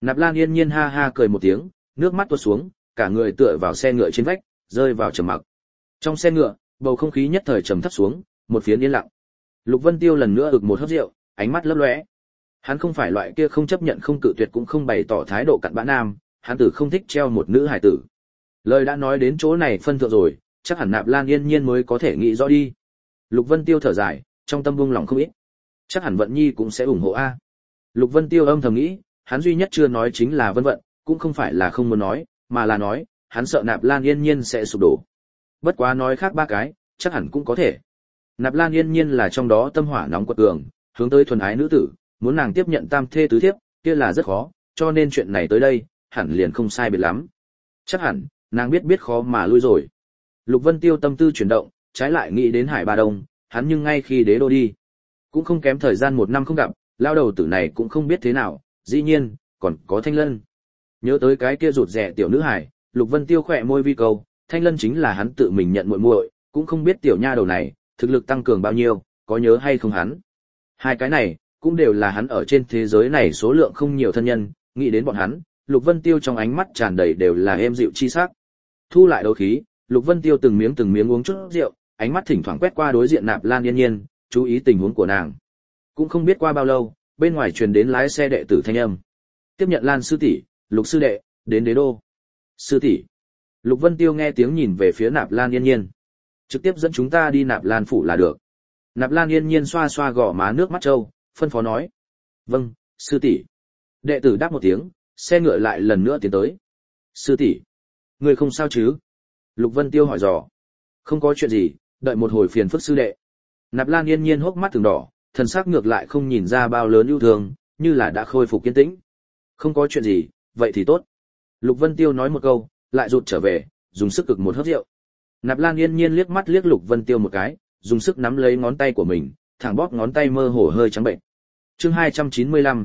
Nạp Lan Yên Nhiên ha ha cười một tiếng, nước mắt tuột xuống, cả người tựa vào xe ngựa trên vách, rơi vào trầm mặc. Trong xe ngựa, bầu không khí nhất thời trầm thấp xuống, một phiến yên lặng. Lục Vân Tiêu lần nữa ực một hớp rượu, ánh mắt lấp lóe. Hắn không phải loại kia không chấp nhận không cự tuyệt cũng không bày tỏ thái độ cặn bã nam, hắn tử không thích treo một nữ hài tử. Lời đã nói đến chỗ này phân thượng rồi, chắc hẳn Nạp Lan Yên Nhiên mới có thể nghĩ rõ đi. Lục Vân Tiêu thở dài, trong tâm buông lòng không ít. Chắc hẳn Vận Nhi cũng sẽ ủng hộ a. Lục Vân Tiêu âm thầm nghĩ, hắn duy nhất chưa nói chính là Vân Vận, cũng không phải là không muốn nói, mà là nói, hắn sợ Nạp Lan Yên Nhiên sẽ sụp đổ. Bất quá nói khác ba cái, chắc hẳn cũng có thể. Nạp Lan Yên Nhiên là trong đó tâm hỏa nóng quật cường, hướng tới thuần ái nữ tử, muốn nàng tiếp nhận tam thê tứ thiếp, kia là rất khó, cho nên chuyện này tới đây, hẳn liền không sai biệt lắm. Chắc hẳn, nàng biết khó mà lui rồi. Lục Vân Tiêu tâm tư chuyển động, trái lại nghĩ đến Hải Ba Đông, hắn nhưng ngay khi đế đô đi, cũng không kém thời gian 1 năm không gặp, lao đầu tử này cũng không biết thế nào, dĩ nhiên, còn có Thanh Lân. Nhớ tới cái kia rụt rẻ tiểu nữ hải, Lục Vân Tiêu khỏe môi vi câu, Thanh Lân chính là hắn tự mình nhận muội muội, cũng không biết tiểu nha đầu này, thực lực tăng cường bao nhiêu, có nhớ hay không hắn. Hai cái này, cũng đều là hắn ở trên thế giới này số lượng không nhiều thân nhân, nghĩ đến bọn hắn, Lục Vân Tiêu trong ánh mắt tràn đầy đều là êm dịu chi sắc. Thu lại đấu khí, Lục Vân Tiêu từng miếng uống chút rượu, ánh mắt thỉnh thoảng quét qua đối diện Nạp Lan Yên Nhiên, chú ý tình huống của nàng. Cũng không biết qua bao lâu, bên ngoài truyền đến lái xe đệ tử thanh âm. Tiếp nhận Lan sư tỷ, Lục sư đệ, đến đế đô. Sư tỷ. Lục Vân Tiêu nghe tiếng nhìn về phía Nạp Lan Yên Nhiên. Trực tiếp dẫn chúng ta đi Nạp Lan phủ là được. Nạp Lan Yên Nhiên xoa xoa gò má nước mắt trâu, phân phó nói. Vâng, sư tỷ. Đệ tử đáp một tiếng, xe ngựa lại lần nữa tiến tới. Sư tỷ, người không sao chứ? Lục Vân Tiêu hỏi dò. Không có chuyện gì, đợi một hồi phiền phức sư đệ. Nạp Lan Yên Nhiên hốc mắt từng đỏ, thần sắc ngược lại không nhìn ra bao lớn ưu thương, như là đã khôi phục kiên tĩnh. Không có chuyện gì, vậy thì tốt. Lục Vân Tiêu nói một câu, lại rụt trở về, dùng sức cực một hớp rượu. Nạp Lan Yên Nhiên liếc mắt liếc Lục Vân Tiêu một cái, dùng sức nắm lấy ngón tay của mình, thẳng bóp ngón tay mơ hồ hơi trắng bệnh. Chương 295,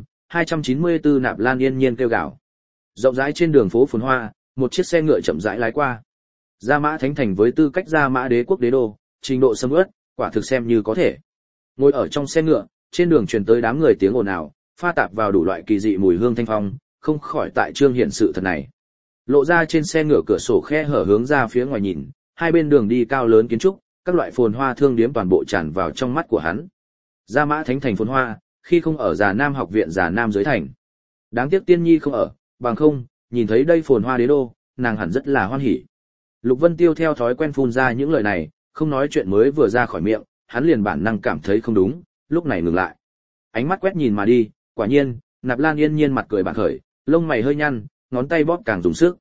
294 Nạp Lan Yên Nhiên kêu gào. Rộng rãi trên đường phố phồn hoa, một chiếc xe ngựa chậm rãi lái qua. Gia Mã Thánh Thành với tư cách Gia Mã Đế quốc đế đô, trình độ sầm uất, quả thực xem như có thể. Ngồi ở trong xe ngựa, trên đường truyền tới đám người tiếng ồn ào, pha tạp vào đủ loại kỳ dị mùi hương thanh phong, không khỏi tại trương hiện sự thật này. Lộ ra trên xe ngựa cửa sổ khe hở hướng ra phía ngoài nhìn, hai bên đường đi cao lớn kiến trúc, các loại phồn hoa thương điếm toàn bộ tràn vào trong mắt của hắn. Gia Mã Thánh Thành phồn hoa, khi không ở Già Nam học viện Già Nam dưới thành. Đáng tiếc Tiên Nhi không ở, bằng không, nhìn thấy đây phồn hoa đế đô, nàng hẳn rất là hoan hỉ. Lục Vân Tiêu theo thói quen phun ra những lời này, không nói chuyện mới vừa ra khỏi miệng, hắn liền bản năng cảm thấy không đúng, lúc này ngừng lại. Ánh mắt quét nhìn mà đi, quả nhiên, Nạp Lan Yên Nhiên mặt cười bạn khởi, lông mày hơi nhăn, ngón tay bóp càng dùng sức.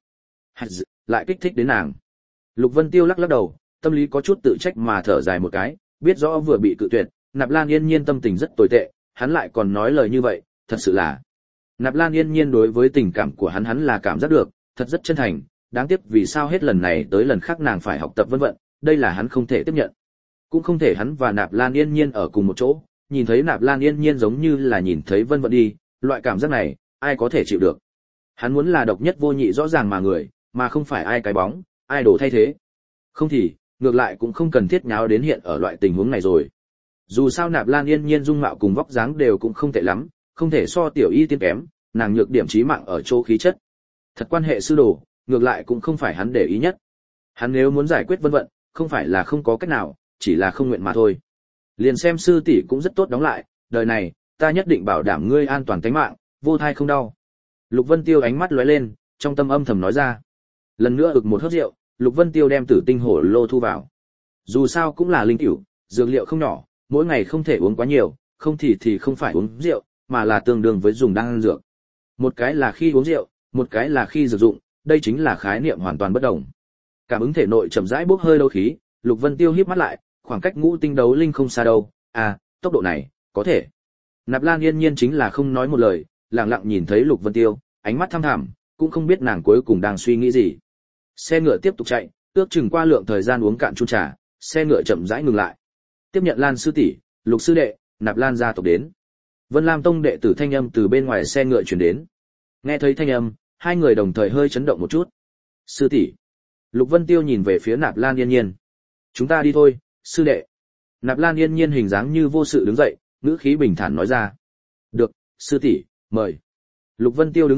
Lại kích thích đến nàng. Lục Vân Tiêu lắc lắc đầu, tâm lý có chút tự trách mà thở dài một cái, biết rõ vừa bị cự tuyệt, Nạp Lan Yên Nhiên tâm tình rất tồi tệ, hắn lại còn nói lời như vậy, thật sự là. Nạp Lan Yên Nhiên đối với tình cảm của hắn là cảm giác được, thật rất chân thành, đáng tiếc vì sao hết lần này tới lần khác nàng phải học tập vân vận, đây là hắn không thể tiếp nhận. Cũng không thể hắn và Nạp Lan Yên Nhiên ở cùng một chỗ, nhìn thấy Nạp Lan Yên Nhiên giống như là nhìn thấy vân vận đi, loại cảm giác này, ai có thể chịu được. Hắn muốn là độc nhất vô nhị rõ ràng mà người, mà không phải ai cái bóng, ai đổ thay thế. Không thì, ngược lại cũng không cần thiết nháo đến hiện ở loại tình huống này rồi. Dù sao Nạp Lan Yên Nhiên dung mạo cùng vóc dáng đều cũng không tệ lắm, không thể so tiểu y tiên kém, nàng nhược điểm chí mạng ở chỗ khí chất. Thật quan hệ sư đồ, ngược lại cũng không phải hắn để ý nhất. Hắn nếu muốn giải quyết vân vận, không phải là không có cách nào, chỉ là không nguyện mà thôi. Liền xem sư tỷ cũng rất tốt đóng lại, đời này, ta nhất định bảo đảm ngươi an toàn tính mạng, vô thai không đau. Lục Vân Tiêu ánh mắt lóe lên, trong tâm âm thầm nói ra. Lần nữa ực một hớp rượu, Lục Vân Tiêu đem tử tinh hổ lô thu vào. Dù sao cũng là linh cửu, dược liệu không nhỏ, mỗi ngày không thể uống quá nhiều, không thì không phải uống rượu, mà là tương đương với dùng đan dược. Một cái là khi uống rượu, một cái là khi dược dụng, đây chính là khái niệm hoàn toàn bất đồng. Cảm ứng thể nội chậm rãi bốc hơi đấu khí, Lục Vân Tiêu híp mắt lại, khoảng cách ngũ tinh đấu linh không xa đâu, tốc độ này, có thể. Nạp Lan Yên Nhiên chính là không nói một lời, lặng lặng nhìn thấy Lục Vân Tiêu, ánh mắt thăm thẳm, cũng không biết nàng cuối cùng đang suy nghĩ gì. Xe ngựa tiếp tục chạy, ước chừng qua lượng thời gian uống cạn chung trà, xe ngựa chậm rãi ngừng lại. Tiếp nhận Lan sư tỷ, Lục sư đệ, Nạp Lan gia tộc đến. Vân Lam tông đệ tử thanh âm từ bên ngoài xe ngựa truyền đến. Nghe thấy thanh âm, hai người đồng thời hơi chấn động một chút. Sư tỷ. Lục Vân Tiêu nhìn về phía Nạp Lan Yên Nhiên. Chúng ta đi thôi, sư đệ. Nạp Lan Yên Nhiên hình dáng như vô sự đứng dậy, ngữ khí bình thản nói ra. Được, sư tỷ, mời. Lục Vân Tiêu đứng dậy,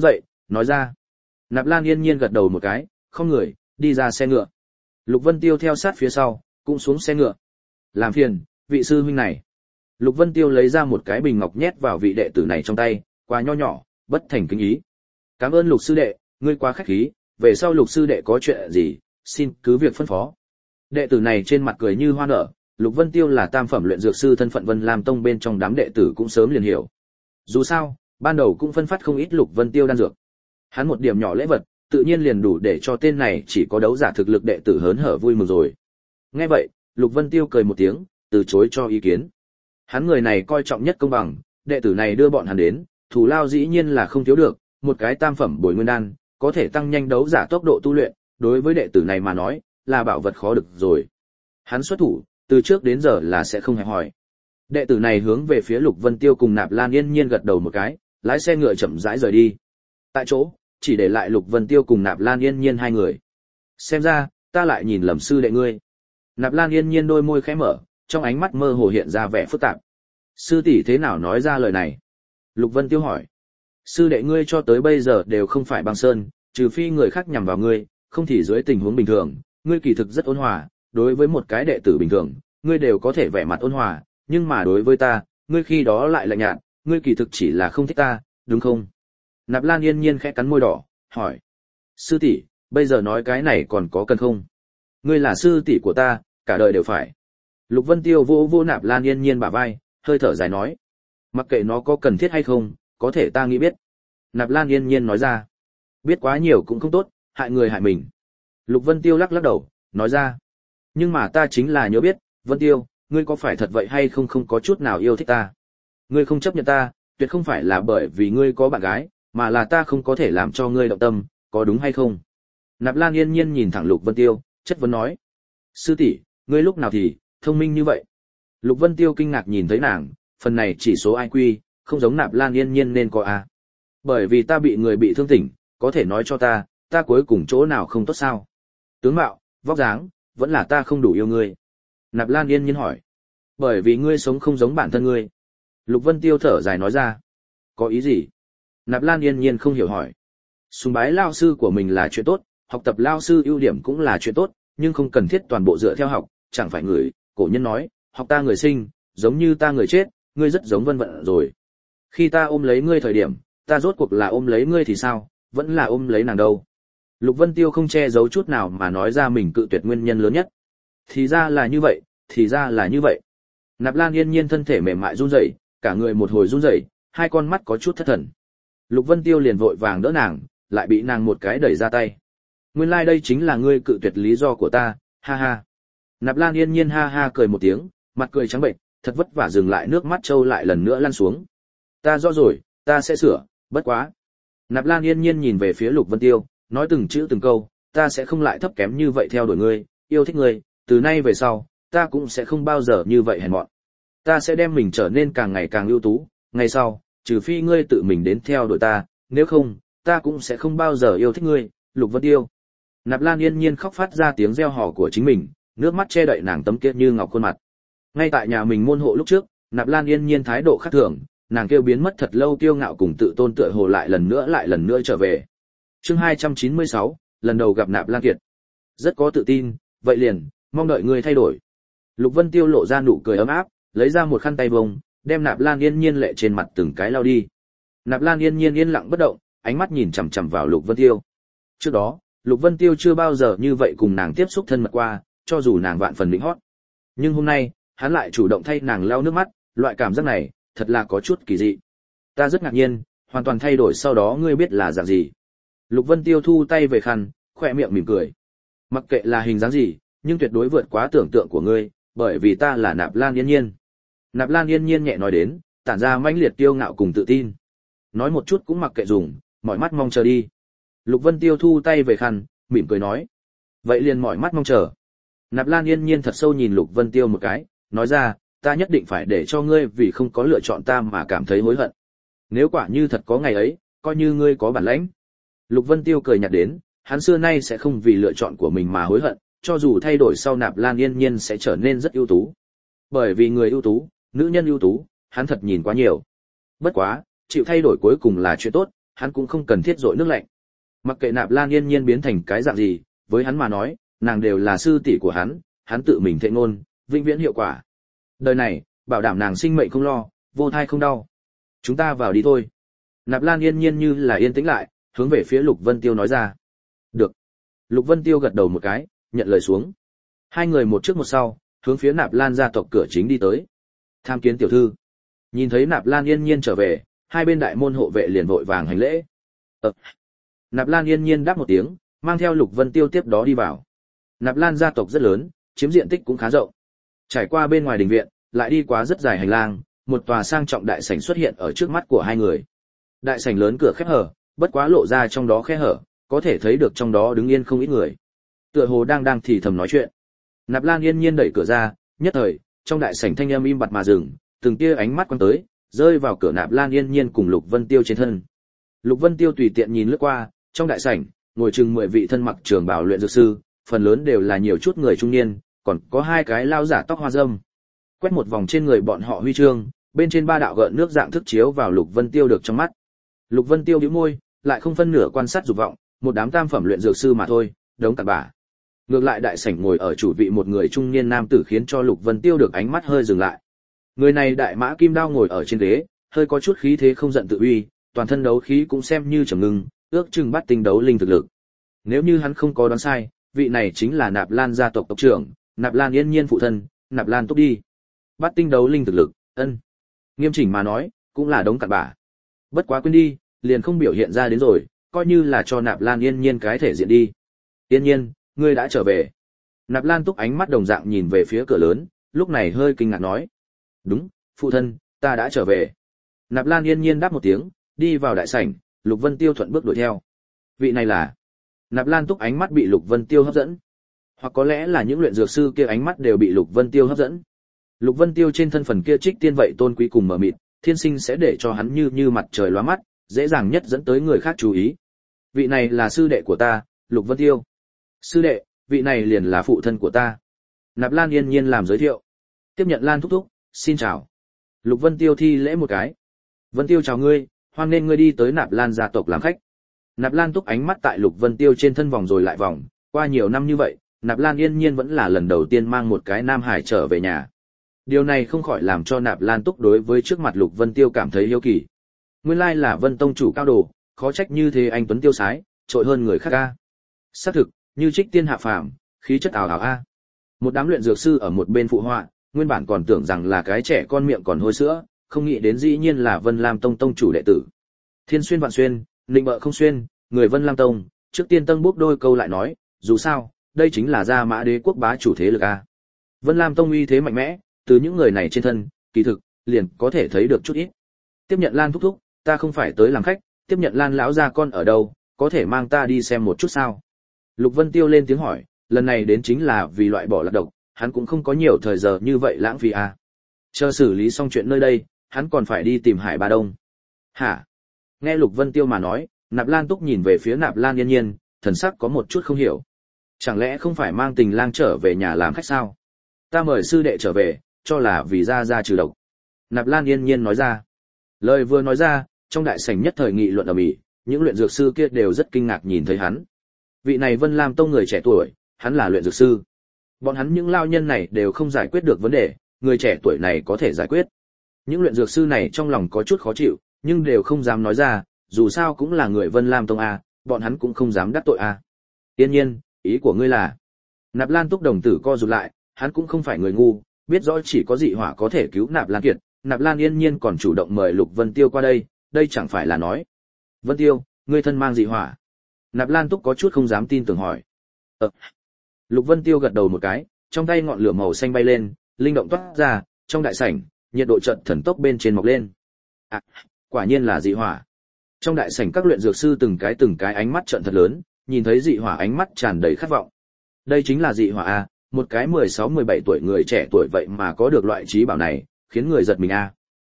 nói ra. Nạp Lan Yên Nhiên gật đầu một cái, không người, đi ra xe ngựa. Lục Vân Tiêu theo sát phía sau, cũng xuống xe ngựa. Làm phiền, vị sư huynh này. Lục Vân Tiêu lấy ra một cái bình ngọc nhét vào vị đệ tử này trong tay, quà nho nhỏ, bất thành kính ý. Cảm ơn Lục sư đệ, ngươi quá khách khí, về sau Lục sư đệ có chuyện gì, xin cứ việc phân phó. Đệ tử này trên mặt cười như hoa nở, Lục Vân Tiêu là tam phẩm luyện dược sư, thân phận Vân Lam Tông bên trong đám đệ tử cũng sớm liền hiểu. Dù sao, ban đầu cũng phân phát không ít Lục Vân Tiêu đan dược. Hắn một điểm nhỏ lễ vật, tự nhiên liền đủ để cho tên này chỉ có đấu giả thực lực đệ tử hớn hở vui mừng rồi. Nghe vậy, Lục Vân Tiêu cười một tiếng, từ chối cho ý kiến. Hắn người này coi trọng nhất công bằng, đệ tử này đưa bọn hắn đến, thù lao dĩ nhiên là không thiếu được, một cái tam phẩm bồi nguyên đan, có thể tăng nhanh đấu giả tốc độ tu luyện, đối với đệ tử này mà nói, là bảo vật khó được rồi. Hắn xuất thủ, từ trước đến giờ là sẽ không hẹp hòi. Đệ tử này hướng về phía Lục Vân Tiêu cùng Nạp Lan Yên Nhiên gật đầu một cái, lái xe ngựa chậm rãi rời đi. Tại chỗ, chỉ để lại Lục Vân Tiêu cùng Nạp Lan Yên Nhiên hai người. Xem ra, ta lại nhìn lầm sư đệ ngươi. Nạp Lan Yên Nhiên đôi môi khẽ mở, trong ánh mắt mơ hồ hiện ra vẻ phức tạp. Sư tỷ thế nào nói ra lời này? Lục Vân Tiêu hỏi. Sư đệ ngươi cho tới bây giờ đều không phải băng sơn, trừ phi người khác nhằm vào ngươi, không thì dưới tình huống bình thường, ngươi kỳ thực rất ôn hòa, đối với một cái đệ tử bình thường, ngươi đều có thể vẻ mặt ôn hòa, nhưng mà đối với ta, ngươi khi đó lại lạnh nhạt, ngươi kỳ thực chỉ là không thích ta, đúng không? Nạp Lan Yên Nhiên khẽ cắn môi đỏ, hỏi. Sư tỷ, bây giờ nói cái này còn có cần không? Ngươi là sư tỷ của ta, cả đời đều phải. Lục Vân Tiêu vô vô Nạp Lan Yên Nhiên bả vai, hơi thở dài nói. Mặc kệ nó có cần thiết hay không, có thể ta nghĩ biết. Nạp Lan Yên Nhiên nói ra. Biết quá nhiều cũng không tốt, hại người hại mình. Lục Vân Tiêu lắc lắc đầu, nói ra. Nhưng mà ta chính là nhớ biết, Vân Tiêu, ngươi có phải thật vậy hay không, không có chút nào yêu thích ta. Ngươi không chấp nhận ta, tuyệt không phải là bởi vì ngươi có bạn gái, mà là ta không có thể làm cho ngươi động tâm, có đúng hay không? Nạp Lan Yên Nhiên nhìn thẳng Lục Vân Tiêu, chất vấn nói. Sư tỷ, ngươi lúc nào thì thông minh như vậy? Lục Vân Tiêu kinh ngạc nhìn thấy nàng, phần này chỉ số IQ, không giống Nạp Lan Yên Nhiên nên có a. Bởi vì ta bị người bị thương tỉnh, có thể nói cho ta cuối cùng chỗ nào không tốt sao? Tướng mạo, vóc dáng, vẫn là ta không đủ yêu ngươi. Nạp Lan Yên Nhiên hỏi. Bởi vì ngươi sống không giống bản thân ngươi. Lục Vân Tiêu thở dài nói ra. Có ý gì? Nạp Lan Yên Nhiên không hiểu hỏi. Sùng bái lao sư của mình là chuyện tốt, học tập lao sư ưu điểm cũng là chuyện tốt, nhưng không cần thiết toàn bộ dựa theo học, chẳng phải người, cổ nhân nói, học ta người sinh, giống như ta người chết, ngươi rất giống Vân Vận rồi. Khi ta ôm lấy ngươi thời điểm, ta rốt cuộc là ôm lấy ngươi thì sao, vẫn là ôm lấy nàng đâu. Lục Vân Tiêu không che giấu chút nào mà nói ra mình cự tuyệt nguyên nhân lớn nhất. Thì ra là như vậy, thì ra là như vậy. Nạp Lan Yên Nhiên thân thể mềm mại run rẩy, cả người một hồi run rẩy, hai con mắt có chút thất thần. Lục Vân Tiêu liền vội vàng đỡ nàng, lại bị nàng một cái đẩy ra tay. Nguyên lai đây chính là ngươi cự tuyệt lý do của ta, ha ha. Nạp Lan Yên Nhiên ha ha cười một tiếng, mặt cười trắng bệnh, thật vất vả dừng lại, nước mắt trâu lại lần nữa lăn xuống. Ta rõ rồi, ta sẽ sửa, bất quá. Nạp Lan Yên Nhiên nhìn về phía Lục Vân Tiêu, nói từng chữ từng câu, ta sẽ không lại thấp kém như vậy theo đuổi ngươi, yêu thích ngươi, từ nay về sau, ta cũng sẽ không bao giờ như vậy hèn mọn. Ta sẽ đem mình trở nên càng ngày càng ưu tú, ngày sau, trừ phi ngươi tự mình đến theo đuổi ta, nếu không, ta cũng sẽ không bao giờ yêu thích ngươi, Lục Vân Tiêu. Nạp Lan Yên Nhiên khóc phát ra tiếng reo hò của chính mình, nước mắt che đậy nàng tấm kia như ngọc khuôn mặt. Ngay tại nhà mình môn hộ lúc trước, Nạp Lan Yên Nhiên thái độ khác thường, nàng kêu biến mất thật lâu, kiêu ngạo cùng tự tôn tựa hồ lại lần nữa trở về. Chương 296, lần đầu gặp Nạp Lan Kiệt. Rất có tự tin, vậy liền, mong đợi ngươi thay đổi. Lục Vân Tiêu lộ ra nụ cười ấm áp, lấy ra một khăn tay bông, đem Nạp Lan Yên Nhiên lệ trên mặt từng cái lau đi. Nạp Lan Yên Nhiên yên lặng bất động, ánh mắt nhìn chằm chằm vào Lục Vân Tiêu. Trước đó, Lục Vân Tiêu chưa bao giờ như vậy cùng nàng tiếp xúc thân mật qua, cho dù nàng vạn phần lĩnh hót. Nhưng hôm nay, hắn lại chủ động thay nàng lau nước mắt, loại cảm giác này, thật là có chút kỳ dị. Ta rất ngạc nhiên, hoàn toàn thay đổi sau đó ngươi biết là dạng gì. Lục Vân Tiêu thu tay về khăn, khỏe miệng mỉm cười. Mặc kệ là hình dáng gì, nhưng tuyệt đối vượt quá tưởng tượng của ngươi, bởi vì ta là Nạp Lan Yên Nhiên. Nạp Lan Yên Nhiên nhẹ nói đến, tản ra mãnh liệt kiêu ngạo cùng tự tin. Nói một chút cũng mặc kệ dùng, mỏi mắt mong chờ đi. Lục Vân Tiêu thu tay về khăn, mỉm cười nói. Vậy liền mỏi mắt mong chờ. Nạp Lan Yên Nhiên thật sâu nhìn Lục Vân Tiêu một cái, nói ra, ta nhất định phải để cho ngươi vì không có lựa chọn ta mà cảm thấy hối hận. Nếu quả như thật có ngày ấy, coi như ngươi có bản lãnh. Lục Vân Tiêu cười nhạt đến, hắn xưa nay sẽ không vì lựa chọn của mình mà hối hận, cho dù thay đổi sau Nạp Lan Yên Nhiên sẽ trở nên rất ưu tú. Bởi vì người ưu tú, nữ nhân ưu tú, hắn thật nhìn quá nhiều. Bất quá, chịu thay đổi cuối cùng là chuyện tốt, hắn cũng không cần thiết dội nước lạnh. Mặc kệ Nạp Lan Yên Nhiên biến thành cái dạng gì, với hắn mà nói, nàng đều là sư tỷ của hắn tự mình thệ ngôn, vĩnh viễn hiệu quả. Đời này, bảo đảm nàng sinh mệnh không lo, vô thai không đau. Chúng ta vào đi thôi. Nạp Lan Yên Nhiên như là yên tĩnh lại, hướng về phía Lục Vân Tiêu nói ra. Được. Lục Vân Tiêu gật đầu một cái, nhận lời xuống. Hai người một trước một sau, hướng phía Nạp Lan gia tộc cửa chính đi tới. Tham kiến tiểu thư. Nhìn thấy Nạp Lan Yên Nhiên trở về, hai bên đại môn hộ vệ liền vội vàng hành lễ. Nạp Lan Yên Nhiên đáp một tiếng, mang theo Lục Vân Tiêu tiếp đó đi vào. Nạp Lan gia tộc rất lớn, chiếm diện tích cũng khá rộng. Trải qua bên ngoài đình viện, lại đi qua rất dài hành lang, một tòa sang trọng đại sảnh xuất hiện ở trước mắt của hai người. Đại sảnh lớn cửa khép hở, bất quá lộ ra trong đó khe hở, có thể thấy được trong đó đứng yên không ít người. Tựa hồ đang thì thầm nói chuyện. Nạp Lan Yên Nhiên đẩy cửa ra, nhất thời, trong đại sảnh thanh âm im bặt mà dừng, từng tia ánh mắt quăng tới, rơi vào cửa Nạp Lan Yên Nhiên cùng Lục Vân Tiêu trên thân. Lục Vân Tiêu tùy tiện nhìn lướt qua, trong đại sảnh, ngồi chừng 10 vị thân mặc trường bào luyện dược sư, phần lớn đều là nhiều chút người trung niên, còn có hai cái lao giả tóc hoa râm. Quét một vòng trên người bọn họ huy chương, bên trên ba đạo gợn nước dạng thức chiếu vào Lục Vân Tiêu được trong mắt. Lục Vân Tiêu bĩu môi, lại không phân nửa quan sát dục vọng, một đám tam phẩm luyện dược sư mà thôi, đống cặn bã. Ngược lại đại sảnh ngồi ở chủ vị một người trung niên nam tử khiến cho Lục Vân Tiêu được ánh mắt hơi dừng lại. Người này đại mã kim đao ngồi ở trên ghế, hơi có chút khí thế không giận tự uy, toàn thân đấu khí cũng xem như trầm ngưng, ước chừng bắt tinh đấu linh thực lực. Nếu như hắn không có đoán sai, vị này chính là Nạp Lan gia tộc tộc trưởng, Nạp Lan Yên Nhiên phụ thân, Nạp Lan Túc đi. Bắt tinh đấu linh thực lực, nghiêm chỉnh mà nói, cũng là đống cặn bã. Bất quá quên đi, liền không biểu hiện ra đến rồi, coi như là cho Nạp Lan Yên Nhiên cái thể diện đi. Yên Nhiên, ngươi đã trở về. Nạp Lan Túc ánh mắt đồng dạng nhìn về phía cửa lớn, lúc này hơi kinh ngạc nói. Đúng, phụ thân, ta đã trở về. Nạp Lan Yên Nhiên đáp một tiếng, đi vào đại sảnh, Lục Vân Tiêu thuận bước đuổi theo. Vị này là... Nạp Lan Túc ánh mắt bị Lục Vân Tiêu hấp dẫn. Hoặc có lẽ là những luyện dược sư kia ánh mắt đều bị Lục Vân Tiêu hấp dẫn. Lục Vân Tiêu trên thân phần kia trích tiên vậy tôn quý cùng mờ mịt, thiên sinh sẽ để cho hắn như mặt trời lóa mắt, dễ dàng nhất dẫn tới người khác chú ý. Vị này là sư đệ của ta, Lục Vân Tiêu. Sư đệ, vị này liền là phụ thân của ta. Nạp Lan Yên Nhiên làm giới thiệu. Tiếp nhận Lan thúc thúc, xin chào. Lục Vân Tiêu thi lễ một cái. Vân Tiêu chào ngươi, hoan nên ngươi đi tới Nạp Lan gia tộc làm khách. Nạp Lan Túc ánh mắt tại Lục Vân Tiêu trên thân vòng rồi lại vòng, qua nhiều năm như vậy, Nạp Lan Yên Nhiên vẫn là lần đầu tiên mang một cái nam hải trở về nhà. Điều này không khỏi làm cho Nạp Lan Túc đối với trước mặt Lục Vân Tiêu cảm thấy hiếu kỳ. Nguyên lai là Vân tông chủ cao đồ, khó trách như thế anh tuấn tiêu sái, trội hơn người khác a. Xác thực, như trích tiên hạ phàm, khí chất ảo ảo a. Một đám luyện dược sư ở một bên phụ họa, nguyên bản còn tưởng rằng là cái trẻ con miệng còn hôi sữa, không nghĩ đến dĩ nhiên là Vân Lam tông tông chủ đệ tử. Thiên xuyên vạn xuyên, định bợ không xuyên, người Vân Lam tông, trước tiên tân bốc đôi câu lại nói, dù sao, đây chính là gia mã đế quốc bá chủ thế lực a. Vân Lam tông uy thế mạnh mẽ, từ những người này trên thân, kỳ thực liền có thể thấy được chút ít. Tiếp nhận Lan thúc thúc, ta không phải tới làm khách, tiếp nhận Lan lão gia con ở đâu, có thể mang ta đi xem một chút sao? Lục Vân Tiêu lên tiếng hỏi, lần này đến chính là vì loại bỏ lạc độc, hắn cũng không có nhiều thời giờ như vậy lãng phí à. Chờ xử lý xong chuyện nơi đây, hắn còn phải đi tìm Hải Ba Đông. Hả? Nghe Lục Vân Tiêu mà nói, Nạp Lan Túc nhìn về phía Nạp Lan Yên Nhiên, thần sắc có một chút không hiểu. Chẳng lẽ không phải mang Tình Lang trở về nhà làm khách sao? Ta mời sư đệ trở về, cho là vì ra trừ độc. Nạp Lan Yên Nhiên nói ra. Lời vừa nói ra, trong đại sảnh nhất thời nghị luận ầm ĩ, những luyện dược sư kia đều rất kinh ngạc nhìn thấy hắn. Vị này Vân Lam tông người trẻ tuổi, hắn là luyện dược sư. Bọn hắn những lao nhân này đều không giải quyết được vấn đề, người trẻ tuổi này có thể giải quyết. Những luyện dược sư này trong lòng có chút khó chịu, nhưng đều không dám nói ra, dù sao cũng là người Vân Lam tông a, bọn hắn cũng không dám đắc tội a. Yên Nhiên, ý của ngươi là? Nạp Lan Túc đồng tử co rụt lại, hắn cũng không phải người ngu, biết rõ chỉ có dị hỏa có thể cứu Nạp Lan Kiệt, Nạp Lan Yên Nhiên còn chủ động mời Lục Vân Tiêu qua đây chẳng phải là nói. Vân Tiêu, ngươi thân mang dị hỏa? Nạp Lan Túc có chút không dám tin tưởng hỏi. Lục Vân Tiêu gật đầu một cái, trong tay ngọn lửa màu xanh bay lên, linh động toát ra, trong đại sảnh, nhiệt độ chợt thần tốc bên trên mọc lên. Quả nhiên là dị hỏa. Trong đại sảnh các luyện dược sư từng cái ánh mắt trợn thật lớn, nhìn thấy dị hỏa ánh mắt tràn đầy khát vọng. Đây chính là dị hỏa a, một cái 16-17 tuổi người trẻ tuổi vậy mà có được loại trí bảo này, khiến người giật mình a.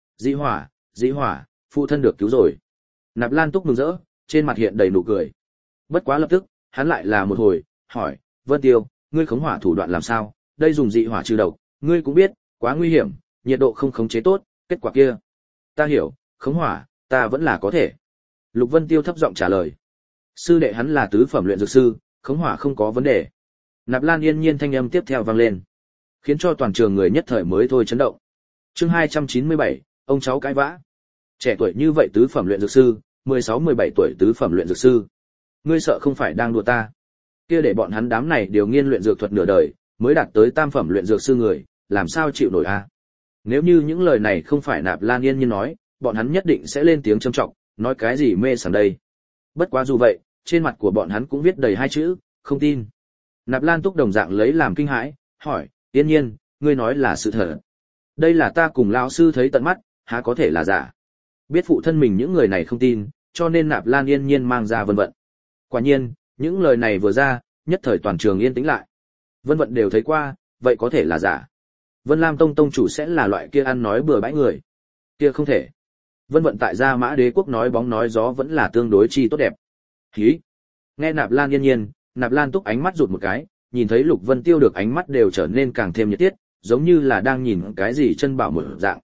Dị hỏa, phụ thân được cứu rồi. Nạp Lan Túc mừng rỡ, trên mặt hiện đầy nụ cười. Bất quá lập tức, hắn lại là một hồi, hỏi, Vân Tiêu, ngươi khống hỏa thủ đoạn làm sao? Đây dùng dị hỏa trừ độc, ngươi cũng biết, quá nguy hiểm, nhiệt độ không khống chế tốt, kết quả kia. Ta hiểu, khống hỏa, ta vẫn là có thể. Lục Vân Tiêu thấp giọng trả lời. Sư đệ hắn là tứ phẩm luyện dược sư, khống hỏa không có vấn đề. Nạp Lan Yên Nhiên thanh âm tiếp theo vang lên, khiến cho toàn trường người nhất thời mới thôi chấn động. Chương 297, ông cháu cãi vã. Trẻ tuổi như vậy tứ phẩm luyện dược sư, 16-17 tuổi tứ phẩm luyện dược sư. Ngươi sợ không phải đang đùa ta? Kia để bọn hắn đám này đều nghiên luyện dược thuật nửa đời, mới đạt tới tam phẩm luyện dược sư người, làm sao chịu nổi a? Nếu như những lời này không phải Nạp Lan Yên Nhiên nói, bọn hắn nhất định sẽ lên tiếng châm trọng, nói cái gì mê sảng đây. Bất quá dù vậy, trên mặt của bọn hắn cũng viết đầy hai chữ, không tin. Nạp Lan Túc đồng dạng lấy làm kinh hãi, hỏi, Yên Nhiên, ngươi nói là sự thật. Đây là ta cùng lão sư thấy tận mắt, há có thể là giả. Biết phụ thân mình những người này không tin, cho nên Nạp Lan Yên Nhiên mang ra Vân Vận. Quả nhiên, những lời này vừa ra, nhất thời toàn trường yên tĩnh lại. Vân Vận đều thấy qua, vậy có thể là giả. Vân Lam Tông tông chủ sẽ là loại kia ăn nói bừa bãi người. Kia không thể. Vân Vận tại Gia Mã Đế quốc nói bóng nói gió vẫn là tương đối chi tốt đẹp. Hí. Nghe Nạp Lan Yên Nhiên, Nạp Lan Túc ánh mắt rụt một cái, nhìn thấy Lục Vân Tiêu được ánh mắt đều trở nên càng thêm nhiệt tiết, giống như là đang nhìn cái gì chân bảo một dạng.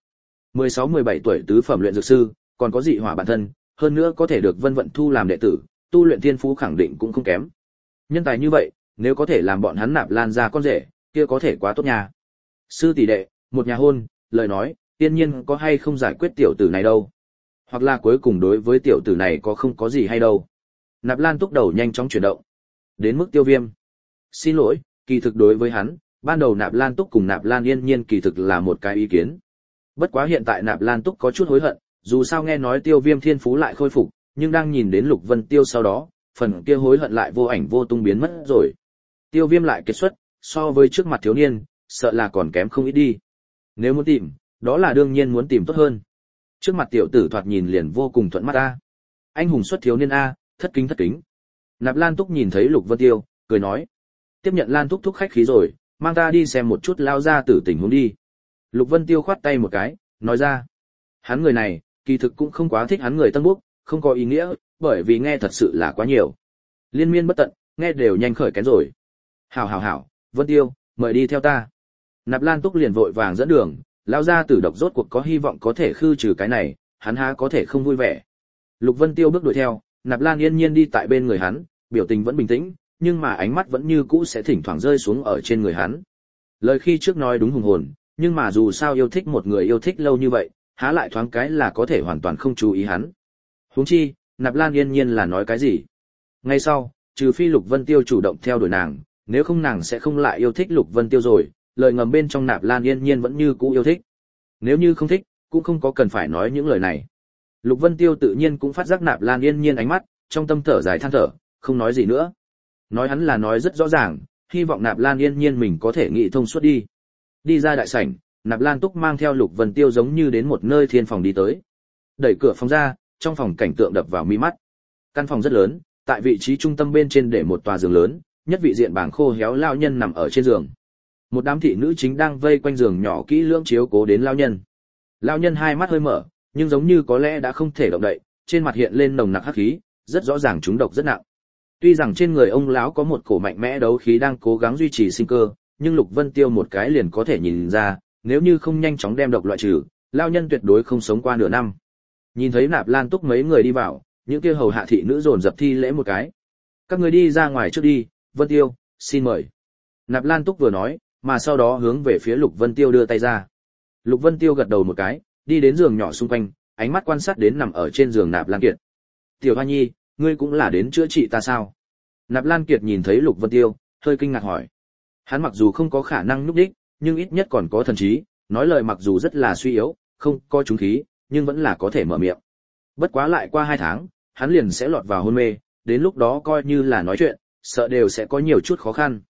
16-17 tuổi tứ phẩm luyện dược sư, còn có dị hỏa bản thân, hơn nữa có thể được Vân Vận thu làm đệ tử, tu luyện thiên phú khẳng định cũng không kém. Nhân tài như vậy, nếu có thể làm bọn hắn Nạp Lan ra con rể, kia có thể quá tốt nha. Sư tỷ đệ, một nhà hôn, lời nói, Yên Nhiên có hay không giải quyết tiểu tử này đâu? Hoặc là cuối cùng đối với tiểu tử này có không có gì hay đâu? Nạp Lan Túc đầu nhanh chóng chuyển động. Đến mức Tiêu Viêm. Xin lỗi, kỳ thực đối với hắn, ban đầu Nạp Lan Túc cùng Nạp Lan Yên Nhiên kỳ thực là một cái ý kiến. Bất quá hiện tại Nạp Lan Túc có chút hối hận, dù sao nghe nói Tiêu Viêm thiên phú lại khôi phục, nhưng đang nhìn đến Lục Vân Tiêu sau đó, phần kia hối hận lại vô ảnh vô tung biến mất rồi. Tiêu Viêm lại kết xuất, so với trước mặt thiếu niên, sợ là còn kém không ít đi. Nếu muốn tìm, đó là đương nhiên muốn tìm tốt hơn. Trước mặt tiểu tử thoạt nhìn liền vô cùng thuận mắt a. Anh hùng xuất thiếu niên a, thất kính thất kính. Nạp Lan Túc nhìn thấy Lục Vân Tiêu, cười nói: "Tiếp nhận Lan Thúc thúc khách khí rồi, mang ta đi xem một chút lao ra tử tình huống đi." Lục Vân Tiêu khoát tay một cái, nói ra: "Hắn người này, kỳ thực cũng không quá thích hắn người Tân Quốc, không có ý nghĩa, bởi vì nghe thật sự là quá nhiều. Liên miên bất tận, nghe đều nhanh khởi kén rồi." "Hảo hảo hảo, Vân Tiêu, mời đi theo ta." Nạp Lan Túc liền vội vàng dẫn đường, lao ra tử độc rốt cuộc có hy vọng có thể khư trừ cái này, hắn há có thể không vui vẻ. Lục Vân Tiêu bước đuổi theo, Nạp Lan Yên Nhiên đi tại bên người hắn, biểu tình vẫn bình tĩnh, nhưng mà ánh mắt vẫn như cũ sẽ thỉnh thoảng rơi xuống ở trên người hắn. Lời khi trước nói đúng hùng hồn, nhưng mà dù sao yêu thích một người yêu thích lâu như vậy, há lại thoáng cái là có thể hoàn toàn không chú ý hắn. Huống chi, Nạp Lan Yên Nhiên là nói cái gì? Ngay sau, trừ phi Lục Vân Tiêu chủ động theo đuổi nàng, nếu không nàng sẽ không lại yêu thích Lục Vân Tiêu rồi, lời ngầm bên trong Nạp Lan Yên Nhiên vẫn như cũ yêu thích. Nếu như không thích, cũng không có cần phải nói những lời này. Lục Vân Tiêu tự nhiên cũng phát giác Nạp Lan Yên Nhiên ánh mắt, trong tâm thở dài than thở, không nói gì nữa. Nói hắn là nói rất rõ ràng, hy vọng Nạp Lan Yên Nhiên mình có thể nghĩ thông suốt đi. Đi ra đại sảnh, Nạp Lan Túc mang theo Lục Vân Tiêu giống như đến một nơi thiên phòng đi tới. Đẩy cửa phòng ra, trong phòng cảnh tượng đập vào mi mắt. Căn phòng rất lớn, tại vị trí trung tâm bên trên để một tòa giường lớn, nhất vị diện bảng khô héo lao nhân nằm ở trên giường. Một đám thị nữ chính đang vây quanh giường nhỏ kỹ lưỡng chiếu cố đến lao nhân. Lao nhân hai mắt hơi mở, nhưng giống như có lẽ đã không thể động đậy, trên mặt hiện lên nồng nặc hắc khí, rất rõ ràng trúng độc rất nặng. Tuy rằng trên người ông lão có một cổ mạnh mẽ đấu khí đang cố gắng duy trì sinh cơ, nhưng Lục Vân Tiêu một cái liền có thể nhìn ra, nếu như không nhanh chóng đem độc loại trừ, lao nhân tuyệt đối không sống qua nửa năm. Nhìn thấy Nạp Lan Túc mấy người đi vào, những kia hầu hạ thị nữ dồn dập thi lễ một cái. "Các người đi ra ngoài trước đi, Vân Tiêu, xin mời." Nạp Lan Túc vừa nói, mà sau đó hướng về phía Lục Vân Tiêu đưa tay ra. Lục Vân Tiêu gật đầu một cái, đi đến giường nhỏ xung quanh, ánh mắt quan sát đến nằm ở trên giường Nạp Lan Kiệt. "Tiểu Hoa Nhi, ngươi cũng là đến chữa trị ta sao?" Nạp Lan Kiệt nhìn thấy Lục Vân Tiêu, hơi kinh ngạc hỏi. Hắn mặc dù không có khả năng nhúc đích, nhưng ít nhất còn có thần trí, nói lời mặc dù rất là suy yếu, không có trúng khí, nhưng vẫn là có thể mở miệng. Bất quá lại qua 2 tháng, hắn liền sẽ lọt vào hôn mê, đến lúc đó coi như là nói chuyện, sợ đều sẽ có nhiều chút khó khăn.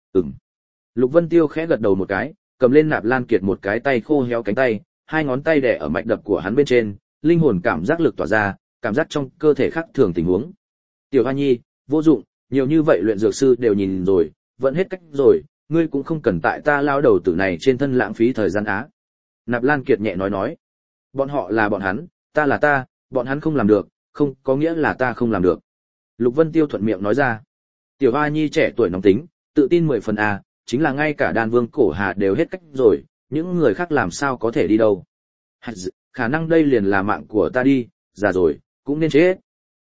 Lục Vân Tiêu khẽ gật đầu một cái, cầm lên Nạp Lan Kiệt một cái tay khô héo cánh tay, 2 ngón tay đè ở mạch đập của hắn bên trên, linh hồn cảm giác lực tỏa ra, cảm giác trong cơ thể khác thường tình huống. "Tiểu Hoa Nhi, vô dụng, nhiều như vậy luyện dược sư đều nhìn rồi, vẫn hết cách rồi, ngươi cũng không cần tại ta lao đầu tử này trên thân lãng phí thời gian á." Nạp Lan Kiệt nhẹ nói. "Bọn họ là bọn hắn, ta là ta, bọn hắn không làm được, không có nghĩa là ta không làm được." Lục Vân Tiêu thuận miệng nói ra. Tiểu Hoa Nhi trẻ tuổi nóng tính, tự tin 10 phần a, chính là ngay cả Đan Vương Cổ Hà đều hết cách rồi, những người khác làm sao có thể đi đâu. Khả năng đây liền là mạng của ta đi, già rồi, cũng nên chết.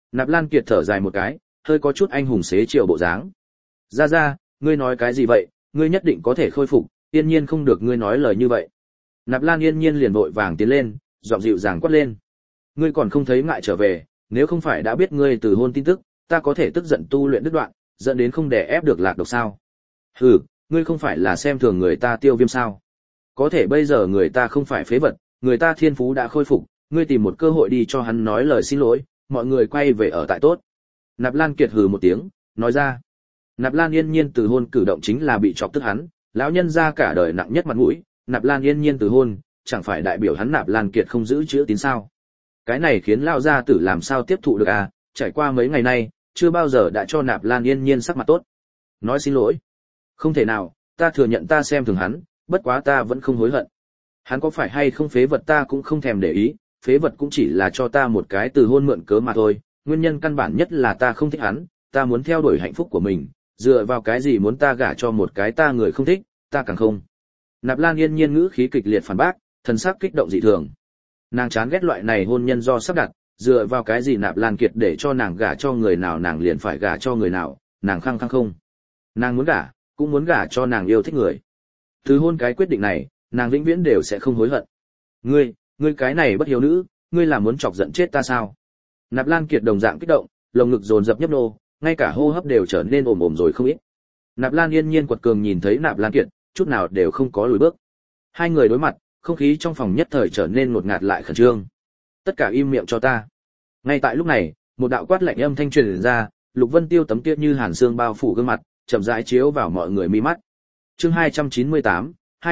Nạp Lan Kiệt thở dài một cái, hơi có chút anh hùng xế chiều bộ dáng. Ra, ngươi nói cái gì vậy, ngươi nhất định có thể khôi phục, Yên Nhiên không được ngươi nói lời như vậy. Nạp Lan Yên Nhiên liền vội vàng tiến lên, giọng dịu dàng quát lên. Ngươi còn không thấy ngại trở về, nếu không phải đã biết ngươi từ hôn tin tức, ta có thể tức giận tu luyện đứt đoạn, dẫn đến không đè ép được Lạc Độc sao? Hừ, ngươi không phải là xem thường người ta Tiêu Viêm sao? Có thể bây giờ người ta không phải phế vật, người ta thiên phú đã khôi phục, ngươi tìm một cơ hội đi cho hắn nói lời xin lỗi, mọi người quay về ở tại tốt. Nạp Lan Kiệt hừ một tiếng, nói ra. Nạp Lan Yên Nhiên từ hôn cử động chính là bị chọc tức hắn, lão nhân gia cả đời nặng nhất mặt mũi, Nạp Lan Yên Nhiên từ hôn, chẳng phải đại biểu hắn Nạp Lan Kiệt không giữ chữ tín sao? Cái này khiến lão gia tử làm sao tiếp thụ được à, trải qua mấy ngày nay, chưa bao giờ đã cho Nạp Lan Yên Nhiên sắc mặt tốt. Nói xin lỗi. Không thể nào, ta thừa nhận ta xem thường hắn, bất quá ta vẫn không hối hận. Hắn có phải hay không phế vật ta cũng không thèm để ý, phế vật cũng chỉ là cho ta một cái từ hôn mượn cớ mà thôi, nguyên nhân căn bản nhất là ta không thích hắn, ta muốn theo đuổi hạnh phúc của mình, dựa vào cái gì muốn ta gả cho một cái ta người không thích, ta càng không. Nạp Lan Yên Nhiên ngữ khí kịch liệt phản bác, thần sắc kích động dị thường. Nàng chán ghét loại này hôn nhân do sắp đặt, dựa vào cái gì Nạp Lan Kiệt để cho nàng gả cho người nào nàng liền phải gả cho người nào, nàng khăng khăng không. Nàng muốn gả, cũng muốn gả cho nàng yêu thích người. Từ hôn cái quyết định này, nàng vĩnh viễn đều sẽ không hối hận. Ngươi cái này bất hiếu nữ, ngươi là muốn chọc giận chết ta sao? Nạp Lan Kiệt đồng dạng kích động, lồng ngực dồn dập nhấp nô, ngay cả hô hấp đều trở nên ồm ồm rồi không ít. Nạp Lan Yên Nhiên quật cường nhìn thấy Nạp Lan Kiệt, chút nào đều không có lùi bước. Hai người đối mặt, không khí trong phòng nhất thời trở nên ngột ngạt lại khẩn trương. Tất cả im miệng cho ta. Ngay tại lúc này, một đạo quát lạnh âm thanh truyền ra, Lục Vân Tiêu tấm kia như hàn xương bao phủ gương mặt, chậm rãi chiếu vào mọi người mi mắt. Chương 298,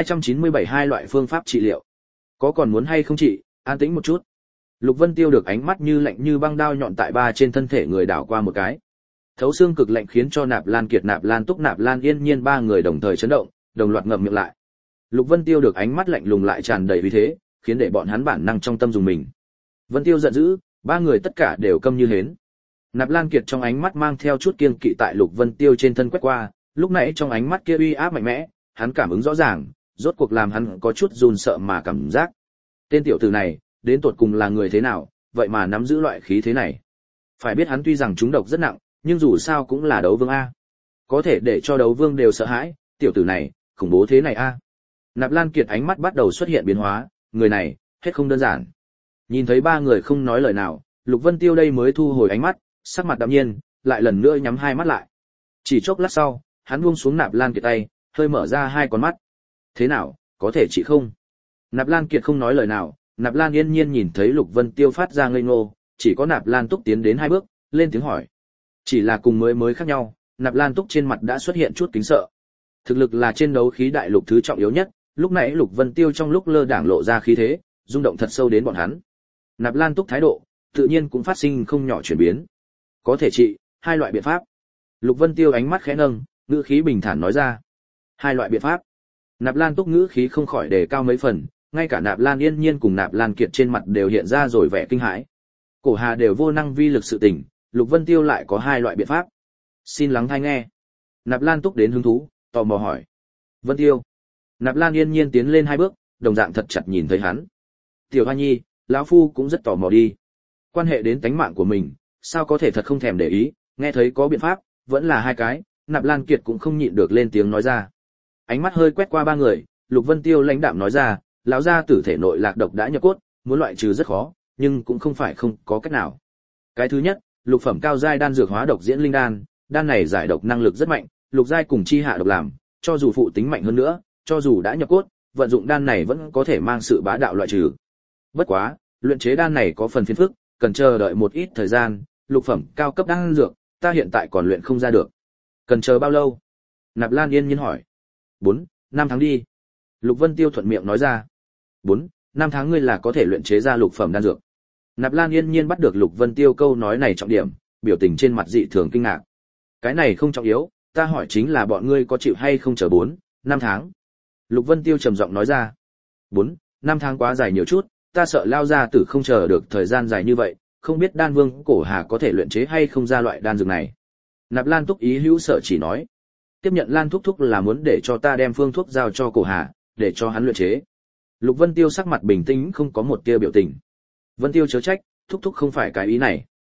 297 hai loại phương pháp trị liệu. Có còn muốn hay không trị, an tĩnh một chút. Lục Vân Tiêu được ánh mắt như lạnh như băng đao nhọn tại ba trên thân thể người đảo qua một cái. Thấu xương cực lạnh khiến cho Nạp Lan Kiệt, Nạp Lan Túc, Nạp Lan Yên Nhiên ba người đồng thời chấn động, đồng loạt ngậm miệng lại. Lục Vân Tiêu được ánh mắt lạnh lùng lại tràn đầy uy thế, khiến để bọn hắn bản năng trong tâm dùng mình. Vân Tiêu giận dữ, ba người tất cả đều câm như hến. Nạp Lan Kiệt trong ánh mắt mang theo chút kiêng kỵ tại Lục Vân Tiêu trên thân quét qua, lúc nãy trong ánh mắt kia uy áp mạnh mẽ, hắn cảm ứng rõ ràng, rốt cuộc làm hắn có chút run sợ mà cảm giác. Tên tiểu tử này, đến tột cùng là người thế nào, vậy mà nắm giữ loại khí thế này. Phải biết hắn tuy rằng trúng độc rất nặng, nhưng dù sao cũng là đấu vương a. Có thể để cho đấu vương đều sợ hãi, tiểu tử này, khủng bố thế này a. Nạp Lan Kiệt ánh mắt bắt đầu xuất hiện biến hóa, người này, hết không đơn giản. Nhìn thấy ba người không nói lời nào, Lục Vân Tiêu đây mới thu hồi ánh mắt, sắc mặt đạm nhiên, lại lần nữa nhắm hai mắt lại. Chỉ chốc lát sau, hắn buông xuống Nạp Lan Kiệt tay, hơi mở ra hai con mắt. Thế nào, có thể trị không? Nạp Lan Kiệt không nói lời nào, Nạp Lan Yên Nhiên nhìn thấy Lục Vân Tiêu phát ra ngây ngô, chỉ có Nạp Lan Túc tiến đến hai bước, lên tiếng hỏi. Chỉ là cùng mới khác nhau, Nạp Lan Túc trên mặt đã xuất hiện chút kính sợ. Thực lực là trên đấu khí đại lục thứ trọng yếu nhất, lúc nãy Lục Vân Tiêu trong lúc lơ đãng lộ ra khí thế, rung động thật sâu đến bọn hắn. Nạp Lan Túc thái độ, tự nhiên cũng phát sinh không nhỏ chuyển biến. Có thể trị, hai loại biện pháp. Lục Vân Tiêu ánh mắt khẽ nâng, ngữ khí bình thản nói ra. Hai loại biện pháp. Nạp Lan Túc ngữ khí không khỏi đề cao mấy phần, ngay cả Nạp Lan Yên Nhiên cùng Nạp Lan Kiệt trên mặt đều hiện ra rồi vẻ kinh hãi. Cổ Hà đều vô năng vi lực sự tình, Lục Vân Tiêu lại có hai loại biện pháp. Xin lắng tai nghe. Nạp Lan Túc đến hứng thú, tò mò hỏi. Vân Tiêu. Nạp Lan Yên Nhiên tiến lên hai bước, đồng dạng thật chặt nhìn thấy hắn. Tiểu Hoa Nhi, lão phu cũng rất tò mò đi. Quan hệ đến tánh mạng của mình, sao có thể thật không thèm để ý, nghe thấy có biện pháp, vẫn là hai cái, Nạp Lan Kiệt cũng không nhịn được lên tiếng nói ra. Ánh mắt hơi quét qua ba người, Lục Vân Tiêu lãnh đạm nói ra, lão gia tử thể nội lạc độc đã nhập cốt, muốn loại trừ rất khó, nhưng cũng không phải không có cách nào. Cái thứ nhất, lục phẩm cao giai đan dược hóa độc diễn linh đan, đan này giải độc năng lực rất mạnh, lục giai cùng chi hạ độc làm, cho dù phụ tính mạnh hơn nữa, cho dù đã nhập cốt, vận dụng đan này vẫn có thể mang sự bá đạo loại trừ. Bất quá, luyện chế đan này có phần phiền phức, cần chờ đợi một ít thời gian, lục phẩm cao cấp đan dược, ta hiện tại còn luyện không ra được. Cần chờ bao lâu? Nạp Lan Yên Nhiên hỏi. 4, 5 tháng đi. Lục Vân Tiêu thuận miệng nói ra. 4, 5 tháng ngươi là có thể luyện chế ra lục phẩm đan dược. Nạp Lan Yên Nhiên bắt được Lục Vân Tiêu câu nói này trọng điểm, biểu tình trên mặt dị thường kinh ngạc. Cái này không trọng yếu, ta hỏi chính là bọn ngươi có chịu hay không chờ 4, 5 tháng. Lục Vân Tiêu trầm giọng nói ra. 4, 5 tháng quá dài nhiều chút, ta sợ lao ra tử không chờ được thời gian dài như vậy, không biết đan vương Cổ Hà có thể luyện chế hay không ra loại đan dược này. Nạp Lan Túc ý hữu sợ chỉ nói. Tiếp nhận Lan Thúc Thúc là muốn để cho ta đem phương thuốc giao cho Cổ Hà, để cho hắn luyện chế. Lục Vân Tiêu sắc mặt bình tĩnh không có một tia biểu tình. Vân Tiêu chớ trách, Thúc Thúc không phải cái ý này.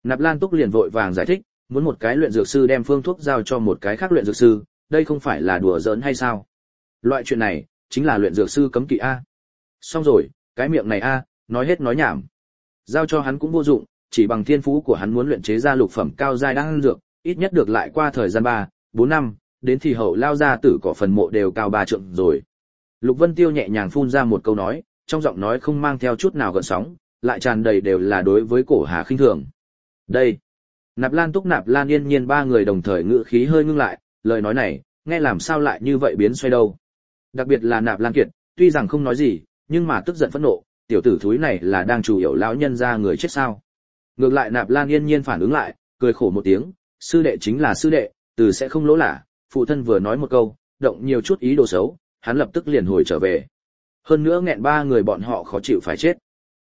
Nạp Lan Túc liền vội vàng giải thích, muốn một cái luyện dược sư đem phương thuốc giao cho một cái khác luyện dược sư, đây không phải là đùa giỡn hay sao? Loại chuyện này, chính là luyện dược sư cấm kỵ a. Xong rồi, cái miệng này a, nói hết nói nhảm. Giao cho hắn cũng vô dụng, chỉ bằng thiên phú của hắn muốn luyện chế ra lục phẩm cao giai đan dược, ít nhất được lại qua thời gian 4 năm, đến thì hậu lao ra tử cỏ phần mộ đều cao 3 trượng rồi. Lục Vân Tiêu nhẹ nhàng phun ra một câu nói, trong giọng nói không mang theo chút nào gợn sóng, lại tràn đầy đều là đối với Cổ Hà khinh thường. Đây, Nạp Lan Túc Nạp Lan Yên Nhiên ba người đồng thời ngữ khí hơi ngưng lại, lời nói này, nghe làm sao lại như vậy biến xoay đâu. Đặc biệt là Nạp Lan Kiệt, tuy rằng không nói gì, nhưng mà tức giận phẫn nộ, tiểu tử thúi này là đang chủ yếu lão nhân ra người chết sao. Ngược lại Nạp Lan Yên Nhiên phản ứng lại, cười khổ một tiếng, sư đệ chính là sư đệ, từ sẽ không lỗ lã, phụ thân vừa nói một câu, động nhiều chút ý đồ xấu, hắn lập tức liền hồi trở về. Hơn nữa nghẹn ba người bọn họ khó chịu phải chết.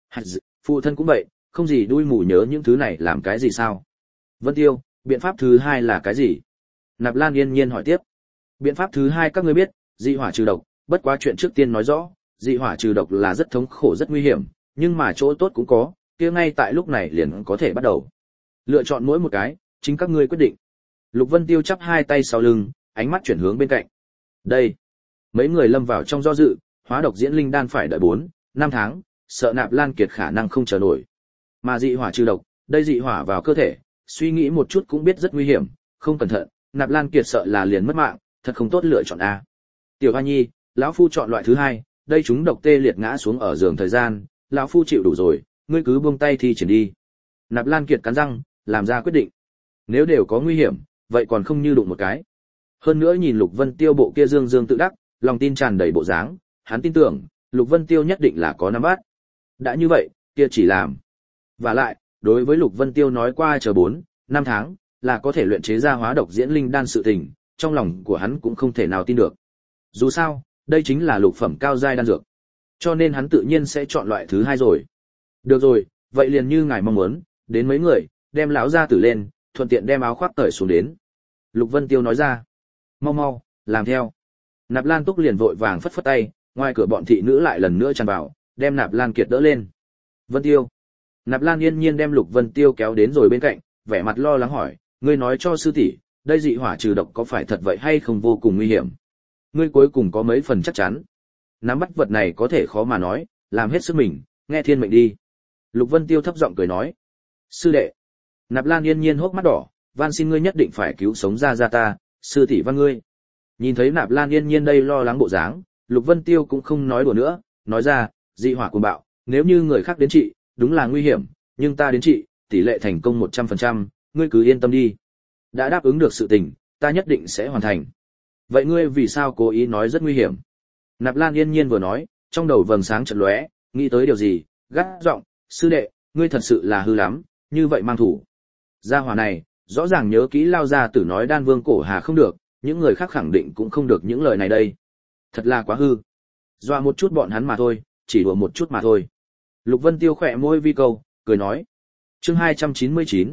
Phụ thân cũng vậy, không gì đuôi mù nhớ những thứ này làm cái gì sao? Vân Tiêu, biện pháp thứ hai là cái gì? Nạp Lan Yên Nhiên hỏi tiếp. Biện pháp thứ hai các ngươi biết, dị hỏa trừ độc, bất quá chuyện trước tiên nói rõ, dị hỏa trừ độc là rất thống khổ rất nguy hiểm, nhưng mà chỗ tốt cũng có, kia ngay tại lúc này liền có thể bắt đầu. Lựa chọn mỗi một cái, chính các ngươi quyết định. Lục Vân Tiêu chắp hai tay sau lưng, ánh mắt chuyển hướng bên cạnh. Đây, mấy người lâm vào trong do dự, hóa độc diễn linh đan phải đợi 4, 5 tháng, sợ Nạp Lan Kiệt khả năng không chờ nổi. Mà dị hỏa trừ độc, đây dị hỏa vào cơ thể, suy nghĩ một chút cũng biết rất nguy hiểm, không cẩn thận, Nạp Lan Kiệt sợ là liền mất mạng, thật không tốt lựa chọn a. Tiểu Hoa Nhi, lão phu chọn loại thứ hai, đây chúng độc tê liệt ngã xuống ở giường thời gian, lão phu chịu đủ rồi, ngươi cứ buông tay thi triển đi. Nạp Lan Kiệt cắn răng, làm ra quyết định. Nếu đều có nguy hiểm, vậy còn không như đụng một cái. Hơn nữa nhìn Lục Vân Tiêu bộ kia dương dương tự đắc, lòng tin tràn đầy bộ dáng, hắn tin tưởng, Lục Vân Tiêu nhất định là có nắm bắt. Đã như vậy, kia chỉ làm. Và lại, đối với Lục Vân Tiêu nói qua chờ 4, 5 tháng, là có thể luyện chế ra hóa độc diễn linh đan sự tình, trong lòng của hắn cũng không thể nào tin được. Dù sao, đây chính là lục phẩm cao giai đan dược. Cho nên hắn tự nhiên sẽ chọn loại thứ hai rồi. Được rồi, vậy liền như ngài mong muốn, đến mấy người, đem lão gia tử lên, thuận tiện đem áo khoác cởi xuống đến. Lục Vân Tiêu nói ra. Mau mau, làm theo. Nạp Lan Túc liền vội vàng phất phất tay, ngoài cửa bọn thị nữ lại lần nữa tràn vào, đem Nạp Lan Kiệt đỡ lên. Vân Tiêu. Nạp Lan Yên Nhiên đem Lục Vân Tiêu kéo đến rồi bên cạnh, vẻ mặt lo lắng hỏi, ngươi nói cho sư tỷ, đây dị hỏa trừ độc có phải thật vậy hay không vô cùng nguy hiểm? Ngươi cuối cùng có mấy phần chắc chắn? Nắm bắt vật này có thể khó mà nói, làm hết sức mình, nghe thiên mệnh đi. Lục Vân Tiêu thấp giọng cười nói. Sư đệ. Nạp Lan Yên Nhiên hốc mắt đỏ, van xin ngươi nhất định phải cứu sống ra ta, sư tỷ van ngươi. Nhìn thấy Nạp Lan Yên Nhiên đây lo lắng bộ dáng, Lục Vân Tiêu cũng không nói đùa nữa, nói ra, dị hỏa cuồng bạo, nếu như người khác đến trị, đúng là nguy hiểm, nhưng ta đến trị, tỷ lệ thành công 100%, ngươi cứ yên tâm đi. Đã đáp ứng được sự tình, ta nhất định sẽ hoàn thành. Vậy ngươi vì sao cố ý nói rất nguy hiểm? Nạp Lan Yên Nhiên vừa nói, trong đầu vầng sáng chợt lóe, nghĩ tới điều gì, gắt giọng, sư đệ, ngươi thật sự là hư lắm, như vậy mang thủ. Gia hỏa này, rõ ràng nhớ kỹ lao ra tử nói đan vương Cổ Hà không được, những người khác khẳng định cũng không được những lời này đây. Thật là quá hư. Dọa một chút bọn hắn mà thôi, chỉ đùa một chút mà thôi. Lục Vân Tiêu khẽ môi vi câu, cười nói. Chương 299,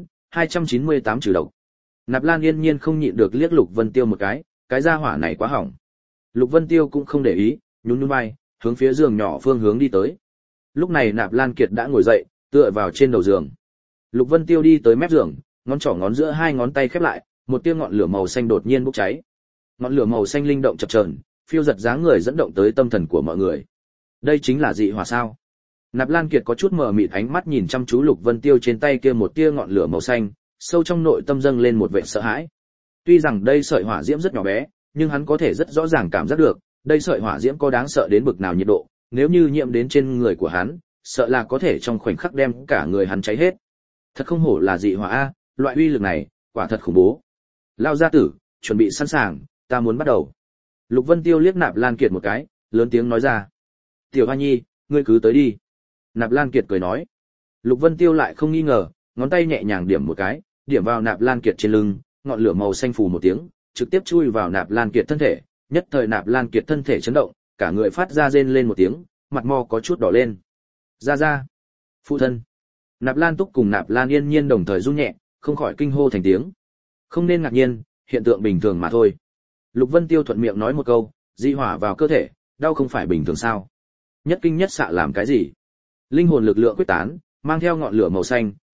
298 trừ độc. Nạp Lan Yên Nhiên không nhịn được liếc Lục Vân Tiêu một cái gia hỏa này quá hỏng. Lục Vân Tiêu cũng không để ý, nhún nhún vai, hướng phía giường nhỏ phương hướng đi tới. Lúc này Nạp Lan Kiệt đã ngồi dậy, tựa vào trên đầu giường. Lục Vân Tiêu đi tới mép giường, ngón trỏ ngón giữa hai ngón tay khép lại, một tia ngọn lửa màu xanh đột nhiên bốc cháy. Ngọn lửa màu xanh linh động chập chờn, phiêu giật dáng người dẫn động tới tâm thần của mọi người. Đây chính là dị hỏa sao? Nạp Lan Kiệt có chút mờ mịt ánh mắt nhìn chăm chú Lục Vân Tiêu trên tay kia một tia ngọn lửa màu xanh, sâu trong nội tâm dâng lên một vẻ sợ hãi. Tuy rằng đây sợi hỏa diễm rất nhỏ bé, nhưng hắn có thể rất rõ ràng cảm giác được, đây sợi hỏa diễm có đáng sợ đến bực nào nhiệt độ, nếu như nhiễm đến trên người của hắn, sợ là có thể trong khoảnh khắc đem cả người hắn cháy hết. Thật không hổ là dị hỏa a, loại uy lực này, quả thật khủng bố. Lao gia tử, chuẩn bị sẵn sàng, ta muốn bắt đầu. Lục Vân Tiêu liếc Nạp Lan Kiệt một cái, lớn tiếng nói ra. Tiểu Hoa Nhi, ngươi cứ tới đi. Nạp Lan Kiệt cười nói. Lục Vân Tiêu lại không nghi ngờ, ngón tay nhẹ nhàng điểm một cái, điểm vào Nạp Lan Kiệt trên lưng, ngọn lửa màu xanh phù một tiếng, trực tiếp chui vào Nạp Lan Kiệt thân thể, nhất thời Nạp Lan Kiệt thân thể chấn động, cả người phát ra rên lên một tiếng, mặt mo có chút đỏ lên. Ra, phụ thân. Nạp Lan Túc cùng Nạp Lan Yên Nhiên đồng thời run nhẹ, không khỏi kinh hô thành tiếng. Không nên ngạc nhiên, hiện tượng bình thường mà thôi. Lục Vân Tiêu thuận miệng nói một câu, dị hỏa vào cơ thể, đau không phải bình thường sao? Nhất kinh nhất xạ làm cái gì? Linh hồn lực lượng quyết tán, mang theo ngọn lửa màu xanh,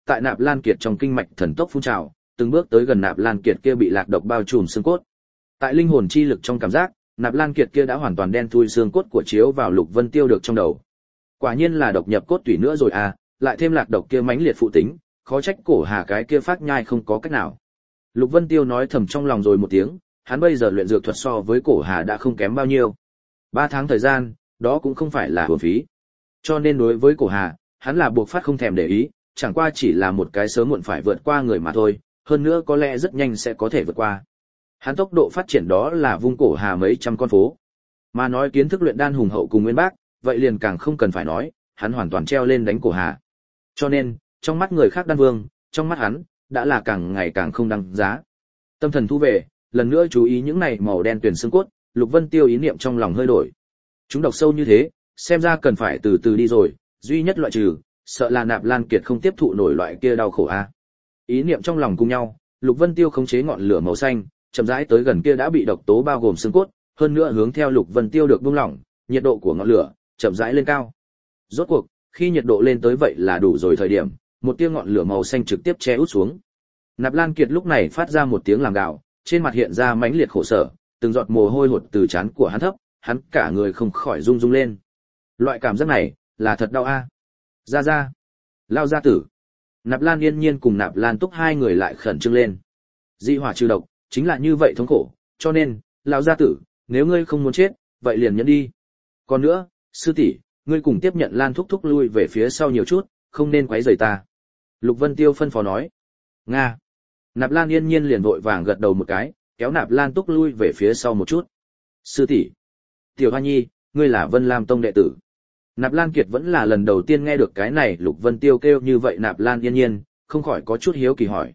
tại Nạp Lan Kiệt trong kinh mạch thần tốc phun trào, từng bước tới gần Nạp Lan Kiệt kia bị lạc độc bao trùm xương cốt. Tại linh hồn chi lực trong cảm giác, Nạp Lan Kiệt kia đã hoàn toàn đen thui xương cốt của chiếu vào Lục Vân Tiêu được trong đầu. Quả nhiên là độc nhập cốt tủy nữa rồi à, lại thêm lạc độc kia mãnh liệt phụ tính, khó trách Cổ Hà cái kia phát nhai không có cách nào. Lục Vân Tiêu nói thầm trong lòng rồi một tiếng, hắn bây giờ luyện dược thuật so với Cổ Hà đã không kém bao nhiêu. 3 tháng thời gian, đó cũng không phải là uổng phí. Cho nên đối với Cổ Hà, hắn là buộc phát không thèm để ý, chẳng qua chỉ là một cái sớm muộn phải vượt qua người mà thôi, hơn nữa có lẽ rất nhanh sẽ có thể vượt qua. Hắn tốc độ phát triển đó là vung Cổ Hà mấy trăm con phố. Mà nói kiến thức luyện đan hùng hậu cùng Nguyên Bác, vậy liền càng không cần phải nói, hắn hoàn toàn treo lên đánh Cổ Hà. Cho nên, trong mắt người khác đan vương, trong mắt hắn, đã là càng ngày càng không đăng giá. Tâm thần thu về, lần nữa chú ý những này màu đen tuyền xương cốt, Lục Vân Tiêu ý niệm trong lòng hơi đổi. Chúng độc sâu như thế, xem ra cần phải từ từ đi rồi, duy nhất loại trừ, sợ là Nạp Lan Kiệt không tiếp thụ nổi loại kia đau khổ a. Ý niệm trong lòng cùng nhau, Lục Vân Tiêu khống chế ngọn lửa màu xanh, chậm rãi tới gần kia đã bị độc tố bao gồm xương cốt, hơn nữa hướng theo Lục Vân Tiêu được buông lỏng, nhiệt độ của ngọn lửa chậm rãi lên cao. Rốt cuộc, khi nhiệt độ lên tới vậy là đủ rồi thời điểm, một tia ngọn lửa màu xanh trực tiếp che út xuống. Nạp Lan Kiệt lúc này phát ra một tiếng làm gào, trên mặt hiện ra mãnh liệt khổ sở, từng giọt mồ hôi hột từ trán của hắn thấp, hắn cả người không khỏi rung rung lên. Loại cảm giác này, là thật đau a. Ra ra, lao gia tử. Nạp Lan Yên Nhiên cùng Nạp Lan Túc hai người lại khẩn trương lên. Dị hỏa trừ độc, chính là như vậy thống khổ, cho nên, lão gia tử, nếu ngươi không muốn chết, vậy liền nhẫn đi. Còn nữa, sư tỷ, ngươi cùng tiếp nhận Lan Thúc Thúc lui về phía sau nhiều chút, không nên quấy rầy ta. Lục Vân Tiêu phân phó nói. Nga. Nạp Lan Yên Nhiên liền vội vàng gật đầu một cái, kéo Nạp Lan Túc lui về phía sau một chút. Sư tỷ, Tiểu Hoa Nhi, ngươi là Vân Lam Tông đệ tử. Nạp Lan Kiệt vẫn là lần đầu tiên nghe được cái này, Lục Vân Tiêu kêu như vậy Nạp Lan Yên Nhiên, không khỏi có chút hiếu kỳ hỏi.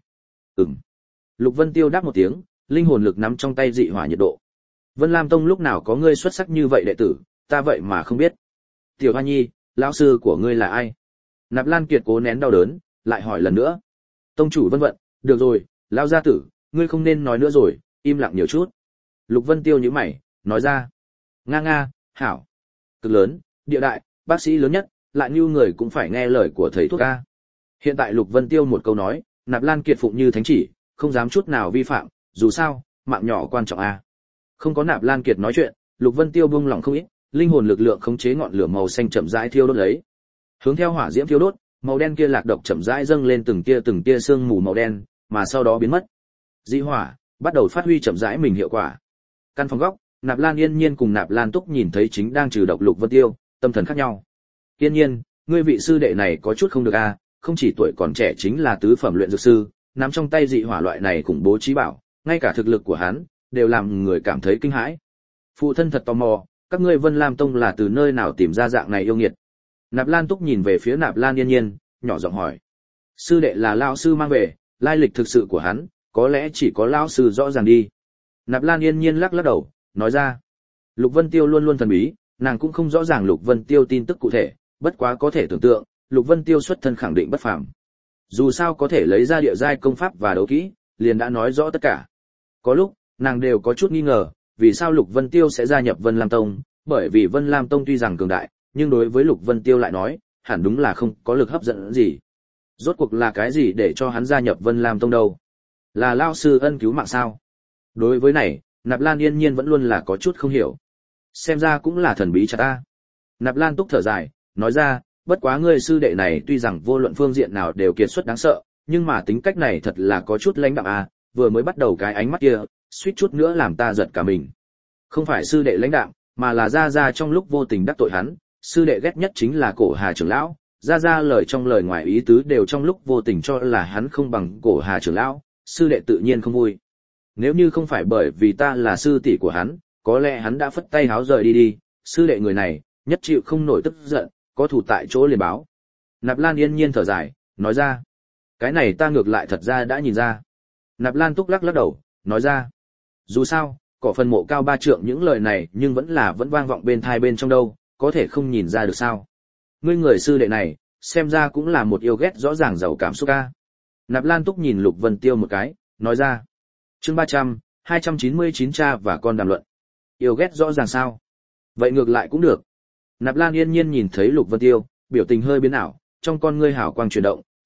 Lục Vân Tiêu đáp một tiếng, linh hồn lực nắm trong tay dị hỏa nhiệt độ. Vân Lam Tông lúc nào có ngươi xuất sắc như vậy đệ tử, ta vậy mà không biết. Tiểu Hoa Nhi, lão sư của ngươi là ai? Nạp Lan Kiệt cố nén đau đớn, lại hỏi lần nữa. Tông chủ Vân Vận, được rồi, lão gia tử, ngươi không nên nói nữa rồi, im lặng nhiều chút. Lục Vân Tiêu nhíu mày, nói ra. Nga, hảo. Cực lớn, địa đại, bác sĩ lớn nhất, lại như người cũng phải nghe lời của thầy thuốc a. Hiện tại Lục Vân Tiêu một câu nói, Nạp Lan Kiệt phụng như thánh chỉ, không dám chút nào vi phạm, dù sao, mạng nhỏ quan trọng a. Không có Nạp Lan Kiệt nói chuyện, Lục Vân Tiêu buông lỏng không ít, linh hồn lực lượng khống chế ngọn lửa màu xanh chậm rãi thiêu đốt lấy. Hướng theo hỏa diễm thiêu đốt, màu đen kia lạc độc chậm rãi dâng lên từng tia sương mù màu đen, mà sau đó biến mất. Dị hỏa bắt đầu phát huy chậm rãi mình hiệu quả. Căn phòng góc, Nạp Lan Yên Nhiên cùng Nạp Lan Túc nhìn thấy chính đang trừ độc Lục Vân Tiêu, tâm thần khác nhau. Yên Nhiên, ngươi vị sư đệ này có chút không được a, không chỉ tuổi còn trẻ chính là tứ phẩm luyện dược sư, nắm trong tay dị hỏa loại này khủng bố chí bảo, ngay cả thực lực của hắn đều làm người cảm thấy kinh hãi. Phụ thân thật tò mò, các ngươi Vân Lam Tông là từ nơi nào tìm ra dạng này yêu nghiệt? Nạp Lan Túc nhìn về phía Nạp Lan Yên Nhiên, nhỏ giọng hỏi. Sư đệ là lão sư mang về, lai lịch thực sự của hắn, có lẽ chỉ có lão sư rõ ràng đi. Nạp Lan Yên Nhiên lắc lắc đầu, nói ra. Lục Vân Tiêu luôn luôn thần bí, nàng cũng không rõ ràng Lục Vân Tiêu tin tức cụ thể, bất quá có thể tưởng tượng, Lục Vân Tiêu xuất thân khẳng định bất phàm. Dù sao có thể lấy ra địa giai công pháp và đấu kỹ, liền đã nói rõ tất cả. Có lúc, nàng đều có chút nghi ngờ, vì sao Lục Vân Tiêu sẽ gia nhập Vân Lam Tông, bởi vì Vân Lam Tông tuy rằng cường đại, nhưng đối với Lục Vân Tiêu lại nói, hẳn đúng là không có lực hấp dẫn gì. Rốt cuộc là cái gì để cho hắn gia nhập Vân Lam Tông đâu? Là lão sư ân cứu mạng sao? Đối với này, Nạp Lan Yên Nhiên vẫn luôn là có chút không hiểu. Xem ra cũng là thần bí chả ta. Nạp Lan Túc thở dài, nói ra, bất quá ngươi sư đệ này tuy rằng vô luận phương diện nào đều kiệt xuất đáng sợ, nhưng mà tính cách này thật là có chút lãnh đạm à, vừa mới bắt đầu cái ánh mắt kia, suýt chút nữa làm ta giật cả mình. Không phải sư đệ lãnh đạm, mà là ra trong lúc vô tình đắc tội hắn, sư đệ ghét nhất chính là Cổ Hà trưởng lão, ra lời trong lời ngoài ý tứ đều trong lúc vô tình cho là hắn không bằng Cổ Hà trưởng lão, sư đệ tự nhiên không vui. Nếu như không phải bởi vì ta là sư tỷ của hắn, có lẽ hắn đã phất tay háo rời đi, sư đệ người này, nhất chịu không nổi tức giận, có thủ tại chỗ liền báo. Nạp Lan Yên Nhiên thở dài, nói ra, cái này ta ngược lại thật ra đã nhìn ra. Nạp Lan Túc lắc đầu, nói ra, dù sao, cỏ phần mộ cao 3 trượng những lời này nhưng vẫn vang vọng bên tai bên trong đâu, có thể không nhìn ra được sao. Ngươi người sư đệ này, xem ra cũng là một yêu ghét rõ ràng giàu cảm xúc ca. Nạp Lan Túc nhìn Lục Vân Tiêu một cái, nói ra, chương 299 cha và con đàm luận. Yêu ghét rõ ràng sao? Vậy ngược lại cũng được. Nạp Lan Yên Nhiên nhìn thấy Lục Vân Tiêu, biểu tình hơi biến ảo, trong con ngươi hào quang chuyển động,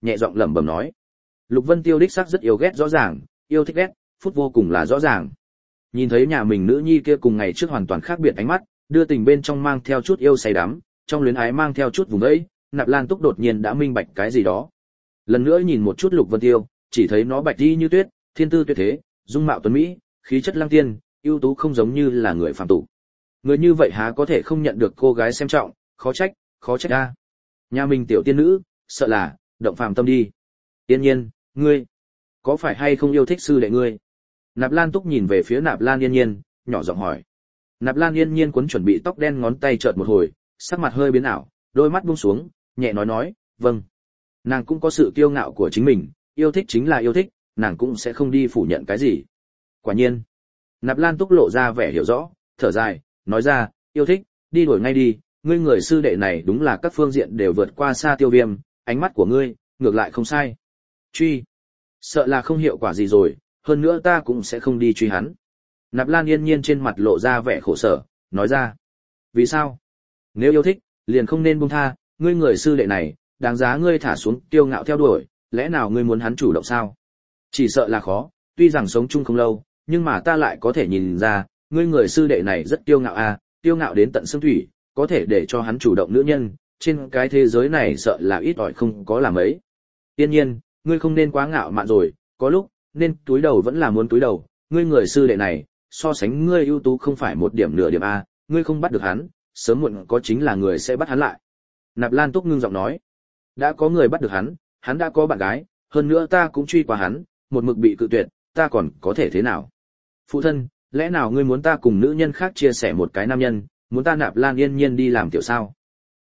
nhẹ giọng lẩm bẩm nói. Lục Vân Tiêu đích xác rất yêu ghét rõ ràng, yêu thích ghét, phút vô cùng là rõ ràng. Nhìn thấy nhà mình nữ nhi kia cùng ngày trước hoàn toàn khác biệt ánh mắt, đưa tình bên trong mang theo chút yêu say đắm, trong luyến ái mang theo chút vùng ấy, Nạp Lan Túc đột nhiên đã minh bạch cái gì đó. Lần nữa nhìn một chút Lục Vân Tiêu, chỉ thấy nó bạch đi như tuyết, thiên tư tuyệt thế, dung mạo tuấn mỹ, khí chất lăng tiên, ưu tú không giống như là người phàm tục. Người như vậy há có thể không nhận được cô gái xem trọng, khó trách a. Nhà mình tiểu tiên nữ, sợ là động phàm tâm đi. Tiên nhiên, ngươi có phải hay không yêu thích sư đệ ngươi? Nạp Lan Túc nhìn về phía Nạp Lan Yên Nhiên, nhỏ giọng hỏi. Nạp Lan Yên Nhiên cuốn chuẩn bị tóc đen ngón tay chợt một hồi, sắc mặt hơi biến ảo, đôi mắt buông xuống, nhẹ nói, vâng. Nàng cũng có sự kiêu ngạo của chính mình, yêu thích chính là yêu thích, nàng cũng sẽ không đi phủ nhận cái gì. Quả nhiên. Nạp Lan Túc lộ ra vẻ hiểu rõ, thở dài, nói ra, yêu thích, đi đổi ngay đi, ngươi người sư đệ này đúng là các phương diện đều vượt qua xa Tiêu Viêm, ánh mắt của ngươi, ngược lại không sai. Truy, sợ là không hiệu quả gì rồi, hơn nữa ta cũng sẽ không đi truy hắn. Nạp Lan Yên Nhiên trên mặt lộ ra vẻ khổ sở, nói ra. Vì sao? Nếu yêu thích, liền không nên buông tha, ngươi người sư đệ này, đáng giá ngươi thả xuống kiêu ngạo theo đuổi, lẽ nào ngươi muốn hắn chủ động sao? Chỉ sợ là khó, tuy rằng sống chung không lâu, nhưng mà ta lại có thể nhìn ra, ngươi người sư đệ này rất kiêu ngạo à, kiêu ngạo đến tận xương thủy, có thể để cho hắn chủ động nữ nhân, trên cái thế giới này sợ là ít ỏi không có làm ấy. Tiên nhiên, ngươi không nên quá ngạo mạn rồi, có lúc, nên túi đầu vẫn là muốn túi đầu, ngươi người sư đệ này, so sánh ngươi ưu tú không phải một điểm nửa điểm a, ngươi không bắt được hắn, sớm muộn có chính là người sẽ bắt hắn lại. Nạp Lan Túc ngưng giọng nói, đã có người bắt được hắn, hắn đã có bạn gái, hơn nữa ta cũng truy qua hắn, một mực bị cự tuyệt, ta còn có thể thế nào? Phụ thân, lẽ nào ngươi muốn ta cùng nữ nhân khác chia sẻ một cái nam nhân, muốn ta Nạp Lan Yên Nhiên đi làm tiểu sao?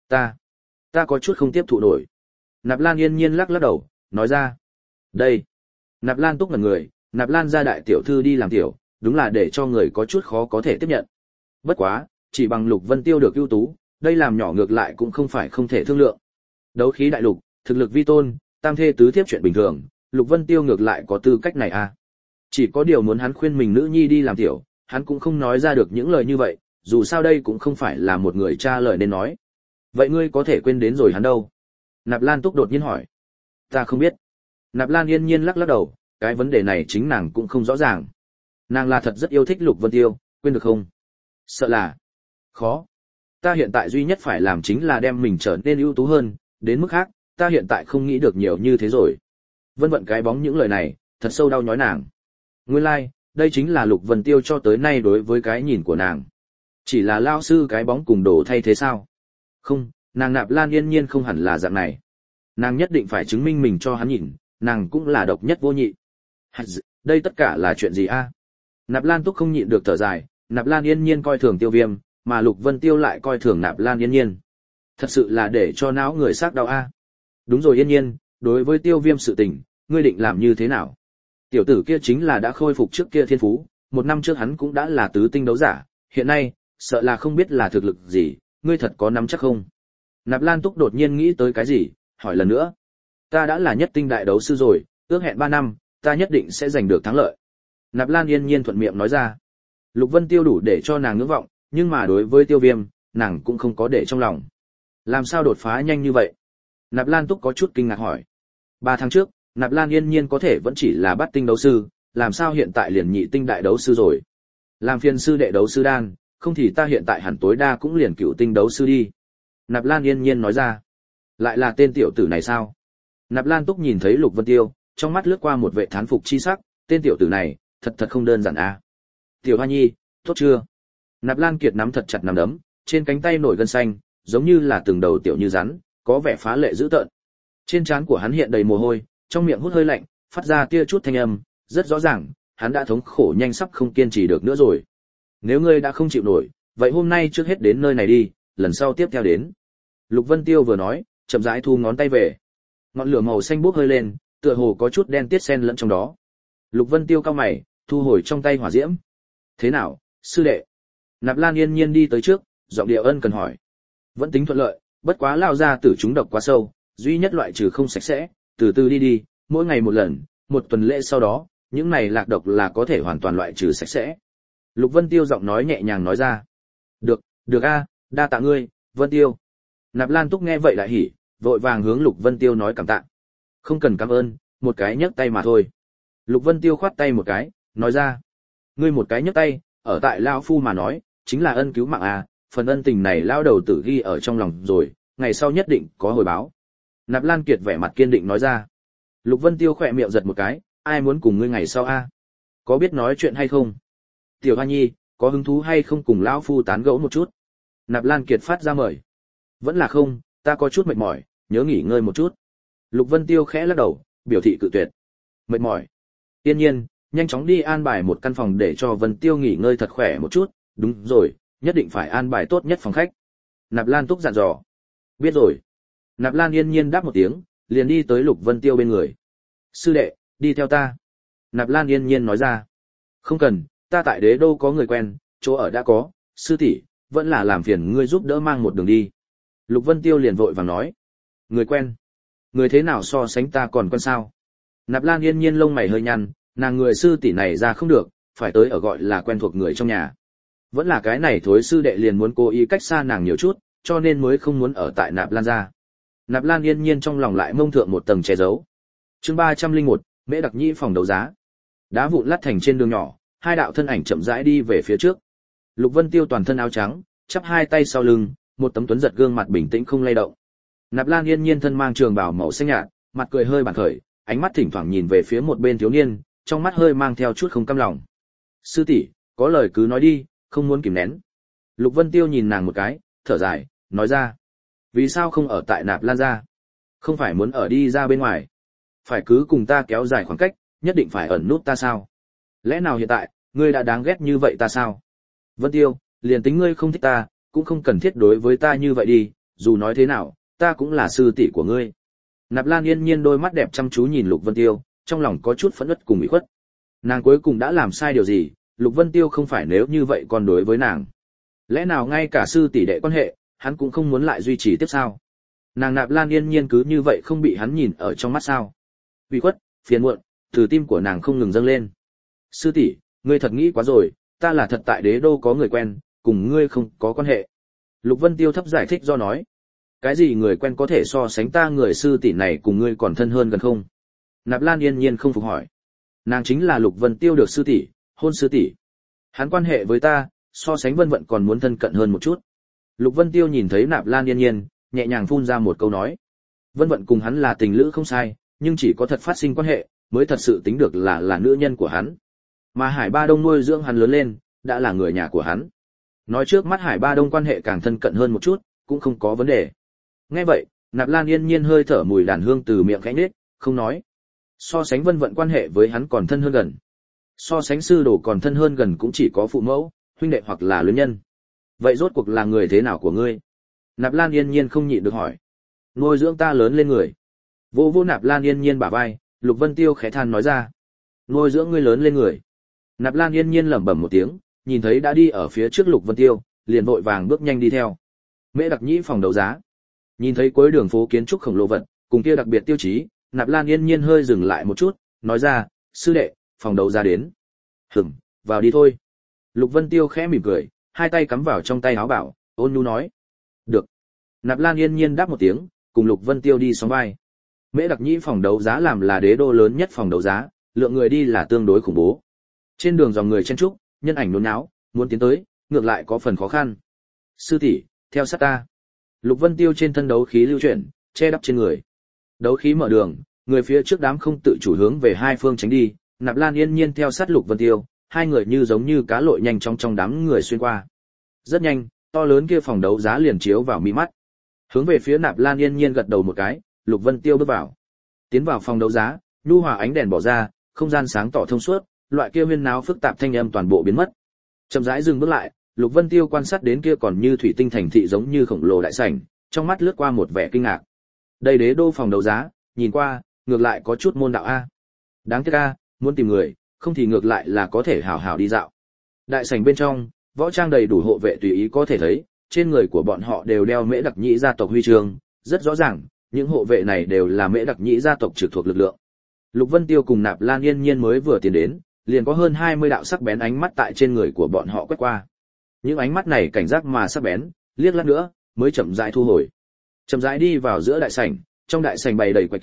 Ta có chút không tiếp thụ nổi. Nạp Lan Yên Nhiên lắc đầu, nói ra, đây. Nạp Lan Túc ngẩn người, Nạp Lan gia đại tiểu thư đi làm tiểu, đúng là để cho người có chút khó có thể tiếp nhận. Bất quá, chỉ bằng Lục Vân Tiêu được ưu tú, đây làm nhỏ ngược lại cũng không phải không thể thương lượng. Đấu khí đại lục, thực lực vi tôn, tam thê tứ thiếp chuyện bình thường, Lục Vân Tiêu ngược lại có tư cách này à. Chỉ có điều muốn hắn khuyên mình nữ nhi đi làm tiểu, hắn cũng không nói ra được những lời như vậy, dù sao đây cũng không phải là một người cha lời nên nói. Vậy ngươi có thể quên đến rồi hắn đâu? Nạp Lan Túc đột nhiên hỏi. Ta không biết. Nạp Lan Yên Nhiên lắc đầu, cái vấn đề này chính nàng cũng không rõ ràng. Nàng là thật rất yêu thích Lục Vân Tiêu, quên được không? Sợ là khó. Ta hiện tại duy nhất phải làm chính là đem mình trở nên ưu tú hơn, đến mức khác, ta hiện tại không nghĩ được nhiều như thế rồi. Vân vận cái bóng những lời này, thật sâu đau nhói nàng. Nguyên lai, đây chính là Lục Vân Tiêu cho tới nay đối với cái nhìn của nàng. Chỉ là lao sư cái bóng cùng đồ thay thế sao? Không, nàng Nạp Lan Yên Nhiên không hẳn là dạng này. Nàng nhất định phải chứng minh mình cho hắn nhìn, nàng cũng là độc nhất vô nhị. Đây tất cả là chuyện gì a? Nạp Lan Túc không nhịn được thở dài, Nạp Lan Yên Nhiên coi thường Tiêu Viêm, mà Lục Vân Tiêu lại coi thường Nạp Lan Yên Nhiên. Thật sự là để cho não người xác đau a. Đúng rồi Yên Nhiên, đối với Tiêu Viêm sự tình, ngươi định làm như thế nào? Tiểu tử kia chính là đã khôi phục trước kia thiên phú, một năm trước hắn cũng đã là tứ tinh đấu giả, hiện nay, sợ là không biết là thực lực gì, ngươi thật có nắm chắc không? Nạp Lan Túc đột nhiên nghĩ tới cái gì, hỏi lần nữa. Ta đã là nhất tinh đại đấu sư rồi, ước hẹn 3 năm, ta nhất định sẽ giành được thắng lợi. Nạp Lan Yên Nhiên thuận miệng nói ra. Lục Vân Tiêu đủ để cho nàng ngưỡng vọng, nhưng mà đối với Tiêu Viêm, nàng cũng không có để trong lòng. Làm sao đột phá nhanh như vậy? Nạp Lan Túc có chút kinh ngạc hỏi. 3 tháng trước, Nạp Lan Yên Nhiên có thể vẫn chỉ là bát tinh đấu sư, làm sao hiện tại liền nhị tinh đại đấu sư rồi? Làm phiền sư đệ đấu sư đan, không thì ta hiện tại hẳn tối đa cũng liền cửu tinh đấu sư đi. Nạp Lan Yên Nhiên nói ra. Lại là tên tiểu tử này sao? Nạp Lan Túc nhìn thấy Lục Vân Tiêu, trong mắt lướt qua một vẻ thán phục chi sắc, tên tiểu tử này, thật không đơn giản à. Tiểu Hoa Nhi, tốt chưa? Nạp Lan Kiệt nắm thật chặt nắm đấm, trên cánh tay nổi gân xanh, giống như là từng đầu tiểu như rắn, có vẻ phá lệ dữ tợn. Trên trán của hắn hiện đầy mồ hôi, trong miệng hút hơi lạnh, phát ra tia chút thanh âm, rất rõ ràng, hắn đã thống khổ nhanh sắp không kiên trì được nữa rồi. Nếu ngươi đã không chịu nổi, vậy hôm nay trước hết đến nơi này đi, lần sau tiếp theo đến. Lục Vân Tiêu vừa nói, chậm rãi thu ngón tay về. Ngọn lửa màu xanh bốc hơi lên, tựa hồ có chút đen tiết xen lẫn trong đó. Lục Vân Tiêu cau mày, thu hồi trong tay hỏa diễm. Thế nào, sư đệ? Nạp Lan Yên Nhiên đi tới trước, giọng điệu ân cần hỏi. Vẫn tính thuận lợi, bất quá lao ra tử chúng độc quá sâu, duy nhất loại trừ không sạch sẽ, từ từ đi, mỗi ngày một lần, một tuần lễ sau đó, những này lạc độc là có thể hoàn toàn loại trừ sạch sẽ. Lục Vân Tiêu giọng nói nhẹ nhàng nói ra. Được a, đa tạ ngươi, Vân Tiêu. Nạp Lan Túc nghe vậy lại hỉ, vội vàng hướng Lục Vân Tiêu nói cảm tạ. Không cần cảm ơn, một cái nhấc tay mà thôi. Lục Vân Tiêu khoát tay một cái, nói ra. Ngươi một cái nhấc tay, ở tại Lao Phu mà nói, chính là ân cứu mạng à, phần ân tình này Lao đầu tử ghi ở trong lòng rồi, ngày sau nhất định có hồi báo. Nạp Lan Kiệt vẻ mặt kiên định nói ra. Lục Vân Tiêu khỏe miệng giật một cái, ai muốn cùng ngươi ngày sau a? Có biết nói chuyện hay không? Tiểu Hoa Nhi, có hứng thú hay không cùng lão phu tán gẫu một chút? Nạp Lan Kiệt phát ra mời. Vẫn là không, ta có chút mệt mỏi, nhớ nghỉ ngơi một chút. Lục Vân Tiêu khẽ lắc đầu, biểu thị cự tuyệt. Mệt mỏi. Tiên nhiên, nhanh chóng đi an bài một căn phòng để cho Vân Tiêu nghỉ ngơi thật khỏe một chút, đúng rồi, nhất định phải an bài tốt nhất phòng khách. Nạp Lan Túc dặn dò. Biết rồi. Nạp Lan yên nhiên đáp một tiếng, liền đi tới Lục Vân Tiêu bên người. Sư đệ, đi theo ta. Nạp Lan yên nhiên nói ra. Không cần, ta tại Đế Đô có người quen, chỗ ở đã có, sư tỷ, vẫn là làm phiền ngươi giúp đỡ mang một đường đi. Lục Vân Tiêu liền vội vàng nói. Người quen? Người thế nào so sánh ta còn quen sao? Nạp Lan yên nhiên lông mày hơi nhăn, nàng người sư tỷ này ra không được, phải tới ở gọi là quen thuộc người trong nhà. Vẫn là cái này thối sư đệ liền muốn cố ý cách xa nàng nhiều chút, cho nên mới không muốn ở tại Nạp Lan gia. Nạp Lan yên nhiên trong lòng lại mông thượng một tầng che giấu. Chương 301, Mễ Đặc Nhĩ phòng đấu giá. Đá vụn lát thành trên đường nhỏ, hai đạo thân ảnh chậm rãi đi về phía trước. Lục Vân Tiêu toàn thân áo trắng, chắp hai tay sau lưng, một tấm tuấn giật gương mặt bình tĩnh không lay động. Nạp Lan yên nhiên thân mang trường bào màu xanh nhạt, mặt cười hơi bản khởi, ánh mắt thỉnh thoảng nhìn về phía một bên thiếu niên, trong mắt hơi mang theo chút không cam lòng. Sư tỷ, có lời cứ nói đi, không muốn kìm nén. Lục Vân Tiêu nhìn nàng một cái, thở dài, nói ra. Vì sao không ở tại Nạp Lan gia? Không phải muốn ở đi ra bên ngoài? Phải cứ cùng ta kéo dài khoảng cách, nhất định phải ẩn nút ta sao? Lẽ nào hiện tại, ngươi đã đáng ghét như vậy ta sao? Vân Tiêu, liền tính ngươi không thích ta, cũng không cần thiết đối với ta như vậy đi, dù nói thế nào, ta cũng là sư tỷ của ngươi. Nạp Lan yên nhiên đôi mắt đẹp chăm chú nhìn Lục Vân Tiêu, trong lòng có chút phẫn uất cùng ủy khuất. Nàng cuối cùng đã làm sai điều gì, Lục Vân Tiêu không phải nếu như vậy còn đối với nàng. Lẽ nào ngay cả sư tỷ đệ quan hệ, hắn cũng không muốn lại duy trì tiếp sao? Nàng Nạp Lan yên nhiên cứ như vậy không bị hắn nhìn ở trong mắt sao? Ủy khuất, phiền muộn, từ tim của nàng không ngừng dâng lên. Sư tỷ, ngươi thật nghĩ quá rồi, ta là thật tại Đế Đô có người quen, cùng ngươi không có quan hệ. Lục Vân Tiêu thấp giải thích do nói. Cái gì người quen có thể so sánh ta người sư tỷ này cùng ngươi còn thân hơn gần không? Nạp Lan yên nhiên không phục hỏi. Nàng chính là Lục Vân Tiêu được sư tỷ, hôn sư tỷ. Hắn quan hệ với ta, so sánh Vân Vận còn muốn thân cận hơn một chút. Lục Vân Tiêu nhìn thấy Nạp Lan yên nhiên, nhẹ nhàng phun ra một câu nói. Vân Vận cùng hắn là tình lữ không sai, nhưng chỉ có thật phát sinh quan hệ, mới thật sự tính được là nữ nhân của hắn. Mà Hải Ba Đông nuôi dưỡng hắn lớn lên, đã là người nhà của hắn. Nói trước mắt Hải Ba Đông quan hệ càng thân cận hơn một chút, cũng không có vấn đề. Nghe vậy, Nạp Lan yên nhiên hơi thở mùi đàn hương từ miệng khẽ nhếch, không nói. So sánh Vân Vận quan hệ với hắn còn thân hơn gần. So sánh sư đồ còn thân hơn gần cũng chỉ có phụ mẫu, huynh đệ hoặc là luyến nhân. Vậy rốt cuộc là người thế nào của ngươi? Nạp Lan yên nhiên không nhịn được hỏi. Nuôi dưỡng ta lớn lên người. Vô vô Nạp Lan yên nhiên bả vai, Lục Vân Tiêu khẽ than nói ra. Nuôi dưỡng ngươi lớn lên người. Nạp Lan yên nhiên lẩm bẩm một tiếng, nhìn thấy đã đi ở phía trước Lục Vân Tiêu, liền vội vàng bước nhanh đi theo. Mễ Đặc Nhĩ phòng đấu giá. Nhìn thấy cuối đường phố kiến trúc khổng lồ vật, cùng kia đặc biệt tiêu chí, Nạp Lan yên nhiên hơi dừng lại một chút, nói ra, sư đệ, phòng đấu giá đến. Vào đi thôi. Lục Vân Tiêu khẽ mỉm cười, hai tay cắm vào trong tay áo bảo, ôn nhu nói. Được. Nạp Lan yên nhiên đáp một tiếng, cùng Lục Vân Tiêu đi xóm vai. Mễ Đặc Nhĩ phòng đấu giá làm là Đế Đô lớn nhất phòng đấu giá, lượng người đi là tương đối khủng bố. Trên đường dòng người chen trúc, nhân ảnh nôn náo, muốn tiến tới, ngược lại có phần khó khăn. Sư tỷ, theo sát ta. Lục Vân Tiêu trên thân đấu khí lưu chuyển, che đắp trên người. Đấu khí mở đường, người phía trước đám không tự chủ hướng về hai phương tránh đi, Nạp Lan yên nhiên theo sát Lục Vân Tiêu, hai người như giống như cá lội nhanh trong đám người xuyên qua. Rất nhanh, to lớn kia phòng đấu giá liền chiếu vào mi mắt. Hướng về phía Nạp Lan yên nhiên gật đầu một cái, Lục Vân Tiêu bước vào. Tiến vào phòng đấu giá, nhu hòa ánh đèn bỏ ra, không gian sáng tỏ thông suốt, loại kia huyên náo phức tạp thanh âm toàn bộ biến mất. Chậm rãi dừng bước lại, Lục Vân Tiêu quan sát đến kia còn như thủy tinh thành thị giống như khổng lồ đại sảnh, trong mắt lướt qua một vẻ kinh ngạc. Đây Đế Đô phòng đấu giá, nhìn qua, ngược lại có chút môn đạo a. Đáng tiếc a, muốn tìm người, không thì ngược lại là có thể hào hào đi dạo. Đại sảnh bên trong, võ trang đầy đủ hộ vệ tùy ý có thể thấy, trên người của bọn họ đều đeo Mễ Đặc Nhĩ gia tộc huy chương, rất rõ ràng, những hộ vệ này đều là Mễ Đặc Nhĩ gia tộc trực thuộc lực lượng. Lục Vân Tiêu cùng Nạp Lan yên nhiên mới vừa tiến đến, liền có hơn 20 đạo sắc bén ánh mắt tại trên người của bọn họ quét qua. Những ánh mắt này cảnh giác mà sắc bén, liếc lát nữa mới chậm rãi thu hồi. Chậm rãi đi vào giữa đại sảnh, trong đại sảnh bày đầy quầy kiếng,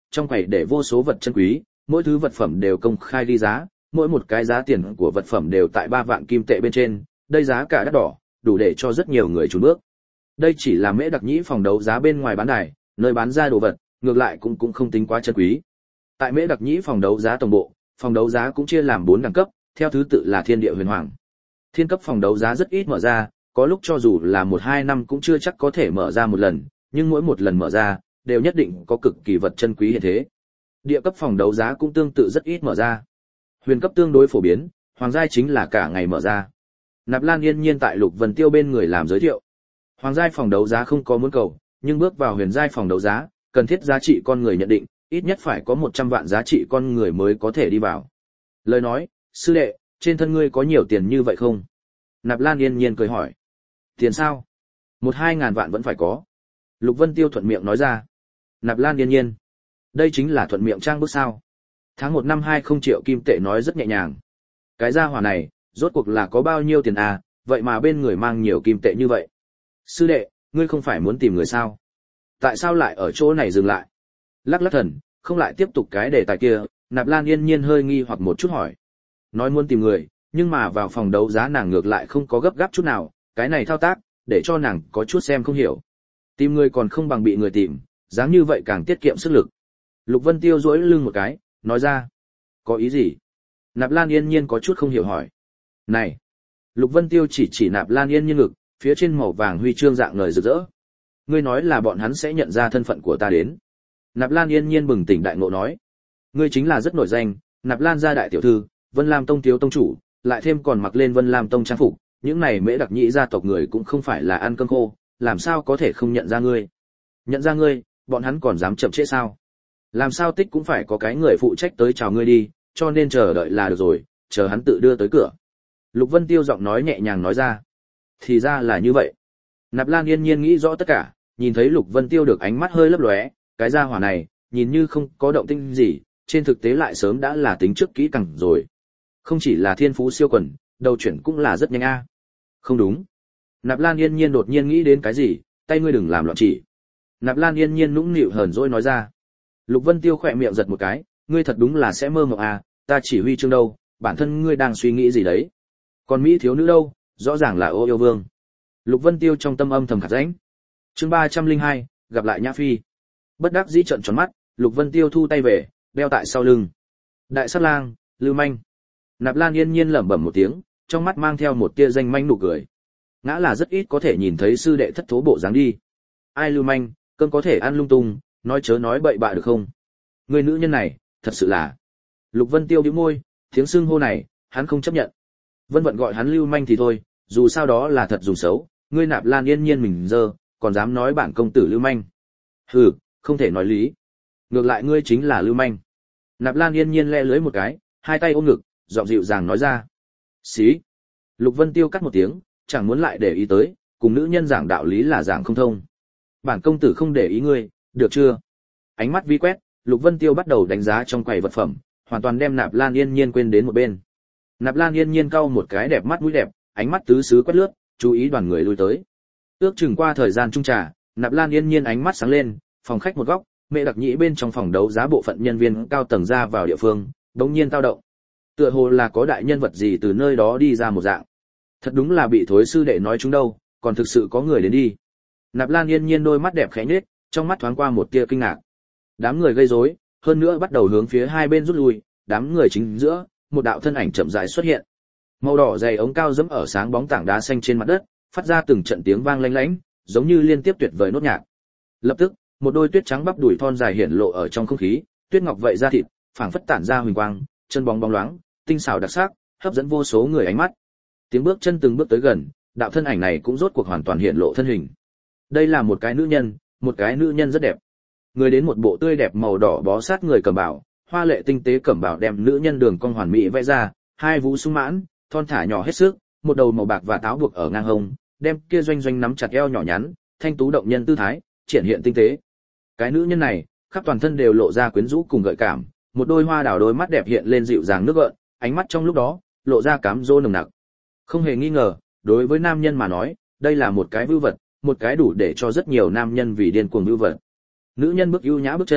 trong quầy để vô số vật chân quý, mỗi thứ vật phẩm đều công khai ghi giá, mỗi một cái giá tiền của vật phẩm đều tại 3 vạn kim tệ bên trên, đây giá cả đắt đỏ, đủ để cho rất nhiều người chùn bước. Đây chỉ là Mễ Đặc Nhĩ phòng đấu giá bên ngoài bán đài, nơi bán ra đồ vật, ngược lại cũng không tính quá chân quý. Tại Mễ Đặc Nhĩ phòng đấu giá tổng bộ, phòng đấu giá cũng chia làm 4 đẳng cấp, theo thứ tự là Thiên Địa Huyền Hoàng. Thiên cấp phòng đấu giá rất ít mở ra, có lúc cho dù là 1-2 năm cũng chưa chắc có thể mở ra một lần, nhưng mỗi một lần mở ra, đều nhất định có cực kỳ vật chân quý hiện thế. Địa cấp phòng đấu giá cũng tương tự rất ít mở ra. Huyền cấp tương đối phổ biến, hoàng giai chính là cả ngày mở ra. Nạp Lan yên nhiên tại Lục Vân Tiêu bên người làm giới thiệu. Hoàng giai phòng đấu giá không có muốn cầu, nhưng bước vào huyền giai phòng đấu giá, cần thiết giá trị con người nhận định, ít nhất phải có 100 vạn giá trị con người mới có thể đi vào. Lời nói, sư đệ, trên thân ngươi có nhiều tiền như vậy không? Nạp Lan yên nhiên cười hỏi. Tiền sao? 1-2 ngàn vạn vẫn phải có. Lục Vân Tiêu thuận miệng nói ra. Nạp Lan yên nhiên. Đây chính là thuận miệng trang bức sao. Tháng 1 năm 20 triệu kim tệ nói rất nhẹ nhàng. Cái gia hỏa này, rốt cuộc là có bao nhiêu tiền à, vậy mà bên người mang nhiều kim tệ như vậy. Sư đệ, ngươi không phải muốn tìm người sao? Tại sao lại ở chỗ này dừng lại? Lắc lắc thần, không lại tiếp tục cái đề tài kia, Nạp Lan yên nhiên hơi nghi hoặc một chút hỏi. Nói muốn tìm người, nhưng mà vào phòng đấu giá nàng ngược lại không có gấp gáp chút nào, cái này thao tác, để cho nàng có chút xem không hiểu. Tìm người còn không bằng bị người tìm, dáng như vậy càng tiết kiệm sức lực. Lục Vân Tiêu duỗi lưng một cái, nói ra. Có ý gì? Nạp Lan yên nhiên có chút không hiểu hỏi. Này! Lục Vân Tiêu chỉ Nạp Lan yên nhiên ngực, phía trên màu vàng huy chương dạng ngời rực rỡ. Ngươi nói là bọn hắn sẽ nhận ra thân phận của ta đến. Nạp Lan yên nhiên bừng tỉnh đại ngộ nói. Ngươi chính là rất nổi danh, Nạp Lan gia đại tiểu thư, Vân Lam Tông thiếu tông chủ, lại thêm còn mặc lên Vân Lam Tông trang phục, những này Mễ Đặc Nhĩ gia tộc người cũng không phải là ăn cơm khô, làm sao có thể không nhận ra ngươi? Nhận ra ngươi, bọn hắn còn dám chậm trễ sao? Làm sao tích cũng phải có cái người phụ trách tới chào ngươi đi, cho nên chờ đợi là được rồi, chờ hắn tự đưa tới cửa. Lục Vân Tiêu giọng nói nhẹ nhàng nói ra. Thì ra là như vậy. Nạp Lan yên nhiên nghĩ rõ tất cả, nhìn thấy Lục Vân Tiêu được ánh mắt hơi lấp lóe, cái gia hỏa này, nhìn như không có động tĩnh gì, trên thực tế lại sớm đã là tính trước kỹ càng rồi. Không chỉ là thiên phú siêu quần, đầu chuyển cũng là rất nhanh a. Không đúng. Nạp Lan yên nhiên đột nhiên nghĩ đến cái gì, tay ngươi đừng làm loạn chỉ. Nạp Lan yên nhiên nũng nịu hờn dỗi nói ra. Lục Vân Tiêu khỏe miệng giật một cái, ngươi thật đúng là sẽ mơ mộng à, ta chỉ huy chương đâu, bản thân ngươi đang suy nghĩ gì đấy. Còn Mỹ thiếu nữ đâu, rõ ràng là ô yêu vương. Lục Vân Tiêu trong tâm âm thầm khạc rãnh. Chương 302, gặp lại Nhã Phi. Bất đắc dĩ trợn tròn mắt, Lục Vân Tiêu thu tay về, đeo tại sau lưng. Đại sát lang, Lưu Manh. Nạp Lan yên nhiên lẩm bẩm một tiếng, trong mắt mang theo một tia danh manh nụ cười. Ngã là rất ít có thể nhìn thấy sư đệ thất thố bộ dáng đi. Ai Lưu Manh, cơn có thể ăn lung tung, nói chớ nói bậy bạ được không? Người nữ nhân này, thật sự là. Lục Vân Tiêu bĩu môi, tiếng xưng hô này, hắn không chấp nhận. Vân Vận gọi hắn Lưu Manh thì thôi, dù sao đó là thật dùng xấu, ngươi Nạp Lan yên nhiên mình dơ, còn dám nói bản công tử Lưu Manh. Hừ, không thể nói lý. Ngược lại ngươi chính là Lưu Manh. Nạp Lan yên nhiên le lưới một cái, hai tay ôm ngực, giọng dịu dàng nói ra. Xí. Lục Vân Tiêu cắt một tiếng, chẳng muốn lại để ý tới, cùng nữ nhân giảng đạo lý là giảng không thông. Bản công tử không để ý ngươi, được chưa? Ánh mắt vi quét, Lục Vân Tiêu bắt đầu đánh giá trong quầy vật phẩm, hoàn toàn đem Nạp Lan yên nhiên quên đến một bên. Nạp Lan yên nhiên cau một cái đẹp mắt mũi đẹp, ánh mắt tứ xứ quét lướt, chú ý đoàn người lui tới. Ước chừng qua thời gian trung trà, Nạp Lan yên nhiên ánh mắt sáng lên, phòng khách một góc, Mễ Đặc Nhĩ bên trong phòng đấu giá bộ phận nhân viên cao tầng ra vào địa phương, đống nhiên tao động. Tựa hồ là có đại nhân vật gì từ nơi đó đi ra một dạng. Thật đúng là bị thối sư đệ nói chúng đâu, còn thực sự có người đến đi. Nạp Lan yên nhiên đôi mắt đẹp khẽ nhếch, trong mắt thoáng qua một tia kinh ngạc. Đám người gây rối, hơn nữa bắt đầu hướng phía hai bên rút lui, đám người chính giữa, một đạo thân ảnh chậm rãi xuất hiện. Màu đỏ dày ống cao dẫm ở sáng bóng tảng đá xanh trên mặt đất, phát ra từng trận tiếng vang lanh lảnh, giống như liên tiếp tuyệt vời nốt nhạc. Lập tức, một đôi tuyết trắng bắp đùi thon dài hiển lộ ở trong không khí, tuyết ngọc vậy da thịt, phảng phất tản ra huỳnh quang, chân bóng bóng loáng, tinh xảo đặc sắc, hấp dẫn vô số người ánh mắt. Tiếng bước chân từng bước tới gần, đạo thân ảnh này cũng rốt cuộc hoàn toàn hiện lộ thân hình. Đây là một cái nữ nhân rất đẹp. Người đến một bộ tươi đẹp màu đỏ bó sát người cẩm bào, hoa lệ tinh tế cẩm bào đem nữ nhân đường cong hoàn mỹ vẽ ra, hai vú sung mãn, thon thả nhỏ hết sức, một đầu màu bạc và táo buộc ở ngang hông, đem kia doanh doanh nắm chặt eo nhỏ nhắn, thanh tú động nhân tư thái, triển hiện tinh tế. Cái nữ nhân này, khắp toàn thân đều lộ ra quyến rũ cùng gợi cảm, một đôi hoa đào đôi mắt đẹp hiện lên dịu dàng nước gợn, ánh mắt trong lúc đó lộ ra cám dỗ nồng nặc. Không hề nghi ngờ, đối với nam nhân mà nói, đây là một cái vưu vật, một cái đủ để cho rất nhiều nam nhân vì điên cuồng vưu vật. Nữ nhân bước ưu nhã bước chân,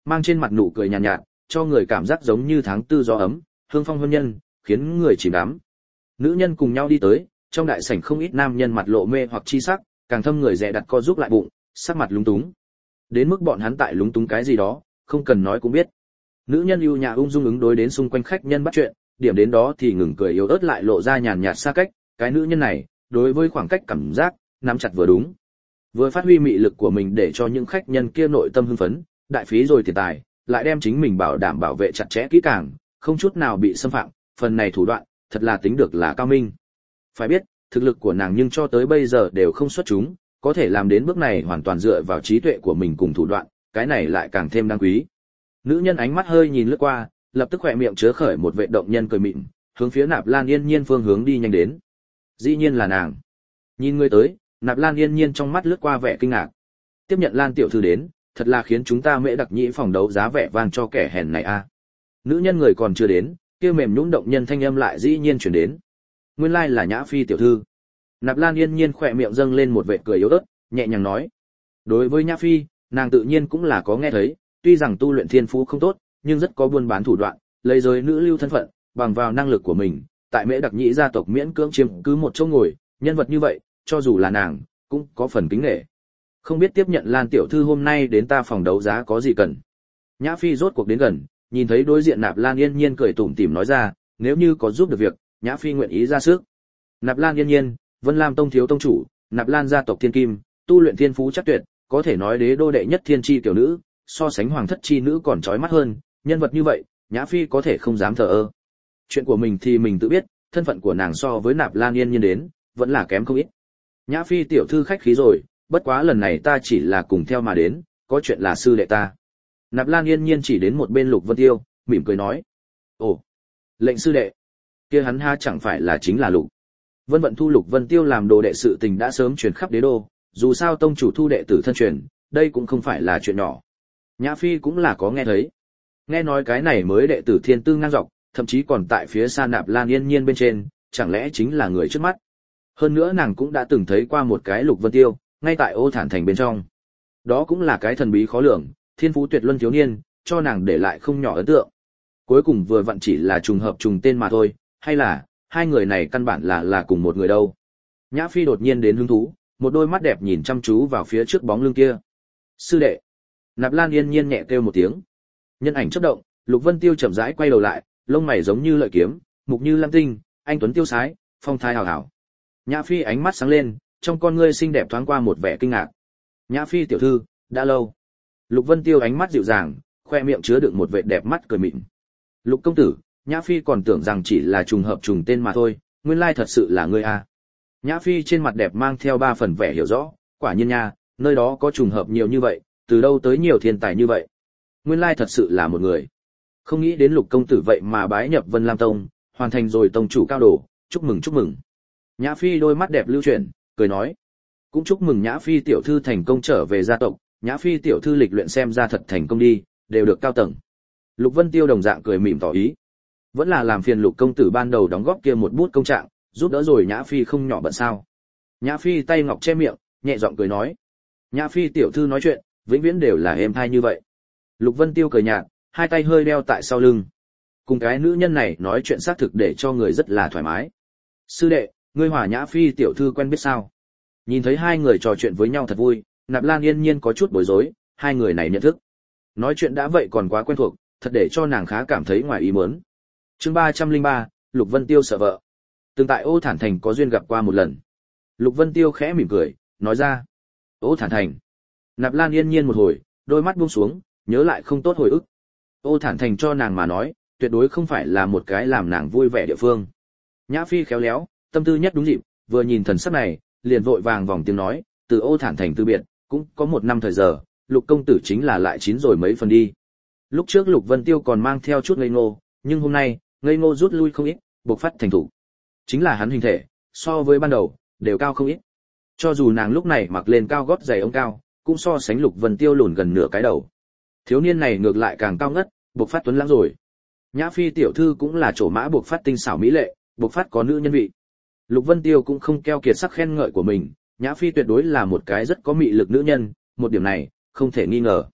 mang trên mặt nụ cười nhàn nhạt, cho người cảm giác giống như tháng tư gió ấm, hương phong hôn nhân, khiến người chìm đắm. Nữ nhân cùng nhau đi tới, trong đại sảnh không ít nam nhân mặt lộ mê hoặc chi sắc, càng thâm người dè đặt co giúp lại bụng, sắc mặt lúng túng. Đến mức bọn hắn tại lúng túng cái gì đó, không cần nói cũng biết. Nữ nhân ưu nhã ung dung ứng đối đến xung quanh khách nhân bắt chuyện, điểm đến đó thì ngừng cười yếu ớt lại lộ ra nhàn nhạt xa cách, cái nữ nhân này, đối với khoảng cách cảm giác, nắm chặt vừa đúng. Vừa phát huy mị lực của mình để cho những khách nhân kia nội tâm hưng phấn, đại phí rồi tiền tài, lại đem chính mình bảo đảm bảo vệ chặt chẽ kỹ càng, không chút nào bị xâm phạm, phần này thủ đoạn, thật là tính được là cao minh. Phải biết, thực lực của nàng nhưng cho tới bây giờ đều không xuất chúng, có thể làm đến bước này hoàn toàn dựa vào trí tuệ của mình cùng thủ đoạn, cái này lại càng thêm đáng quý. Nữ nhân ánh mắt hơi nhìn lướt qua, lập tức khỏe miệng chứa khởi một vệ động nhân cười mịn, hướng phía Nạp Lan Yên Nhiên phương hướng đi nhanh đến. Dĩ nhiên là nàng. Nhìn người tới, Nạp Lan Yên Nhiên trong mắt lướt qua vẻ kinh ngạc. Tiếp nhận Lan tiểu thư đến, thật là khiến chúng ta Mễ Đặc Nhĩ phòng đấu giá vẻ vang cho kẻ hèn này a. Nữ nhân người còn chưa đến, kia mềm nhũn động nhân thanh âm lại dĩ nhiên truyền đến. Nguyên lai là Nhã Phi tiểu thư. Nạp Lan Yên Nhiên khỏe miệng dâng lên một vệt cười yếu ớt, nhẹ nhàng nói: đối với Nhã Phi, nàng tự nhiên cũng là có nghe thấy, tuy rằng tu luyện thiên phú không tốt, nhưng rất có buôn bán thủ đoạn, lấy giới nữ lưu thân phận, bằng vào năng lực của mình, tại Mễ Đặc Nhĩ gia tộc miễn cưỡng chiếm cứ một chỗ ngồi, nhân vật như vậy, cho dù là nàng, cũng có phần kính nể. Không biết tiếp nhận Lan tiểu thư hôm nay đến ta phòng đấu giá có gì cần. Nhã Phi rốt cuộc đến gần, nhìn thấy đối diện Nạp Lan Yên Nhiên cười tủm tỉm nói ra, nếu như có giúp được việc, Nhã Phi nguyện ý ra sức. Nạp Lan Yên Nhiên, Vân Lam tông thiếu tông chủ, Nạp Lan gia tộc thiên kim, tu luyện thiên phú chắc tuyệt, có thể nói đế đô đệ nhất thiên chi tiểu nữ, so sánh hoàng thất chi nữ còn chói mắt hơn, nhân vật như vậy, Nhã Phi có thể không dám thờ ơ. Chuyện của mình thì mình tự biết, thân phận của nàng so với Nạp Lan Yên Nhiên đến, vẫn là kém không ít. Nhã Phi tiểu thư khách khí rồi, bất quá lần này ta chỉ là cùng theo mà đến, có chuyện là sư đệ ta. Nạp Lan Yên Nhiên chỉ đến một bên Lục Vân Tiêu, mỉm cười nói: ồ, lệnh sư đệ, kia hắn ha chẳng phải là chính là Lục Vân Vận thu Lục Vân Tiêu làm đồ đệ sự tình đã sớm truyền khắp đế đô, dù sao tông chủ thu đệ tử thân truyền, đây cũng không phải là chuyện nhỏ. Nhã Phi cũng là có nghe thấy, nghe nói cái này mới đệ tử thiên tư ngang dọc, thậm chí còn tại phía xa Nạp Lan Yên Nhiên bên trên, chẳng lẽ chính là người trước mắt. Hơn nữa nàng cũng đã từng thấy qua một cái Lục Vân Tiêu, ngay tại Ô Thản thành bên trong. Đó cũng là cái thần bí khó lường, thiên phú tuyệt luân thiếu niên, cho nàng để lại không nhỏ ấn tượng. Cuối cùng vừa vặn chỉ là trùng hợp trùng tên mà thôi, hay là hai người này căn bản là cùng một người đâu. Nhã Phi đột nhiên đến hứng thú, một đôi mắt đẹp nhìn chăm chú vào phía trước bóng lưng kia. Sư đệ. Nạp Lan Yên Nhiên nhẹ kêu một tiếng. Nhân ảnh chớp động, Lục Vân Tiêu chậm rãi quay đầu lại, lông mày giống như lợi kiếm, mục như lam tinh, anh tuấn tiêu sái, phong thái hào hào. Nhã Phi ánh mắt sáng lên, trong con ngươi xinh đẹp thoáng qua một vẻ kinh ngạc. Nhã Phi tiểu thư, đã lâu. Lục Vân Tiêu ánh mắt dịu dàng, khoe miệng chứa đựng một vẻ đẹp mắt cười mịn. Lục công tử, Nhã Phi còn tưởng rằng chỉ là trùng hợp trùng tên mà thôi, nguyên lai thật sự là ngươi a. Nhã Phi trên mặt đẹp mang theo ba phần vẻ hiểu rõ, quả nhiên nha, nơi đó có trùng hợp nhiều như vậy, từ đâu tới nhiều thiên tài như vậy. Nguyên lai thật sự là một người. Không nghĩ đến Lục công tử vậy mà bái nhập Vân Lam tông, hoàn thành rồi tông chủ cao đồ, chúc mừng chúc mừng. Nhã Phi đôi mắt đẹp lưu chuyển, cười nói, cũng chúc mừng Nhã Phi tiểu thư thành công trở về gia tộc, Nhã Phi tiểu thư lịch luyện xem ra thật thành công đi, đều được cao tầng. Lục Vân Tiêu đồng dạng cười mỉm tỏ ý, vẫn là làm phiền Lục công tử ban đầu đóng góp kia một bút công trạng, giúp đỡ rồi Nhã Phi không nhỏ bận sao. Nhã Phi tay ngọc che miệng, nhẹ giọng cười nói, Nhã Phi tiểu thư nói chuyện, vĩnh viễn đều là êm thai như vậy. Lục Vân Tiêu cười nhạt, hai tay hơi đeo tại sau lưng. Cùng cái nữ nhân này nói chuyện xác thực để cho người rất là thoải mái. Sư đệ, ngươi hòa Nhã Phi tiểu thư quen biết sao? Nhìn thấy hai người trò chuyện với nhau thật vui, Nạp Lan Yên Nhiên có chút bối rối, hai người này nhận thức. Nói chuyện đã vậy còn quá quen thuộc, thật để cho nàng khá cảm thấy ngoài ý muốn. Chương 303, Lục Vân Tiêu sợ vợ. Từng tại Ô Thản Thành có duyên gặp qua một lần. Lục Vân Tiêu khẽ mỉm cười, nói ra. Ô Thản Thành. Nạp Lan Yên Nhiên một hồi, đôi mắt buông xuống, nhớ lại không tốt hồi ức. Ô Thản Thành cho nàng mà nói, tuyệt đối không phải là một cái làm nàng vui vẻ địa phương. Nhã Phi khéo léo, tâm tư nhất đúng dịp, vừa nhìn thần sắc này, liền vội vàng vòng tiếng nói, từ Ô Thản Thành từ biệt, cũng có một năm thời giờ, Lục công tử chính là lại chín rồi mấy phần đi. Lúc trước Lục Vân Tiêu còn mang theo chút ngây ngô, nhưng hôm nay, ngây ngô rút lui không ít, bộc phát thành thủ. Chính là hắn hình thể, so với ban đầu, đều cao không ít. Cho dù nàng lúc này mặc lên cao gót giày ống cao, cũng so sánh Lục Vân Tiêu lùn gần nửa cái đầu. Thiếu niên này ngược lại càng cao ngất, bộc phát tuấn lãng rồi. Nhã Phi tiểu thư cũng là chỗ mã bộc phát tinh xảo mỹ lệ, bộc phát có nữ nhân vị. Lục Vân Tiêu cũng không keo kiệt sắc khen ngợi của mình, Nhã Phi tuyệt đối là một cái rất có mị lực nữ nhân, một điểm này, không thể nghi ngờ.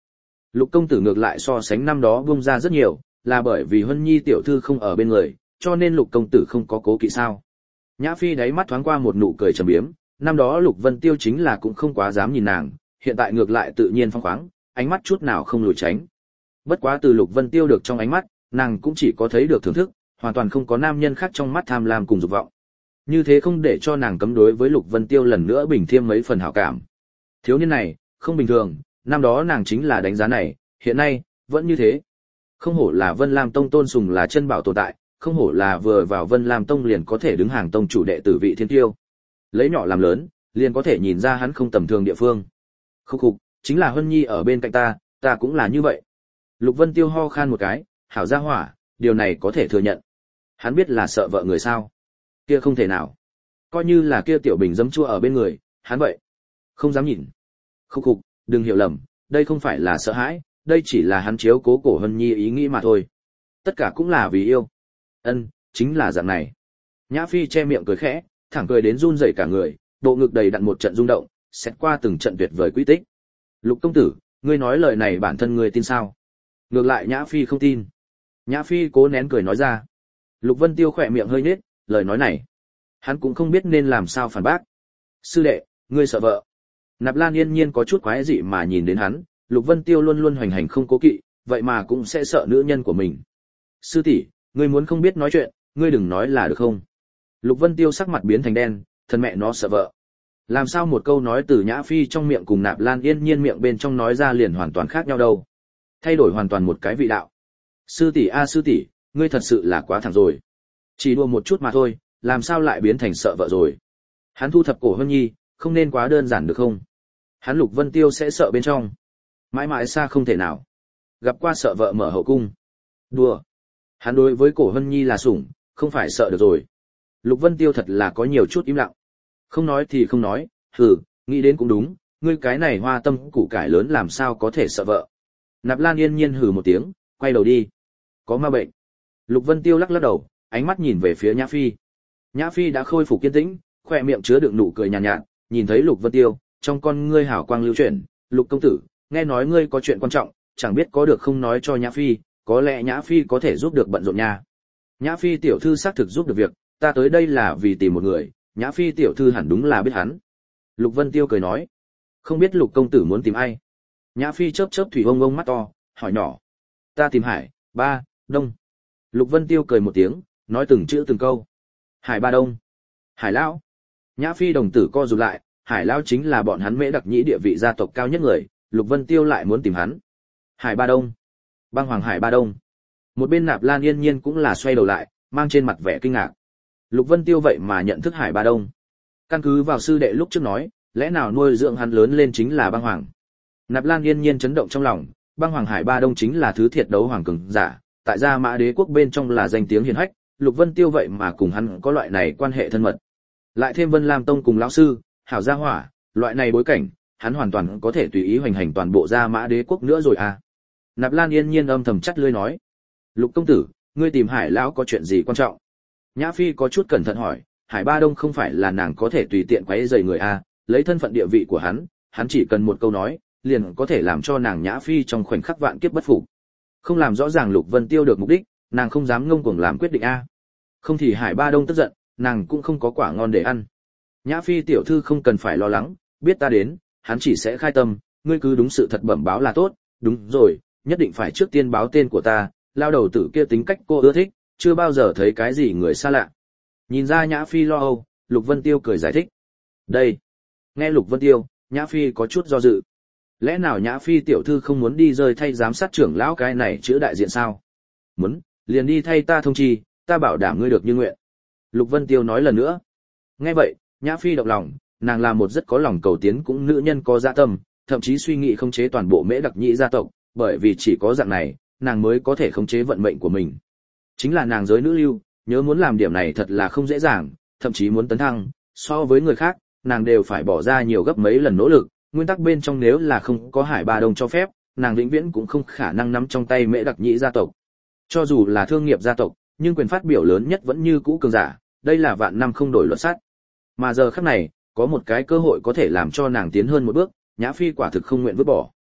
Lục công tử ngược lại so sánh năm đó buông ra rất nhiều, là bởi vì Huân Nhi tiểu thư không ở bên người, cho nên Lục công tử không có cố kỵ sao? Nhã Phi đáy mắt thoáng qua một nụ cười trầm biếm, năm đó Lục Vân Tiêu chính là cũng không quá dám nhìn nàng, hiện tại ngược lại tự nhiên phóng khoáng, ánh mắt chút nào không lùi tránh. Bất quá từ Lục Vân Tiêu được trong ánh mắt, nàng cũng chỉ có thấy được thưởng thức, hoàn toàn không có nam nhân khác trong mắt tham lam cùng dục vọng. Như thế không để cho nàng cấm đối với Lục Vân Tiêu lần nữa bình thêm mấy phần hảo cảm. Thiếu niên này, không bình thường, năm đó nàng chính là đánh giá này, hiện nay, vẫn như thế. Không hổ là Vân Lam Tông tôn sùng là chân bảo tồn tại, không hổ là vừa vào Vân Lam Tông liền có thể đứng hàng tông chủ đệ tử vị thiên tiêu. Lấy nhỏ làm lớn, liền có thể nhìn ra hắn không tầm thường địa phương. Khúc khục, chính là Huân Nhi ở bên cạnh ta cũng là như vậy. Lục Vân Tiêu ho khan một cái, hảo gia hỏa, điều này có thể thừa nhận. Hắn biết là sợ vợ người sao? Kia không thể nào. Coi như là kia tiểu bình dấm chua ở bên người, hắn vậy. Không dám nhìn. Khúc khục, đừng hiểu lầm, đây không phải là sợ hãi, đây chỉ là hắn chiếu cố cổ Huân Nhi ý nghĩ mà thôi. Tất cả cũng là vì yêu. Chính là dạng này. Nhã Phi che miệng cười khẽ, thẳng cười đến run rẩy cả người, bộ ngực đầy đặn một trận rung động, xét qua từng trận tuyệt vời quy tích. Lục công tử, ngươi nói lời này bản thân ngươi tin sao? Ngược lại Nhã Phi không tin. Nhã Phi cố nén cười nói ra. Lục Vân Tiêu khỏe miệng hơi nhếch, lời nói này, hắn cũng không biết nên làm sao phản bác. Sư đệ, ngươi sợ vợ? Nạp Lan Yên Nhiên có chút quái dị mà nhìn đến hắn, Lục Vân Tiêu luôn luôn hoành hành không cố kỵ, vậy mà cũng sẽ sợ nữ nhân của mình. Sư tỷ, ngươi muốn không biết nói chuyện, ngươi đừng nói là được không? Lục Vân Tiêu sắc mặt biến thành đen, thân mẹ nó sợ vợ. Làm sao một câu nói từ Nhã Phi trong miệng cùng Nạp Lan Yên Nhiên miệng bên trong nói ra liền hoàn toàn khác nhau đâu? Thay đổi hoàn toàn một cái vị đạo. Sư tỷ a sư tỷ, ngươi thật sự là quá thẳng rồi. Chỉ đùa một chút mà thôi, làm sao lại biến thành sợ vợ rồi? Hắn thu thập cổ Huân Nhi, không nên quá đơn giản được không? Hắn Lục Vân Tiêu sẽ sợ bên trong. Mãi mãi xa không thể nào. Gặp qua sợ vợ mở hậu cung. Đùa. Hắn đối với cổ Huân Nhi là sủng, không phải sợ được rồi. Lục Vân Tiêu thật là có nhiều chút im lặng. Không nói thì không nói, nghĩ đến cũng đúng, ngươi cái này hoa tâm củ cải lớn làm sao có thể sợ vợ. Nạp Lan Yên Nhiên hừ một tiếng, quay đầu đi. Có ma bệnh. Lục Vân Tiêu lắc lắc đầu, ánh mắt nhìn về phía Nhã Phi. Nhã Phi đã khôi phục kiên tĩnh, khỏe miệng chứa đựng nụ cười nhàn nhạt, nhìn thấy Lục Vân Tiêu, trong con ngươi hảo quang lưu chuyển, Lục công tử, nghe nói ngươi có chuyện quan trọng, chẳng biết có được không nói cho Nhã Phi, có lẽ Nhã Phi có thể giúp được bận rộn nha. Nhã Phi tiểu thư xác thực giúp được việc, ta tới đây là vì tìm một người, Nhã Phi tiểu thư hẳn đúng là biết hắn. Lục Vân Tiêu cười nói, không biết Lục công tử muốn tìm ai. Nhã Phi chớp chớp thủy ông mắt to, hỏi nhỏ, ta tìm Hải Ba Đông. Lục Vân Tiêu cười một tiếng, nói từng chữ từng câu. Hải Ba Đông, Hải Lão. Nhã Phi đồng tử co rụt lại, Hải Lão chính là bọn hắn Mễ Đặc Nhĩ địa vị gia tộc cao nhất người, Lục Vân Tiêu lại muốn tìm hắn. Hải Ba Đông, băng hoàng Hải Ba Đông. Một bên Nạp Lan Yên Nhiên cũng là xoay đầu lại, mang trên mặt vẻ kinh ngạc. Lục Vân Tiêu vậy mà nhận thức Hải Ba Đông. Căn cứ vào sư đệ lúc trước nói, lẽ nào nuôi dưỡng hắn lớn lên chính là băng hoàng. Nạp Lan Yên Nhiên chấn động trong lòng, băng hoàng Hải Ba Đông chính là thứ thiệt đấu hoàng cường giả, tại gia Mã Đế quốc bên trong là danh tiếng hiển hách, Lục Vân Tiêu vậy mà cùng hắn có loại này quan hệ thân mật. Lại thêm Vân Lam Tông cùng lão sư, hảo gia hỏa, loại này bối cảnh, hắn hoàn toàn có thể tùy ý hoành hành toàn bộ gia Mã Đế quốc nữa rồi à. Nạp Lan Yên Nhiên âm thầm chắt lưỡi nói, Lục công tử, ngươi tìm Hải lão có chuyện gì quan trọng? Nhã Phi có chút cẩn thận hỏi, Hải Ba Đông không phải là nàng có thể tùy tiện quấy rầy người à, lấy thân phận địa vị của hắn chỉ cần một câu nói, liền có thể làm cho nàng Nhã Phi trong khoảnh khắc vạn kiếp bất phục. Không làm rõ ràng Lục Vân Tiêu được mục đích, nàng không dám ngông cuồng làm quyết định a. Không thì Hải Ba Đông tức giận, nàng cũng không có quả ngon để ăn. Nhã Phi tiểu thư không cần phải lo lắng, biết ta đến, hắn chỉ sẽ khai tâm, ngươi cứ đúng sự thật bẩm báo là tốt, đúng rồi, nhất định phải trước tiên báo tên của ta, lao đầu tử kia tính cách cô ưa thích, chưa bao giờ thấy cái gì người xa lạ. Nhìn ra Nhã Phi lo âu, Lục Vân Tiêu cười giải thích. Đây. Nghe Lục Vân Tiêu, Nhã Phi có chút do dự. Lẽ nào Nhã Phi tiểu thư không muốn đi rơi thay giám sát trưởng lão cái này chữa đại diện sao? Muốn, liền đi thay ta thông chi, ta bảo đảm ngươi được như nguyện. Lục Vân Tiêu nói lần nữa. Nghe vậy, Nhã Phi động lòng, nàng là một rất có lòng cầu tiến cũng nữ nhân có dạ tâm, thậm chí suy nghĩ khống chế toàn bộ Mễ Đặc Nhĩ gia tộc, bởi vì chỉ có dạng này, nàng mới có thể khống chế vận mệnh của mình. Chính là nàng giới nữ lưu, nhớ muốn làm điểm này thật là không dễ dàng, thậm chí muốn tấn thăng, so với người khác, nàng đều phải bỏ ra nhiều gấp mấy lần nỗ lực. Nguyên tắc bên trong nếu là không có Hải Ba Đông cho phép, nàng vĩnh viễn cũng không khả năng nắm trong tay Mễ Đặc Nhĩ gia tộc. Cho dù là thương nghiệp gia tộc, nhưng quyền phát biểu lớn nhất vẫn như cũ cường giả, đây là vạn năm không đổi luật sắt. Mà giờ khắc này, có một cái cơ hội có thể làm cho nàng tiến hơn một bước, Nhã Phi quả thực không nguyện vứt bỏ.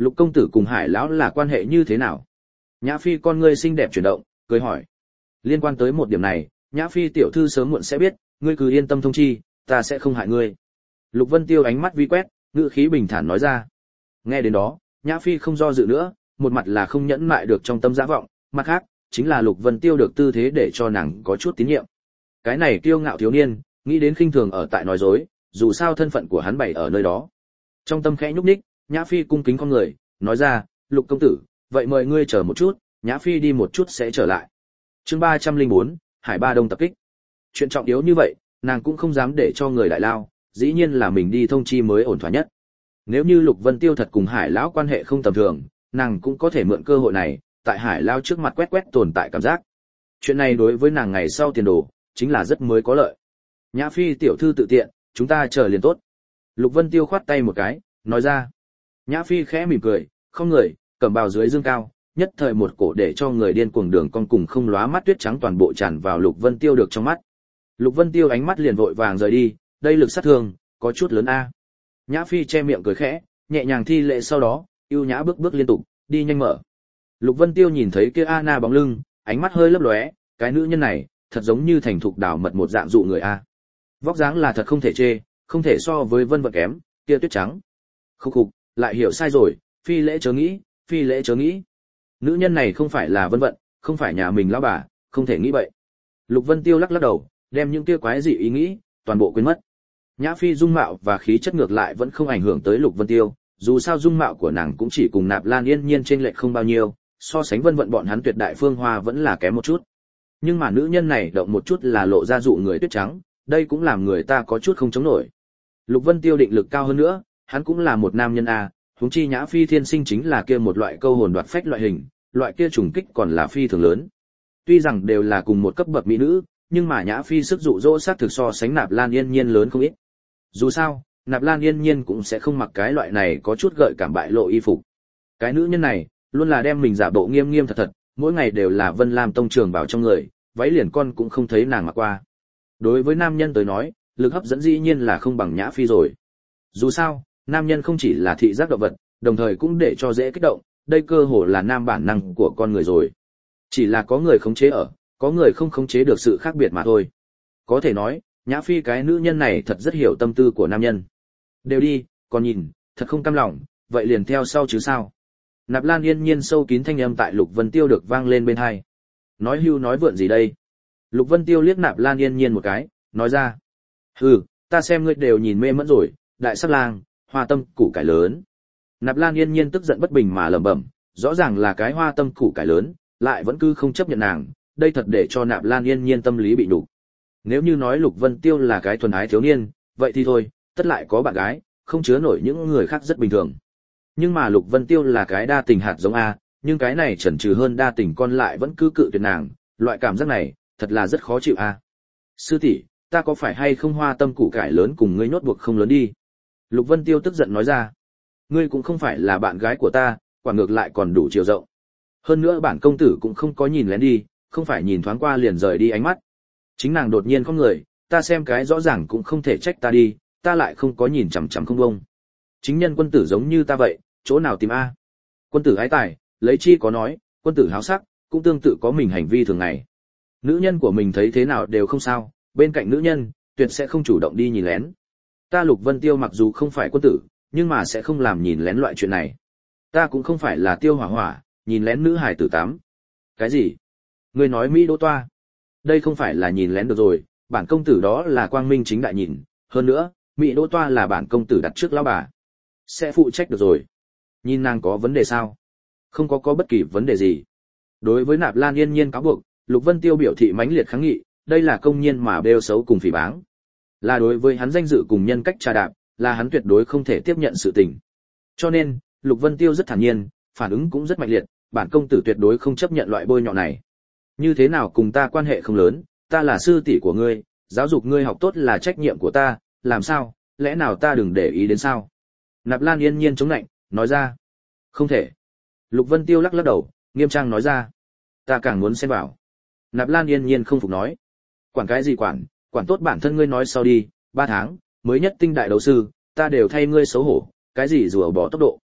Lục công tử cùng Hải lão là quan hệ như thế nào? Nhã Phi con ngươi xinh đẹp chuyển động, cười hỏi. Liên quan tới một điểm này, Nhã Phi tiểu thư sớm muộn sẽ biết, ngươi cứ yên tâm thông chi, ta sẽ không hại ngươi. Lục Vân Tiêu ánh mắt vi quét, ngữ khí bình thản nói ra. Nghe đến đó, Nhã Phi không do dự nữa, một mặt là không nhẫn mại được trong tâm dã vọng, mặt khác, chính là Lục Vân Tiêu được tư thế để cho nàng có chút tín nhiệm. Cái này kiêu ngạo thiếu niên, nghĩ đến khinh thường ở tại nói dối, dù sao thân phận của hắn bày ở nơi đó. Trong tâm khẽ nhúc nhích, Nhã Phi cung kính con người, nói ra, Lục công tử, vậy mời ngươi chờ một chút, Nhã Phi đi một chút sẽ trở lại. Chương 304, Hải Ba Đông tập kích. Chuyện trọng yếu như vậy, nàng cũng không dám để cho người đại lao, dĩ nhiên là mình đi thông chi mới ổn thỏa nhất. Nếu như Lục Vân Tiêu thật cùng Hải lão quan hệ không tầm thường, nàng cũng có thể mượn cơ hội này, tại Hải lão trước mặt quét quét tồn tại cảm giác. Chuyện này đối với nàng ngày sau tiền đồ, chính là rất mới có lợi. Nhã Phi tiểu thư tự tiện, chúng ta chờ liền tốt. Lục Vân Tiêu khoát tay một cái, nói ra. Nhã Phi khẽ mỉm cười, không người, cẩm bào dưới dương cao, nhất thời một cổ để cho người điên cuồng đường con cùng không lóa mắt tuyết trắng toàn bộ tràn vào Lục Vân Tiêu được trong mắt. Lục Vân Tiêu ánh mắt liền vội vàng rời đi, đây lực sát thương có chút lớn a. Nhã Phi che miệng cười khẽ, nhẹ nhàng thi lễ sau đó, ưu nhã bước bước liên tục, đi nhanh mở. Lục Vân Tiêu nhìn thấy kia Anna bóng lưng, ánh mắt hơi lấp lóe, cái nữ nhân này, thật giống như thành thục đào mật một dạng dụ người a. Vóc dáng là thật không thể chê, không thể so với Vân Vận kém, kia tuyết trắng. Khúc khục, lại hiểu sai rồi, phi lễ chớ nghĩ, phi lễ chớ nghĩ. Nữ nhân này không phải là Vân Vận, không phải nhà mình lão bà, không thể nghĩ vậy. Lục Vân Tiêu lắc lắc đầu, đem những kia quái dị ý nghĩ toàn bộ quên mất. Nhã Phi dung mạo và khí chất ngược lại vẫn không ảnh hưởng tới Lục Vân Tiêu, dù sao dung mạo của nàng cũng chỉ cùng Nạp Lan Yên Nhiên trên lệch không bao nhiêu, so sánh Vân Vận bọn hắn tuyệt đại phương hoa vẫn là kém một chút. Nhưng mà nữ nhân này động một chút là lộ ra dụ người tuyết trắng, đây cũng làm người ta có chút không chống nổi. Lục Vân Tiêu định lực cao hơn nữa, hắn cũng là một nam nhân a, huống chi Nhã Phi thiên sinh chính là kia một loại câu hồn đoạt phách loại hình, loại kia trùng kích còn là phi thường lớn. Tuy rằng đều là cùng một cấp bậc mỹ nữ, nhưng mà Nhã Phi sức dụ dỗ sát thực so sánh Nạp Lan Yên Nhiên lớn không ít. Dù sao, Nạp Lan Yên Nhiên cũng sẽ không mặc cái loại này có chút gợi cảm bại lộ y phục. Cái nữ nhân này, luôn là đem mình giả bộ nghiêm nghiêm thật thật, mỗi ngày đều là Vân Lam tông trường bảo trong người, váy liền con cũng không thấy nàng mặc qua. Đối với nam nhân tới nói, lực hấp dẫn dĩ nhiên là không bằng Nhã Phi rồi. Dù sao, nam nhân không chỉ là thị giác động vật, đồng thời cũng để cho dễ kích động, đây cơ hồ là nam bản năng của con người rồi. Chỉ là có người khống chế ở, có người không khống chế được sự khác biệt mà thôi. Có thể nói, Nhã Phi cái nữ nhân này thật rất hiểu tâm tư của nam nhân. Đều đi, còn nhìn, thật không cam lòng, vậy liền theo sau chứ sao. Nạp Lan Yên Nhiên sâu kín thanh âm tại Lục Vân Tiêu được vang lên bên tai. Nói hưu nói vượn gì đây? Lục Vân Tiêu liếc Nạp Lan Yên Nhiên một cái, nói ra. Hừ, ta xem ngươi đều nhìn mê mẫn rồi, đại sắc lang, hoa tâm củ cải lớn. Nạp Lan Yên Nhiên tức giận bất bình mà lẩm bẩm, rõ ràng là cái hoa tâm củ cải lớn, lại vẫn cứ không chấp nhận nàng, đây thật để cho Nạp Lan Yên Nhiên tâm lý bị nhục. Nếu như nói Lục Vân Tiêu là cái thuần ái thiếu niên, vậy thì thôi, tất lại có bạn gái, không chứa nổi những người khác rất bình thường. Nhưng mà Lục Vân Tiêu là cái đa tình hạt giống a, nhưng cái này chần chừ hơn đa tình con lại vẫn cứ cự tuyệt nàng, loại cảm giác này, thật là rất khó chịu a. Sư tỷ, ta có phải hay không hoa tâm củ cải lớn cùng ngươi nhốt buộc không lớn đi? Lục Vân Tiêu tức giận nói ra. Ngươi cũng không phải là bạn gái của ta, quả ngược lại còn đủ chiều rộng. Hơn nữa bản công tử cũng không có nhìn lén đi, không phải nhìn thoáng qua liền rời đi ánh mắt. Chính nàng đột nhiên không người, ta xem cái rõ ràng cũng không thể trách ta đi, ta lại không có nhìn chằm chằm không bông. Chính nhân quân tử giống như ta vậy, chỗ nào tìm a? Quân tử ái tài, lấy chi có nói, quân tử háo sắc, cũng tương tự có mình hành vi thường ngày. Nữ nhân của mình thấy thế nào đều không sao, bên cạnh nữ nhân, tuyệt sẽ không chủ động đi nhìn lén. Ta Lục Vân Tiêu mặc dù không phải quân tử, nhưng mà sẽ không làm nhìn lén loại chuyện này. Ta cũng không phải là Tiêu Hỏa Hỏa, nhìn lén nữ hài tử tám. Cái gì? Ngươi nói Mỹ Đỗ Toa? Đây không phải là nhìn lén được rồi, bản công tử đó là quang minh chính đại nhìn, hơn nữa, Mỹ Đỗ Toa là bản công tử đặt trước lão bà. Sẽ phụ trách được rồi. Nhìn nàng có vấn đề sao? Không có bất kỳ vấn đề gì. Đối với Nạp Lan Yên Nhiên cáo buộc, Lục Vân Tiêu biểu thị mãnh liệt kháng nghị, đây là công nhiên mà bêu xấu cùng phỉ báng. Là đối với hắn danh dự cùng nhân cách trà đạp, là hắn tuyệt đối không thể tiếp nhận sự tình. Cho nên, Lục Vân Tiêu rất thản nhiên, phản ứng cũng rất mạnh liệt, bản công tử tuyệt đối không chấp nhận loại bôi nhọ này. Như thế nào cùng ta quan hệ không lớn, ta là sư tỷ của ngươi, giáo dục ngươi học tốt là trách nhiệm của ta, làm sao, lẽ nào ta đừng để ý đến sao? Nạp Lan Yên Nhiên chống nạnh, nói ra. Không thể. Lục Vân Tiêu lắc lắc đầu, nghiêm trang nói ra. Ta càng muốn xen vào. Nạp Lan Yên Nhiên không phục nói. Quản cái gì quản tốt bản thân ngươi nói sau đi, 3 tháng, mới nhất tinh đại đấu sư, ta đều thay ngươi xấu hổ, cái gì rùa bỏ tốc độ.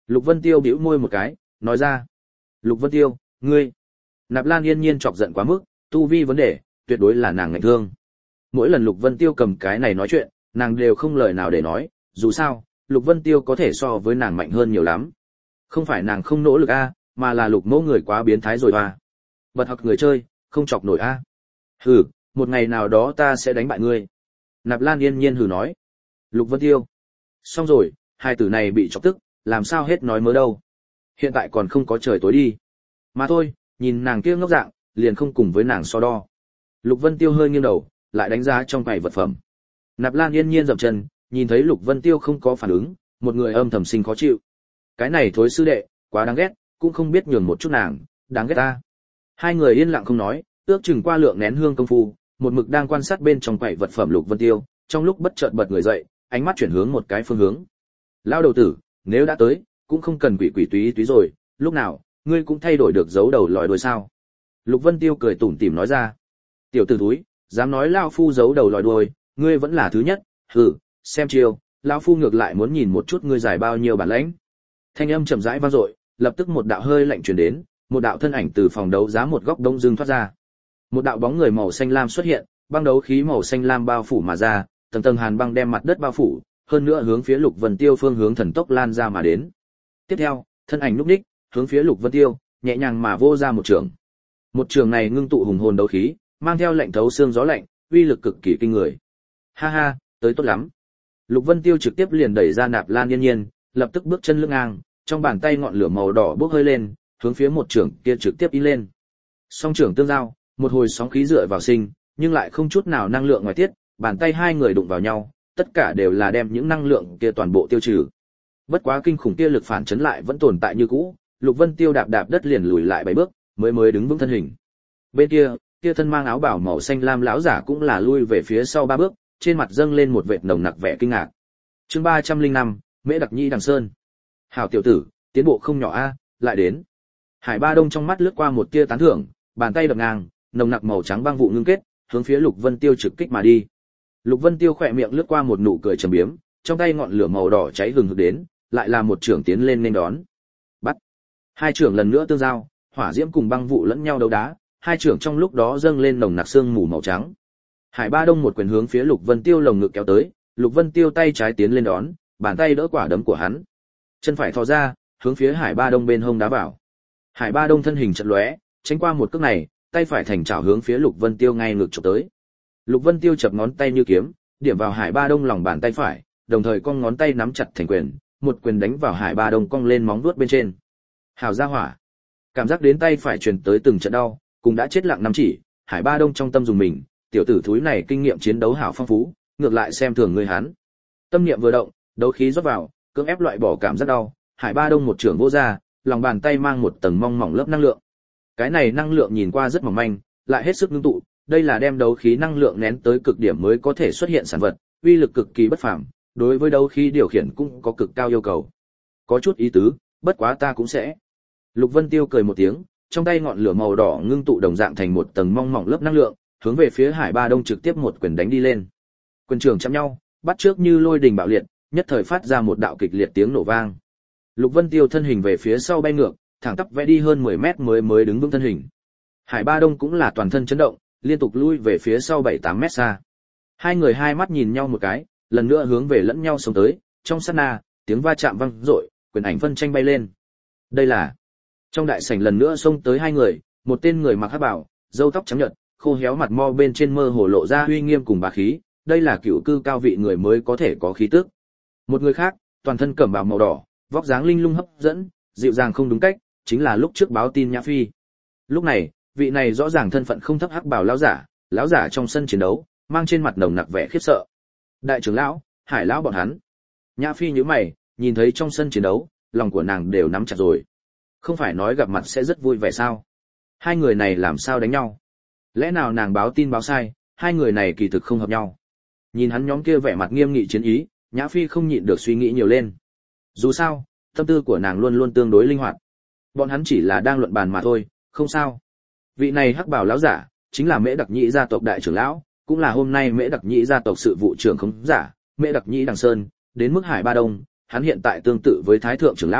Lục Vân Tiêu bĩu môi một cái, nói ra. Lục Vân Tiêu, ngươi. Nạp Lan Yên Nhiên chọc giận quá mức, tu vi vấn đề, tuyệt đối là nàng ngạnh thương. Mỗi lần Lục Vân Tiêu cầm cái này nói chuyện, nàng đều không lời nào để nói, dù sao, Lục Vân Tiêu có thể so với nàng mạnh hơn nhiều lắm. Không phải nàng không nỗ lực mà là Lục Mẫu người quá biến thái rồi hoa. Bật học người chơi, không chọc nổi Hừ, một ngày nào đó ta sẽ đánh bại ngươi. Nạp Lan Yên Nhiên hừ nói. Lục Vân Tiêu. Xong rồi, hai tử này bị chọc tức, làm sao hết nói mớ đâu. Hiện tại còn không có trời tối đi. Mà thôi, nhìn nàng kia ngốc dạng, liền không cùng với nàng so đo. Lục Vân Tiêu hơi nghiêng đầu, lại đánh giá trong quầy vật phẩm. Nạp Lan Yên Nhiên dậm chân, nhìn thấy Lục Vân Tiêu không có phản ứng, một người âm thầm sinh khó chịu. Cái này thối sư đệ, quá đáng ghét, cũng không biết nhường một chút nàng, đáng ghét ta. Hai người yên lặng không nói, ước chừng qua lượng nén hương công phu, một mực đang quan sát bên trong quầy vật phẩm Lục Vân Tiêu, trong lúc bất chợt bật người dậy, ánh mắt chuyển hướng một cái phương hướng. Lão đầu tử, nếu đã tới, cũng không cần quỷ quỷ túy túy rồi, lúc nào, ngươi cũng thay đổi được dấu đầu lòi đuôi sao? Lục Vân Tiêu cười tủm tỉm nói ra. Tiểu tử thúi, dám nói lão phu giấu đầu lòi đuôi, ngươi vẫn là thứ nhất, hừ, xem chiêu, lão phu ngược lại muốn nhìn một chút ngươi giải bao nhiêu bản lãnh. Thanh âm chậm rãi vang dội, lập tức một đạo hơi lạnh truyền đến, một đạo thân ảnh từ phòng đấu giá một góc đông dương thoát ra. Một đạo bóng người màu xanh lam xuất hiện, băng đấu khí màu xanh lam bao phủ mà ra, tầng tầng hàn băng đem mặt đất bao phủ, hơn nữa hướng phía Lục Vân Tiêu phương hướng thần tốc lan ra mà đến. Tiếp theo, thân ảnh lúc ních, hướng phía Lục Vân Tiêu, nhẹ nhàng mà vô ra một trường. Một trường này ngưng tụ hùng hồn đấu khí, mang theo lạnh thấu xương gió lạnh, uy lực cực kỳ kinh người. Ha ha, tới tốt lắm. Lục Vân Tiêu trực tiếp liền đẩy ra Nạp Lan Yên Nhiên, lập tức bước chân lưng ngang, trong bàn tay ngọn lửa màu đỏ bốc hơi lên, hướng phía một trường kia trực tiếp in lên. Song trường tương giao, một hồi sóng khí dựa vào sinh, nhưng lại không chút nào năng lượng ngoài tiết, bàn tay hai người đụng vào nhau, tất cả đều là đem những năng lượng kia toàn bộ tiêu trừ. Bất quá kinh khủng kia lực phản chấn lại vẫn tồn tại như cũ, Lục Vân Tiêu đạp đạp đất liền lùi lại 7 bước, mới đứng vững thân hình. Bên kia thân mang áo bào màu xanh lam lão giả cũng là lui về phía sau 3 bước, trên mặt dâng lên một vệt nồng nặc vẻ kinh ngạc. Chương 305, Mễ Đặc Nhi Đằng Sơn. Hảo tiểu tử, tiến bộ không nhỏ lại đến. Hải Ba Đông trong mắt lướt qua một tia tán thưởng, bàn tay đập ngang, nồng nặc màu trắng băng vụ ngưng kết, hướng phía Lục Vân Tiêu trực kích mà đi. Lục Vân Tiêu khỏe miệng lướt qua một nụ cười trầm biếm, trong tay ngọn lửa màu đỏ cháy hừng hực đến, lại là một trưởng tiến lên nên đón. Bắt. Hai trưởng lần nữa tương giao, hỏa diễm cùng băng vụ lẫn nhau đấu đá, hai trưởng trong lúc đó dâng lên nồng nặc sương mù màu trắng. Hải Ba Đông một quyền hướng phía Lục Vân Tiêu lồng ngực kéo tới, Lục Vân Tiêu tay trái tiến lên đón, bàn tay đỡ quả đấm của hắn. Chân phải thò ra, hướng phía Hải Ba Đông bên hông đá vào. Hải Ba Đông thân hình chợt lóe, tránh qua một cước này, tay phải thành chảo hướng phía Lục Vân Tiêu ngay ngực chụp tới. Lục Vân Tiêu chập ngón tay như kiếm, điểm vào Hải Ba Đông lòng bàn tay phải, đồng thời cong ngón tay nắm chặt thành quyền, một quyền đánh vào Hải Ba Đông cong lên móng vuốt bên trên. Hào ra hỏa. Cảm giác đến tay phải truyền tới từng trận đau, cũng đã chết lặng năm chỉ, Hải Ba Đông trong tâm dùng mình, tiểu tử thúi này kinh nghiệm chiến đấu hảo phong phú, ngược lại xem thường người hắn. Tâm niệm vừa động, đấu khí rót vào, cưỡng ép loại bỏ cảm giác đau, Hải Ba Đông một trường vỗ ra, lòng bàn tay mang một tầng mong mỏng lớp năng lượng. Cái này năng lượng nhìn qua rất mỏng manh, lại hết sức ngưng tụ, đây là đem đấu khí năng lượng nén tới cực điểm mới có thể xuất hiện sản vật, uy lực cực kỳ bất phàm, đối với đấu khí điều khiển cũng có cực cao yêu cầu. Có chút ý tứ, bất quá ta cũng sẽ. Lục Vân Tiêu cười một tiếng, trong tay ngọn lửa màu đỏ ngưng tụ đồng dạng thành một tầng mong mỏng lớp năng lượng, hướng về phía Hải Ba Đông trực tiếp một quyền đánh đi lên. Quyền trường chạm nhau, bắt trước như lôi đình bạo liệt, nhất thời phát ra một đạo kịch liệt tiếng nổ vang. Lục Vân Tiêu thân hình về phía sau bay ngược, thẳng tắp vẽ đi hơn 10 mét mới đứng vững thân hình. Hải Ba Đông cũng là toàn thân chấn động, liên tục lui về phía sau 7-8 mét xa. Hai người hai mắt nhìn nhau một cái, lần nữa hướng về lẫn nhau xông tới, trong sát na, tiếng va chạm vang dội, quyền ảnh phân tranh bay lên. Đây là trong đại sảnh lần nữa xông tới hai người, một tên người mặc hắc bào, râu tóc trắng nhợt, khô héo mặt mo bên trên mơ hồ lộ ra uy nghiêm cùng bá khí, đây là cựu cư cao vị người mới có thể có khí tức. Một người khác, toàn thân cẩm bào màu đỏ, vóc dáng linh lung hấp dẫn, dịu dàng không đúng cách, chính là lúc trước báo tin Nhã Phi. Lúc này, vị này rõ ràng thân phận không thấp hắc bào lão giả trong sân chiến đấu, mang trên mặt nồng nặc vẻ khiếp sợ. Đại trưởng lão, Hải lão bọn hắn. Nhã Phi nhíu mày, nhìn thấy trong sân chiến đấu, lòng của nàng đều nắm chặt rồi. Không phải nói gặp mặt sẽ rất vui vẻ sao? Hai người này làm sao đánh nhau? Lẽ nào nàng báo tin báo sai, hai người này kỳ thực không hợp nhau? Nhìn hắn nhóm kia vẻ mặt nghiêm nghị chiến ý, Nhã Phi không nhịn được suy nghĩ nhiều lên. Dù sao, tâm tư của nàng luôn luôn tương đối linh hoạt. Bọn hắn chỉ là đang luận bàn mà thôi, không sao. Vị này hắc bào lão giả, chính là Mễ Đặc Nhĩ gia tộc đại trưởng lão, cũng là hôm nay Mễ Đặc Nhĩ gia tộc sự vụ trưởng khống giả, Mễ Đặc Nhĩ Đằng Sơn, đến mức Hải Ba Đông, hắn hiện tại tương tự với thái thượng trưởng lão,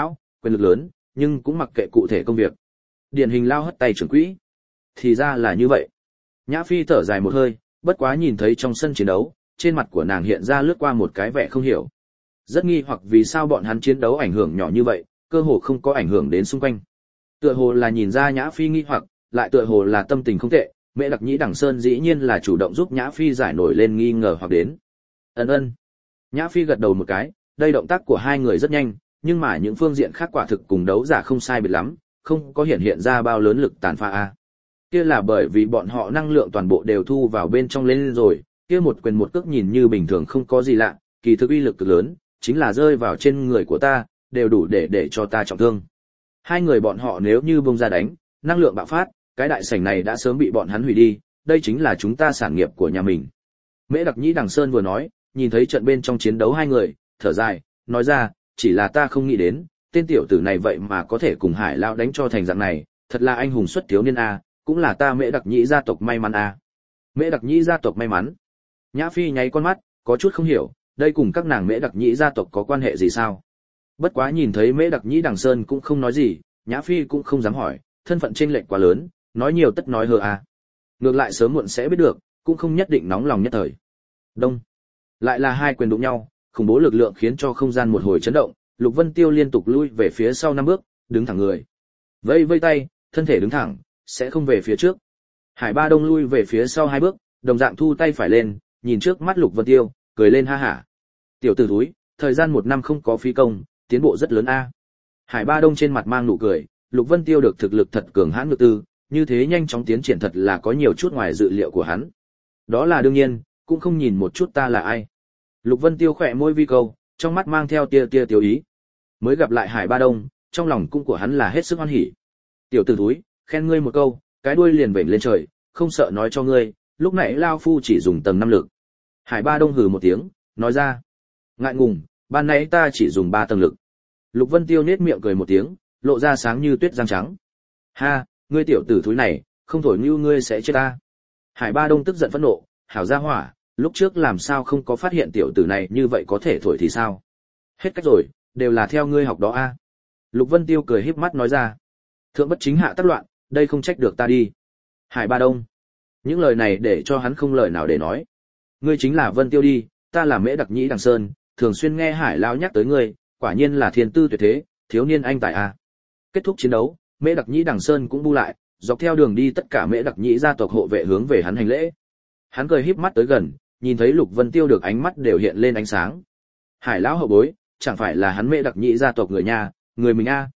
quyền lực lớn, nhưng cũng mặc kệ cụ thể công việc. Điển hình lao hất tay trưởng quỹ. Thì ra là như vậy. Nhã Phi thở dài một hơi, bất quá nhìn thấy trong sân chiến đấu, trên mặt của nàng hiện ra lướt qua một cái vẻ không hiểu. Rất nghi hoặc vì sao bọn hắn chiến đấu ảnh hưởng nhỏ như vậy, cơ hồ không có ảnh hưởng đến xung quanh. Tựa hồ là nhìn ra Nhã Phi nghi hoặc, lại tựa hồ là tâm tình không tệ, Mễ Đặc Nhĩ Đằng Sơn dĩ nhiên là chủ động giúp Nhã Phi giải nổi lên nghi ngờ hoặc đến. Ân. Nhã Phi gật đầu một cái, đây động tác của hai người rất nhanh, nhưng mà những phương diện khác quả thực cùng đấu giả không sai biệt lắm, không có hiện ra bao lớn lực tàn phá a. Kia là bởi vì bọn họ năng lượng toàn bộ đều thu vào bên trong lên rồi, kia một quyền một cước nhìn như bình thường không có gì lạ, kỳ thực uy lực cực lớn, chính là rơi vào trên người của ta, đều đủ để cho ta trọng thương. Hai người bọn họ nếu như bung ra đánh, năng lượng bạo phát, cái đại sảnh này đã sớm bị bọn hắn hủy đi, đây chính là chúng ta sản nghiệp của nhà mình. Mễ Đặc Nhĩ Đằng Sơn vừa nói, nhìn thấy trận bên trong chiến đấu hai người, thở dài, nói ra, chỉ là ta không nghĩ đến, tên tiểu tử này vậy mà có thể cùng Hải lão đánh cho thành dạng này, thật là anh hùng xuất thiếu niên a, cũng là ta Mễ Đặc Nhĩ gia tộc may mắn a. Mễ Đặc Nhĩ gia tộc may mắn? Nhã Phi nháy con mắt, có chút không hiểu, đây cùng các nàng Mễ Đặc Nhĩ gia tộc có quan hệ gì sao? Bất quá nhìn thấy Mễ Đặc Nhĩ Đằng Sơn cũng không nói gì, Nhã Phi cũng không dám hỏi, thân phận chênh lệch quá lớn, nói nhiều tất nói hờ a. Ngược lại sớm muộn sẽ biết được, cũng không nhất định nóng lòng nhất thời. Đông. Lại là hai quyền đụng nhau, khủng bố lực lượng khiến cho không gian một hồi chấn động, Lục Vân Tiêu liên tục lui về phía sau 5 bước, đứng thẳng người. Vây vây tay, thân thể đứng thẳng, sẽ không về phía trước. Hải Ba Đông lui về phía sau 2 bước, đồng dạng thu tay phải lên, nhìn trước mắt Lục Vân Tiêu, cười lên ha hả. Tiểu tử thúi, thời gian 1 năm không có phí công, tiến bộ rất lớn a. Hải Ba Đông trên mặt mang nụ cười, Lục Vân Tiêu được thực lực thật cường hãn ngự tư, như thế nhanh chóng tiến triển thật là có nhiều chút ngoài dự liệu của hắn. Đó là đương nhiên, cũng không nhìn một chút ta là ai. Lục Vân Tiêu khẽ môi vi câu, trong mắt mang theo tia tia tiểu ý. Mới gặp lại Hải Ba Đông, trong lòng cũng của hắn là hết sức hoan hỉ. Tiểu tử thúi, khen ngươi một câu, cái đuôi liền vểnh lên trời, không sợ nói cho ngươi, lúc nãy lao phu chỉ dùng tầng 5 lực. Hải Ba Đông hừ một tiếng, nói ra. Ngại ngùng, ban nãy ta chỉ dùng 3 tầng lực. Lục Vân Tiêu nết miệng cười một tiếng, lộ ra sáng như tuyết răng trắng. Ha, ngươi tiểu tử thúi này, không thổi như ngươi sẽ chết ta. Hải Ba Đông tức giận phẫn nộ, hảo gia hỏa, lúc trước làm sao không có phát hiện tiểu tử này như vậy có thể thổi thì sao? Hết cách rồi, đều là theo ngươi học đó a. Lục Vân Tiêu cười híp mắt nói ra. Thượng bất chính hạ tắc loạn, đây không trách được ta đi. Hải Ba Đông. Những lời này để cho hắn không lời nào để nói. Ngươi chính là Vân Tiêu đi, ta là Mễ Đặc Nhĩ Đằng Sơn, thường xuyên nghe Hải lão nhắc tới ngươi, quả nhiên là thiên tư tuyệt thế, thiếu niên anh tài a. Kết thúc chiến đấu, Mễ Đặc Nhĩ Đằng Sơn cũng bu lại, dọc theo đường đi tất cả Mễ Đặc Nhĩ gia tộc hộ vệ hướng về hắn hành lễ. Hắn cười híp mắt tới gần, nhìn thấy Lục Vân Tiêu được ánh mắt đều hiện lên ánh sáng. Hải lão hậu bối, chẳng phải là hắn Mễ Đặc Nhĩ gia tộc người nhà, người mình a,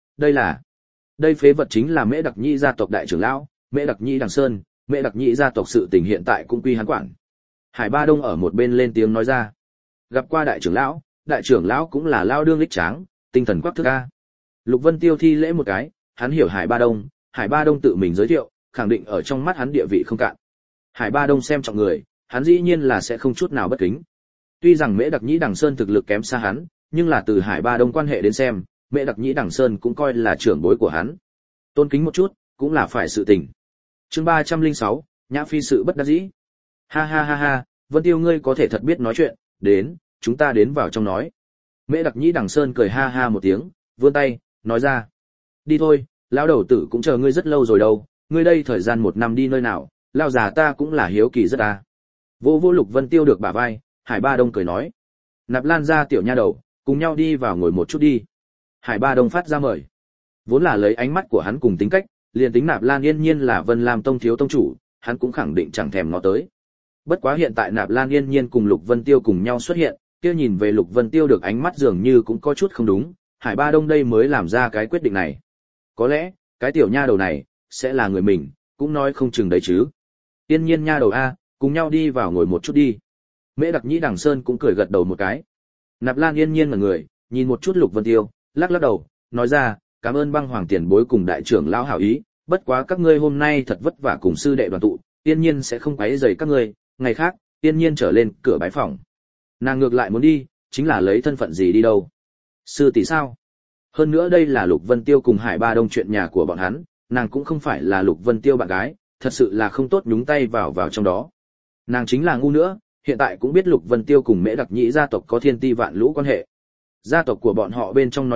đây phế vật chính là Mễ Đặc Nhĩ gia tộc đại trưởng lão, Mễ Đặc Nhĩ Đằng Sơn, Mễ Đặc Nhĩ gia tộc sự tình hiện tại cũng quy hắn quản. Hải Ba Đông ở một bên lên tiếng nói ra. Gặp qua đại trưởng lão cũng là lao đương lích tráng, tinh thần quắc thước a. Lục Vân Tiêu thi lễ một cái, hắn hiểu Hải Ba Đông tự mình giới thiệu, khẳng định ở trong mắt hắn địa vị không cạn. Hải Ba Đông xem trọng người, hắn dĩ nhiên là sẽ không chút nào bất kính. Tuy rằng Mễ Đặc Nhĩ Đằng Sơn thực lực kém xa hắn, nhưng là từ Hải Ba Đông quan hệ đến xem, Mễ Đặc Nhĩ Đằng Sơn cũng coi là trưởng bối của hắn. Tôn kính một chút, cũng là phải sự tình. Chương 306, Nhã Phi sự bất đắc dĩ. Ha ha ha ha, Vân Tiêu ngươi có thể thật biết nói chuyện, đến, chúng ta đến vào trong nói. Mễ Đặc Nhĩ Đằng Sơn cười ha ha một tiếng, vươn tay, nói ra. Đi thôi, lão đầu tử cũng chờ ngươi rất lâu rồi đâu, ngươi đây thời gian 1 năm đi nơi nào, lão già ta cũng là hiếu kỳ rất à. Vô Lục Vân Tiêu được bả vai, Hải Ba Đông cười nói. Nạp Lan ra tiểu nha đầu, cùng nhau đi vào ngồi một chút đi. Hải Ba Đông phát ra mời. Vốn là lấy ánh mắt của hắn cùng tính cách, liền tính Nạp Lan Yên Nhiên là Vân Lam Tông thiếu tông chủ, hắn cũng khẳng định chẳng thèm ngó tới. Bất quá hiện tại Nạp Lan Yên Nhiên cùng Lục Vân Tiêu cùng nhau xuất hiện, kia nhìn về Lục Vân Tiêu được ánh mắt dường như cũng có chút không đúng, Hải Ba Đông đây mới làm ra cái quyết định này. Có lẽ, cái tiểu nha đầu này sẽ là người mình, cũng nói không chừng đấy chứ. Yên Nhiên nha đầu a, cùng nhau đi vào ngồi một chút đi. Mễ Đặc Nhĩ Đằng Sơn cũng cười gật đầu một cái. Nạp Lan Yên Nhiên là người, nhìn một chút Lục Vân Tiêu, lắc lắc đầu, nói ra, cảm ơn Băng Hoàng tiền bối cùng đại trưởng lão hảo ý, bất quá các ngươi hôm nay thật vất vả cùng sư đệ đoàn tụ, Yên Nhiên sẽ không quấy rầy các ngươi, ngày khác, Yên Nhiên trở lên cửa bái phòng. Nàng ngược lại muốn đi, chính là lấy thân phận gì đi đâu? Sư tỷ sao? Hơn nữa đây là Lục Vân Tiêu cùng Hải Ba Đông chuyện nhà của bọn hắn, nàng cũng không phải là Lục Vân Tiêu bạn gái, thật sự là không tốt nhúng tay vào trong đó. Nàng chính là ngu nữa, hiện tại cũng biết Lục Vân Tiêu cùng Mễ Đặc Nhĩ gia tộc có thiên ti vạn lũ quan hệ. Gia tộc của bọn họ bên trong nói chuyện,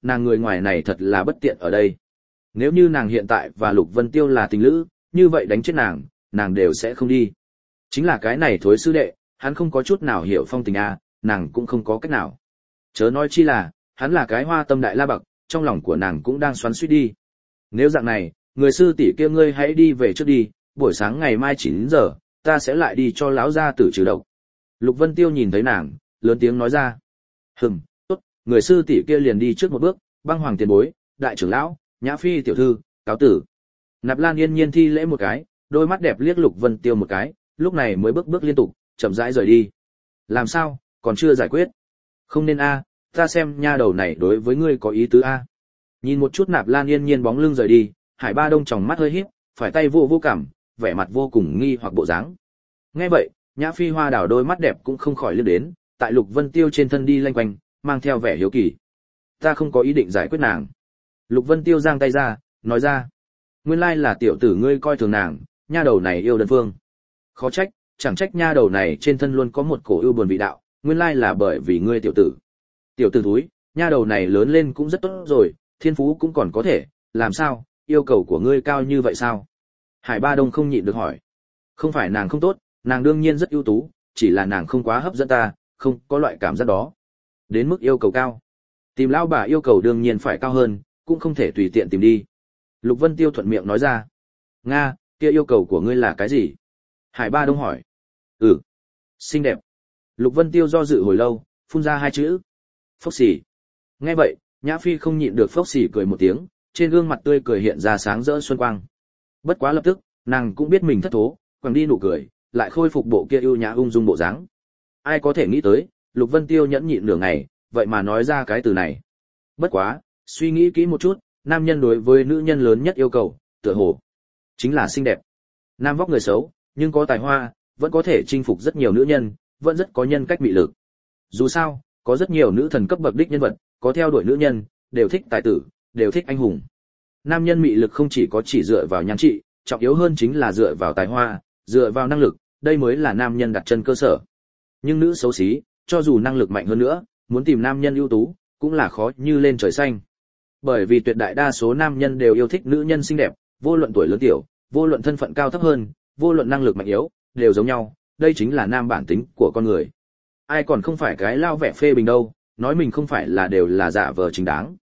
nàng người ngoài này thật là bất tiện ở đây. Nếu như nàng hiện tại và Lục Vân Tiêu là tình lữ, như vậy đánh chết nàng đều sẽ không đi. Chính là cái này thối sư đệ, hắn không có chút nào hiểu phong tình a, nàng cũng không có cách nào. Chớ nói chi là, hắn là cái hoa tâm đại la bậc, trong lòng của nàng cũng đang xoắn xuýt đi. Nếu dạng này, người sư tỷ kia ngươi hãy đi về trước đi, buổi sáng ngày mai 9 giờ, ta sẽ lại đi cho lão gia tử trừ độc. Lục Vân Tiêu nhìn thấy nàng, lớn tiếng nói ra. Tốt, người sư tỷ kia liền đi trước một bước, Băng Hoàng tiền bối, đại trưởng lão, Nhã Phi tiểu thư, cáo tử. Nạp Lan Yên Nhiên thi lễ một cái, đôi mắt đẹp liếc Lục Vân Tiêu một cái, lúc này mới bước liên tục, chậm rãi rời đi. Làm sao, còn chưa giải quyết? Không nên a, ta xem nha đầu này đối với ngươi có ý tứ a. Nhìn một chút Nạp Lan Yên Nhiên bóng lưng rời đi, Hải Ba Đông tròng mắt hơi híp, phải tay vô cảm, vẻ mặt vô cùng nghi hoặc bộ dáng. Nghe vậy, Nhã Phi Hoa đảo đôi mắt đẹp cũng không khỏi liếc đến, tại Lục Vân Tiêu trên thân đi lanh quanh, mang theo vẻ hiếu kỳ. Ta không có ý định giải quyết nàng. Lục Vân Tiêu giang tay ra, nói ra. Nguyên lai là tiểu tử ngươi coi thường nàng, nha đầu này yêu đơn phương. Khó trách, chẳng trách nha đầu này trên thân luôn có một cổ yêu buồn vị đạo, nguyên lai là bởi vì ngươi tiểu tử. Tiểu tử thúi, nha đầu này lớn lên cũng rất tốt rồi, thiên phú cũng còn có thể, làm sao, yêu cầu của ngươi cao như vậy sao? Hải Ba Đông không nhịn được hỏi. Không phải nàng không tốt, nàng đương nhiên rất ưu tú, chỉ là nàng không quá hấp dẫn ta, không có loại cảm giác đó. Đến mức yêu cầu cao. Tìm lão bà yêu cầu đương nhiên phải cao hơn, cũng không thể tùy tiện tìm đi. Lục Vân Tiêu thuận miệng nói ra. Nga, kia yêu cầu của ngươi là cái gì? Hải Ba Đông hỏi. Xinh đẹp. Lục Vân Tiêu do dự hồi lâu, phun ra hai chữ. Phốc xỉ. Nghe vậy, Nhã Phi không nhịn được phốc xỉ cười một tiếng, trên gương mặt tươi cười hiện ra sáng rỡ xuân quang. Bất quá lập tức, nàng cũng biết mình thất thố, quẳng đi nụ cười, lại khôi phục bộ kia ưu nhã ung dung bộ dáng. Ai có thể nghĩ tới, Lục Vân Tiêu nhẫn nhịn nửa ngày, vậy mà nói ra cái từ này. Bất quá, suy nghĩ kỹ một chút, nam nhân đối với nữ nhân lớn nhất yêu cầu, tựa hồ chính là xinh đẹp. Nam vóc người xấu, nhưng có tài hoa, vẫn có thể chinh phục rất nhiều nữ nhân, vẫn rất có nhân cách mị lực. Dù sao, có rất nhiều nữ thần cấp bậc đích nhân vật, có theo đuổi nữ nhân, đều thích tài tử, đều thích anh hùng. Nam nhân mị lực không chỉ có chỉ dựa vào nhan trị, trọng yếu hơn chính là dựa vào tài hoa, dựa vào năng lực, đây mới là nam nhân đặt chân cơ sở. Nhưng nữ xấu xí, cho dù năng lực mạnh hơn nữa, muốn tìm nam nhân ưu tú, cũng là khó như lên trời xanh. Bởi vì tuyệt đại đa số nam nhân đều yêu thích nữ nhân xinh đẹp, vô luận tuổi lớn tiểu, vô luận thân phận cao thấp hơn, vô luận năng lực mạnh yếu, đều giống nhau, đây chính là nam bản tính của con người. Ai còn không phải cái lao vẻ phê bình đâu, nói mình không phải là đều là giả vờ chính đáng.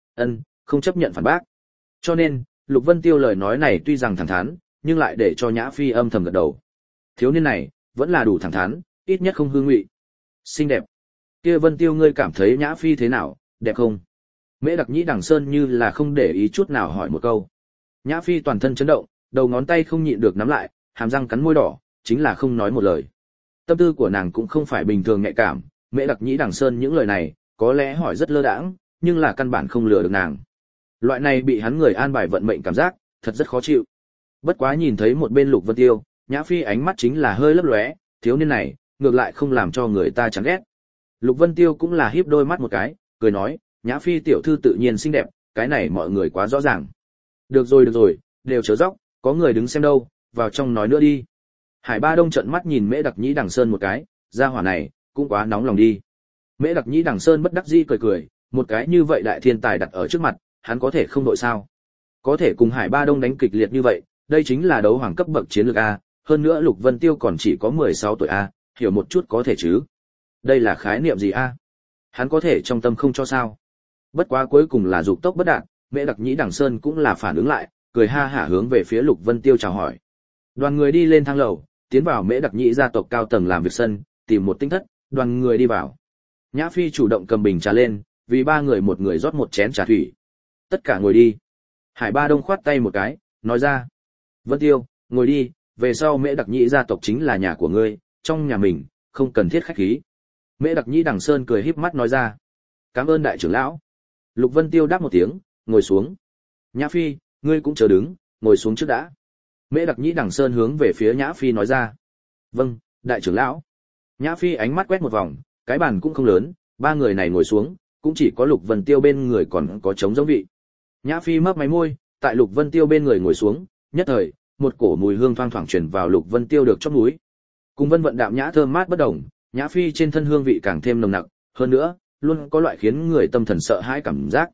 Không chấp nhận phản bác. Cho nên, Lục Vân Tiêu lời nói này tuy rằng thẳng thắn, nhưng lại để cho Nhã Phi âm thầm gật đầu. Thiếu niên này, vẫn là đủ thẳng thắn, ít nhất không hư ngụy. Xinh đẹp. Kia Vân Tiêu ngươi cảm thấy Nhã Phi thế nào, đẹp không? Mễ Đặc Nhĩ Đằng Sơn như là không để ý chút nào hỏi một câu. Nhã Phi toàn thân chấn động, đầu ngón tay không nhịn được nắm lại, hàm răng cắn môi đỏ, chính là không nói một lời. Tâm tư của nàng cũng không phải bình thường nhạy cảm, Mễ Đặc Nhĩ Đằng Sơn những lời này, có lẽ hỏi rất lơ đãng, nhưng là căn bản không lừa được nàng. Loại này bị hắn người an bài vận mệnh cảm giác, thật rất khó chịu. Bất quá nhìn thấy một bên Lục Vân Tiêu, Nhã Phi ánh mắt chính là hơi lấp lóe, thiếu niên này, ngược lại không làm cho người ta chán ghét. Lục Vân Tiêu cũng là híp đôi mắt một cái, cười nói, Nhã Phi tiểu thư tự nhiên xinh đẹp, cái này mọi người quá rõ ràng. Được rồi, đều chớ dóc, có người đứng xem đâu, vào trong nói nữa đi. Hải Ba Đông trợn mắt nhìn Mễ Đặc Nhĩ Đằng Sơn một cái, gia hỏa này, cũng quá nóng lòng đi. Mễ Đặc Nhĩ Đằng Sơn bất đắc dĩ cười, một cái như vậy đại thiên tài đặt ở trước mặt, hắn có thể không đội sao? Có thể cùng Hải Ba Đông đánh kịch liệt như vậy, đây chính là đấu hoàng cấp bậc chiến lược a, hơn nữa Lục Vân Tiêu còn chỉ có 16 tuổi a, hiểu một chút có thể chứ? Đây là khái niệm gì a? Hắn có thể trong tâm không cho sao? Bất quá cuối cùng là dục tốc bất đạt, Mễ Đặc Nhĩ Đằng Sơn cũng là phản ứng lại, cười ha hả hướng về phía Lục Vân Tiêu chào hỏi. Đoàn người đi lên thang lầu, tiến vào Mễ Đặc Nhĩ gia tộc cao tầng làm việc sân, tìm một tinh thất, đoàn người đi vào. Nhã Phi chủ động cầm bình trà lên, vì ba người một người rót một chén trà thủy. Tất cả ngồi đi. Hải Ba Đông khoát tay một cái, nói ra. Vân Tiêu, ngồi đi, về sau Mễ Đặc Nhĩ gia tộc chính là nhà của ngươi, trong nhà mình, không cần thiết khách khí. Mễ Đặc Nhĩ Đằng Sơn cười híp mắt nói ra. Cảm ơn đại trưởng lão. Lục Vân Tiêu đáp một tiếng, ngồi xuống. Nhã Phi, ngươi cũng chờ đứng, ngồi xuống trước đã. Mễ Đặc Nhĩ Đằng Sơn hướng về phía Nhã Phi nói ra. Vâng, đại trưởng lão. Nhã Phi ánh mắt quét một vòng, cái bàn cũng không lớn, ba người này ngồi xuống, cũng chỉ có Lục Vân Tiêu bên người còn có trống giống vị. Nhã Phi mấp máy môi, tại Lục Vân Tiêu bên người ngồi xuống, nhất thời, một cổ mùi hương thoang thoảng truyền vào Lục Vân Tiêu được chóp mũi. Cùng Vân Vận đạm nhã thơm mát bất đồng, Nhã Phi trên thân hương vị càng thêm nồng nặc, hơn nữa, luôn có loại khiến người tâm thần sợ hãi cảm giác.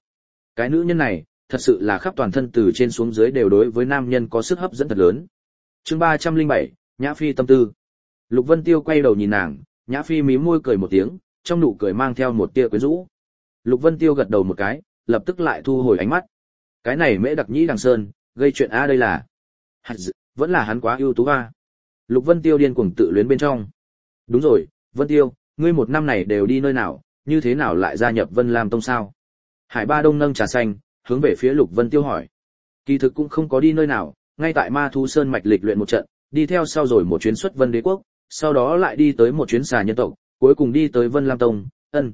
Cái nữ nhân này, thật sự là khắp toàn thân từ trên xuống dưới đều đối với nam nhân có sức hấp dẫn thật lớn. Chương 307, Nhã Phi tâm tư. Lục Vân Tiêu quay đầu nhìn nàng, Nhã Phi mím môi cười một tiếng, trong nụ cười mang theo một tia quyến rũ. Lục Vân Tiêu gật đầu một cái, lập tức lại thu hồi ánh mắt. Cái này Mễ Đặc Nhĩ Đằng Sơn, gây chuyện a đây là. Vẫn là hắn quá ưu tú a. Lục Vân Tiêu điên cuồng tự luyến bên trong. Đúng rồi, Vân Tiêu, ngươi một năm này đều đi nơi nào, như thế nào lại gia nhập Vân Lam Tông sao? Hải Ba Đông nâng trà xanh, hướng về phía Lục Vân Tiêu hỏi. Kỳ thực cũng không có đi nơi nào, ngay tại Ma Thú Sơn mạch lịch luyện một trận, đi theo sau rồi một chuyến xuất Vân Đế quốc, sau đó lại đi tới một chuyến xà nhân tộc, cuối cùng đi tới Vân Lam Tông,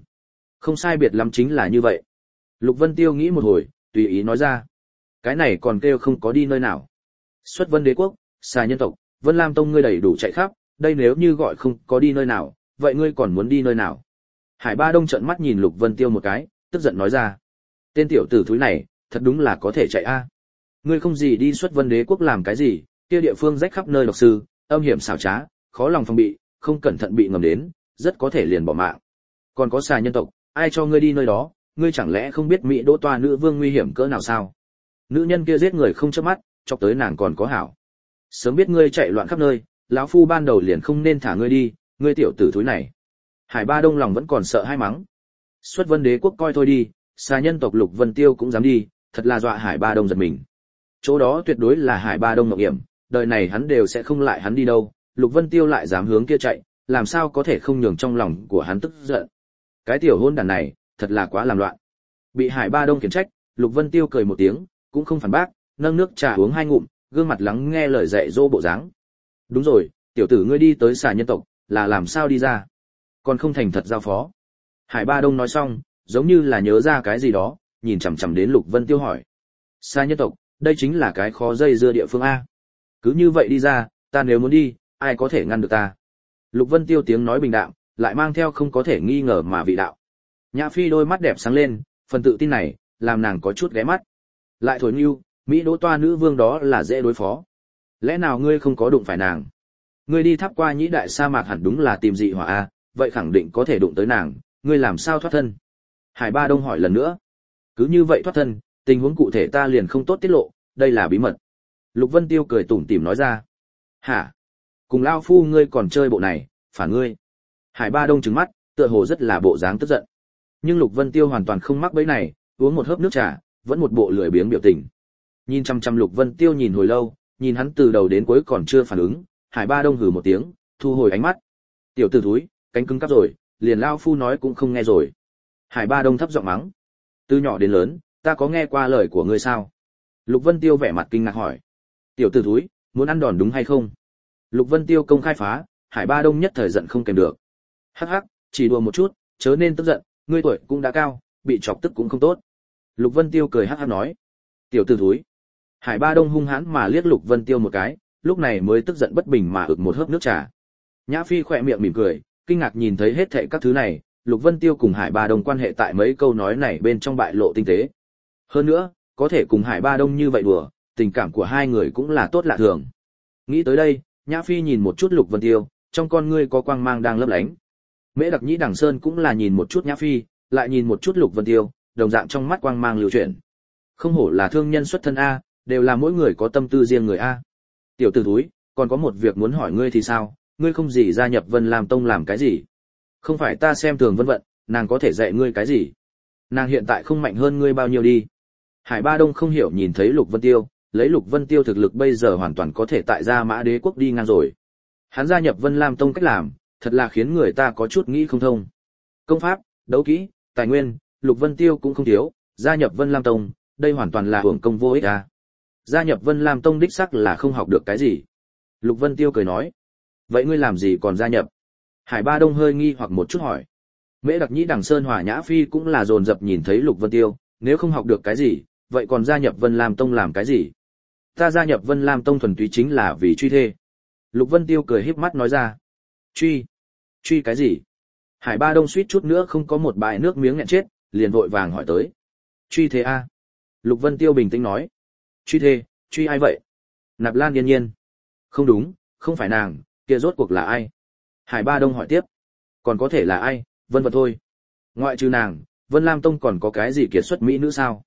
không sai biệt lắm chính là như vậy. Lục Vân Tiêu nghĩ một hồi, tùy ý nói ra. Cái này còn kêu không có đi nơi nào. Xuất Vân Đế quốc, xà nhân tộc, Vân Lam Tông ngươi đầy đủ chạy khắp, đây nếu như gọi không có đi nơi nào, vậy ngươi còn muốn đi nơi nào? Hải Ba Đông trợn mắt nhìn Lục Vân Tiêu một cái, tức giận nói ra. Tên tiểu tử thúi này, thật đúng là có thể chạy a. Ngươi không gì đi xuất Vân Đế quốc làm cái gì, kia địa phương rách khắp nơi độc sư, âm hiểm xảo trá, khó lòng phòng bị, không cẩn thận bị ngầm đến, rất có thể liền bỏ mạng. Còn có xà nhân tộc, ai cho ngươi đi nơi đó, ngươi chẳng lẽ không biết Mỹ Đỗ Toa nữ vương nguy hiểm cỡ nào sao? Nữ nhân kia giết người không chớp mắt, chọc tới nàng còn có hảo. Sớm biết ngươi chạy loạn khắp nơi, lão phu ban đầu liền không nên thả ngươi đi, ngươi tiểu tử thúi này. Hải Ba Đông lòng vẫn còn sợ hai mắng. Xuất Vân Đế quốc coi thôi đi, xà nhân tộc Lục Vân Tiêu cũng dám đi, thật là dọa Hải Ba Đông giật mình. Chỗ đó tuyệt đối là Hải Ba Đông mộng hiểm, đời này hắn đều sẽ không lại hắn đi đâu, Lục Vân Tiêu lại dám hướng kia chạy, làm sao có thể không nhường trong lòng của hắn tức giận. Cái tiểu hôn đàn này, thật là quá làm loạn. Bị Hải Ba Đông khiển trách, Lục Vân Tiêu cười một tiếng, cũng không phản bác, nâng nước trà uống hai ngụm, gương mặt lắng nghe lời dạy dỗ bộ dáng. Đúng rồi, tiểu tử ngươi đi tới xà nhân tộc, là làm sao đi ra? Còn không thành thật giao phó. Hải Ba Đông nói xong, giống như là nhớ ra cái gì đó, nhìn chằm chằm đến Lục Vân Tiêu hỏi. Xà nhân tộc, đây chính là cái khó dây dưa địa phương A. Cứ như vậy đi ra, ta nếu muốn đi, ai có thể ngăn được ta? Lục Vân Tiêu tiếng nói bình đạm, lại mang theo không có thể nghi ngờ mà vị đạo. Nhã Phi đôi mắt đẹp sáng lên, phần tự tin này, làm nàng có chút ghé mắt. Lại thổi nhu, Mỹ Đỗ Toa nữ vương đó là dễ đối phó. Lẽ nào ngươi không có đụng phải nàng? Ngươi đi tháp qua nhĩ đại sa mạc hẳn đúng là tìm dị hỏa a, vậy khẳng định có thể đụng tới nàng, ngươi làm sao thoát thân? Hải Ba Đông hỏi lần nữa. Cứ như vậy thoát thân, tình huống cụ thể ta liền không tốt tiết lộ, đây là bí mật. Lục Vân Tiêu cười tủm tỉm nói ra. Hả? Cùng lao phu ngươi còn chơi bộ này, phản ngươi. Hải Ba Đông trừng mắt, tựa hồ rất là bộ dáng tức giận. Nhưng Lục Vân Tiêu hoàn toàn không mắc bẫy này, uống một hớp nước trà, vẫn một bộ lười biếng biểu tình. Nhìn chăm chăm Lục Vân Tiêu nhìn hồi lâu, nhìn hắn từ đầu đến cuối còn chưa phản ứng, Hải Ba Đông hừ một tiếng, thu hồi ánh mắt. Tiểu tử thúi, cánh cứng cắp rồi, liền lao phu nói cũng không nghe rồi. Hải Ba Đông thấp giọng mắng. Từ nhỏ đến lớn, ta có nghe qua lời của ngươi sao? Lục Vân Tiêu vẻ mặt kinh ngạc hỏi. Tiểu tử thúi, muốn ăn đòn đúng hay không? Lục Vân Tiêu công khai phá, Hải Ba Đông nhất thời giận không kèm được. Hắc hắc, chỉ đùa một chút, chớ nên tức giận, ngươi tuổi cũng đã cao, bị chọc tức cũng không tốt. Lục Vân Tiêu cười hắc hắc nói. Tiểu tử thúi. Hải Ba Đông hung hãn mà liếc Lục Vân Tiêu một cái, lúc này mới tức giận bất bình mà ực một hớp nước trà. Nhã Phi khỏe miệng mỉm cười, kinh ngạc nhìn thấy hết thảy các thứ này, Lục Vân Tiêu cùng Hải Ba Đông quan hệ tại mấy câu nói này bên trong bại lộ tinh tế. Hơn nữa, có thể cùng Hải Ba Đông như vậy đùa, tình cảm của hai người cũng là tốt lạ thường. Nghĩ tới đây, Nhã Phi nhìn một chút Lục Vân Tiêu, trong con ngươi có quang mang đang lấp lánh. Mễ Đặc Nhĩ Đằng Sơn cũng là nhìn một chút Nhã Phi, lại nhìn một chút Lục Vân Tiêu, đồng dạng trong mắt quang mang lưu chuyển. Không hổ là thương nhân xuất thân a, đều là mỗi người có tâm tư riêng người a. Tiểu tử thúi, còn có một việc muốn hỏi ngươi thì sao, ngươi không gì gia nhập Vân Lam Tông làm cái gì? Không phải ta xem thường Vân Vận, nàng có thể dạy ngươi cái gì? Nàng hiện tại không mạnh hơn ngươi bao nhiêu đi. Hải Ba Đông không hiểu nhìn thấy Lục Vân Tiêu, lấy Lục Vân Tiêu thực lực bây giờ hoàn toàn có thể tại Gia Mã Đế quốc đi ngang rồi. Hắn gia nhập Vân Lam Tông cách làm, thật là khiến người ta có chút nghĩ không thông. Công pháp, đấu kỹ, tài nguyên, Lục Vân Tiêu cũng không thiếu, gia nhập Vân Lam Tông, đây hoàn toàn là hưởng công vô ích à. Gia nhập Vân Lam Tông đích xác là không học được cái gì. Lục Vân Tiêu cười nói. Vậy ngươi làm gì còn gia nhập? Hải Ba Đông hơi nghi hoặc một chút hỏi. Mễ Đặc Nhĩ Đằng Sơn Hỏa Nhã Phi cũng là dồn dập nhìn thấy Lục Vân Tiêu, nếu không học được cái gì, vậy còn gia nhập Vân Lam Tông làm cái gì? Ta gia nhập Vân Lam Tông thuần túy chính là vì truy thê. Lục Vân Tiêu cười híp mắt nói ra. Truy? Truy cái gì? Hải Ba Đông suýt chút nữa không có một bãi nước miếng nghẹn chết, liền vội vàng hỏi tới. Truy thê a? Lục Vân Tiêu bình tĩnh nói. Truy thê, truy ai vậy? Nạp Lan Yên Nhiên. Không đúng, không phải nàng, kia rốt cuộc là ai? Hải Ba Đông hỏi tiếp. Còn có thể là ai, Vân Vận thôi. Ngoại trừ nàng, Vân Lam Tông còn có cái gì kiệt xuất mỹ nữ sao?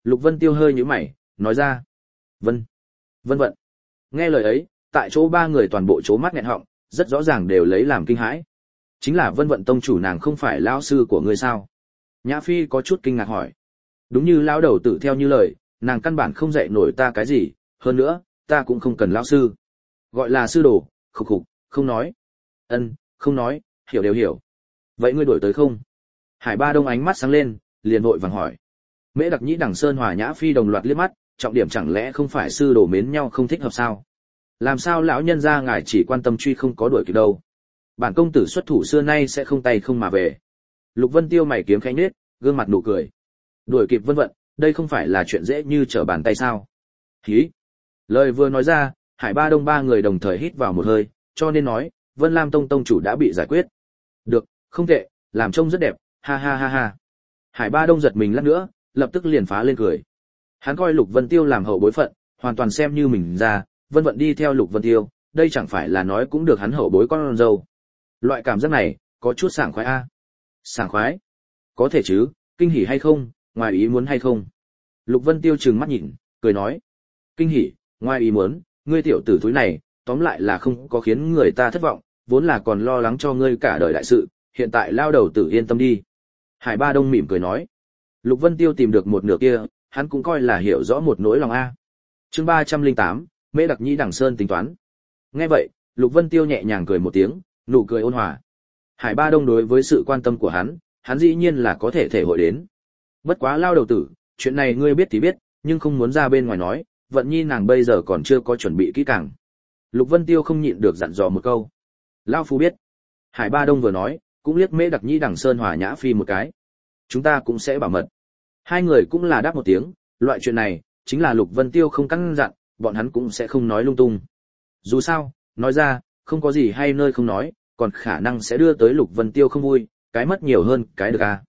Lục Vân Tiêu hơi nhíu mày, nói ra. Vân vận. Nghe lời ấy, tại chỗ ba người toàn bộ chố mắt nghẹn họng, rất rõ ràng đều lấy làm kinh hãi. Chính là Vân vận tông chủ nàng không phải lão sư của ngươi sao? Nhã Phi có chút kinh ngạc hỏi. Đúng như lão đầu tử theo như lời, nàng căn bản không dạy nổi ta cái gì, hơn nữa, ta cũng không cần lão sư. Gọi là sư đồ, khục khục, không nói. Không nói, hiểu đều hiểu. Vậy ngươi đổi tới không? Hải Ba Đông ánh mắt sáng lên, liền vội vàng hỏi. Mễ Đặc Nhĩ Đằng Sơn Hòa Nhã Phi đồng loạt liếc mắt, trọng điểm chẳng lẽ không phải sư đồ mến nhau không thích hợp sao? Làm sao lão nhân gia ngài chỉ quan tâm truy không có đuổi kịp đâu? Bản công tử xuất thủ xưa nay sẽ không tay không mà về. Lục Vân Tiêu mày kiếm khẽ nhếch, gương mặt nụ cười. Đuổi kịp Vân vận, đây không phải là chuyện dễ như trở bàn tay sao? Hí. Lời vừa nói ra, Hải Ba Đông ba người đồng thời hít vào một hơi, cho nên nói, Vân Lam Tông tông chủ đã bị giải quyết. Được, không tệ, làm trông rất đẹp, ha ha ha ha. Hải Ba Đông giật mình lát nữa, lập tức liền phá lên cười. Hắn coi Lục Vân Tiêu làm hậu bối phận, hoàn toàn xem như mình ra, Vân vận đi theo Lục Vân Tiêu, đây chẳng phải là nói cũng được hắn hậu bối con dâu. Loại cảm giác này, có chút sảng khoái a. Sảng khoái? Có thể chứ, kinh hỉ hay không, ngoài ý muốn hay không? Lục Vân Tiêu trừng mắt nhìn, cười nói. Kinh hỉ, ngoài ý muốn, ngươi tiểu tử thúi này, tóm lại là không có khiến người ta thất vọng, vốn là còn lo lắng cho ngươi cả đời đại sự, hiện tại lao đầu tử yên tâm đi. Hải Ba Đông mỉm cười nói. Lục Vân Tiêu tìm được một nửa kia, hắn cũng coi là hiểu rõ một nỗi lòng a. Chương 308, Mễ Đặc Nhĩ Đằng Sơn tính toán. Nghe vậy, Lục Vân Tiêu nhẹ nhàng cười một tiếng, nụ cười ôn hòa. Hải Ba Đông đối với sự quan tâm của hắn dĩ nhiên là có thể thể hội đến. Bất quá lao đầu tử, chuyện này ngươi biết thì biết, nhưng không muốn ra bên ngoài nói, vận nhi nàng bây giờ còn chưa có chuẩn bị kỹ càng. Lục Vân Tiêu không nhịn được dặn dò một câu. Lao phu biết. Hải Ba Đông vừa nói, cũng liếc Mễ Đặc Nhĩ Đằng Sơn Hòa Nhã Phi một cái. Chúng ta cũng sẽ bảo mật. Hai người cũng là đáp một tiếng, loại chuyện này, chính là Lục Vân Tiêu không căn dặn, bọn hắn cũng sẽ không nói lung tung. Dù sao, nói ra, không có gì hay nơi không nói, còn khả năng sẽ đưa tới Lục Vân Tiêu không vui, cái mất nhiều hơn, cái được à.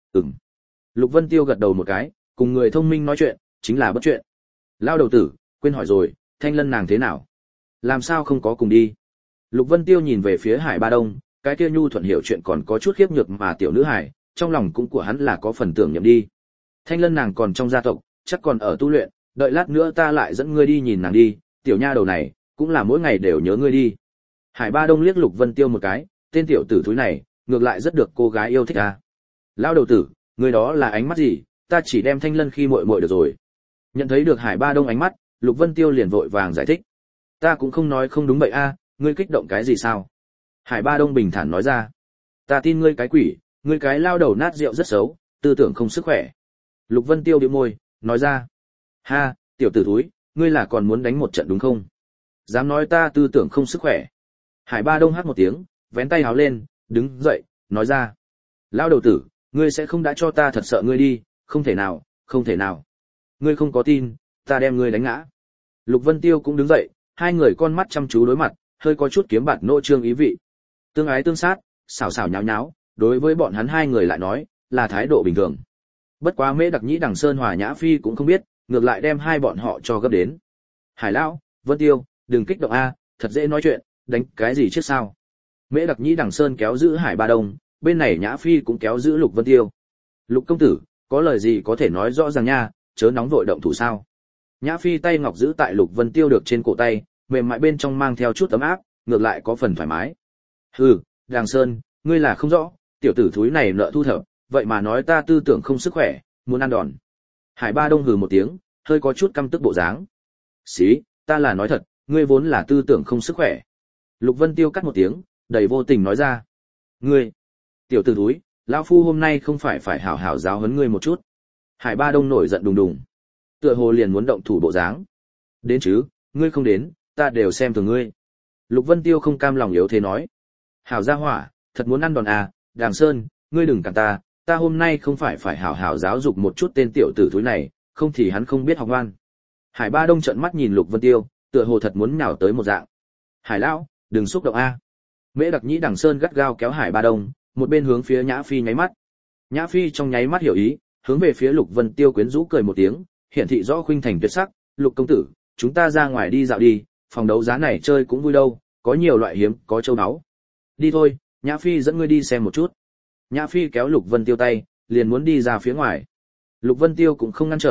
Lục Vân Tiêu gật đầu một cái, cùng người thông minh nói chuyện, chính là bất chuyện. Lao đầu tử, quên hỏi rồi, Thanh Lân nàng thế nào? Làm sao không có cùng đi? Lục Vân Tiêu nhìn về phía Hải Ba Đông, cái kia nhu thuận hiểu chuyện còn có chút khiếp nhược mà tiểu nữ hải, trong lòng cũng của hắn là có phần tưởng nhầm đi. Thanh Lân nàng còn trong gia tộc, chắc còn ở tu luyện, đợi lát nữa ta lại dẫn ngươi đi nhìn nàng đi, tiểu nha đầu này, cũng là mỗi ngày đều nhớ ngươi đi. Hải Ba Đông liếc Lục Vân Tiêu một cái, tên tiểu tử thúi này, ngược lại rất được cô gái yêu thích à. Lão đầu tử, người đó là ánh mắt gì, ta chỉ đem Thanh Lân khi muội muội được rồi. Nhận thấy được Hải Ba Đông ánh mắt, Lục Vân Tiêu liền vội vàng giải thích. Ta cũng không nói không đúng vậy a, ngươi kích động cái gì sao? Hải Ba Đông bình thản nói ra. Ta tin ngươi cái quỷ, ngươi cái lao đầu nát rượu rất xấu, tư tưởng không sức khỏe. Lục Vân Tiêu bĩu môi, nói ra. Ha, tiểu tử thúi, ngươi là còn muốn đánh một trận đúng không? Dám nói ta tư tưởng không sức khỏe. Hải Ba Đông hát một tiếng, vén tay háo lên, đứng dậy, nói ra. Lao đầu tử, ngươi sẽ không đã cho ta thật sợ ngươi đi, không thể nào, không thể nào. Ngươi không có tin, ta đem ngươi đánh ngã. Lục Vân Tiêu cũng đứng dậy, hai người con mắt chăm chú đối mặt, hơi có chút kiếm bạt nô trương ý vị. Tương ái tương sát, xảo xảo nháo nháo, đối với bọn hắn hai người lại nói, là thái độ bình thường. Bất quá Mễ Đặc Nhĩ Đằng Sơn Hòa Nhã Phi cũng không biết, ngược lại đem hai bọn họ cho gấp đến. Hải lão, Vân Tiêu, đừng kích động a, thật dễ nói chuyện, đánh cái gì chứ sao? Mễ Đặc Nhĩ Đằng Sơn kéo giữ Hải Ba Đông, bên này Nhã Phi cũng kéo giữ Lục Vân Tiêu. Lục công tử, có lời gì có thể nói rõ ràng nha, chớ nóng vội động thủ sao? Nhã Phi tay ngọc giữ tại Lục Vân Tiêu được trên cổ tay, mềm mại bên trong mang theo chút ấm áp, ngược lại có phần thoải mái. Hừ, Đằng Sơn, ngươi là không rõ, tiểu tử thúi này nợ thu thập, vậy mà nói ta tư tưởng không sức khỏe, muốn ăn đòn. Hải Ba Đông hừ một tiếng, hơi có chút căm tức bộ dáng. Xí, ta là nói thật, ngươi vốn là tư tưởng không sức khỏe. Lục Vân Tiêu cắt một tiếng, đầy vô tình nói ra. Ngươi, tiểu tử thúi, lão phu hôm nay không phải hảo hảo giáo huấn ngươi một chút. Hải Ba Đông nổi giận đùng đùng, tựa hồ liền muốn động thủ bộ dáng. Đến chứ, ngươi không đến, ta đều xem thường ngươi. Lục Vân Tiêu không cam lòng yếu thế nói. Hảo gia hỏa, thật muốn ăn đòn à, Đàng Sơn, ngươi đừng cản ta hôm nay không phải hảo hảo giáo dục một chút tên tiểu tử thúi này, không thì hắn không biết học ngoan. Hải Ba Đông trợn mắt nhìn Lục Vân Tiêu, tựa hồ thật muốn nhào tới một dạng. Hải lão, đừng xúc động a. Mễ Đặc Nhĩ Đằng Sơn gắt gao kéo Hải Ba Đông, một bên hướng phía Nhã Phi nháy mắt. Nhã Phi trong nháy mắt hiểu ý, hướng về phía Lục Vân Tiêu quyến rũ cười một tiếng, hiển thị rõ khuynh thành tuyệt sắc, "Lục công tử, chúng ta ra ngoài đi dạo đi, phòng đấu giá này chơi cũng vui đâu, có nhiều loại hiếm, có châu báu." "Đi thôi, Nhã Phi dẫn ngươi đi xem một chút." Nhã Phi kéo Lục Vân Tiêu tay, liền muốn đi ra phía ngoài. Lục Vân Tiêu cũng không ngăn trở,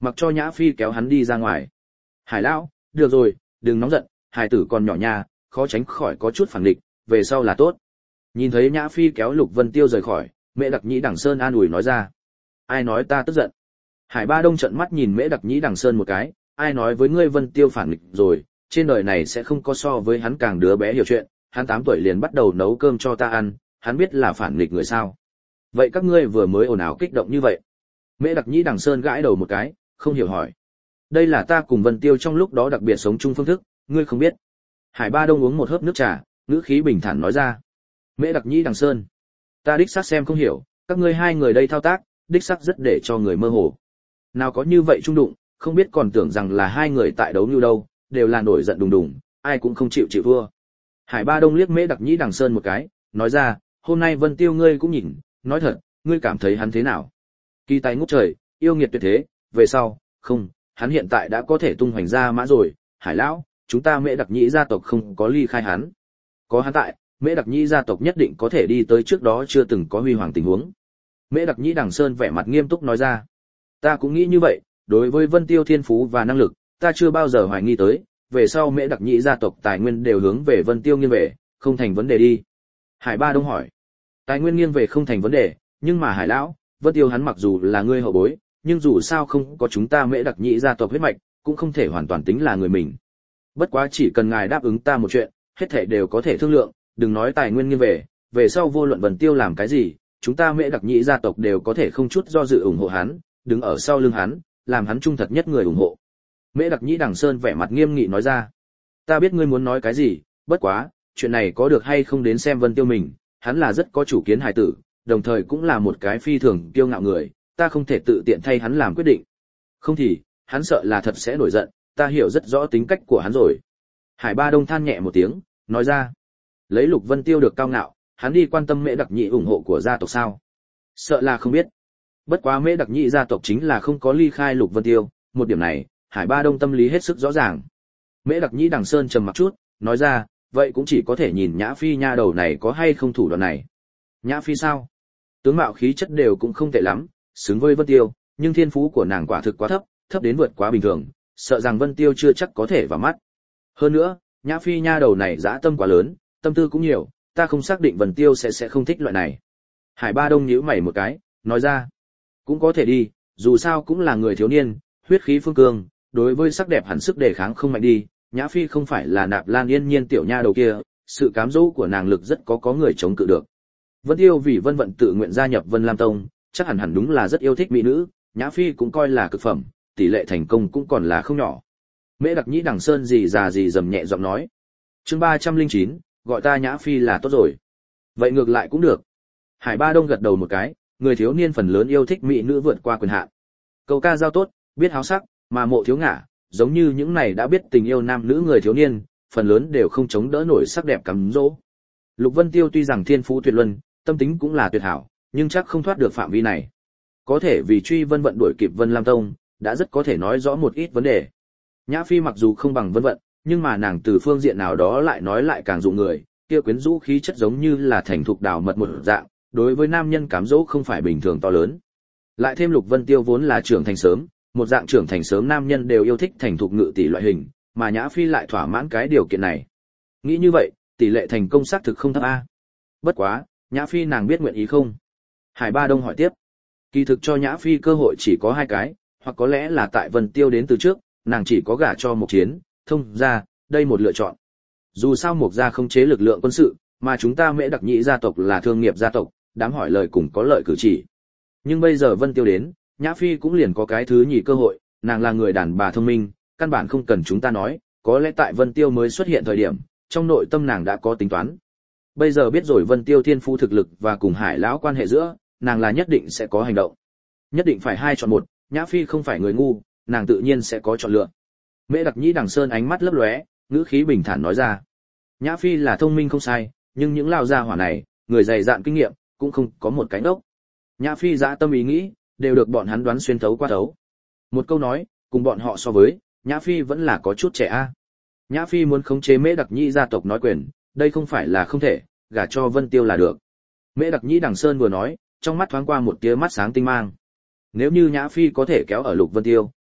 mặc cho Nhã Phi kéo hắn đi ra ngoài. Hải lão, được rồi, đừng nóng giận, hài tử còn nhỏ nha, khó tránh khỏi có chút phản nghịch, về sau là tốt. Nhìn thấy Nhã Phi kéo Lục Vân Tiêu rời khỏi, Mễ Đặc Nhĩ Đằng Sơn an ủi nói ra. Ai nói ta tức giận? Hải Ba Đông trợn mắt nhìn Mễ Đặc Nhĩ Đằng Sơn một cái, ai nói với ngươi Vân Tiêu phản nghịch rồi, trên đời này sẽ không có so với hắn càng đứa bé hiểu chuyện, hắn 8 tuổi liền bắt đầu nấu cơm cho ta ăn, hắn biết là phản nghịch người sao? Vậy các ngươi vừa mới ồn ào kích động như vậy? Mễ Đặc Nhĩ Đằng Sơn gãi đầu một cái, không hiểu hỏi. Đây là ta cùng Vân Tiêu trong lúc đó đặc biệt sống chung phương thức, ngươi không biết. Hải Ba Đông uống một hớp nước trà, ngữ khí bình thản nói ra. Mễ Đặc Nhĩ Đằng Sơn, ta đích xác xem không hiểu, các ngươi hai người đây thao tác, đích xác rất để cho người mơ hồ. Nào có như vậy trung đụng, không biết còn tưởng rằng là hai người tại đấu như đâu, đều là nổi giận đùng đùng, ai cũng không chịu thua. Hải Ba Đông liếc Mễ Đặc Nhĩ Đằng Sơn một cái, nói ra, hôm nay Vân Tiêu ngươi cũng nhìn, nói thật, ngươi cảm thấy hắn thế nào? Kỳ tài ngút trời, yêu nghiệt tuyệt thế, về sau, không, hắn hiện tại đã có thể tung hoành ra mã rồi, Hải lão, chúng ta Mễ Đặc Nhĩ gia tộc không có ly khai hắn. Có hắn tại, Mễ Đặc Nhĩ gia tộc nhất định có thể đi tới trước đó chưa từng có huy hoàng tình huống. Mễ Đặc Nhĩ Đằng Sơn vẻ mặt nghiêm túc nói ra. Ta cũng nghĩ như vậy, đối với Vân Tiêu thiên phú và năng lực, ta chưa bao giờ hoài nghi tới, về sau Mễ Đặc Nhĩ gia tộc tài nguyên đều hướng về Vân Tiêu nghiêng về, không thành vấn đề đi. Hải Ba Đông hỏi. Tài nguyên nghiêng về không thành vấn đề, nhưng mà Hải lão, Vân Tiêu hắn mặc dù là ngươi hậu bối, nhưng dù sao không có chúng ta Mễ Đặc Nhĩ gia tộc huyết mạch, cũng không thể hoàn toàn tính là người mình. Bất quá chỉ cần ngài đáp ứng ta một chuyện, hết thảy đều có thể thương lượng, đừng nói tài nguyên nghiêng về sau vô luận Vân Tiêu làm cái gì, chúng ta Mễ Đặc Nhĩ gia tộc đều có thể không chút do dự ủng hộ hắn, đứng ở sau lưng hắn, làm hắn trung thật nhất người ủng hộ. Mễ Đặc Nhĩ Đằng Sơn vẻ mặt nghiêm nghị nói ra. Ta biết ngươi muốn nói cái gì, bất quá, chuyện này có được hay không đến xem Vân Tiêu mình, hắn là rất có chủ kiến hài tử, đồng thời cũng là một cái phi thường kiêu ngạo người, ta không thể tự tiện thay hắn làm quyết định. Không thì, hắn sợ là thật sẽ nổi giận, ta hiểu rất rõ tính cách của hắn rồi. Hải Ba Đông than nhẹ một tiếng, nói ra. Lấy Lục Vân Tiêu được cao ngạo, hắn đi quan tâm Mễ Đặc Nhĩ ủng hộ của gia tộc sao? Sợ là không biết. Bất quá Mễ Đặc Nhĩ gia tộc chính là không có ly khai Lục Vân Tiêu, một điểm này, Hải Ba Đông tâm lý hết sức rõ ràng. Mễ Đặc Nhĩ Đằng Sơn trầm mặc chút, nói ra, vậy cũng chỉ có thể nhìn Nhã Phi nha đầu này có hay không thủ đoạn này. Nhã Phi sao? Tướng mạo khí chất đều cũng không tệ lắm, xứng với Vân Tiêu, nhưng thiên phú của nàng quả thực quá thấp, thấp đến vượt quá bình thường, sợ rằng Vân Tiêu chưa chắc có thể vào mắt. Hơn nữa, Nhã Phi nha đầu này dã tâm quá lớn, tâm tư cũng nhiều, ta không xác định Vân Tiêu sẽ không thích loại này. Hải Ba Đông nhíu mày một cái, nói ra, cũng có thể đi, dù sao cũng là người thiếu niên, huyết khí phương cương, đối với sắc đẹp hẳn sức đề kháng không mạnh đi, Nhã Phi không phải là Nạp Lan Yên Nhiên tiểu nha đầu kia, sự cám dỗ của nàng lực rất có người chống cự được. Vân Tiêu vì Vân Vận tự nguyện gia nhập Vân Lam Tông, chắc hẳn đúng là rất yêu thích mỹ nữ, Nhã Phi cũng coi là cực phẩm, tỷ lệ thành công cũng còn là không nhỏ. Mễ Đặc Nhĩ Đằng Sơn gì già gì dầm nhẹ giọng nói. Chương 309, gọi ta Nhã Phi là tốt rồi. Vậy ngược lại cũng được. Hải Ba Đông gật đầu một cái, người thiếu niên phần lớn yêu thích mỹ nữ vượt qua quyền hạn. Câu ca giao tốt, biết háo sắc, mà mộ thiếu ngả, giống như những này đã biết tình yêu nam nữ người thiếu niên, phần lớn đều không chống đỡ nổi sắc đẹp cắm dỗ. Lục Vân Tiêu tuy rằng thiên phú tuyệt luân, tâm tính cũng là tuyệt hảo, nhưng chắc không thoát được phạm vi này. Có thể vì truy Vân Vận đuổi kịp Vân Lam Tông, đã rất có thể nói rõ một ít vấn đề. Nhã Phi mặc dù không bằng Vân Vận, nhưng mà nàng từ phương diện nào đó lại nói lại càng dụ người, kia quyến rũ khí chất giống như là thành thục đào mật một dạng, đối với nam nhân cám dỗ không phải bình thường to lớn. Lại thêm Lục Vân Tiêu vốn là trưởng thành sớm, một dạng trưởng thành sớm nam nhân đều yêu thích thành thục ngự tỷ loại hình, mà Nhã Phi lại thỏa mãn cái điều kiện này. Nghĩ như vậy, tỷ lệ thành công xác thực không thấp a. Bất quá, Nhã Phi nàng biết nguyện ý không? Hải Ba Đông hỏi tiếp. Kỳ thực cho Nhã Phi cơ hội chỉ có hai cái, hoặc có lẽ là tại Vân Tiêu đến từ trước, nàng chỉ có gả cho Mộc Chiến, Thông gia, đây một lựa chọn. Dù sao Mộc gia không chế lực lượng quân sự, mà chúng ta Mễ Đặc Nhĩ gia tộc là thương nghiệp gia tộc, đám hỏi lời cùng có lợi cử chỉ. Nhưng bây giờ Vân Tiêu đến, Nhã Phi cũng liền có cái thứ nhì cơ hội, nàng là người đàn bà thông minh, căn bản không cần chúng ta nói, có lẽ tại Vân Tiêu mới xuất hiện thời điểm, trong nội tâm nàng đã có tính toán. Bây giờ biết rồi Vân Tiêu thiên phú thực lực và cùng Hải lão quan hệ giữa, nàng là nhất định sẽ có hành động. Nhất định phải hai chọn một, Nhã Phi không phải người ngu, nàng tự nhiên sẽ có chọn lựa. Mễ Đặc Nhĩ Đằng Sơn ánh mắt lấp lóe, ngữ khí bình thản nói ra. Nhã Phi là thông minh không sai, nhưng những lao gia hỏa này, người dày dạn kinh nghiệm, cũng không có một cái ngốc. Nhã Phi dã tâm ý nghĩ, đều được bọn hắn đoán xuyên thấu qua thấu. Một câu nói, cùng bọn họ so với, Nhã Phi vẫn là có chút trẻ a. Nhã Phi muốn khống chế Mễ Đặc Nhĩ gia tộc nói quyền, đây không phải là không thể, gả cho Vân Tiêu là được. Mễ Đặc Nhĩ Đằng Sơn vừa nói, trong mắt thoáng qua một tia mắt sáng tinh mang. Nếu như Nhã Phi có thể kéo ở Lục Vân Tiêu,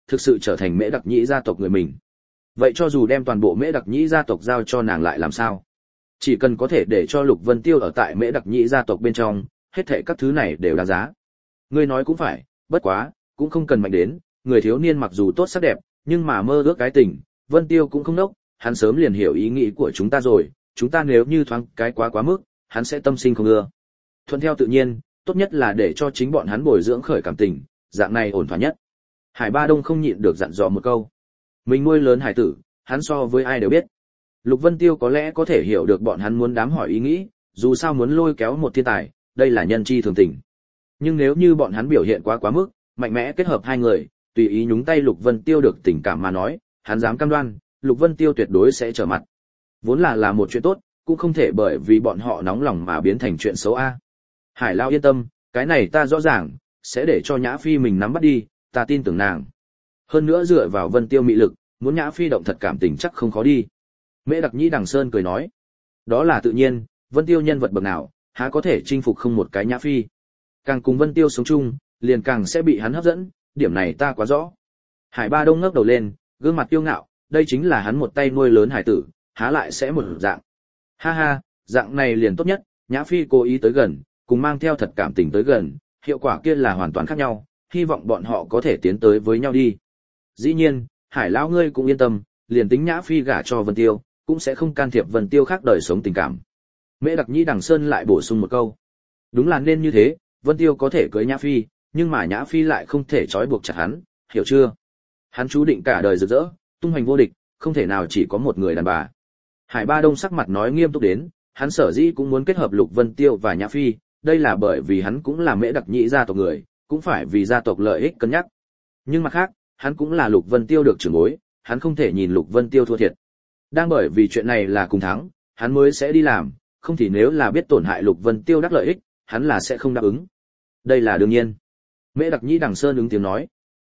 thực sự trở thành Mễ Đặc Nhĩ gia tộc người mình. Vậy cho dù đem toàn bộ Mễ Đặc Nhĩ gia tộc giao cho nàng lại làm sao? Chỉ cần có thể để cho Lục Vân Tiêu ở tại Mễ Đặc Nhĩ gia tộc bên trong, hết thảy các thứ này đều đáng giá. Ngươi nói cũng phải, bất quá, cũng không cần mạnh đến, người thiếu niên mặc dù tốt sắc đẹp, nhưng mà mơ ước cái tình, Vân Tiêu cũng không nốc, hắn sớm liền hiểu ý nghĩ của chúng ta rồi, chúng ta nếu như thoáng cái quá mức, hắn sẽ tâm sinh không ưa. Thuận theo tự nhiên, tốt nhất là để cho chính bọn hắn bồi dưỡng khởi cảm tình, dạng này ổn thỏa nhất. Hải Ba Đông không nhịn được dặn dò một câu. Mình nuôi lớn hải tử, hắn so với ai đều biết. Lục Vân Tiêu có lẽ có thể hiểu được bọn hắn muốn đám hỏi ý nghĩ, dù sao muốn lôi kéo một thiên tài, đây là nhân chi thường tình. Nhưng nếu như bọn hắn biểu hiện quá mức, mạnh mẽ kết hợp hai người, tùy ý nhúng tay Lục Vân Tiêu được tình cảm mà nói, hắn dám cam đoan, Lục Vân Tiêu tuyệt đối sẽ trở mặt. Vốn là một chuyện tốt, cũng không thể bởi vì bọn họ nóng lòng mà biến thành chuyện xấu a. Hải Lao yên tâm, cái này ta rõ ràng, sẽ để cho Nhã Phi mình nắm bắt đi, ta tin tưởng nàng. Hơn nữa dựa vào Vân Tiêu mị lực, muốn Nhã Phi động thật cảm tình chắc không khó đi. Mễ Đặc Nhĩ Đằng Sơn cười nói, đó là tự nhiên, Vân Tiêu nhân vật bậc nào, há có thể chinh phục không một cái Nhã Phi. Càng cùng Vân Tiêu sống chung, liền càng sẽ bị hắn hấp dẫn, điểm này ta quá rõ. Hải Ba Đông ngước đầu lên, gương mặt kiêu ngạo, đây chính là hắn một tay nuôi lớn hải tử, há lại sẽ một dạng. Ha ha, dạng này liền tốt nhất, Nhã Phi cố ý tới gần, cùng mang theo thật cảm tình tới gần, hiệu quả kia là hoàn toàn khác nhau, hy vọng bọn họ có thể tiến tới với nhau đi. Dĩ nhiên, Hải lão ngươi cũng yên tâm, liền tính Nhã Phi gả cho Vân Tiêu, cũng sẽ không can thiệp Vân Tiêu khác đời sống tình cảm. Mễ Đặc Nhĩ Đằng Sơn lại bổ sung một câu. Đúng là nên như thế, Vân Tiêu có thể cưới Nhã Phi, nhưng mà Nhã Phi lại không thể trói buộc chặt hắn, hiểu chưa? Hắn chú định cả đời rực rỡ, tung hoành vô địch, không thể nào chỉ có một người đàn bà. Hải Ba Đông sắc mặt nói nghiêm túc đến, hắn sở dĩ cũng muốn kết hợp Lục Vân Tiêu và Nhã Phi, đây là bởi vì hắn cũng là Mễ Đặc Nhĩ gia tộc người, cũng phải vì gia tộc lợi ích cân nhắc. Nhưng mặt khác, hắn cũng là Lục Vân Tiêu được trưởng bối, hắn không thể nhìn Lục Vân Tiêu thua thiệt. Đang bởi vì chuyện này là cùng thắng, hắn mới sẽ đi làm, không thì nếu là biết tổn hại Lục Vân Tiêu đắc lợi ích, hắn là sẽ không đáp ứng. Đây là đương nhiên. Mễ Đặc Nhĩ Đằng Sơn ứng tiếng nói.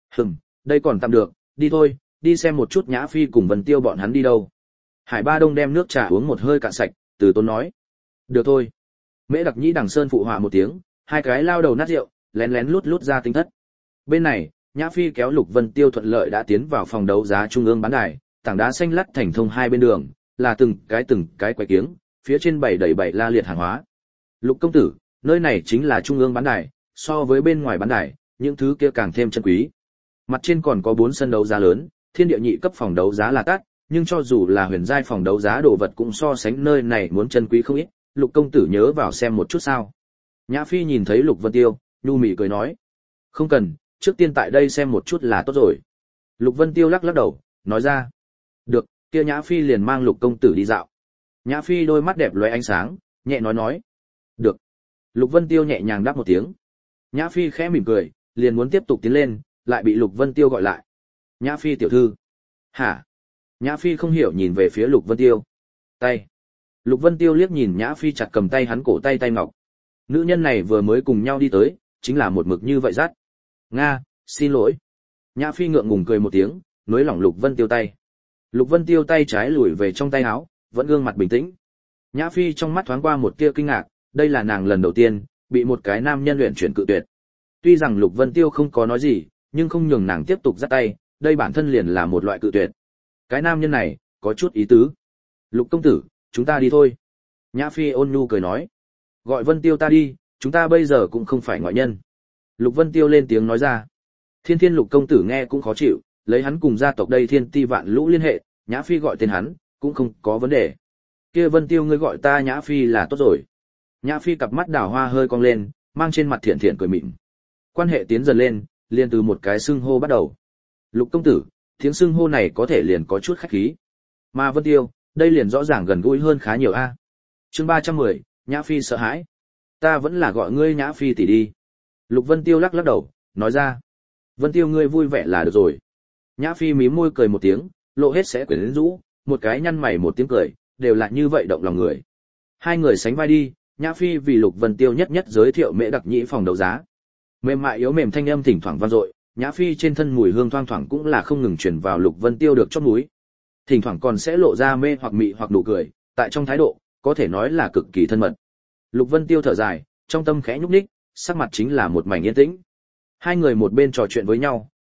Đây còn tạm được, đi thôi, đi xem một chút Nhã Phi cùng Vân Tiêu bọn hắn đi đâu. Hải Ba Đông đem nước trà uống một hơi cạn sạch, từ tốn nói. Được thôi. Mễ Đặc Nhĩ Đằng Sơn phụ họa một tiếng, hai cái lao đầu nát rượu, lén lén lút ra tinh thất. Bên này, Nhã Phi kéo Lục Vân Tiêu thuận lợi đã tiến vào phòng đấu giá trung ương bán đài, tảng đá xanh lắt thành thông hai bên đường, là từng cái quầy kiếng, phía trên bày đầy la liệt hàng hóa. Lục công tử, nơi này chính là trung ương bán đài, so với bên ngoài bán đài, những thứ kia càng thêm chân quý. Mặt trên còn có 4 sân đấu giá lớn, thiên địa nhị cấp phòng đấu giá là tát, nhưng cho dù là huyền giai phòng đấu giá đồ vật cũng so sánh nơi này muốn chân quý không ít, Lục công tử nhớ vào xem một chút sao. Nhã Phi nhìn thấy Lục Vân Tiêu, nhu mị cười nói. Không cần, trước tiên tại đây xem một chút là tốt rồi. Lục Vân Tiêu lắc đầu, nói ra. Được, kia Nhã Phi liền mang Lục công tử đi dạo. Nhã Phi đôi mắt đẹp lóe ánh sáng, nhẹ nói. Được. Lục Vân Tiêu nhẹ nhàng đáp một tiếng. Nhã Phi khẽ mỉm cười, liền muốn tiếp tục tiến lên, lại bị Lục Vân Tiêu gọi lại. Nhã Phi tiểu thư. Hả? Nhã Phi không hiểu nhìn về phía Lục Vân Tiêu. Tay. Lục Vân Tiêu liếc nhìn Nhã Phi chặt cầm tay hắn cổ tay ngọc. Nữ nhân này vừa mới cùng nhau đi tới, chính là một mực như vậy dắt. Nga, xin lỗi. Nhã Phi ngượng ngùng cười một tiếng, nối lỏng Lục Vân Tiêu tay. Lục Vân Tiêu tay trái lùi về trong tay áo, vẫn gương mặt bình tĩnh. Nhã Phi trong mắt thoáng qua một tia kinh ngạc, đây là nàng lần đầu tiên bị một cái nam nhân luyện chuyển cự tuyệt. Tuy rằng Lục Vân Tiêu không có nói gì, nhưng không nhường nàng tiếp tục dắt tay, đây bản thân liền là một loại cự tuyệt. Cái nam nhân này có chút ý tứ. Lục công tử, chúng ta đi thôi. Nhã Phi ôn nhu cười nói. Gọi Vân Tiêu ta đi, chúng ta bây giờ cũng không phải ngoại nhân. Lục Vân Tiêu lên tiếng nói ra. Thiên Lục công tử nghe cũng khó chịu, lấy hắn cùng gia tộc đây Thiên Ti vạn lũ liên hệ, Nhã Phi gọi tên hắn, cũng không có vấn đề. Kia Vân Tiêu ngươi gọi ta Nhã Phi là tốt rồi. Nhã Phi cặp mắt đào hoa hơi cong lên, mang trên mặt thiện thiện cười mỉm. Quan hệ tiến dần lên, liền từ một cái xưng hô bắt đầu. Lục công tử, tiếng xưng hô này có thể liền có chút khách khí. Mà Vân Tiêu, đây liền rõ ràng gần gũi hơn khá nhiều a. Chương 310, Nhã Phi sợ hãi. Ta vẫn là gọi ngươi Nhã Phi tỷ đi. Lục Vân Tiêu lắc đầu, nói ra. Vân Tiêu ngươi vui vẻ là được rồi. Nhã Phi mím môi cười một tiếng, lộ hết sẽ quyến rũ, một cái nhăn mày một tiếng cười, đều là như vậy động lòng người. Hai người sánh vai đi, Nhã Phi vì Lục Vân Tiêu nhất giới thiệu Mễ Đặc Nhĩ phòng đấu giá. Mềm mại yếu mềm thanh âm thỉnh thoảng vang dội, Nhã Phi trên thân mùi hương thoang thoảng cũng là không ngừng truyền vào Lục Vân Tiêu được chót mũi. Thỉnh thoảng còn sẽ lộ ra mê hoặc mị hoặc nụ cười, tại trong thái độ, có thể nói là cực kỳ thân mật. Lục Vân Tiêu thở dài, trong tâm khẽ nhúc nhích, sắc mặt chính là một mảnh yên tĩnh. Hai người một bên trò chuyện với nhau,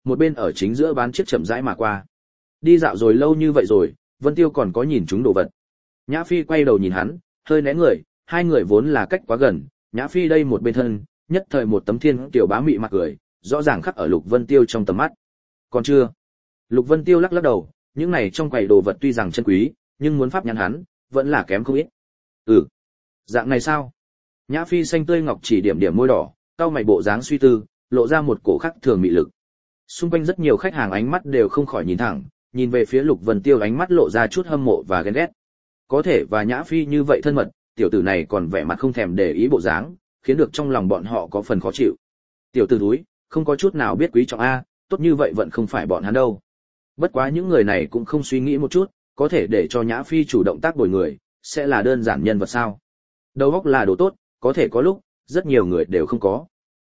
một bên ở chính giữa bán chiếc chậm rãi mà qua. Đi dạo rồi lâu như vậy rồi, Vân Tiêu còn có nhìn chúng đồ vật. Nhã Phi quay đầu nhìn hắn, hơi né người, hai người vốn là cách quá gần, Nhã Phi đây một bên thân, nhất thời một tấm thiên tiểu bá mị mặt cười, rõ ràng khắc ở Lục Vân Tiêu trong tầm mắt. Còn chưa. Lục Vân Tiêu lắc lắc đầu, những này trong quầy đồ vật tuy rằng chân quý, nhưng muốn pháp nhãn hắn, vẫn là kém không ít. Dạng này sao? Nhã Phi xanh tươi ngọc chỉ điểm điểm môi đỏ, cau mày bộ dáng suy tư, lộ ra một cổ khắc thường mị lực. Xung quanh rất nhiều khách hàng ánh mắt đều không khỏi nhìn thẳng, nhìn về phía Lục Vân Tiêu ánh mắt lộ ra chút hâm mộ và ghen ghét. Có thể và Nhã Phi như vậy thân mật, tiểu tử này còn vẻ mặt không thèm để ý bộ dáng, khiến được trong lòng bọn họ có phần khó chịu. Tiểu tử thúi, không có chút nào biết quý trọng a, tốt như vậy vẫn không phải bọn hắn đâu. Bất quá những người này cũng không suy nghĩ một chút, có thể để cho Nhã Phi chủ động tác bồi người, sẽ là đơn giản nhân vật sao? Đầu óc là đồ tốt, có thể có lúc, rất nhiều người đều không có.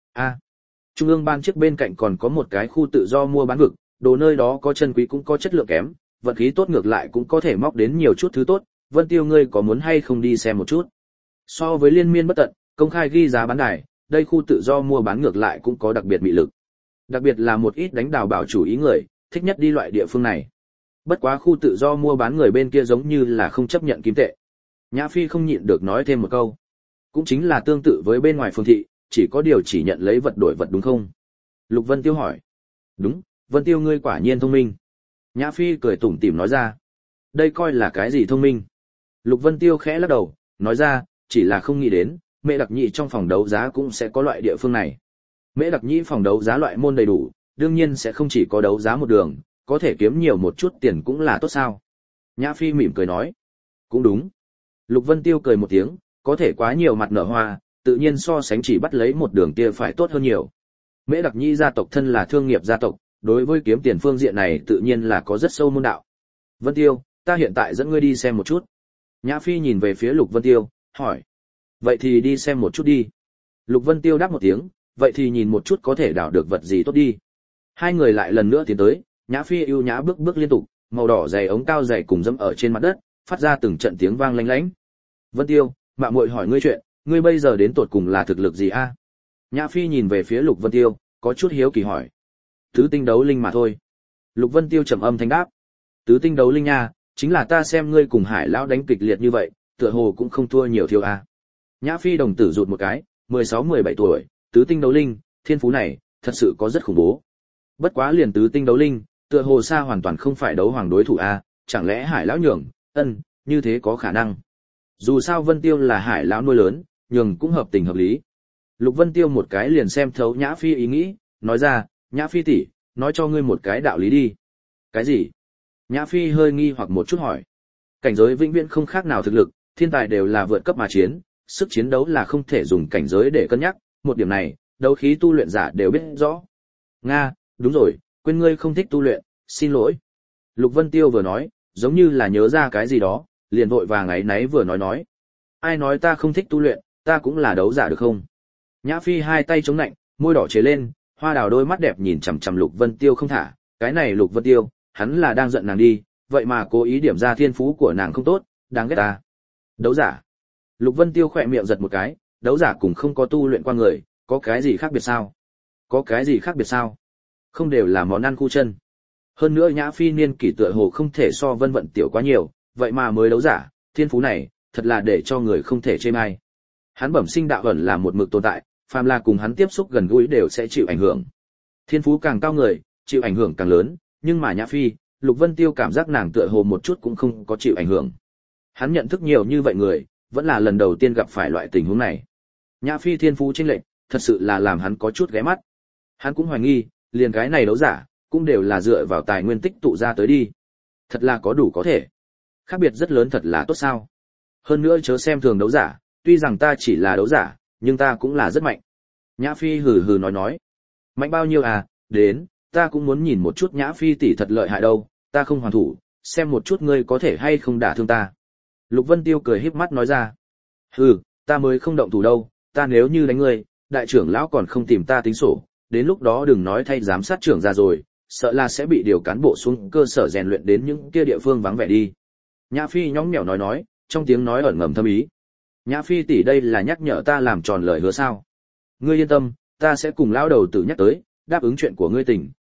Trung ương ban trước bên cạnh còn có một cái khu tự do mua bán vực, đồ nơi đó có chân quý cũng có chất lượng kém, vận khí tốt ngược lại cũng có thể móc đến nhiều chút thứ tốt, Vân Tiêu ngươi có muốn hay không đi xem một chút? So với liên miên bất tận, công khai ghi giá bán đài, đây khu tự do mua bán ngược lại cũng có đặc biệt mị lực. Đặc biệt là một ít đánh đào bảo chủ ý người, thích nhất đi loại địa phương này. Bất quá khu tự do mua bán người bên kia giống như là không chấp nhận kim tệ. Nhã Phi không nhịn được nói thêm một câu. Cũng chính là tương tự với bên ngoài phương thị, chỉ có điều chỉ nhận lấy vật đổi vật đúng không? Lục Vân Tiêu hỏi. Đúng, Vân Tiêu ngươi quả nhiên thông minh. Nhã Phi cười tủm tỉm nói ra. Đây coi là cái gì thông minh? Lục Vân Tiêu khẽ lắc đầu, nói ra, chỉ là không nghĩ đến, Mễ Đặc Nhĩ trong phòng đấu giá cũng sẽ có loại địa phương này. Mễ Đặc Nhĩ phòng đấu giá loại môn đầy đủ, đương nhiên sẽ không chỉ có đấu giá một đường, có thể kiếm nhiều một chút tiền cũng là tốt sao? Nhã Phi mỉm cười nói. Cũng đúng. Lục Vân Tiêu cười một tiếng, có thể quá nhiều mặt nở hoa, tự nhiên so sánh chỉ bắt lấy một đường kia phải tốt hơn nhiều. Mễ Đặc Nhĩ gia tộc thân là thương nghiệp gia tộc, đối với kiếm tiền phương diện này tự nhiên là có rất sâu môn đạo. Vân Tiêu, ta hiện tại dẫn ngươi đi xem một chút. Nhã Phi nhìn về phía Lục Vân Tiêu, hỏi. Vậy thì đi xem một chút đi. Lục Vân Tiêu đáp một tiếng, vậy thì nhìn một chút có thể đào được vật gì tốt đi. Hai người lại lần nữa tiến tới, Nhã Phi ưu nhã bước bước liên tục, màu đỏ giày ống cao dày cùng dẫm ở trên mặt đất, phát ra từng trận tiếng vang lanh lảnh. Vân Tiêu, mạo muội hỏi ngươi chuyện, ngươi bây giờ đến tột cùng là thực lực gì a? Nhã Phi nhìn về phía Lục Vân Tiêu, có chút hiếu kỳ hỏi. Tứ tinh đấu linh mà thôi. Lục Vân Tiêu trầm âm thanh đáp. Tứ tinh đấu linh nha, chính là ta xem ngươi cùng Hải lão đánh kịch liệt như vậy, tựa hồ cũng không thua nhiều thiếu a. Nhã Phi đồng tử rụt một cái, 16-17 tuổi, tứ tinh đấu linh, thiên phú này, thật sự có rất khủng bố. Bất quá liền tứ tinh đấu linh, tựa hồ xa hoàn toàn không phải đấu hoàng đối thủ a, chẳng lẽ Hải lão nhường, như thế có khả năng. Dù sao Vân Tiêu là Hải lão nuôi lớn, nhường cũng hợp tình hợp lý. Lục Vân Tiêu một cái liền xem thấu Nhã Phi ý nghĩ, nói ra, Nhã Phi tỷ, nói cho ngươi một cái đạo lý đi. Cái gì? Nhã Phi hơi nghi hoặc một chút hỏi. Cảnh giới vĩnh viễn không khác nào thực lực, thiên tài đều là vượt cấp mà chiến, sức chiến đấu là không thể dùng cảnh giới để cân nhắc, một điểm này, đấu khí tu luyện giả đều biết rõ. Nga, đúng rồi, quên ngươi không thích tu luyện, xin lỗi. Lục Vân Tiêu vừa nói, giống như là nhớ ra cái gì đó, liền vội vàng áy náy vừa nói. Ai nói ta không thích tu luyện, ta cũng là đấu giả được không? Nhã Phi hai tay chống nạnh, môi đỏ chế lên, hoa đào đôi mắt đẹp nhìn chằm chằm Lục Vân Tiêu không thả, cái này Lục Vân Tiêu, hắn là đang giận nàng đi, vậy mà cố ý điểm ra thiên phú của nàng không tốt, đáng ghét ta. Đấu giả. Lục Vân Tiêu khỏe miệng giật một cái, đấu giả cùng không có tu luyện qua người, có cái gì khác biệt sao? Có cái gì khác biệt sao? Không đều là món ăn khu chân. Hơn nữa Nhã Phi niên kỷ tựa hồ không thể so Vân Vận tiểu quá nhiều, vậy mà mới đấu giả, thiên phú này, thật là để cho người không thể chê bai. Hắn bẩm sinh đạo ẩn là một mực tồn tại, phàm là cùng hắn tiếp xúc gần gũi đều sẽ chịu ảnh hưởng. Thiên phú càng cao người, chịu ảnh hưởng càng lớn, nhưng mà Nhã Phi, Lục Vân Tiêu cảm giác nàng tựa hồ một chút cũng không có chịu ảnh hưởng. Hắn nhận thức nhiều như vậy người, vẫn là lần đầu tiên gặp phải loại tình huống này. Nhã Phi thiên phú chênh lệch, thật sự là làm hắn có chút ghé mắt. Hắn cũng hoài nghi, liền cái này đấu giả, cũng đều là dựa vào tài nguyên tích tụ ra tới đi. Thật là có đủ có thể. Khác biệt rất lớn thật là tốt sao. Hơn nữa chớ xem thường đấu giả, tuy rằng ta chỉ là đấu giả, nhưng ta cũng là rất mạnh. Nhã Phi hừ hừ nói. Mạnh bao nhiêu à, đến, ta cũng muốn nhìn một chút Nhã Phi tỷ thật lợi hại đâu, ta không hoàn thủ, xem một chút ngươi có thể hay không đả thương ta. Lục Vân Tiêu cười híp mắt nói ra. Hừ, ta mới không động thủ đâu, ta nếu như đánh ngươi, đại trưởng lão còn không tìm ta tính sổ, đến lúc đó đừng nói thay giám sát trưởng ra rồi, sợ là sẽ bị điều cán bộ xuống cơ sở rèn luyện đến những kia địa phương vắng vẻ đi. Nhã Phi nhõng nhẽo nói, trong tiếng nói ẩn ngầm thâm ý. Nhã Phi tỷ đây là nhắc nhở ta làm tròn lời hứa sao? Ngươi yên tâm, ta sẽ cùng lão đầu tử nhắc tới, đáp ứng chuyện của ngươi tỉnh,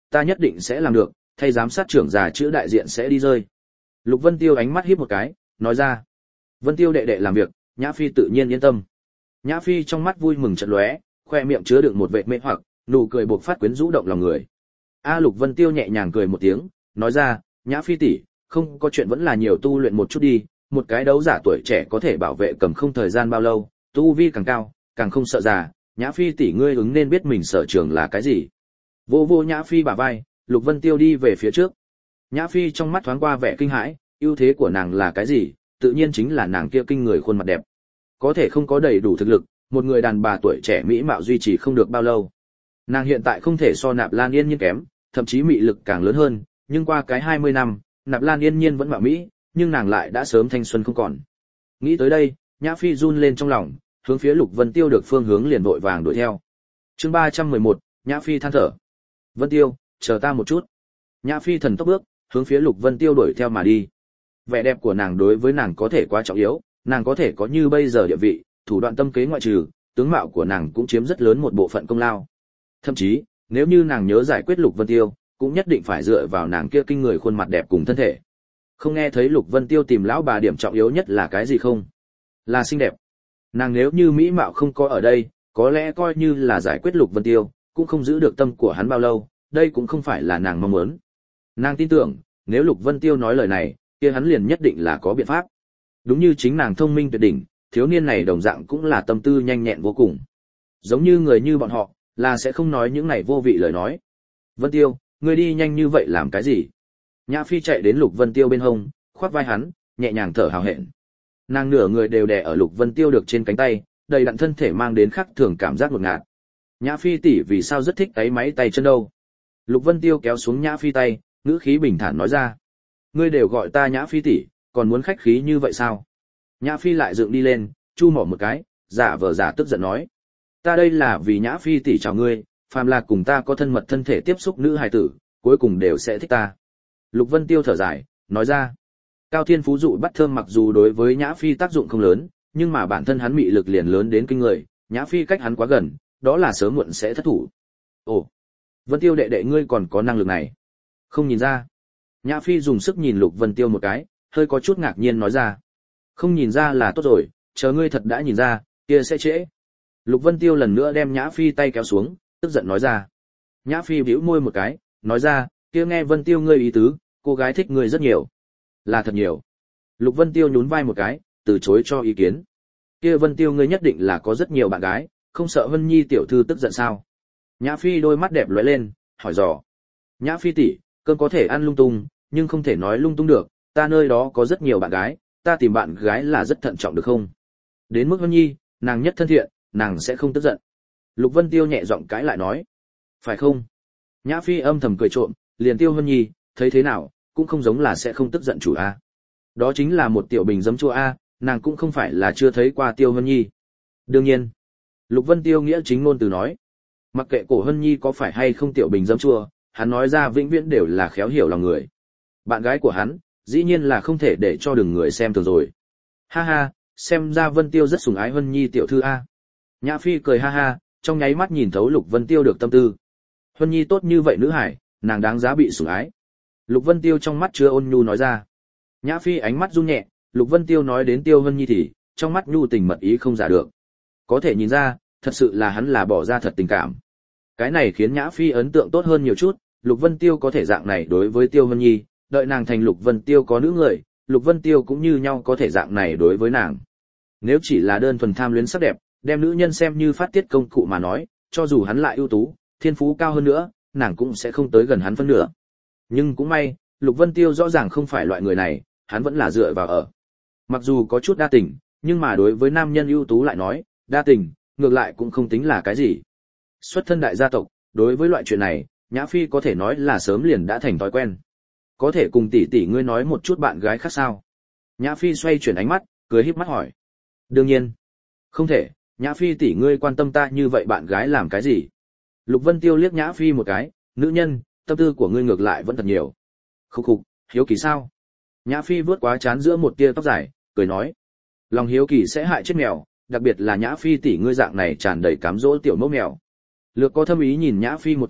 ta nhất định sẽ làm được, thay giám sát trưởng già chữ đại diện sẽ đi rơi. Lục Vân Tiêu ánh mắt híp một cái, nói ra. Vân Tiêu đệ đệ làm việc, Nhã Phi tự nhiên yên tâm. Nhã Phi trong mắt vui mừng chợt lóe, khoe miệng chứa đựng một vệt mê hoặc, nụ cười bộc phát quyến rũ động lòng người. Lục Vân Tiêu nhẹ nhàng cười một tiếng, nói ra, Nhã Phi tỷ, không có chuyện vẫn là nhiều tu luyện một chút đi, một cái đấu giả tuổi trẻ có thể bảo vệ cầm không thời gian bao lâu, tu vi càng cao, càng không sợ già, Nhã Phi tỷ ngươi ứng nên biết mình sở trường là cái gì. Vô vô Nhã Phi bả vai, Lục Vân Tiêu đi về phía trước. Nhã Phi trong mắt thoáng qua vẻ kinh hãi, ưu thế của nàng là cái gì? Tự nhiên chính là nàng kia kinh người khuôn mặt đẹp. Có thể không có đầy đủ thực lực, một người đàn bà tuổi trẻ mỹ mạo duy trì không được bao lâu. Nàng hiện tại không thể so Nạp Lan Yên Nhiên kém, thậm chí mị lực càng lớn hơn, nhưng qua cái 20 năm, Nạp Lan Yên Nhiên vẫn mạo mỹ, nhưng nàng lại đã sớm thanh xuân không còn. Nghĩ tới đây, Nhã Phi run lên trong lòng, hướng phía Lục Vân Tiêu được phương hướng liền vội vàng đuổi theo. Chương 311, Nhã Phi than thở. Vân Tiêu, chờ ta một chút. Nhã Phi thần tốc bước, hướng phía Lục Vân Tiêu đuổi theo mà đi. Vẻ đẹp của nàng đối với nàng có thể quá trọng yếu, nàng có thể có như bây giờ địa vị, thủ đoạn tâm kế ngoại trừ, tướng mạo của nàng cũng chiếm rất lớn một bộ phận công lao. Thậm chí, nếu như nàng nhớ giải quyết Lục Vân Tiêu, cũng nhất định phải dựa vào nàng kia kinh người khuôn mặt đẹp cùng thân thể. Không nghe thấy Lục Vân Tiêu tìm lão bà điểm trọng yếu nhất là cái gì không? Là xinh đẹp. Nàng nếu như mỹ mạo không có ở đây, có lẽ coi như là giải quyết Lục Vân Tiêu, cũng không giữ được tâm của hắn bao lâu, đây cũng không phải là nàng mong muốn. Nàng tin tưởng, nếu Lục Vân Tiêu nói lời này, kia hắn liền nhất định là có biện pháp. Đúng như chính nàng thông minh tuyệt đỉnh, thiếu niên này đồng dạng cũng là tâm tư nhanh nhẹn vô cùng. Giống như người như bọn họ, là sẽ không nói những này vô vị lời nói. Vân Tiêu, ngươi đi nhanh như vậy làm cái gì? Nhã Phi chạy đến Lục Vân Tiêu bên hông, khoác vai hắn, nhẹ nhàng thở hào hẹn. Nàng nửa người đều đè ở Lục Vân Tiêu được trên cánh tay, đầy đặn thân thể mang đến khắc thường cảm giác ngột ngạt. Nhã Phi tỷ vì sao rất thích cái máy tay chân đâu? Lục Vân Tiêu kéo xuống Nhã Phi tay, ngữ khí bình thản nói ra. Ngươi đều gọi ta Nhã Phi tỷ, còn muốn khách khí như vậy sao? Nhã Phi lại dựng đi lên, chu mỏ một cái, giả vờ giả tức giận nói. Ta đây là vì Nhã Phi tỷ chào ngươi, phàm là cùng ta có thân mật thân thể tiếp xúc nữ hài tử, cuối cùng đều sẽ thích ta. Lục Vân Tiêu thở dài, nói ra. Cao Thiên Phú dụ bắt thơm mặc dù đối với Nhã Phi tác dụng không lớn, nhưng mà bản thân hắn mị lực liền lớn đến kinh người, Nhã Phi cách hắn quá gần, đó là sớm muộn sẽ thất thủ. Ồ, Vân Tiêu đệ đệ ngươi còn có năng lực này. Không nhìn ra. Nhã Phi dùng sức nhìn Lục Vân Tiêu một cái, hơi có chút ngạc nhiên nói ra. Không nhìn ra là tốt rồi, chờ ngươi thật đã nhìn ra, kia sẽ trễ. Lục Vân Tiêu lần nữa đem Nhã Phi tay kéo xuống, tức giận nói ra. Nhã Phi bĩu môi một cái, nói ra, kia nghe Vân Tiêu ngươi ý tứ, cô gái thích ngươi rất nhiều. Là thật nhiều. Lục Vân Tiêu nhún vai một cái, từ chối cho ý kiến. Kia Vân Tiêu ngươi nhất định là có rất nhiều bạn gái, không sợ Vân Nhi tiểu thư tức giận sao? Nhã Phi đôi mắt đẹp lóe lên, hỏi dò. Nhã Phi tỷ, cơm có thể ăn lung tung, nhưng không thể nói lung tung được, ta nơi đó có rất nhiều bạn gái, ta tìm bạn gái là rất thận trọng được không? Đến mức Vân Nhi, nàng nhất thân thiện, nàng sẽ không tức giận. Lục Vân Tiêu nhẹ giọng cãi lại nói. Phải không? Nhã Phi âm thầm cười trộm, liền Tiêu Vân Nhi, thấy thế nào, cũng không giống là sẽ không tức giận chủ a. Đó chính là một tiểu bình giấm chua a, nàng cũng không phải là chưa thấy qua Tiêu Vân Nhi. Đương nhiên. Lục Vân Tiêu nghĩa chính ngôn từ nói. Mặc kệ cổ Vân Nhi có phải hay không tiểu bình giấm chua, hắn nói ra vĩnh viễn đều là khéo hiểu lòng người. Bạn gái của hắn, dĩ nhiên là không thể để cho đừng người xem thường rồi. Ha ha, xem ra Vân Tiêu rất sủng ái Vân Nhi tiểu thư a. Nhã Phi cười ha ha, trong nháy mắt nhìn thấu Lục Vân Tiêu được tâm tư. Vân Nhi tốt như vậy nữ hải, nàng đáng giá bị sủng ái. Lục Vân Tiêu trong mắt chứa ôn nhu nói ra. Nhã Phi ánh mắt run nhẹ, Lục Vân Tiêu nói đến Tiêu Vân Nhi thì, trong mắt nhu tình mật ý không giả được. Có thể nhìn ra, thật sự là hắn là bỏ ra thật tình cảm. Cái này khiến Nhã Phi ấn tượng tốt hơn nhiều chút, Lục Vân Tiêu có thể dạng này đối với Tiêu Vân Nhi, đợi nàng thành Lục Vân Tiêu có nữ người, Lục Vân Tiêu cũng như nhau có thể dạng này đối với nàng. Nếu chỉ là đơn thuần tham luyến sắc đẹp, đem nữ nhân xem như phát tiết công cụ mà nói, cho dù hắn lại ưu tú, thiên phú cao hơn nữa, nàng cũng sẽ không tới gần hắn phân nửa. Nhưng cũng may, Lục Vân Tiêu rõ ràng không phải loại người này, hắn vẫn là dựa vào ở. Mặc dù có chút đa tình, nhưng mà đối với nam nhân ưu tú lại nói, đa tình, ngược lại cũng không tính là cái gì. Xuất thân đại gia tộc, đối với loại chuyện này, Nhã Phi có thể nói là sớm liền đã thành thói quen. Có thể cùng tỷ tỷ ngươi nói một chút bạn gái khác sao? Nhã Phi xoay chuyển ánh mắt, cười híp mắt hỏi. Đương nhiên. Không thể, Nhã Phi tỷ ngươi quan tâm ta như vậy bạn gái làm cái gì? Lục Vân Tiêu liếc Nhã Phi một cái, nữ nhân, tâm tư của ngươi ngược lại vẫn thật nhiều. Khục khục, hiếu kỳ sao? Nhã Phi vướt quá trán giữa một tia tóc dài, cười nói. Lòng hiếu kỳ sẽ hại chết mèo, đặc biệt là Nhã Phi tỷ ngươi dạng này tràn đầy cám dỗ tiểu mẫu mèo. Lược có thâm ý nhìn Nhã Phi một cái,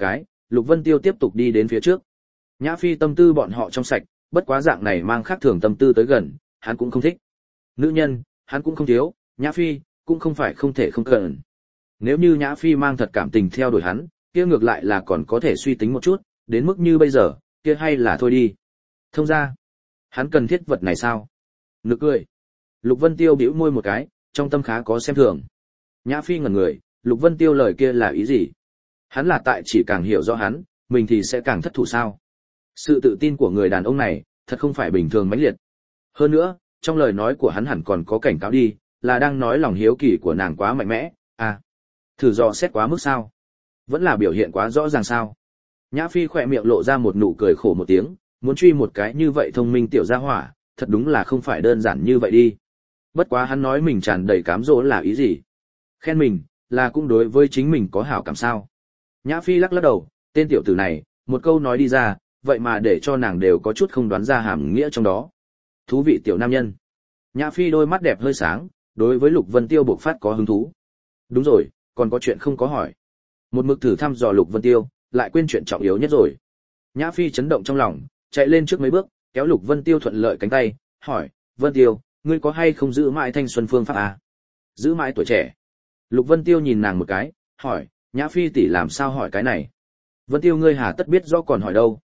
Lục Vân Tiêu tiếp tục đi đến phía trước. Nhã Phi tâm tư bọn họ trong sạch, bất quá dạng này mang khác thường tâm tư tới gần, hắn cũng không thích. Nữ nhân, hắn cũng không thiếu, Nhã Phi cũng không phải không thể không cần. Nếu như Nhã Phi mang thật cảm tình theo đuổi hắn, kia ngược lại là còn có thể suy tính một chút, đến mức như bây giờ, kia hay là thôi đi. Thông ra, hắn cần thiết vật này sao? Nực cười. Lục Vân Tiêu bĩu môi một cái, trong tâm khá có xem thường. Nhã Phi ngẩn người, Lục Vân Tiêu lời kia là ý gì? Hắn là tại chỉ càng hiểu rõ hắn, mình thì sẽ càng thất thủ sao? Sự tự tin của người đàn ông này, thật không phải bình thường mãnh liệt. Hơn nữa, trong lời nói của hắn hẳn còn có cảnh cáo đi, là đang nói lòng hiếu kỳ của nàng quá mạnh mẽ, à, thử dò xét quá mức sao? Vẫn là biểu hiện quá rõ ràng sao? Nhã Phi khỏe miệng lộ ra một nụ cười khổ một tiếng, muốn truy một cái như vậy thông minh tiểu gia hỏa, thật đúng là không phải đơn giản như vậy đi. Bất quá hắn nói mình tràn đầy cám dỗ là ý gì? Khen mình, là cũng đối với chính mình có hảo cảm sao? Nhã Phi lắc lắc đầu, tên tiểu tử này, một câu nói đi ra, vậy mà để cho nàng đều có chút không đoán ra hàm nghĩa trong đó. Thú vị tiểu nam nhân. Nhã Phi đôi mắt đẹp hơi sáng, đối với Lục Vân Tiêu bộc phát có hứng thú. Đúng rồi, còn có chuyện không có hỏi. Một mực thử thăm dò Lục Vân Tiêu, lại quên chuyện trọng yếu nhất rồi. Nhã Phi chấn động trong lòng, chạy lên trước mấy bước, kéo Lục Vân Tiêu thuận lợi cánh tay, hỏi, Vân Tiêu, ngươi có hay không giữ mãi thanh xuân phương pháp à? Giữ mãi tuổi trẻ. Lục Vân Tiêu nhìn nàng một cái, hỏi, Nhã Phi tỷ làm sao hỏi cái này? Vân Tiêu ngươi hà tất biết rõ còn hỏi đâu.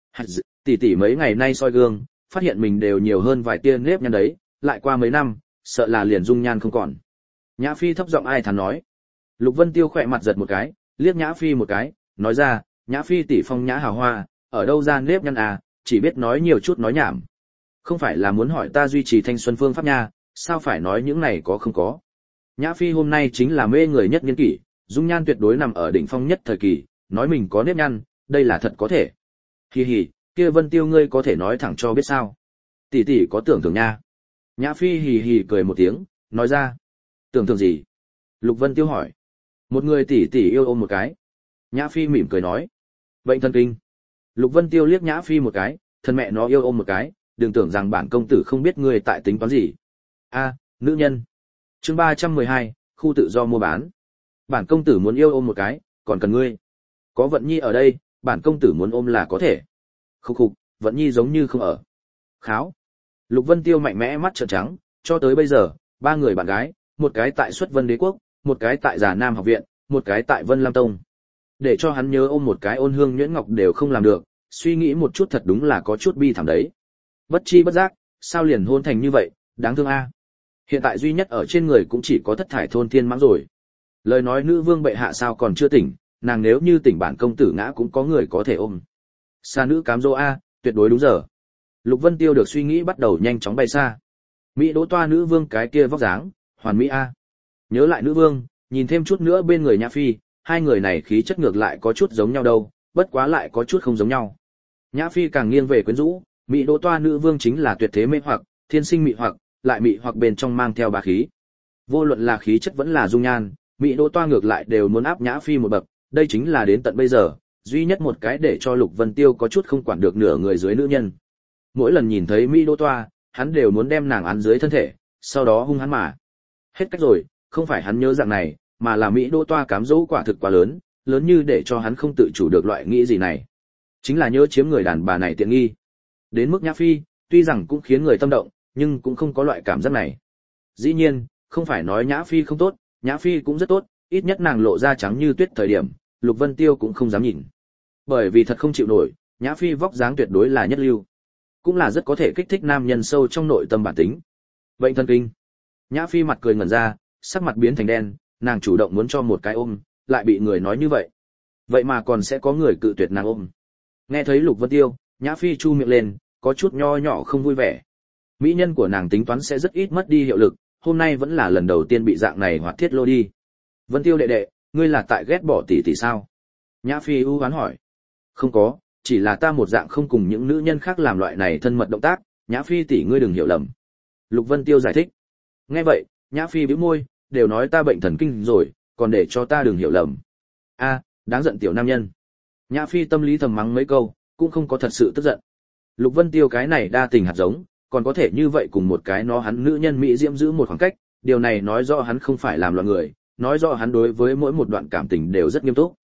Tỷ tỷ mấy ngày nay soi gương, phát hiện mình đều nhiều hơn vài tia nếp nhăn đấy, lại qua mấy năm, sợ là liền dung nhan không còn. Nhã Phi thấp giọng ai thán nói. Lục Vân Tiêu khỏe mặt giật một cái, liếc Nhã Phi một cái, nói ra, Nhã Phi tỷ phong nhã hào hoa, ở đâu ra nếp nhăn à, chỉ biết nói nhiều chút nói nhảm. Không phải là muốn hỏi ta duy trì thanh xuân phương pháp nha, sao phải nói những này có không có. Nhã Phi hôm nay chính là mê người nhất niên kỷ, dung nhan tuyệt đối nằm ở đỉnh phong nhất thời kỳ, nói mình có nếp nhăn, đây là thật có thể. Hi hi, kia Vân Tiêu ngươi có thể nói thẳng cho biết sao? Tỷ tỷ có tưởng tượng nha. Nhã Phi hì hì cười một tiếng, nói ra. Tưởng tượng gì? Lục Vân Tiêu hỏi. Một người tỷ tỷ yêu ôm một cái. Nhã Phi mỉm cười nói. Bệnh thần kinh. Lục Vân Tiêu liếc Nhã Phi một cái, thân mẹ nó yêu ôm một cái, đừng tưởng rằng bản công tử không biết ngươi tại tính toán gì. A, nữ nhân. Chương 312, khu tự do mua bán. Bản công tử muốn yêu ôm một cái, còn cần ngươi. Có Vận Nhi ở đây, bản công tử muốn ôm là có thể. Khục khục, Vận Nhi giống như không ở. Kháo. Lục Vân Tiêu mạnh mẽ mắt trợn trắng, cho tới bây giờ, ba người bạn gái, một cái tại Xuất Vân Đế quốc, một cái tại Già Nam học viện, một cái tại Vân Lam Tông. Để cho hắn nhớ ôm một cái ôn hương nhuyễn ngọc đều không làm được, suy nghĩ một chút thật đúng là có chút bi thảm đấy. Bất chi bất giác, sao liền hôn thành như vậy, đáng thương a. Hiện tại duy nhất ở trên người cũng chỉ có Thất Thải thôn thiên mãng rồi. Lời nói nữ vương bệ hạ sao còn chưa tỉnh, nàng nếu như tỉnh bản công tử ngã cũng có người có thể ôm. Xa nữ cám dỗ a, tuyệt đối đúng giờ. Lục Vân Tiêu được suy nghĩ bắt đầu nhanh chóng bay xa. Mỹ Đỗ Toa nữ vương cái kia vóc dáng, hoàn mỹ a. Nhớ lại nữ vương, nhìn thêm chút nữa bên người Nhã Phi, hai người này khí chất ngược lại có chút giống nhau đâu, bất quá lại có chút không giống nhau. Nhã Phi càng nghiêng về quyến rũ, Mỹ Đỗ Toa nữ vương chính là tuyệt thế mê hoặc, thiên sinh mị hoặc, lại mị hoặc bên trong mang theo bá khí. Vô luận là khí chất vẫn là dung nhan, Mỹ Đỗ Toa ngược lại đều muốn áp Nhã Phi một bậc, đây chính là đến tận bây giờ, duy nhất một cái để cho Lục Vân Tiêu có chút không quản được nửa người dưới nữ nhân. Mỗi lần nhìn thấy Mỹ Đỗ Toa, hắn đều muốn đem nàng án dưới thân thể, sau đó hung hắn mà. Hết cách rồi, không phải hắn nhớ dạng này, mà là Mỹ Đỗ Toa cám dỗ quả thực quá lớn, lớn như để cho hắn không tự chủ được loại nghĩ gì này. Chính là nhớ chiếm người đàn bà này tiện nghi. Đến mức Nhã Phi, tuy rằng cũng khiến người tâm động, nhưng cũng không có loại cảm giác này. Dĩ nhiên, không phải nói Nhã Phi không tốt, Nhã Phi cũng rất tốt, ít nhất nàng lộ ra trắng như tuyết thời điểm, Lục Vân Tiêu cũng không dám nhìn. Bởi vì thật không chịu nổi, Nhã Phi vóc dáng tuyệt đối là nhất lưu. Cũng là rất có thể kích thích nam nhân sâu trong nội tâm bản tính. Bệnh thần kinh. Nhã Phi mặt cười ngẩn ra, sắc mặt biến thành đen, nàng chủ động muốn cho một cái ôm, lại bị người nói như vậy. Vậy mà còn sẽ có người cự tuyệt nàng ôm. Nghe thấy Lục Vân Tiêu, Nhã Phi chu miệng lên, có chút nho nhỏ không vui vẻ. Mỹ nhân của nàng tính toán sẽ rất ít mất đi hiệu lực, hôm nay vẫn là lần đầu tiên bị dạng này hoạt thiết lô đi. Vân Tiêu đệ đệ, ngươi là tại ghét bỏ tỷ tỷ sao? Nhã Phi ưu hoán hỏi. Không có, chỉ là ta một dạng không cùng những nữ nhân khác làm loại này thân mật động tác, Nhã Phi tỷ ngươi đừng hiểu lầm. Lục Vân Tiêu giải thích. Nghe vậy, Nhã Phi bĩu môi, đều nói ta bệnh thần kinh rồi, còn để cho ta đừng hiểu lầm. A, đáng giận tiểu nam nhân. Nhã Phi tâm lý thầm mắng mấy câu, cũng không có thật sự tức giận. Lục Vân Tiêu cái này đa tình hạt giống, còn có thể như vậy cùng một cái nó hắn nữ nhân mỹ diễm giữ một khoảng cách, điều này nói rõ hắn không phải làm loạn người, nói rõ hắn đối với mỗi một đoạn cảm tình đều rất nghiêm túc.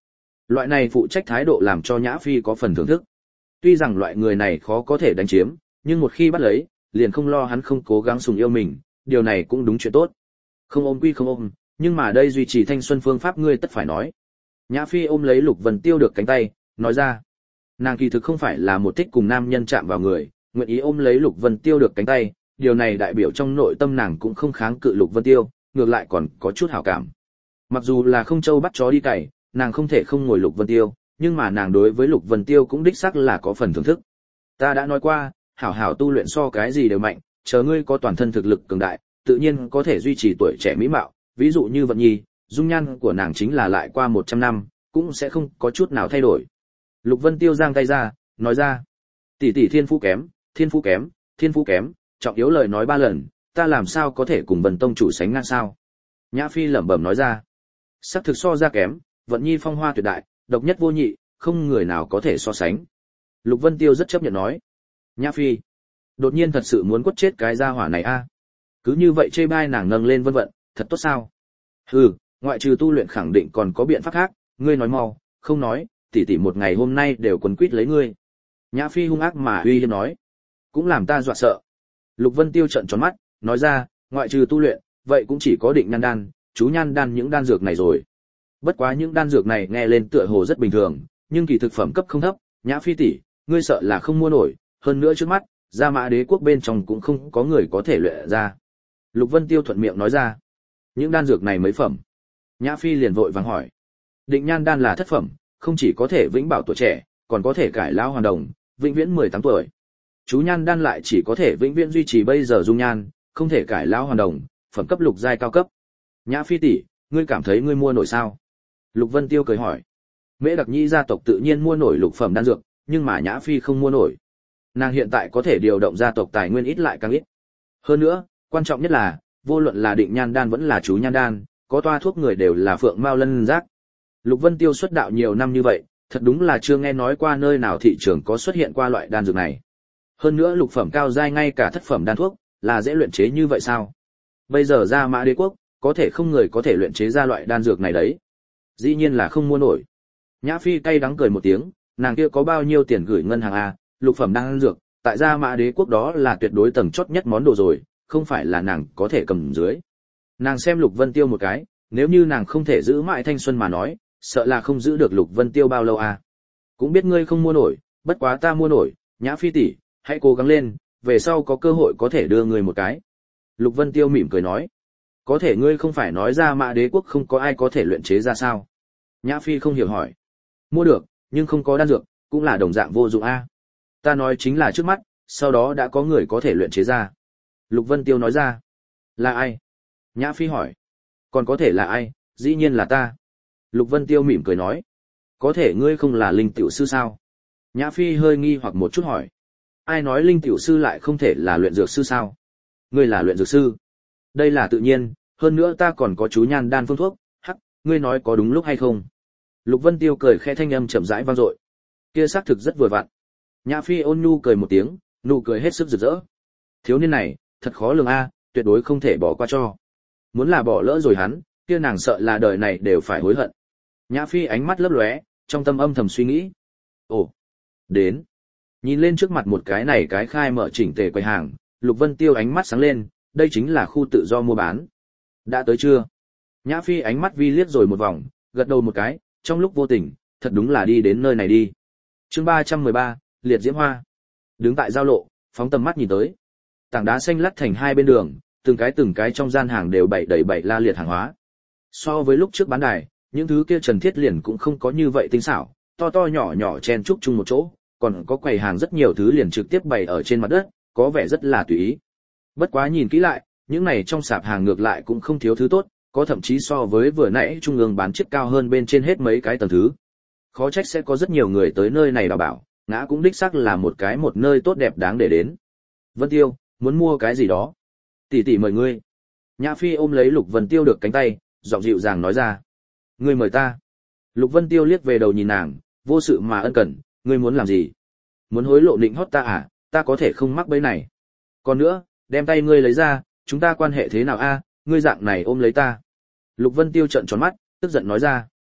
Loại này phụ trách thái độ làm cho Nhã Phi có phần thưởng thức. Tuy rằng loại người này khó có thể đánh chiếm, nhưng một khi bắt lấy, liền không lo hắn không cố gắng sùng yêu mình, điều này cũng đúng chuyện tốt. Không ôm quy không ôm, nhưng mà đây duy trì thanh xuân phương pháp ngươi tất phải nói. Nhã Phi ôm lấy Lục Vân Tiêu được cánh tay, nói ra. Nàng kỳ thực không phải là một thích cùng nam nhân chạm vào người, nguyện ý ôm lấy Lục Vân Tiêu được cánh tay, điều này đại biểu trong nội tâm nàng cũng không kháng cự Lục Vân Tiêu, ngược lại còn có chút hảo cảm. Mặc dù là không châu bắt chó đi cày, nàng không thể không ngồi Lục Vân Tiêu, nhưng mà nàng đối với Lục Vân Tiêu cũng đích xác là có phần thưởng thức. Ta đã nói qua, hảo hảo tu luyện so cái gì đều mạnh, chờ ngươi có toàn thân thực lực cường đại, tự nhiên có thể duy trì tuổi trẻ mỹ mạo, ví dụ như Vận Nhi, dung nhan của nàng chính là lại qua 100 năm, cũng sẽ không có chút nào thay đổi. Lục Vân Tiêu giang tay ra, nói ra, tỷ tỷ thiên phú kém, thiên phú kém, thiên phú kém, trọng yếu lời nói 3 lần, ta làm sao có thể cùng Vân tông chủ sánh ngang sao? Nhã Phi lẩm bẩm nói ra, sắc thực so ra kém, Vận Nhi phong hoa tuyệt đại, độc nhất vô nhị, không người nào có thể so sánh. Lục Vân Tiêu rất chấp nhận nói, Nhã Phi, đột nhiên thật sự muốn quất chết cái gia hỏa này a. Cứ như vậy chê bai nàng nâng lên vân vận, thật tốt sao? Hừ, ngoại trừ tu luyện khẳng định còn có biện pháp khác, ngươi nói mau, không nói, tỷ tỷ một ngày hôm nay đều quấn quýt lấy ngươi. Nhã Phi hung ác mà uy hiếp nói, cũng làm ta dọa sợ. Lục Vân Tiêu trợn tròn mắt, nói ra, ngoại trừ tu luyện, vậy cũng chỉ có định nhan đan, chú nhan đan những đan dược này rồi. Bất quá những đan dược này nghe lên tựa hồ rất bình thường, nhưng kỳ thực phẩm cấp không thấp, Nhã Phi tỷ, ngươi sợ là không mua nổi, hơn nữa trước mắt, Gia Mã Đế quốc bên trong cũng không có người có thể luyện ra. Lục Vân Tiêu thuận miệng nói ra, những đan dược này mấy phẩm? Nhã Phi liền vội vàng hỏi. Định nhan đan là thất phẩm, không chỉ có thể vĩnh bảo tuổi trẻ, còn có thể cải lão hoàn đồng, vĩnh viễn 18 tuổi. Chú nhan đan lại chỉ có thể vĩnh viễn duy trì bây giờ dung nhan, không thể cải lão hoàn đồng, phẩm cấp lục giai cao cấp. Nhã Phi tỷ, ngươi cảm thấy ngươi mua nổi sao? Lục Vân Tiêu cười hỏi. Mễ Đặc Nhĩ gia tộc tự nhiên mua nổi lục phẩm đan dược, nhưng mà Nhã Phi không mua nổi. Nàng hiện tại có thể điều động gia tộc tài nguyên ít lại càng ít. Hơn nữa, quan trọng nhất là, vô luận là định nhan đan vẫn là chú nhan đan, có toa thuốc người đều là phượng mao lân giác. Lục Vân Tiêu xuất đạo nhiều năm như vậy, thật đúng là chưa nghe nói qua nơi nào thị trường có xuất hiện qua loại đan dược này. Hơn nữa lục phẩm cao giai ngay cả thất phẩm đan thuốc, là dễ luyện chế như vậy sao? Bây giờ Gia Mã Đế quốc, có thể không người có thể luyện chế ra loại đan dược này đấy. Dĩ nhiên là không mua nổi. Nhã Phi cay đắng cười một tiếng, nàng kia có bao nhiêu tiền gửi ngân hàng a, lục phẩm đan dược, tại Gia Mã Đế quốc đó là tuyệt đối tầng chót nhất món đồ rồi, không phải là nàng có thể cầm dưới. Nàng xem Lục Vân Tiêu một cái, nếu như nàng không thể giữ mãi thanh xuân mà nói, sợ là không giữ được Lục Vân Tiêu bao lâu à. Cũng biết ngươi không mua nổi, bất quá ta mua nổi, Nhã Phi tỷ, hãy cố gắng lên, về sau có cơ hội có thể đưa ngươi một cái. Lục Vân Tiêu mỉm cười nói, có thể ngươi không phải nói Gia Mã Đế quốc không có ai có thể luyện chế ra sao? Nhã Phi không hiểu hỏi, mua được, nhưng không có đan dược, cũng là đồng dạng vô dụng a. Ta nói chính là trước mắt, sau đó đã có người có thể luyện chế ra. Lục Vân Tiêu nói ra, là ai? Nhã Phi hỏi, còn có thể là ai? Dĩ nhiên là ta. Lục Vân Tiêu mỉm cười nói, có thể ngươi không là linh tiểu sư sao? Nhã Phi hơi nghi hoặc một chút hỏi, ai nói linh tiểu sư lại không thể là luyện dược sư sao? Ngươi là luyện dược sư? Đây là tự nhiên, hơn nữa ta còn có chú nhan đan phương thuốc, hắc, ngươi nói có đúng lúc hay không? Lục Vân Tiêu cười khẽ, thanh âm chậm rãi vang dội. Kia xác thực rất vừa vặn. Nhã Phi ôn nhu cười một tiếng, nụ cười hết sức rực rỡ. Thiếu niên này, thật khó lường a, tuyệt đối không thể bỏ qua cho. Muốn là bỏ lỡ rồi hắn, kia nàng sợ là đời này đều phải hối hận. Nhã Phi ánh mắt lấp lóe, trong tâm âm thầm suy nghĩ. Ồ, đến. Nhìn lên trước mặt một cái này cái khai mở chỉnh tề quầy hàng, Lục Vân Tiêu ánh mắt sáng lên, đây chính là khu tự do mua bán. Đã tới chưa? Nhã Phi ánh mắt vi liếc rồi một vòng, gật đầu một cái, trong lúc vô tình, thật đúng là đi đến nơi này đi. Chương 313, liệt diễm hoa. Đứng tại giao lộ, phóng tầm mắt nhìn tới. Tảng đá xanh lắt thành hai bên đường, từng cái trong gian hàng đều bày đầy la liệt hàng hóa. So với lúc trước bán đài, những thứ kia Trần Thiết liền cũng không có như vậy tinh xảo, to to nhỏ nhỏ chen chúc chung một chỗ, còn có quầy hàng rất nhiều thứ liền trực tiếp bày ở trên mặt đất, có vẻ rất là tùy ý. Bất quá nhìn kỹ lại, những này trong sạp hàng ngược lại cũng không thiếu thứ tốt, có thậm chí so với vừa nãy trung ương bán chiếc cao hơn bên trên hết mấy cái tầng thứ. Khó trách sẽ có rất nhiều người tới nơi này đào bảo, ngã cũng đích xác là một nơi tốt đẹp đáng để đến. Vân Tiêu, muốn mua cái gì đó? Tỷ tỷ mời ngươi. Nhã Phi ôm lấy Lục Vân Tiêu được cánh tay, giọng dịu dàng nói ra. Ngươi mời ta. Lục Vân Tiêu liếc về đầu nhìn nàng, vô sự mà ân cần, ngươi muốn làm gì? Muốn hối lộ định hót ta à, ta có thể không mắc bẫy này. Còn nữa, đem tay ngươi lấy ra, chúng ta quan hệ thế nào a? Ngươi dạng này ôm lấy ta. Lục Vân Tiêu trợn tròn mắt, tức giận nói ra.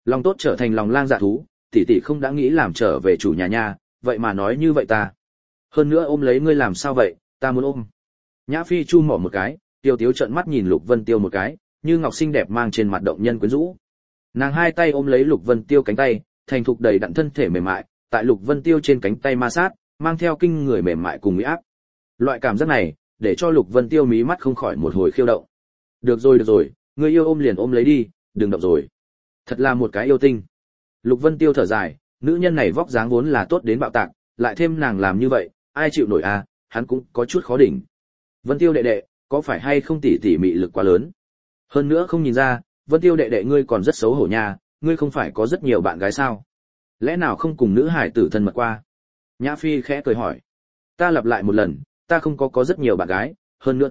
Lòng tốt trở thành lòng lang dạ thú, tỷ tỷ không đã nghĩ làm trở về chủ nhà nha, vậy mà nói như vậy ta. Hơn nữa ôm lấy ngươi làm sao vậy, ta muốn ôm. Nhã Phi chu mỏ một cái, Tiêu Tiếu trợn mắt nhìn Lục Vân Tiêu một cái, như ngọc xinh đẹp mang trên mặt động nhân quyến rũ. Nàng hai tay ôm lấy Lục Vân Tiêu cánh tay, thành thục đầy đặn thân thể mềm mại, tại Lục Vân Tiêu trên cánh tay ma sát, mang theo kinh người mềm mại cùng uy áp. Loại cảm giác này, để cho Lục Vân Tiêu mí mắt không khỏi một hồi khiêu động. Được rồi, ngươi yêu ôm liền ôm lấy đi, đừng động rồi. Thật là một cái yêu tinh. Lục Vân Tiêu thở dài, nữ nhân này vóc dáng vốn là tốt đến bạo tạc, lại thêm nàng làm như vậy, ai chịu nổi à, hắn cũng có chút khó đỉnh. Vân Tiêu đệ đệ, có phải hay không tỉ mị lực quá lớn? Hơn nữa không nhìn ra, Vân Tiêu đệ đệ ngươi còn rất xấu hổ nha, ngươi không phải có rất nhiều bạn gái sao? Lẽ nào không cùng nữ hải tử thân mật qua? Nhã Phi khẽ cười hỏi. Ta lặp lại một lần, ta không có rất nhiều bạn gái, hơn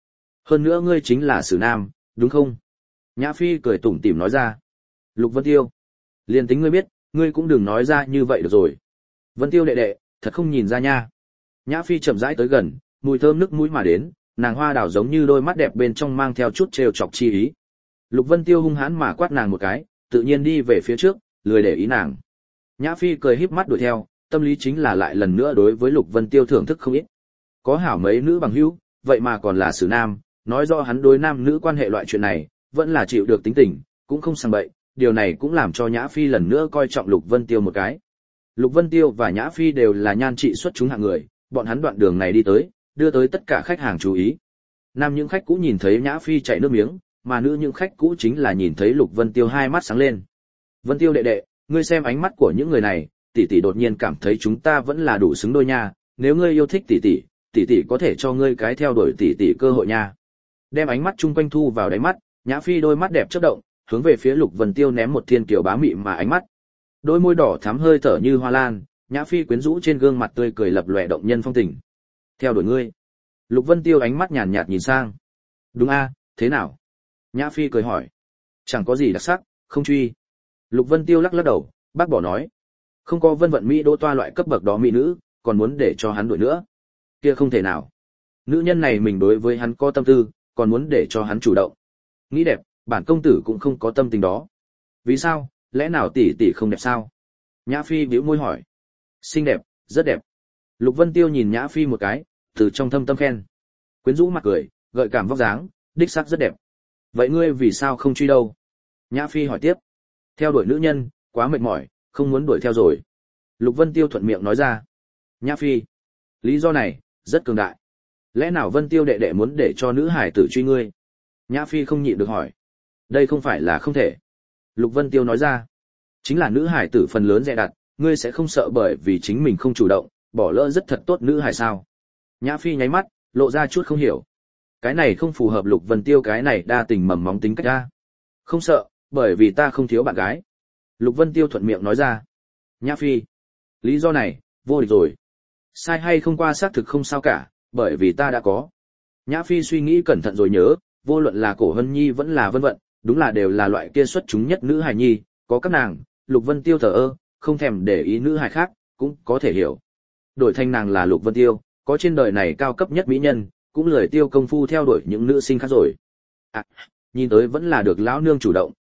nữa ngươi chính là Sử Nam, đúng không? Nhã Phi cười tủm tỉm nói ra. Lục Vân Tiêu, liền tính ngươi biết, ngươi cũng đừng nói ra như vậy được rồi. Vân Tiêu đệ đệ, thật không nhìn ra nha. Nhã Phi chậm rãi tới gần, mùi thơm nước mũi mà đến, nàng hoa đào giống như đôi mắt đẹp bên trong mang theo chút trêu chọc chi ý. Lục Vân Tiêu hung hãn mà quát nàng một cái, tự nhiên đi về phía trước, lười để ý nàng. Nhã Phi cười híp mắt đuổi theo, tâm lý chính là lại lần nữa đối với Lục Vân Tiêu thưởng thức không ít. Có hảo mấy nữ bằng hữu, vậy mà còn là Sử Nam, nói rõ hắn đối nam nữ quan hệ loại chuyện này, vẫn là chịu được tính tình, cũng không sang bậy, điều này cũng làm cho Nhã Phi lần nữa coi trọng Lục Vân Tiêu một cái. Lục Vân Tiêu và Nhã Phi đều là nhan trị xuất chúng hạng người, bọn hắn đoạn đường này đi tới, đưa tới tất cả khách hàng chú ý. Nam những khách cũ nhìn thấy Nhã Phi chảy nước miếng, mà nữ những khách cũ chính là nhìn thấy Lục Vân Tiêu hai mắt sáng lên. Vân Tiêu đệ đệ, ngươi xem ánh mắt của những người này, tỷ tỷ đột nhiên cảm thấy chúng ta vẫn là đủ xứng đôi nha, nếu ngươi yêu thích tỷ tỷ có thể cho ngươi cái theo đuổi tỷ tỷ cơ hội nha. Đem ánh mắt chung quanh thu vào đáy mắt, Nhã Phi đôi mắt đẹp chớp động, hướng về phía Lục Vân Tiêu ném một thiên kiều bá mị mà ánh mắt. Đôi môi đỏ thắm hơi thở như hoa lan, Nhã Phi quyến rũ trên gương mặt tươi cười lập lòe động nhân phong tình. Theo đuổi ngươi. Lục Vân Tiêu ánh mắt nhàn nhạt nhìn sang. Đúng a, thế nào? Nhã Phi cười hỏi. Chẳng có gì đặc sắc, không truy. Lục Vân Tiêu lắc lắc đầu, bác bỏ nói. Không có Vân Vận Mỹ đỗ toa loại cấp bậc đó mỹ nữ, còn muốn để cho hắn đuổi nữa. Kia không thể nào. Nữ nhân này mình đối với hắn có tâm tư, còn muốn để cho hắn chủ động. Nghĩ đẹp, bản công tử cũng không có tâm tình đó. Vì sao, lẽ nào tỷ tỷ không đẹp sao? Nhã Phi bĩu môi hỏi. Xinh đẹp, rất đẹp. Lục Vân Tiêu nhìn Nhã Phi một cái, từ trong thâm tâm khen. Quyến rũ mặt cười, gợi cảm vóc dáng, đích xác rất đẹp. Vậy ngươi vì sao không truy đâu? Nhã Phi hỏi tiếp. Theo đuổi nữ nhân, quá mệt mỏi, không muốn đuổi theo rồi. Lục Vân Tiêu thuận miệng nói ra. Nhã Phi, lý do này, rất cường đại. Lẽ nào Vân Tiêu đệ đệ muốn để cho nữ hải tử truy ngươi? Nhã Phi không nhịn được hỏi. Đây không phải là không thể. Lục Vân Tiêu nói ra. Chính là nữ hải tử phần lớn dè đặt, ngươi sẽ không sợ bởi vì chính mình không chủ động, bỏ lỡ rất thật tốt nữ hải sao? Nhã Phi nháy mắt, lộ ra chút không hiểu. Cái này không phù hợp Lục Vân Tiêu cái này đa tình mầm móng tính cách ra. Không sợ, bởi vì ta không thiếu bạn gái. Lục Vân Tiêu thuận miệng nói ra. Nhã Phi, lý do này, vô địch rồi. Sai hay không qua xác thực không sao cả, bởi vì ta đã có. Nhã Phi suy nghĩ cẩn thận rồi nhớ, vô luận là Cổ Hân Nhi vẫn là Vân Vận, đúng là đều là loại kia xuất chúng nhất nữ hài nhi, có các nàng, Lục Vân Tiêu thờ ơ, không thèm để ý nữ hài khác, cũng có thể hiểu. Đổi thành nàng là Lục Vân Tiêu, có trên đời này cao cấp nhất mỹ nhân, cũng lười tiêu công phu theo đuổi những nữ sinh khác rồi. À, nhìn tới vẫn là được lão nương chủ động.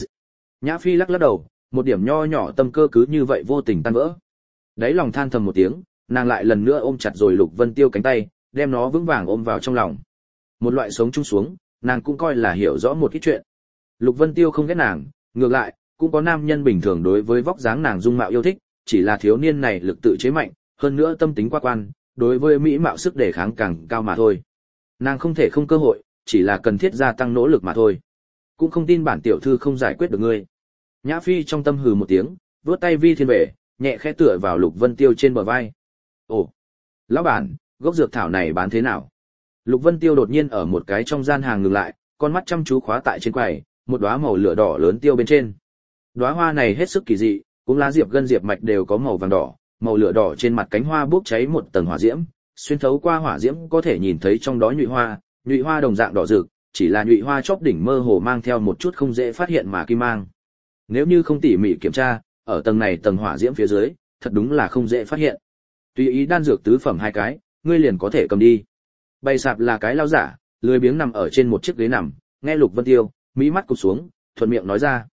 Nhã Phi lắc lắc đầu, một điểm nho nhỏ tâm cơ cứ như vậy vô tình tan vỡ. Đấy lòng than thầm một tiếng, nàng lại lần nữa ôm chặt rồi Lục Vân Tiêu cánh tay, đem nó vững vàng ôm vào trong lòng. Một loại sống chung xuống, nàng cũng coi là hiểu rõ một ít chuyện. Lục Vân Tiêu không ghét nàng, ngược lại, cũng có nam nhân bình thường đối với vóc dáng nàng dung mạo yêu thích, chỉ là thiếu niên này lực tự chế mạnh, hơn nữa tâm tính quá quan, đối với mỹ mạo sức đề kháng càng cao mà thôi. Nàng không thể không cơ hội, chỉ là cần thiết gia tăng nỗ lực mà thôi. Cũng không tin bản tiểu thư không giải quyết được ngươi. Nhã Phi trong tâm hừ một tiếng, vuốt tay Vi Thiên Bệ, nhẹ khẽ tựa vào Lục Vân Tiêu trên bờ vai. Ồ, lão bản, gốc dược thảo này bán thế nào? Lục Vân Tiêu đột nhiên ở một cái trong gian hàng ngừng lại, con mắt chăm chú khóa tại trên quầy, một đóa màu lửa đỏ lớn tiêu bên trên. Đóa hoa này hết sức kỳ dị, cũng lá diệp gân diệp mạch đều có màu vàng đỏ, màu lửa đỏ trên mặt cánh hoa bốc cháy một tầng hỏa diễm, xuyên thấu qua hỏa diễm có thể nhìn thấy trong đó nhụy hoa đồng dạng đỏ rực, chỉ là nhụy hoa chóp đỉnh mơ hồ mang theo một chút không dễ phát hiện mà kim mang. Nếu như không tỉ mỉ kiểm tra, ở tầng này tầng hỏa diễm phía dưới, thật đúng là không dễ phát hiện. Tùy ý đan dược tứ phẩm hai cái, ngươi liền có thể cầm đi. Bày sạp là cái lao giả, lười biếng nằm ở trên một chiếc ghế nằm, nghe Lục Vân Tiêu, mỹ mắt cụp xuống, thuận miệng nói ra.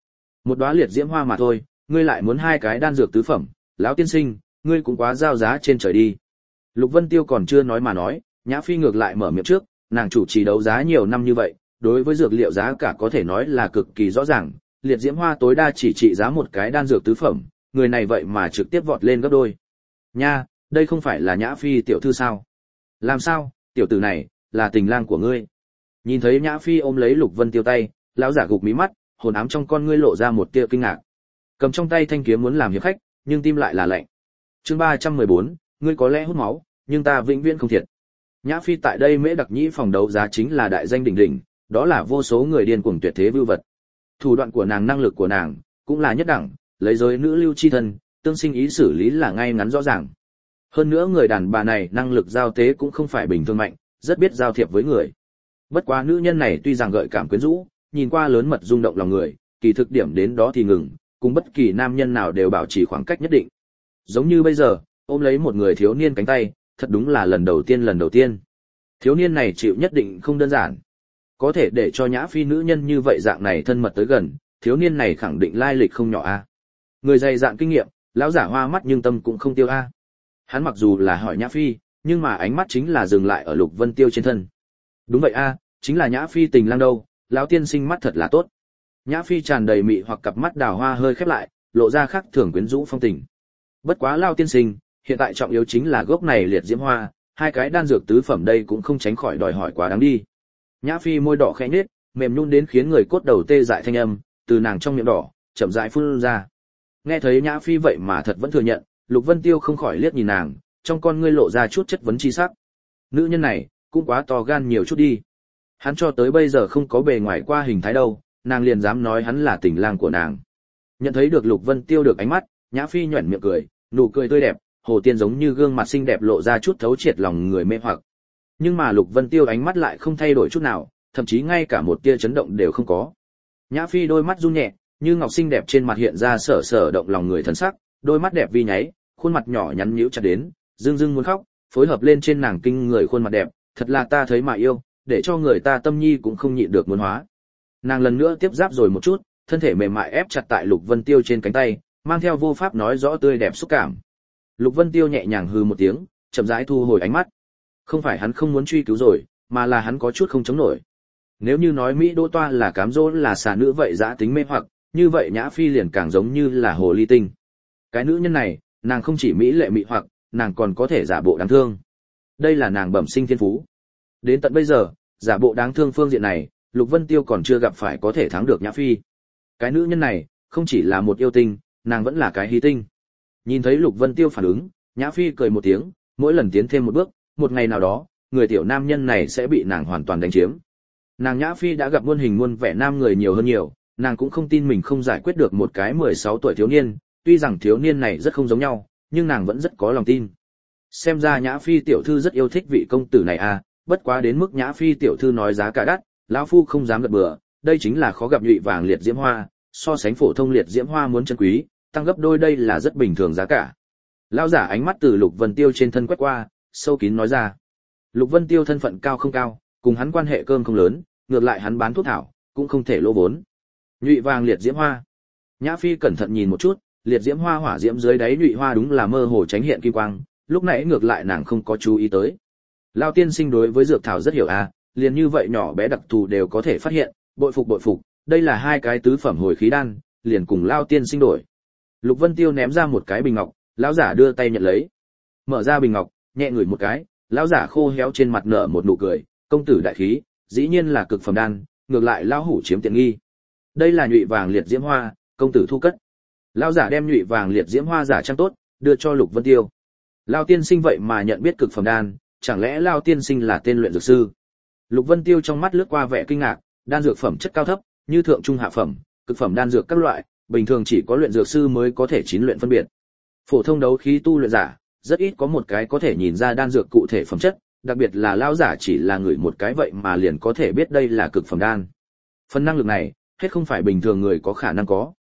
Một đóa liệt diễm hoa mà thôi, ngươi lại muốn hai cái đan dược tứ phẩm, lão tiên sinh, ngươi cũng quá giao giá trên trời đi. Lục Vân Tiêu còn chưa nói mà nói, Nhã Phi ngược lại mở miệng trước, nàng chủ trì đấu giá nhiều năm như vậy, đối với dược liệu giá cả có thể nói là cực kỳ rõ ràng, liệt diễm hoa tối đa chỉ trị giá một cái đan dược tứ phẩm, người này vậy mà trực tiếp vọt lên gấp đôi. Nha, đây không phải là Nhã Phi tiểu thư sao? Làm sao, tiểu tử này là tình lang của ngươi? Nhìn thấy Nhã Phi ôm lấy Lục Vân Tiêu tay, lão giả gục mí mắt, hồn ám trong con ngươi lộ ra một tia kinh ngạc. Cầm trong tay thanh kiếm muốn làm hiệp khách, nhưng tim lại là lạnh. Chương 314, ngươi có lẽ hút máu, nhưng ta vĩnh viễn không thiệt. Nhã Phi tại đây Mễ Đặc Nhĩ phòng đấu giá chính là đại danh đỉnh đỉnh, đó là vô số người điên cuồng tuyệt thế vưu vật. Thủ đoạn của nàng, năng lực của nàng cũng là nhất đẳng, lấy giới nữ lưu chi thân, tương sinh ý xử lý là ngay ngắn rõ ràng. Hơn nữa người đàn bà này năng lực giao tế cũng không phải bình thường mạnh, rất biết giao thiệp với người. Bất quá nữ nhân này tuy rằng gợi cảm quyến rũ, nhìn qua lớn mật rung động lòng người, kỳ thực điểm đến đó thì ngừng, cùng bất kỳ nam nhân nào đều bảo trì khoảng cách nhất định. Giống như bây giờ, ôm lấy một người thiếu niên cánh tay, thật đúng là lần đầu tiên. Thiếu niên này chịu nhất định không đơn giản. Có thể để cho Nhã Phi nữ nhân như vậy dạng này thân mật tới gần, thiếu niên này khẳng định lai lịch không nhỏ a. Người dày dạn kinh nghiệm, lão giả hoa mắt nhưng tâm cũng không tiêu a. Hắn mặc dù là hỏi Nhã Phi, nhưng mà ánh mắt chính là dừng lại ở Lục Vân Tiêu trên thân. Đúng vậy a, chính là Nhã Phi tình lang đâu, lão tiên sinh mắt thật là tốt. Nhã Phi tràn đầy mị hoặc cặp mắt đào hoa hơi khép lại, lộ ra khác thường quyến rũ phong tình. Bất quá lão tiên sinh, hiện tại trọng yếu chính là gốc này liệt diễm hoa, hai cái đan dược tứ phẩm đây cũng không tránh khỏi đòi hỏi quá đáng đi. Nhã Phi môi đỏ khẽ nhếch, mềm nhún đến khiến người cốt đầu tê dại thanh âm từ nàng trong miệng đỏ chậm rãi phun ra. Nghe thấy Nhã Phi vậy mà thật vẫn thừa nhận, Lục Vân Tiêu không khỏi liếc nhìn nàng, trong con ngươi lộ ra chút chất vấn chi sắc. Nữ nhân này cũng quá to gan nhiều chút đi. Hắn cho tới bây giờ không có bề ngoài qua hình thái đâu, nàng liền dám nói hắn là tình lang của nàng. Nhận thấy được Lục Vân Tiêu được ánh mắt, Nhã Phi nhuyễn miệng cười, nụ cười tươi đẹp, hồ tiên giống như gương mặt xinh đẹp lộ ra chút thấu triệt lòng người mê hoặc. Nhưng mà Lục Vân Tiêu ánh mắt lại không thay đổi chút nào, thậm chí ngay cả một tia chấn động đều không có. Nhã Phi đôi mắt run nhẹ, như ngọc xinh đẹp trên mặt hiện ra sở sở động lòng người thần sắc, đôi mắt đẹp vi nháy, khuôn mặt nhỏ nhắn nhíu chặt đến, dưng dưng muốn khóc, phối hợp lên trên nàng kinh người khuôn mặt đẹp, thật là ta thấy mà yêu, để cho người ta tâm nhi cũng không nhịn được muốn hóa. Nàng lần nữa tiếp giáp rồi một chút, thân thể mềm mại ép chặt tại Lục Vân Tiêu trên cánh tay, mang theo vô pháp nói rõ tươi đẹp xúc cảm. Lục Vân Tiêu nhẹ nhàng hừ một tiếng, chậm rãi thu hồi ánh mắt. Không phải hắn không muốn truy cứu rồi, mà là hắn có chút không chống nổi. Nếu như nói Mỹ Đỗ Toa là cám dỗ là xà nữ vậy dã tính mê hoặc, như vậy Nhã Phi liền càng giống như là hồ ly tinh. Cái nữ nhân này, nàng không chỉ mỹ lệ mị hoặc, nàng còn có thể giả bộ đáng thương. Đây là nàng bẩm sinh thiên phú. Đến tận bây giờ, giả bộ đáng thương phương diện này, Lục Vân Tiêu còn chưa gặp phải có thể thắng được Nhã Phi. Cái nữ nhân này, không chỉ là một yêu tinh, nàng vẫn là cái hí tinh. Nhìn thấy Lục Vân Tiêu phản ứng, Nhã Phi cười một tiếng, mỗi lần tiến thêm một bước, một ngày nào đó, người tiểu nam nhân này sẽ bị nàng hoàn toàn đánh chiếm. Nàng Nhã Phi đã gặp muôn hình muôn vẻ nam người nhiều hơn nhiều, nàng cũng không tin mình không giải quyết được một cái 16 tuổi thiếu niên, tuy rằng thiếu niên này rất không giống nhau, nhưng nàng vẫn rất có lòng tin. Xem ra Nhã Phi tiểu thư rất yêu thích vị công tử này à, bất quá đến mức Nhã Phi tiểu thư nói giá cả đắt, lão phu không dám gật bừa, đây chính là khó gặp nhụy vàng liệt diễm hoa, so sánh phổ thông liệt diễm hoa muốn chân quý, tăng gấp đôi đây là rất bình thường giá cả. Lão giả ánh mắt từ Lục Vân Tiêu trên thân quét qua, sâu kín nói ra. Lục Vân Tiêu thân phận cao không cao, cùng hắn quan hệ cơm không lớn, ngược lại hắn bán thuốc thảo, cũng không thể lỗ vốn. Nhụy vàng liệt diễm hoa. Nhã Phi cẩn thận nhìn một chút, liệt diễm hoa hỏa diễm dưới đáy nhụy hoa đúng là mơ hồ tránh hiện kim quang, lúc nãy ngược lại nàng không có chú ý tới. Lão tiên sinh đối với dược thảo rất hiểu à, liền như vậy nhỏ bé đặc thù đều có thể phát hiện, bội phục, đây là hai cái tứ phẩm hồi khí đan, liền cùng lão tiên sinh đổi. Lục Vân Tiêu ném ra một cái bình ngọc, lão giả đưa tay nhận lấy. Mở ra bình ngọc, nhẹ ngửi một cái, lão giả khô héo trên mặt nở một nụ cười, công tử đại khí, dĩ nhiên là cực phẩm đan, ngược lại lão hủ chiếm tiện nghi. Đây là nhụy vàng liệt diễm hoa, công tử thu cất. Lão giả đem nhụy vàng liệt diễm hoa giả trang tốt, đưa cho Lục Vân Tiêu. Lão tiên sinh vậy mà nhận biết cực phẩm đan, chẳng lẽ lão tiên sinh là tên luyện dược sư? Lục Vân Tiêu trong mắt lướt qua vẻ kinh ngạc, đan dược phẩm chất cao thấp, như thượng trung hạ phẩm, cực phẩm đan dược các loại, bình thường chỉ có luyện dược sư mới có thể chín luyện phân biệt. Phổ thông đấu khí tu luyện giả, rất ít có một cái có thể nhìn ra đan dược cụ thể phẩm chất, đặc biệt là lão giả chỉ là người một cái vậy mà liền có thể biết đây là cực phẩm đan. Phần năng lực này, hết không phải bình thường người có khả năng có.